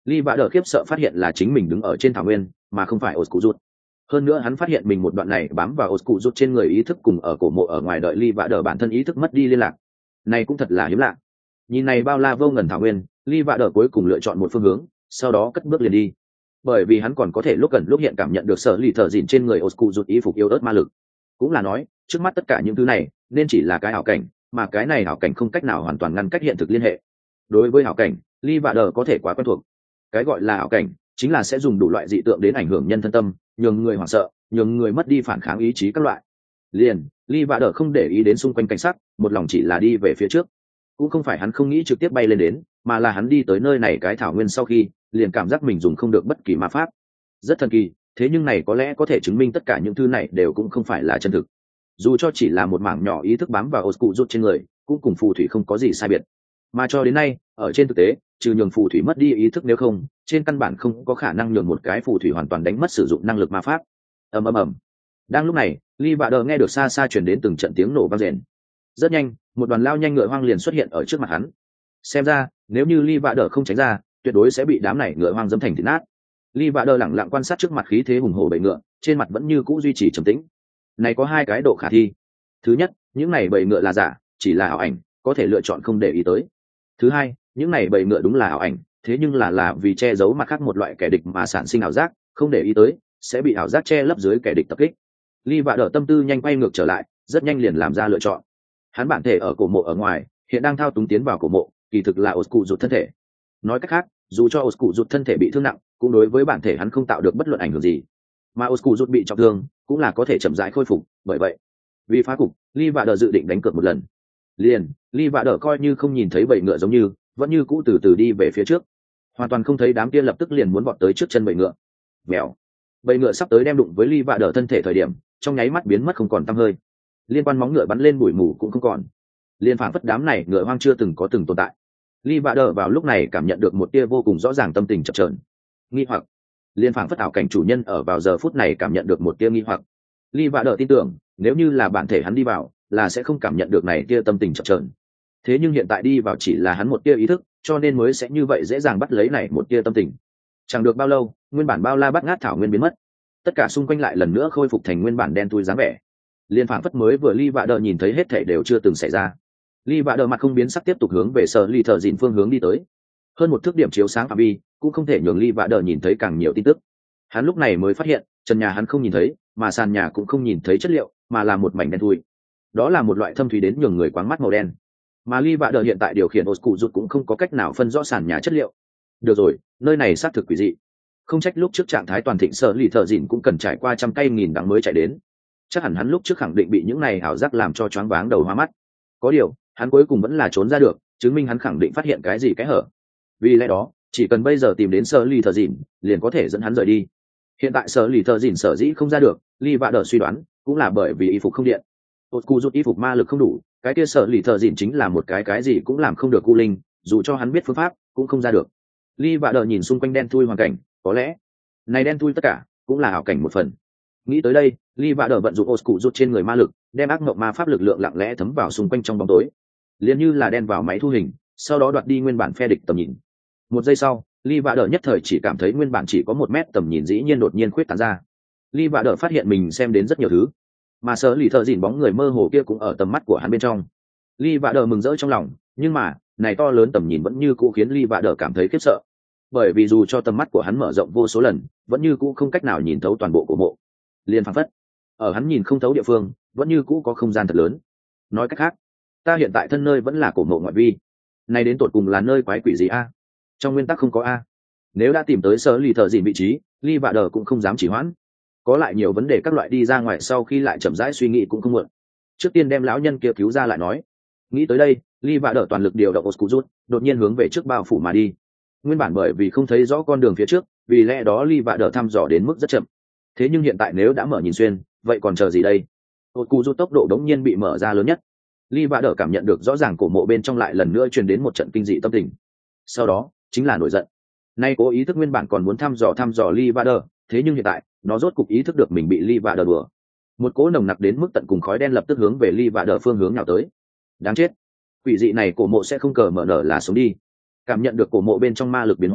Lee Vạ Đờ khiếp sợ phát hiện là chính mình đứng ở trên thảo nguyên mà không phải Oscuzut. Hơn nữa hắn phát hiện mình một đoạn này bám vào Oscuzut trên người ý thức cùng ở cổ mộ ở ngoài đợi Lee Vạ Đờ bản thân ý thức mất đi liên lạc. Này cũng thật là hiếm lạ. Nhìn này bao la vô ngần thảo nguyên, Lee Vạ Đờ cuối cùng lựa chọn một phương hướng, sau đó cất bước liền đi. Bởi vì hắn còn có thể lúc gần lúc hiện cảm nhận được sở lì thở dịn trên người Oscuzut ý phục yêu ớt ma lực. Cũng là nói, trước mắt tất cả những thứ này nên chỉ là cái ảo cảnh, mà cái này ảo cảnh không cách nào hoàn toàn ngăn cách hiện thực liên hệ. Đối với ảo cảnh, Lee Vạ Đờ có thể quá quen thuộc. Cái gọi là ảo cảnh chính là sẽ dùng đủ loại dị tượng đến ảnh hưởng nhân thân tâm, nhường người hoảng sợ, nhường người mất đi phản kháng ý chí các loại. Liền, Lee Vạ Đờ không để ý đến xung quanh cảnh sắc, một lòng chỉ là đi về phía trước. Cũng không phải hắn không nghĩ trực tiếp bay lên đến, mà là hắn đi tới nơi này cái thảo nguyên sau khi, liền cảm giác mình dùng không được bất kỳ ma pháp. Rất thần kỳ, thế nhưng này có lẽ có thể chứng minh tất cả những thứ này đều cũng không phải là chân thực. Dù cho chỉ là một mảng nhỏ ý thức bám vào Oscuzut trên người, cũng cùng phù thủy không có gì sai biệt. Mà cho đến nay, ở trên thực tế, trừ nhường phù thủy mất đi ý thức nếu không, trên căn bản không có khả năng nhường một cái phù thủy hoàn toàn đánh mất sử dụng năng lực ma pháp. Ầm ầm ầm. Đang lúc này, Lee Vạ Đờ nghe được xa xa truyền đến từng trận tiếng nổ vang rền. Rất nhanh, một đoàn lao nhanh ngựa hoang liền xuất hiện ở trước mặt hắn. Xem ra, nếu như Lee Vạ Đờ không tránh ra, tuyệt đối sẽ bị đám này ngựa hoang dẫm thành thịt nát. Lee Vạ Đờ lẳng lặng quan sát trước mặt khí thế hùng hổ bầy ngựa, trên mặt vẫn như cũ duy trì trầm tĩnh. Này có hai cái độ khả thi. Thứ nhất, những này bầy ngựa là giả, chỉ là ảo ảnh, có thể lựa chọn không để ý tới. Thứ hai, những này bầy ngựa đúng là ảo ảnh, thế nhưng là là vì che giấu mặt khác một loại kẻ địch mà sản sinh ảo giác, không để ý tới, sẽ bị ảo giác che lấp dưới kẻ địch tập kích. Lee Vạ Đờ tâm tư nhanh quay ngược trở lại, rất nhanh liền làm ra lựa chọn. Hắn bản thể ở cổ mộ ở ngoài, hiện đang thao túng tiến vào cổ mộ, kỳ thực là Oscuzut thân thể. Nói cách khác, dù cho Oscuzut thân thể bị thương nặng, cũng đối với bản thể hắn không tạo được bất luận ảnh hưởng gì. Mà Oscuzut bị trọng thương, cũng là có thể chậm rãi khôi phục, bởi vậy, vì phá cục, Lee Vạ Đờ dự định đánh cược một lần. Liền, Lee Vạ Đờ coi như không nhìn thấy bầy ngựa giống như, vẫn như cũ từ từ đi về phía trước. Hoàn toàn không thấy đám kia lập tức liền muốn vọt tới trước chân bầy ngựa. Mèo. Bầy ngựa sắp tới đem đụng với Lee Vạ Đờ thân thể thời điểm, trong nháy mắt biến mất không còn tăm hơi. Liên quan móng ngựa bắn lên bụi mù cũng không còn. Liên phảng phất đám này ngựa hoang chưa từng có từng tồn tại. Lee Vạ Đờ vào lúc này cảm nhận được một tia vô cùng rõ ràng tâm tình chập chờn, nghi hoặc. Liên phảng phất ảo cảnh chủ nhân ở vào giờ phút này cảm nhận được một tia nghi hoặc. Lee Vạ Đờ tin tưởng, nếu như là bản thể hắn đi vào, là sẽ không cảm nhận được này tia tâm tình chập chờn. Thế nhưng hiện tại đi vào chỉ là hắn một tia ý thức, cho nên mới sẽ như vậy dễ dàng bắt lấy này một tia tâm tình. Chẳng được bao lâu, nguyên bản bao la bát ngát thảo nguyên biến mất, tất cả xung quanh lại lần nữa khôi phục thành nguyên bản đen thui dáng vẻ. Liên phảng phất mới vừa Lee Vạ Đờ nhìn thấy hết thảy đều chưa từng xảy ra. Lee Vạ Đờ mặt không biến sắc tiếp tục hướng về sở ly thợ dịn phương hướng đi tới. Hơn một thước điểm chiếu sáng phạm vi, cũng không thể nhường Lee Vạ Đờ nhìn thấy càng nhiều tin tức. Hắn lúc này mới phát hiện, trần nhà hắn không nhìn thấy, mà sàn nhà cũng không nhìn thấy chất liệu, mà là một mảnh đen thui. Đó là một loại thâm thúy đến nhường người quáng mắt màu đen. Mà Lee Vạ Đờ hiện tại điều khiển Oscuzut cũng không có cách nào phân rõ sàn nhà chất liệu. Được rồi, nơi này xác thực quỷ dị. Không trách lúc trước trạng thái toàn thịnh sở lì thợ dịn cũng cần trải qua trăm cây nghìn đắng mới chạy đến. Chắc hẳn hắn lúc trước khẳng định bị những này ảo giác làm cho choáng váng đầu hoa mắt. Có điều, hắn cuối cùng vẫn là trốn ra được, chứng minh hắn khẳng định phát hiện cái gì cái hở. Vì lẽ đó, chỉ cần bây giờ tìm đến sở lì thợ dịn, liền có thể dẫn hắn rời đi. Hiện tại sở lì thợ dịn sở dĩ không ra được, Lee Vạ Đờ suy đoán cũng là bởi vì y phục không điện. Oscuzut y phục ma lực không đủ, cái kia sở lì thợ dịn chính là một cái cái gì cũng làm không được cu linh, dù cho hắn biết phương pháp, cũng không ra được. Lee Vạ Đờ nhìn xung quanh đen thui hoàn cảnh, có lẽ này đen thui tất cả cũng là ảo cảnh một phần. Nghĩ tới đây, Lee Vạ Đờ vận dụng Oscuzut trên người ma lực, đem ác mộng ma pháp lực lượng lặng lẽ thấm vào xung quanh trong bóng tối, liền như là đen vào máy thu hình, sau đó đoạt đi nguyên bản phe địch tầm nhìn. Một giây sau, Lee Vạ Đờ nhất thời chỉ cảm thấy nguyên bản chỉ có một mét tầm nhìn dĩ nhiên đột nhiên khuyết tán ra. Lee Vạ Đờ phát hiện mình xem đến rất nhiều thứ, mà sở lì thợ dịn bóng người mơ hồ kia cũng ở tầm mắt của hắn bên trong. Lee Vạ Đờ mừng rỡ trong lòng, nhưng mà này to lớn tầm nhìn vẫn như cũ khiến Lee Vạ Đờ cảm thấy khiếp sợ, bởi vì dù cho tầm mắt của hắn mở rộng vô số lần, vẫn như cũ không cách nào nhìn thấu toàn bộ của mộ. Liên phảng phất ở hắn nhìn không thấu địa phương, vẫn như cũ có không gian thật lớn. Nói cách khác, ta hiện tại thân nơi vẫn là cổ mộ ngoại vi. Này đến tột cùng là nơi quái quỷ gì a? Trong nguyên tắc không có a. Nếu đã tìm tới sở lì thợ dịn vị trí, Lee Vạ Đờ cũng không dám chỉ hoãn. Có lại nhiều vấn đề các loại đi ra ngoài sau khi lại chậm rãi suy nghĩ cũng không muộn. Trước tiên đem lão nhân kia cứu ra lại nói. Nghĩ tới đây, Lee Vạ Đờ toàn lực điều động Oscuzut, đột nhiên hướng về trước bao phủ mà đi. Nguyên bản bởi vì không thấy rõ con đường phía trước, vì lẽ đó Lee Vạ Đờ thăm dò đến mức rất chậm. Thế nhưng hiện tại nếu đã mở nhìn xuyên, vậy còn chờ gì đây? Oscuzut tốc độ đống nhiên bị mở ra lớn nhất. Lee Vạ Đờ cảm nhận được rõ ràng cổ mộ bên trong lại lần nữa truyền đến một trận kinh dị tâm tình. Sau đó, chính là nổi giận. Nay cố ý thức nguyên bản còn muốn thăm dò thăm dò Lee Vạ Đờ, thế nhưng hiện tại, nó rốt cục ý thức được mình bị Lee Vạ Đờ đùa. Một cỗ nồng nặc đến mức tận cùng khói đen lập tức hướng về Lee Vạ Đờ phương hướng nào tới. Đáng chết, quỷ dị này cổ mộ sẽ không cờ mở nở là sống đi. Cảm nhận được cổ mộ bên trong ma lực biến hóa,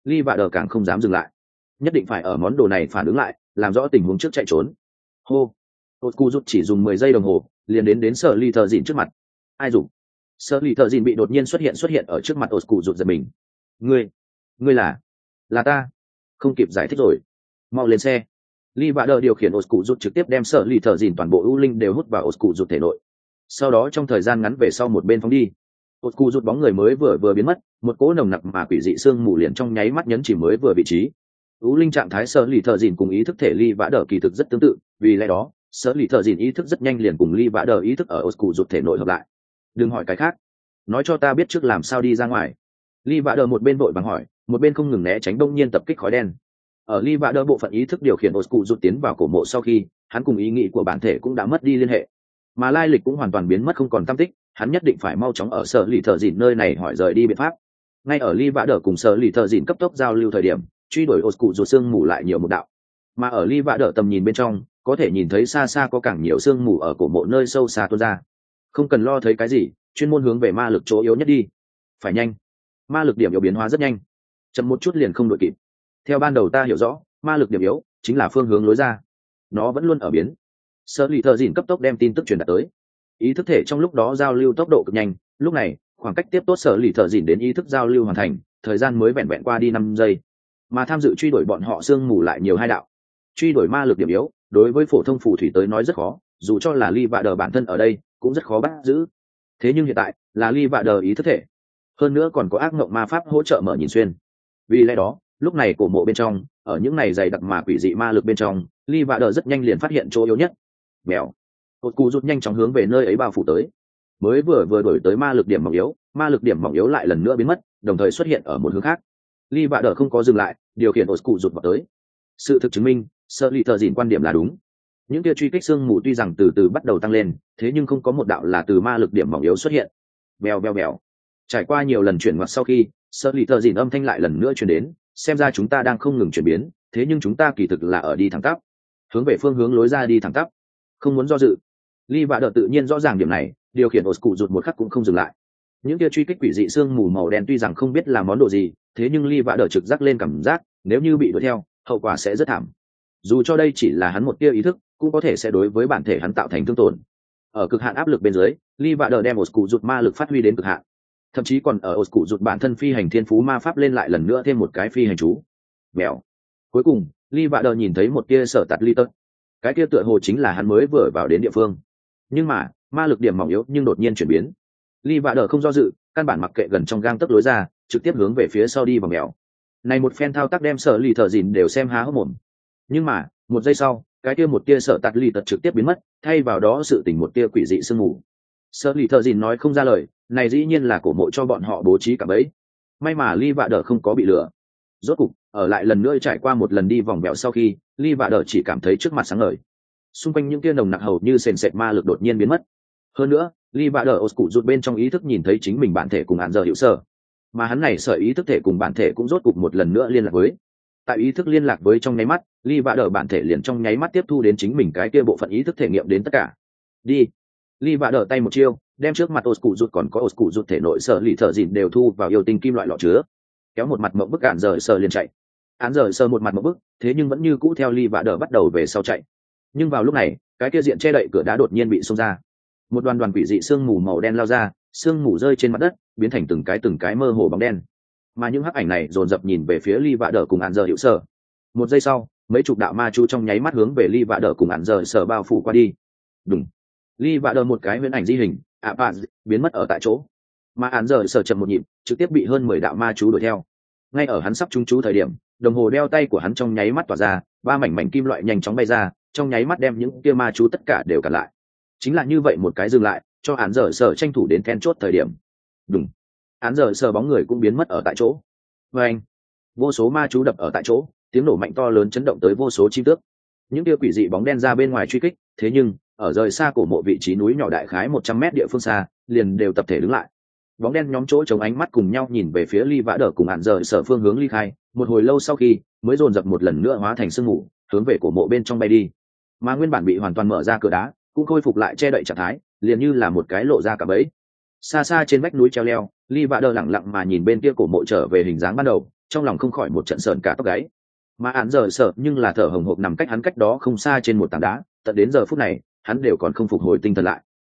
Ly Vạ Đờ càng không dám dừng lại, nhất định phải ở món đồ này phản ứng lại, làm rõ tình huống trước chạy trốn. Hô, Oscu rút chỉ dùng mười giây đồng hồ liền đến đến Sở Ly Thợ Dìn trước mặt. Ai dùng? Sở Ly Thợ Dìn bị đột nhiên xuất hiện xuất hiện ở trước mặt Oscu rút giật mình. Ngươi, ngươi là? Là ta. Không kịp giải thích rồi, mau lên xe. Ly Vạ Đờ điều khiển Oscu rút trực tiếp đem Sở Ly Thợ Dìn toàn bộ ưu linh đều hút vào Oscu rút thể nội. Sau đó trong thời gian ngắn về sau một bên phóng đi. Oscu rút bóng người mới vừa vừa biến mất, một cỗ nồng nặc mà quỷ dị xương mù liền trong nháy mắt nhấn chìm mới vừa vị trí. Ú linh trạng thái Sở Lì Thợ Dìn cùng ý thức thể Ly Vã Đờ kỳ thực rất tương tự, vì lẽ đó Sở Lì Thợ Dìn ý thức rất nhanh liền cùng Ly Vã Đờ ý thức ở Oscu rụt thể nội hợp lại. Đừng hỏi cái khác, nói cho ta biết trước làm sao đi ra ngoài. Ly Vã Đờ một bên vội vàng hỏi, một bên không ngừng né tránh đông nhiên tập kích khói đen. Ở Ly Vã Đờ bộ phận ý thức điều khiển Oscu rụt tiến vào cổ mộ sau khi, hắn cùng ý nghĩ của bản thể cũng đã mất đi liên hệ, mà lai lịch cũng hoàn toàn biến mất không còn tăm tích. Hắn nhất định phải mau chóng ở Sở Lì Thợ Dìn nơi này hỏi rời đi biện pháp. Ngay ở Ly Vã Đờ cùng Sở Lì Thợ Dìn cấp tốc giao lưu thời điểm, truy đuổi Oscu rụt xương mù lại nhiều một đạo, mà ở Ly Vã Đờ tầm nhìn bên trong có thể nhìn thấy xa xa có càng nhiều xương mù ở cổ mộ nơi sâu xa tuôn ra. Không cần lo thấy cái gì, chuyên môn hướng về ma lực chỗ yếu nhất đi. Phải nhanh, ma lực điểm yếu biến hóa rất nhanh, chậm một chút liền không đội kịp. Theo ban đầu ta hiểu rõ, ma lực điểm yếu chính là phương hướng lối ra, nó vẫn luôn ở biến. Sở Lì Thợ Dìn cấp tốc đem tin tức truyền đạt tới. Ý thức thể trong lúc đó giao lưu tốc độ cực nhanh, lúc này khoảng cách tiếp tốt Sở Lì Thợ Dìn đến ý thức giao lưu hoàn thành, thời gian mới vẹn vẹn qua đi năm giây. Mà tham dự truy đuổi bọn họ xương mù lại nhiều hai đạo. Truy đuổi ma lực điểm yếu, đối với phổ thông phù thủy tới nói rất khó, dù cho là Ly Vạ Đờ bản thân ở đây cũng rất khó bắt giữ. Thế nhưng hiện tại là Ly Vạ Đờ ý thức thể, hơn nữa còn có ác mộng ma pháp hỗ trợ mở nhìn xuyên. Vì lẽ đó lúc này cổ mộ bên trong, ở những này dày đặc mà quỷ dị ma lực bên trong, Ly Vạ Đờ rất nhanh liền phát hiện chỗ yếu nhất. Mèo, một cú rút nhanh chóng hướng về nơi ấy bao phủ tới. Mới vừa vừa đổi tới ma lực điểm mỏng yếu, ma lực điểm mỏng yếu lại lần nữa biến mất, đồng thời xuất hiện ở một hướng khác. Ly Vạ Đờ không có dừng lại, điều khiển Oscu rụt vào tới. Sự thực chứng minh, Sở Lì Thợ Dìn quan điểm là đúng. Những kia truy kích xương mù tuy rằng từ từ bắt đầu tăng lên, thế nhưng không có một đạo là từ ma lực điểm mỏng yếu xuất hiện. Bèo bèo bèo. Trải qua nhiều lần chuyển ngoặt sau khi, Sở Lì Thợ Dìn âm thanh lại lần nữa truyền đến, xem ra chúng ta đang không ngừng chuyển biến, thế nhưng chúng ta kỳ thực là ở đi thẳng tắp, hướng về phương hướng lối ra đi thẳng tắp, không muốn do dự. Ly Vạ Đờ tự nhiên rõ ràng điểm này, điều khiển Oscu rụt một khắc cũng không dừng lại. Những kia truy kích quỷ dị xương mù màu đen tuy rằng không biết là món đồ gì, thế nhưng Ly Vạ Đờ trực giác lên cảm giác, nếu như bị đuổi theo, hậu quả sẽ rất thảm. Dù cho đây chỉ là hắn một tia ý thức, cũng có thể sẽ đối với bản thể hắn tạo thành thương tổn. Ở cực hạn áp lực bên dưới, Ly Vạ Đờ đem Oscu rụt ma lực phát huy đến cực hạn, thậm chí còn ở Oscu rụt bản thân phi hành thiên phú ma pháp lên lại lần nữa thêm một cái phi hành chú. Mèo. Cuối cùng, Ly Vạ Đờ nhìn thấy một tia sở tạt ly tật. Cái tia tựa hồ chính là hắn mới vừa vào đến địa phương. Nhưng mà, ma lực điểm mỏng yếu nhưng đột nhiên chuyển biến. Ly Vạ Đờ không do dự, căn bản mặc kệ gần trong gang tấc lối ra, trực tiếp hướng về phía sau đi vào mèo. Này một phen thao tác đem Sở Lì Thợ Dìn đều xem há hốc mồm. Nhưng mà, một giây sau, cái kia một tia sợ tạt ly tật trực tiếp biến mất, thay vào đó sự tình một tia quỷ dị sương mù. Sở Lì Thợ Dìn nói không ra lời, này dĩ nhiên là cổ mộ cho bọn họ bố trí cả bẫy. May mà Ly Vạ Đờ không có bị lừa. Rốt cục, ở lại lần nữa trải qua một lần đi vòng vèo sau khi, Ly Vạ Đờ chỉ cảm thấy trước mặt sáng ngời. Xung quanh những tia nồng nặc hầu như sền sệt ma lực đột nhiên biến mất. Hơn nữa, Ly Vạ Đờ Oscu rụt bên trong ý thức nhìn thấy chính mình bản thể cùng hạn giờ hiệu sở, mà hắn này sở ý thức thể cùng bản thể cũng rốt cục một lần nữa liên lạc với. Tại ý thức liên lạc với trong nháy mắt, Ly Vạ Đờ bản thể liền trong nháy mắt tiếp thu đến chính mình cái kia bộ phận ý thức thể nghiệm đến tất cả. Đi. Ly Vạ Đờ tay một chiêu, đem trước mặt Oscu rụt còn có Oscu rụt thể nội Sở Lì Thợ Dìn đều thu vào yêu tinh kim loại lọ chứa, kéo một mặt mộng bức hạn giờ sờ liền chạy. Án giờ sờ một mặt mộng bức, thế nhưng vẫn như cũ theo Ly Vạ Đờ bắt đầu về sau chạy. Nhưng vào lúc này, cái kia diện che đậy cửa đá đột nhiên bị xông ra. Một đoàn đoàn quỷ dị sương mù màu đen lao ra, sương mù rơi trên mặt đất, biến thành từng cái từng cái mơ hồ bóng đen. Mà những hắc ảnh này dồn dập nhìn về phía Ly Vạ Đờ cùng Án giờ hiệu sở. Một giây sau, mấy chục đạo ma chú trong nháy mắt hướng về Ly Vạ Đờ cùng Án giờ sở bao phủ qua đi. Đùng. Ly Vạ Đờ một cái huyễn ảnh di hình, ạ à, biến mất ở tại chỗ. Mà Án giờ sở chậm một nhịp, trực tiếp bị hơn mười đạo ma chú đuổi theo. Ngay ở hắn sắp trúng chú thời điểm, đồng hồ đeo tay của hắn trong nháy mắt tỏa ra, ba mảnh mảnh kim loại nhanh chóng bay ra, trong nháy mắt đem những kia ma chú tất cả đều cản lại. Chính là như vậy một cái dừng lại, cho Án giờ sở tranh thủ đến then chốt thời điểm. Đùng. Án giờ sở bóng người cũng biến mất ở tại chỗ. Và anh, vô số ma chú đập ở tại chỗ, tiếng nổ mạnh to lớn chấn động tới vô số chim tước. Những kia quỷ dị bóng đen ra bên ngoài truy kích, thế nhưng ở rời xa cổ mộ vị trí núi nhỏ đại khái một trăm mét địa phương xa, liền đều tập thể đứng lại. Bóng đen nhóm chỗ chống ánh mắt cùng nhau nhìn về phía Ly Vạ Đờ cùng Án giờ sở phương hướng ly khai, một hồi lâu sau khi mới dồn dập một lần nữa hóa thành sương mù, hướng về cổ mộ bên trong bay đi. Mà nguyên bản bị hoàn toàn mở ra cửa đá, cũng khôi phục lại che đậy trạng thái, liền như là một cái lộ ra cả bẫy. Xa xa trên vách núi treo leo, Ly Vạ Đờ lặng lặng mà nhìn bên kia cổ mộ trở về hình dáng ban đầu, trong lòng không khỏi một trận sờn cả tóc gáy. Mà án giờ sợ nhưng là thở hồng hộc nằm cách hắn cách đó không xa trên một tảng đá, tận đến giờ phút này hắn đều còn không phục hồi tinh thần lại.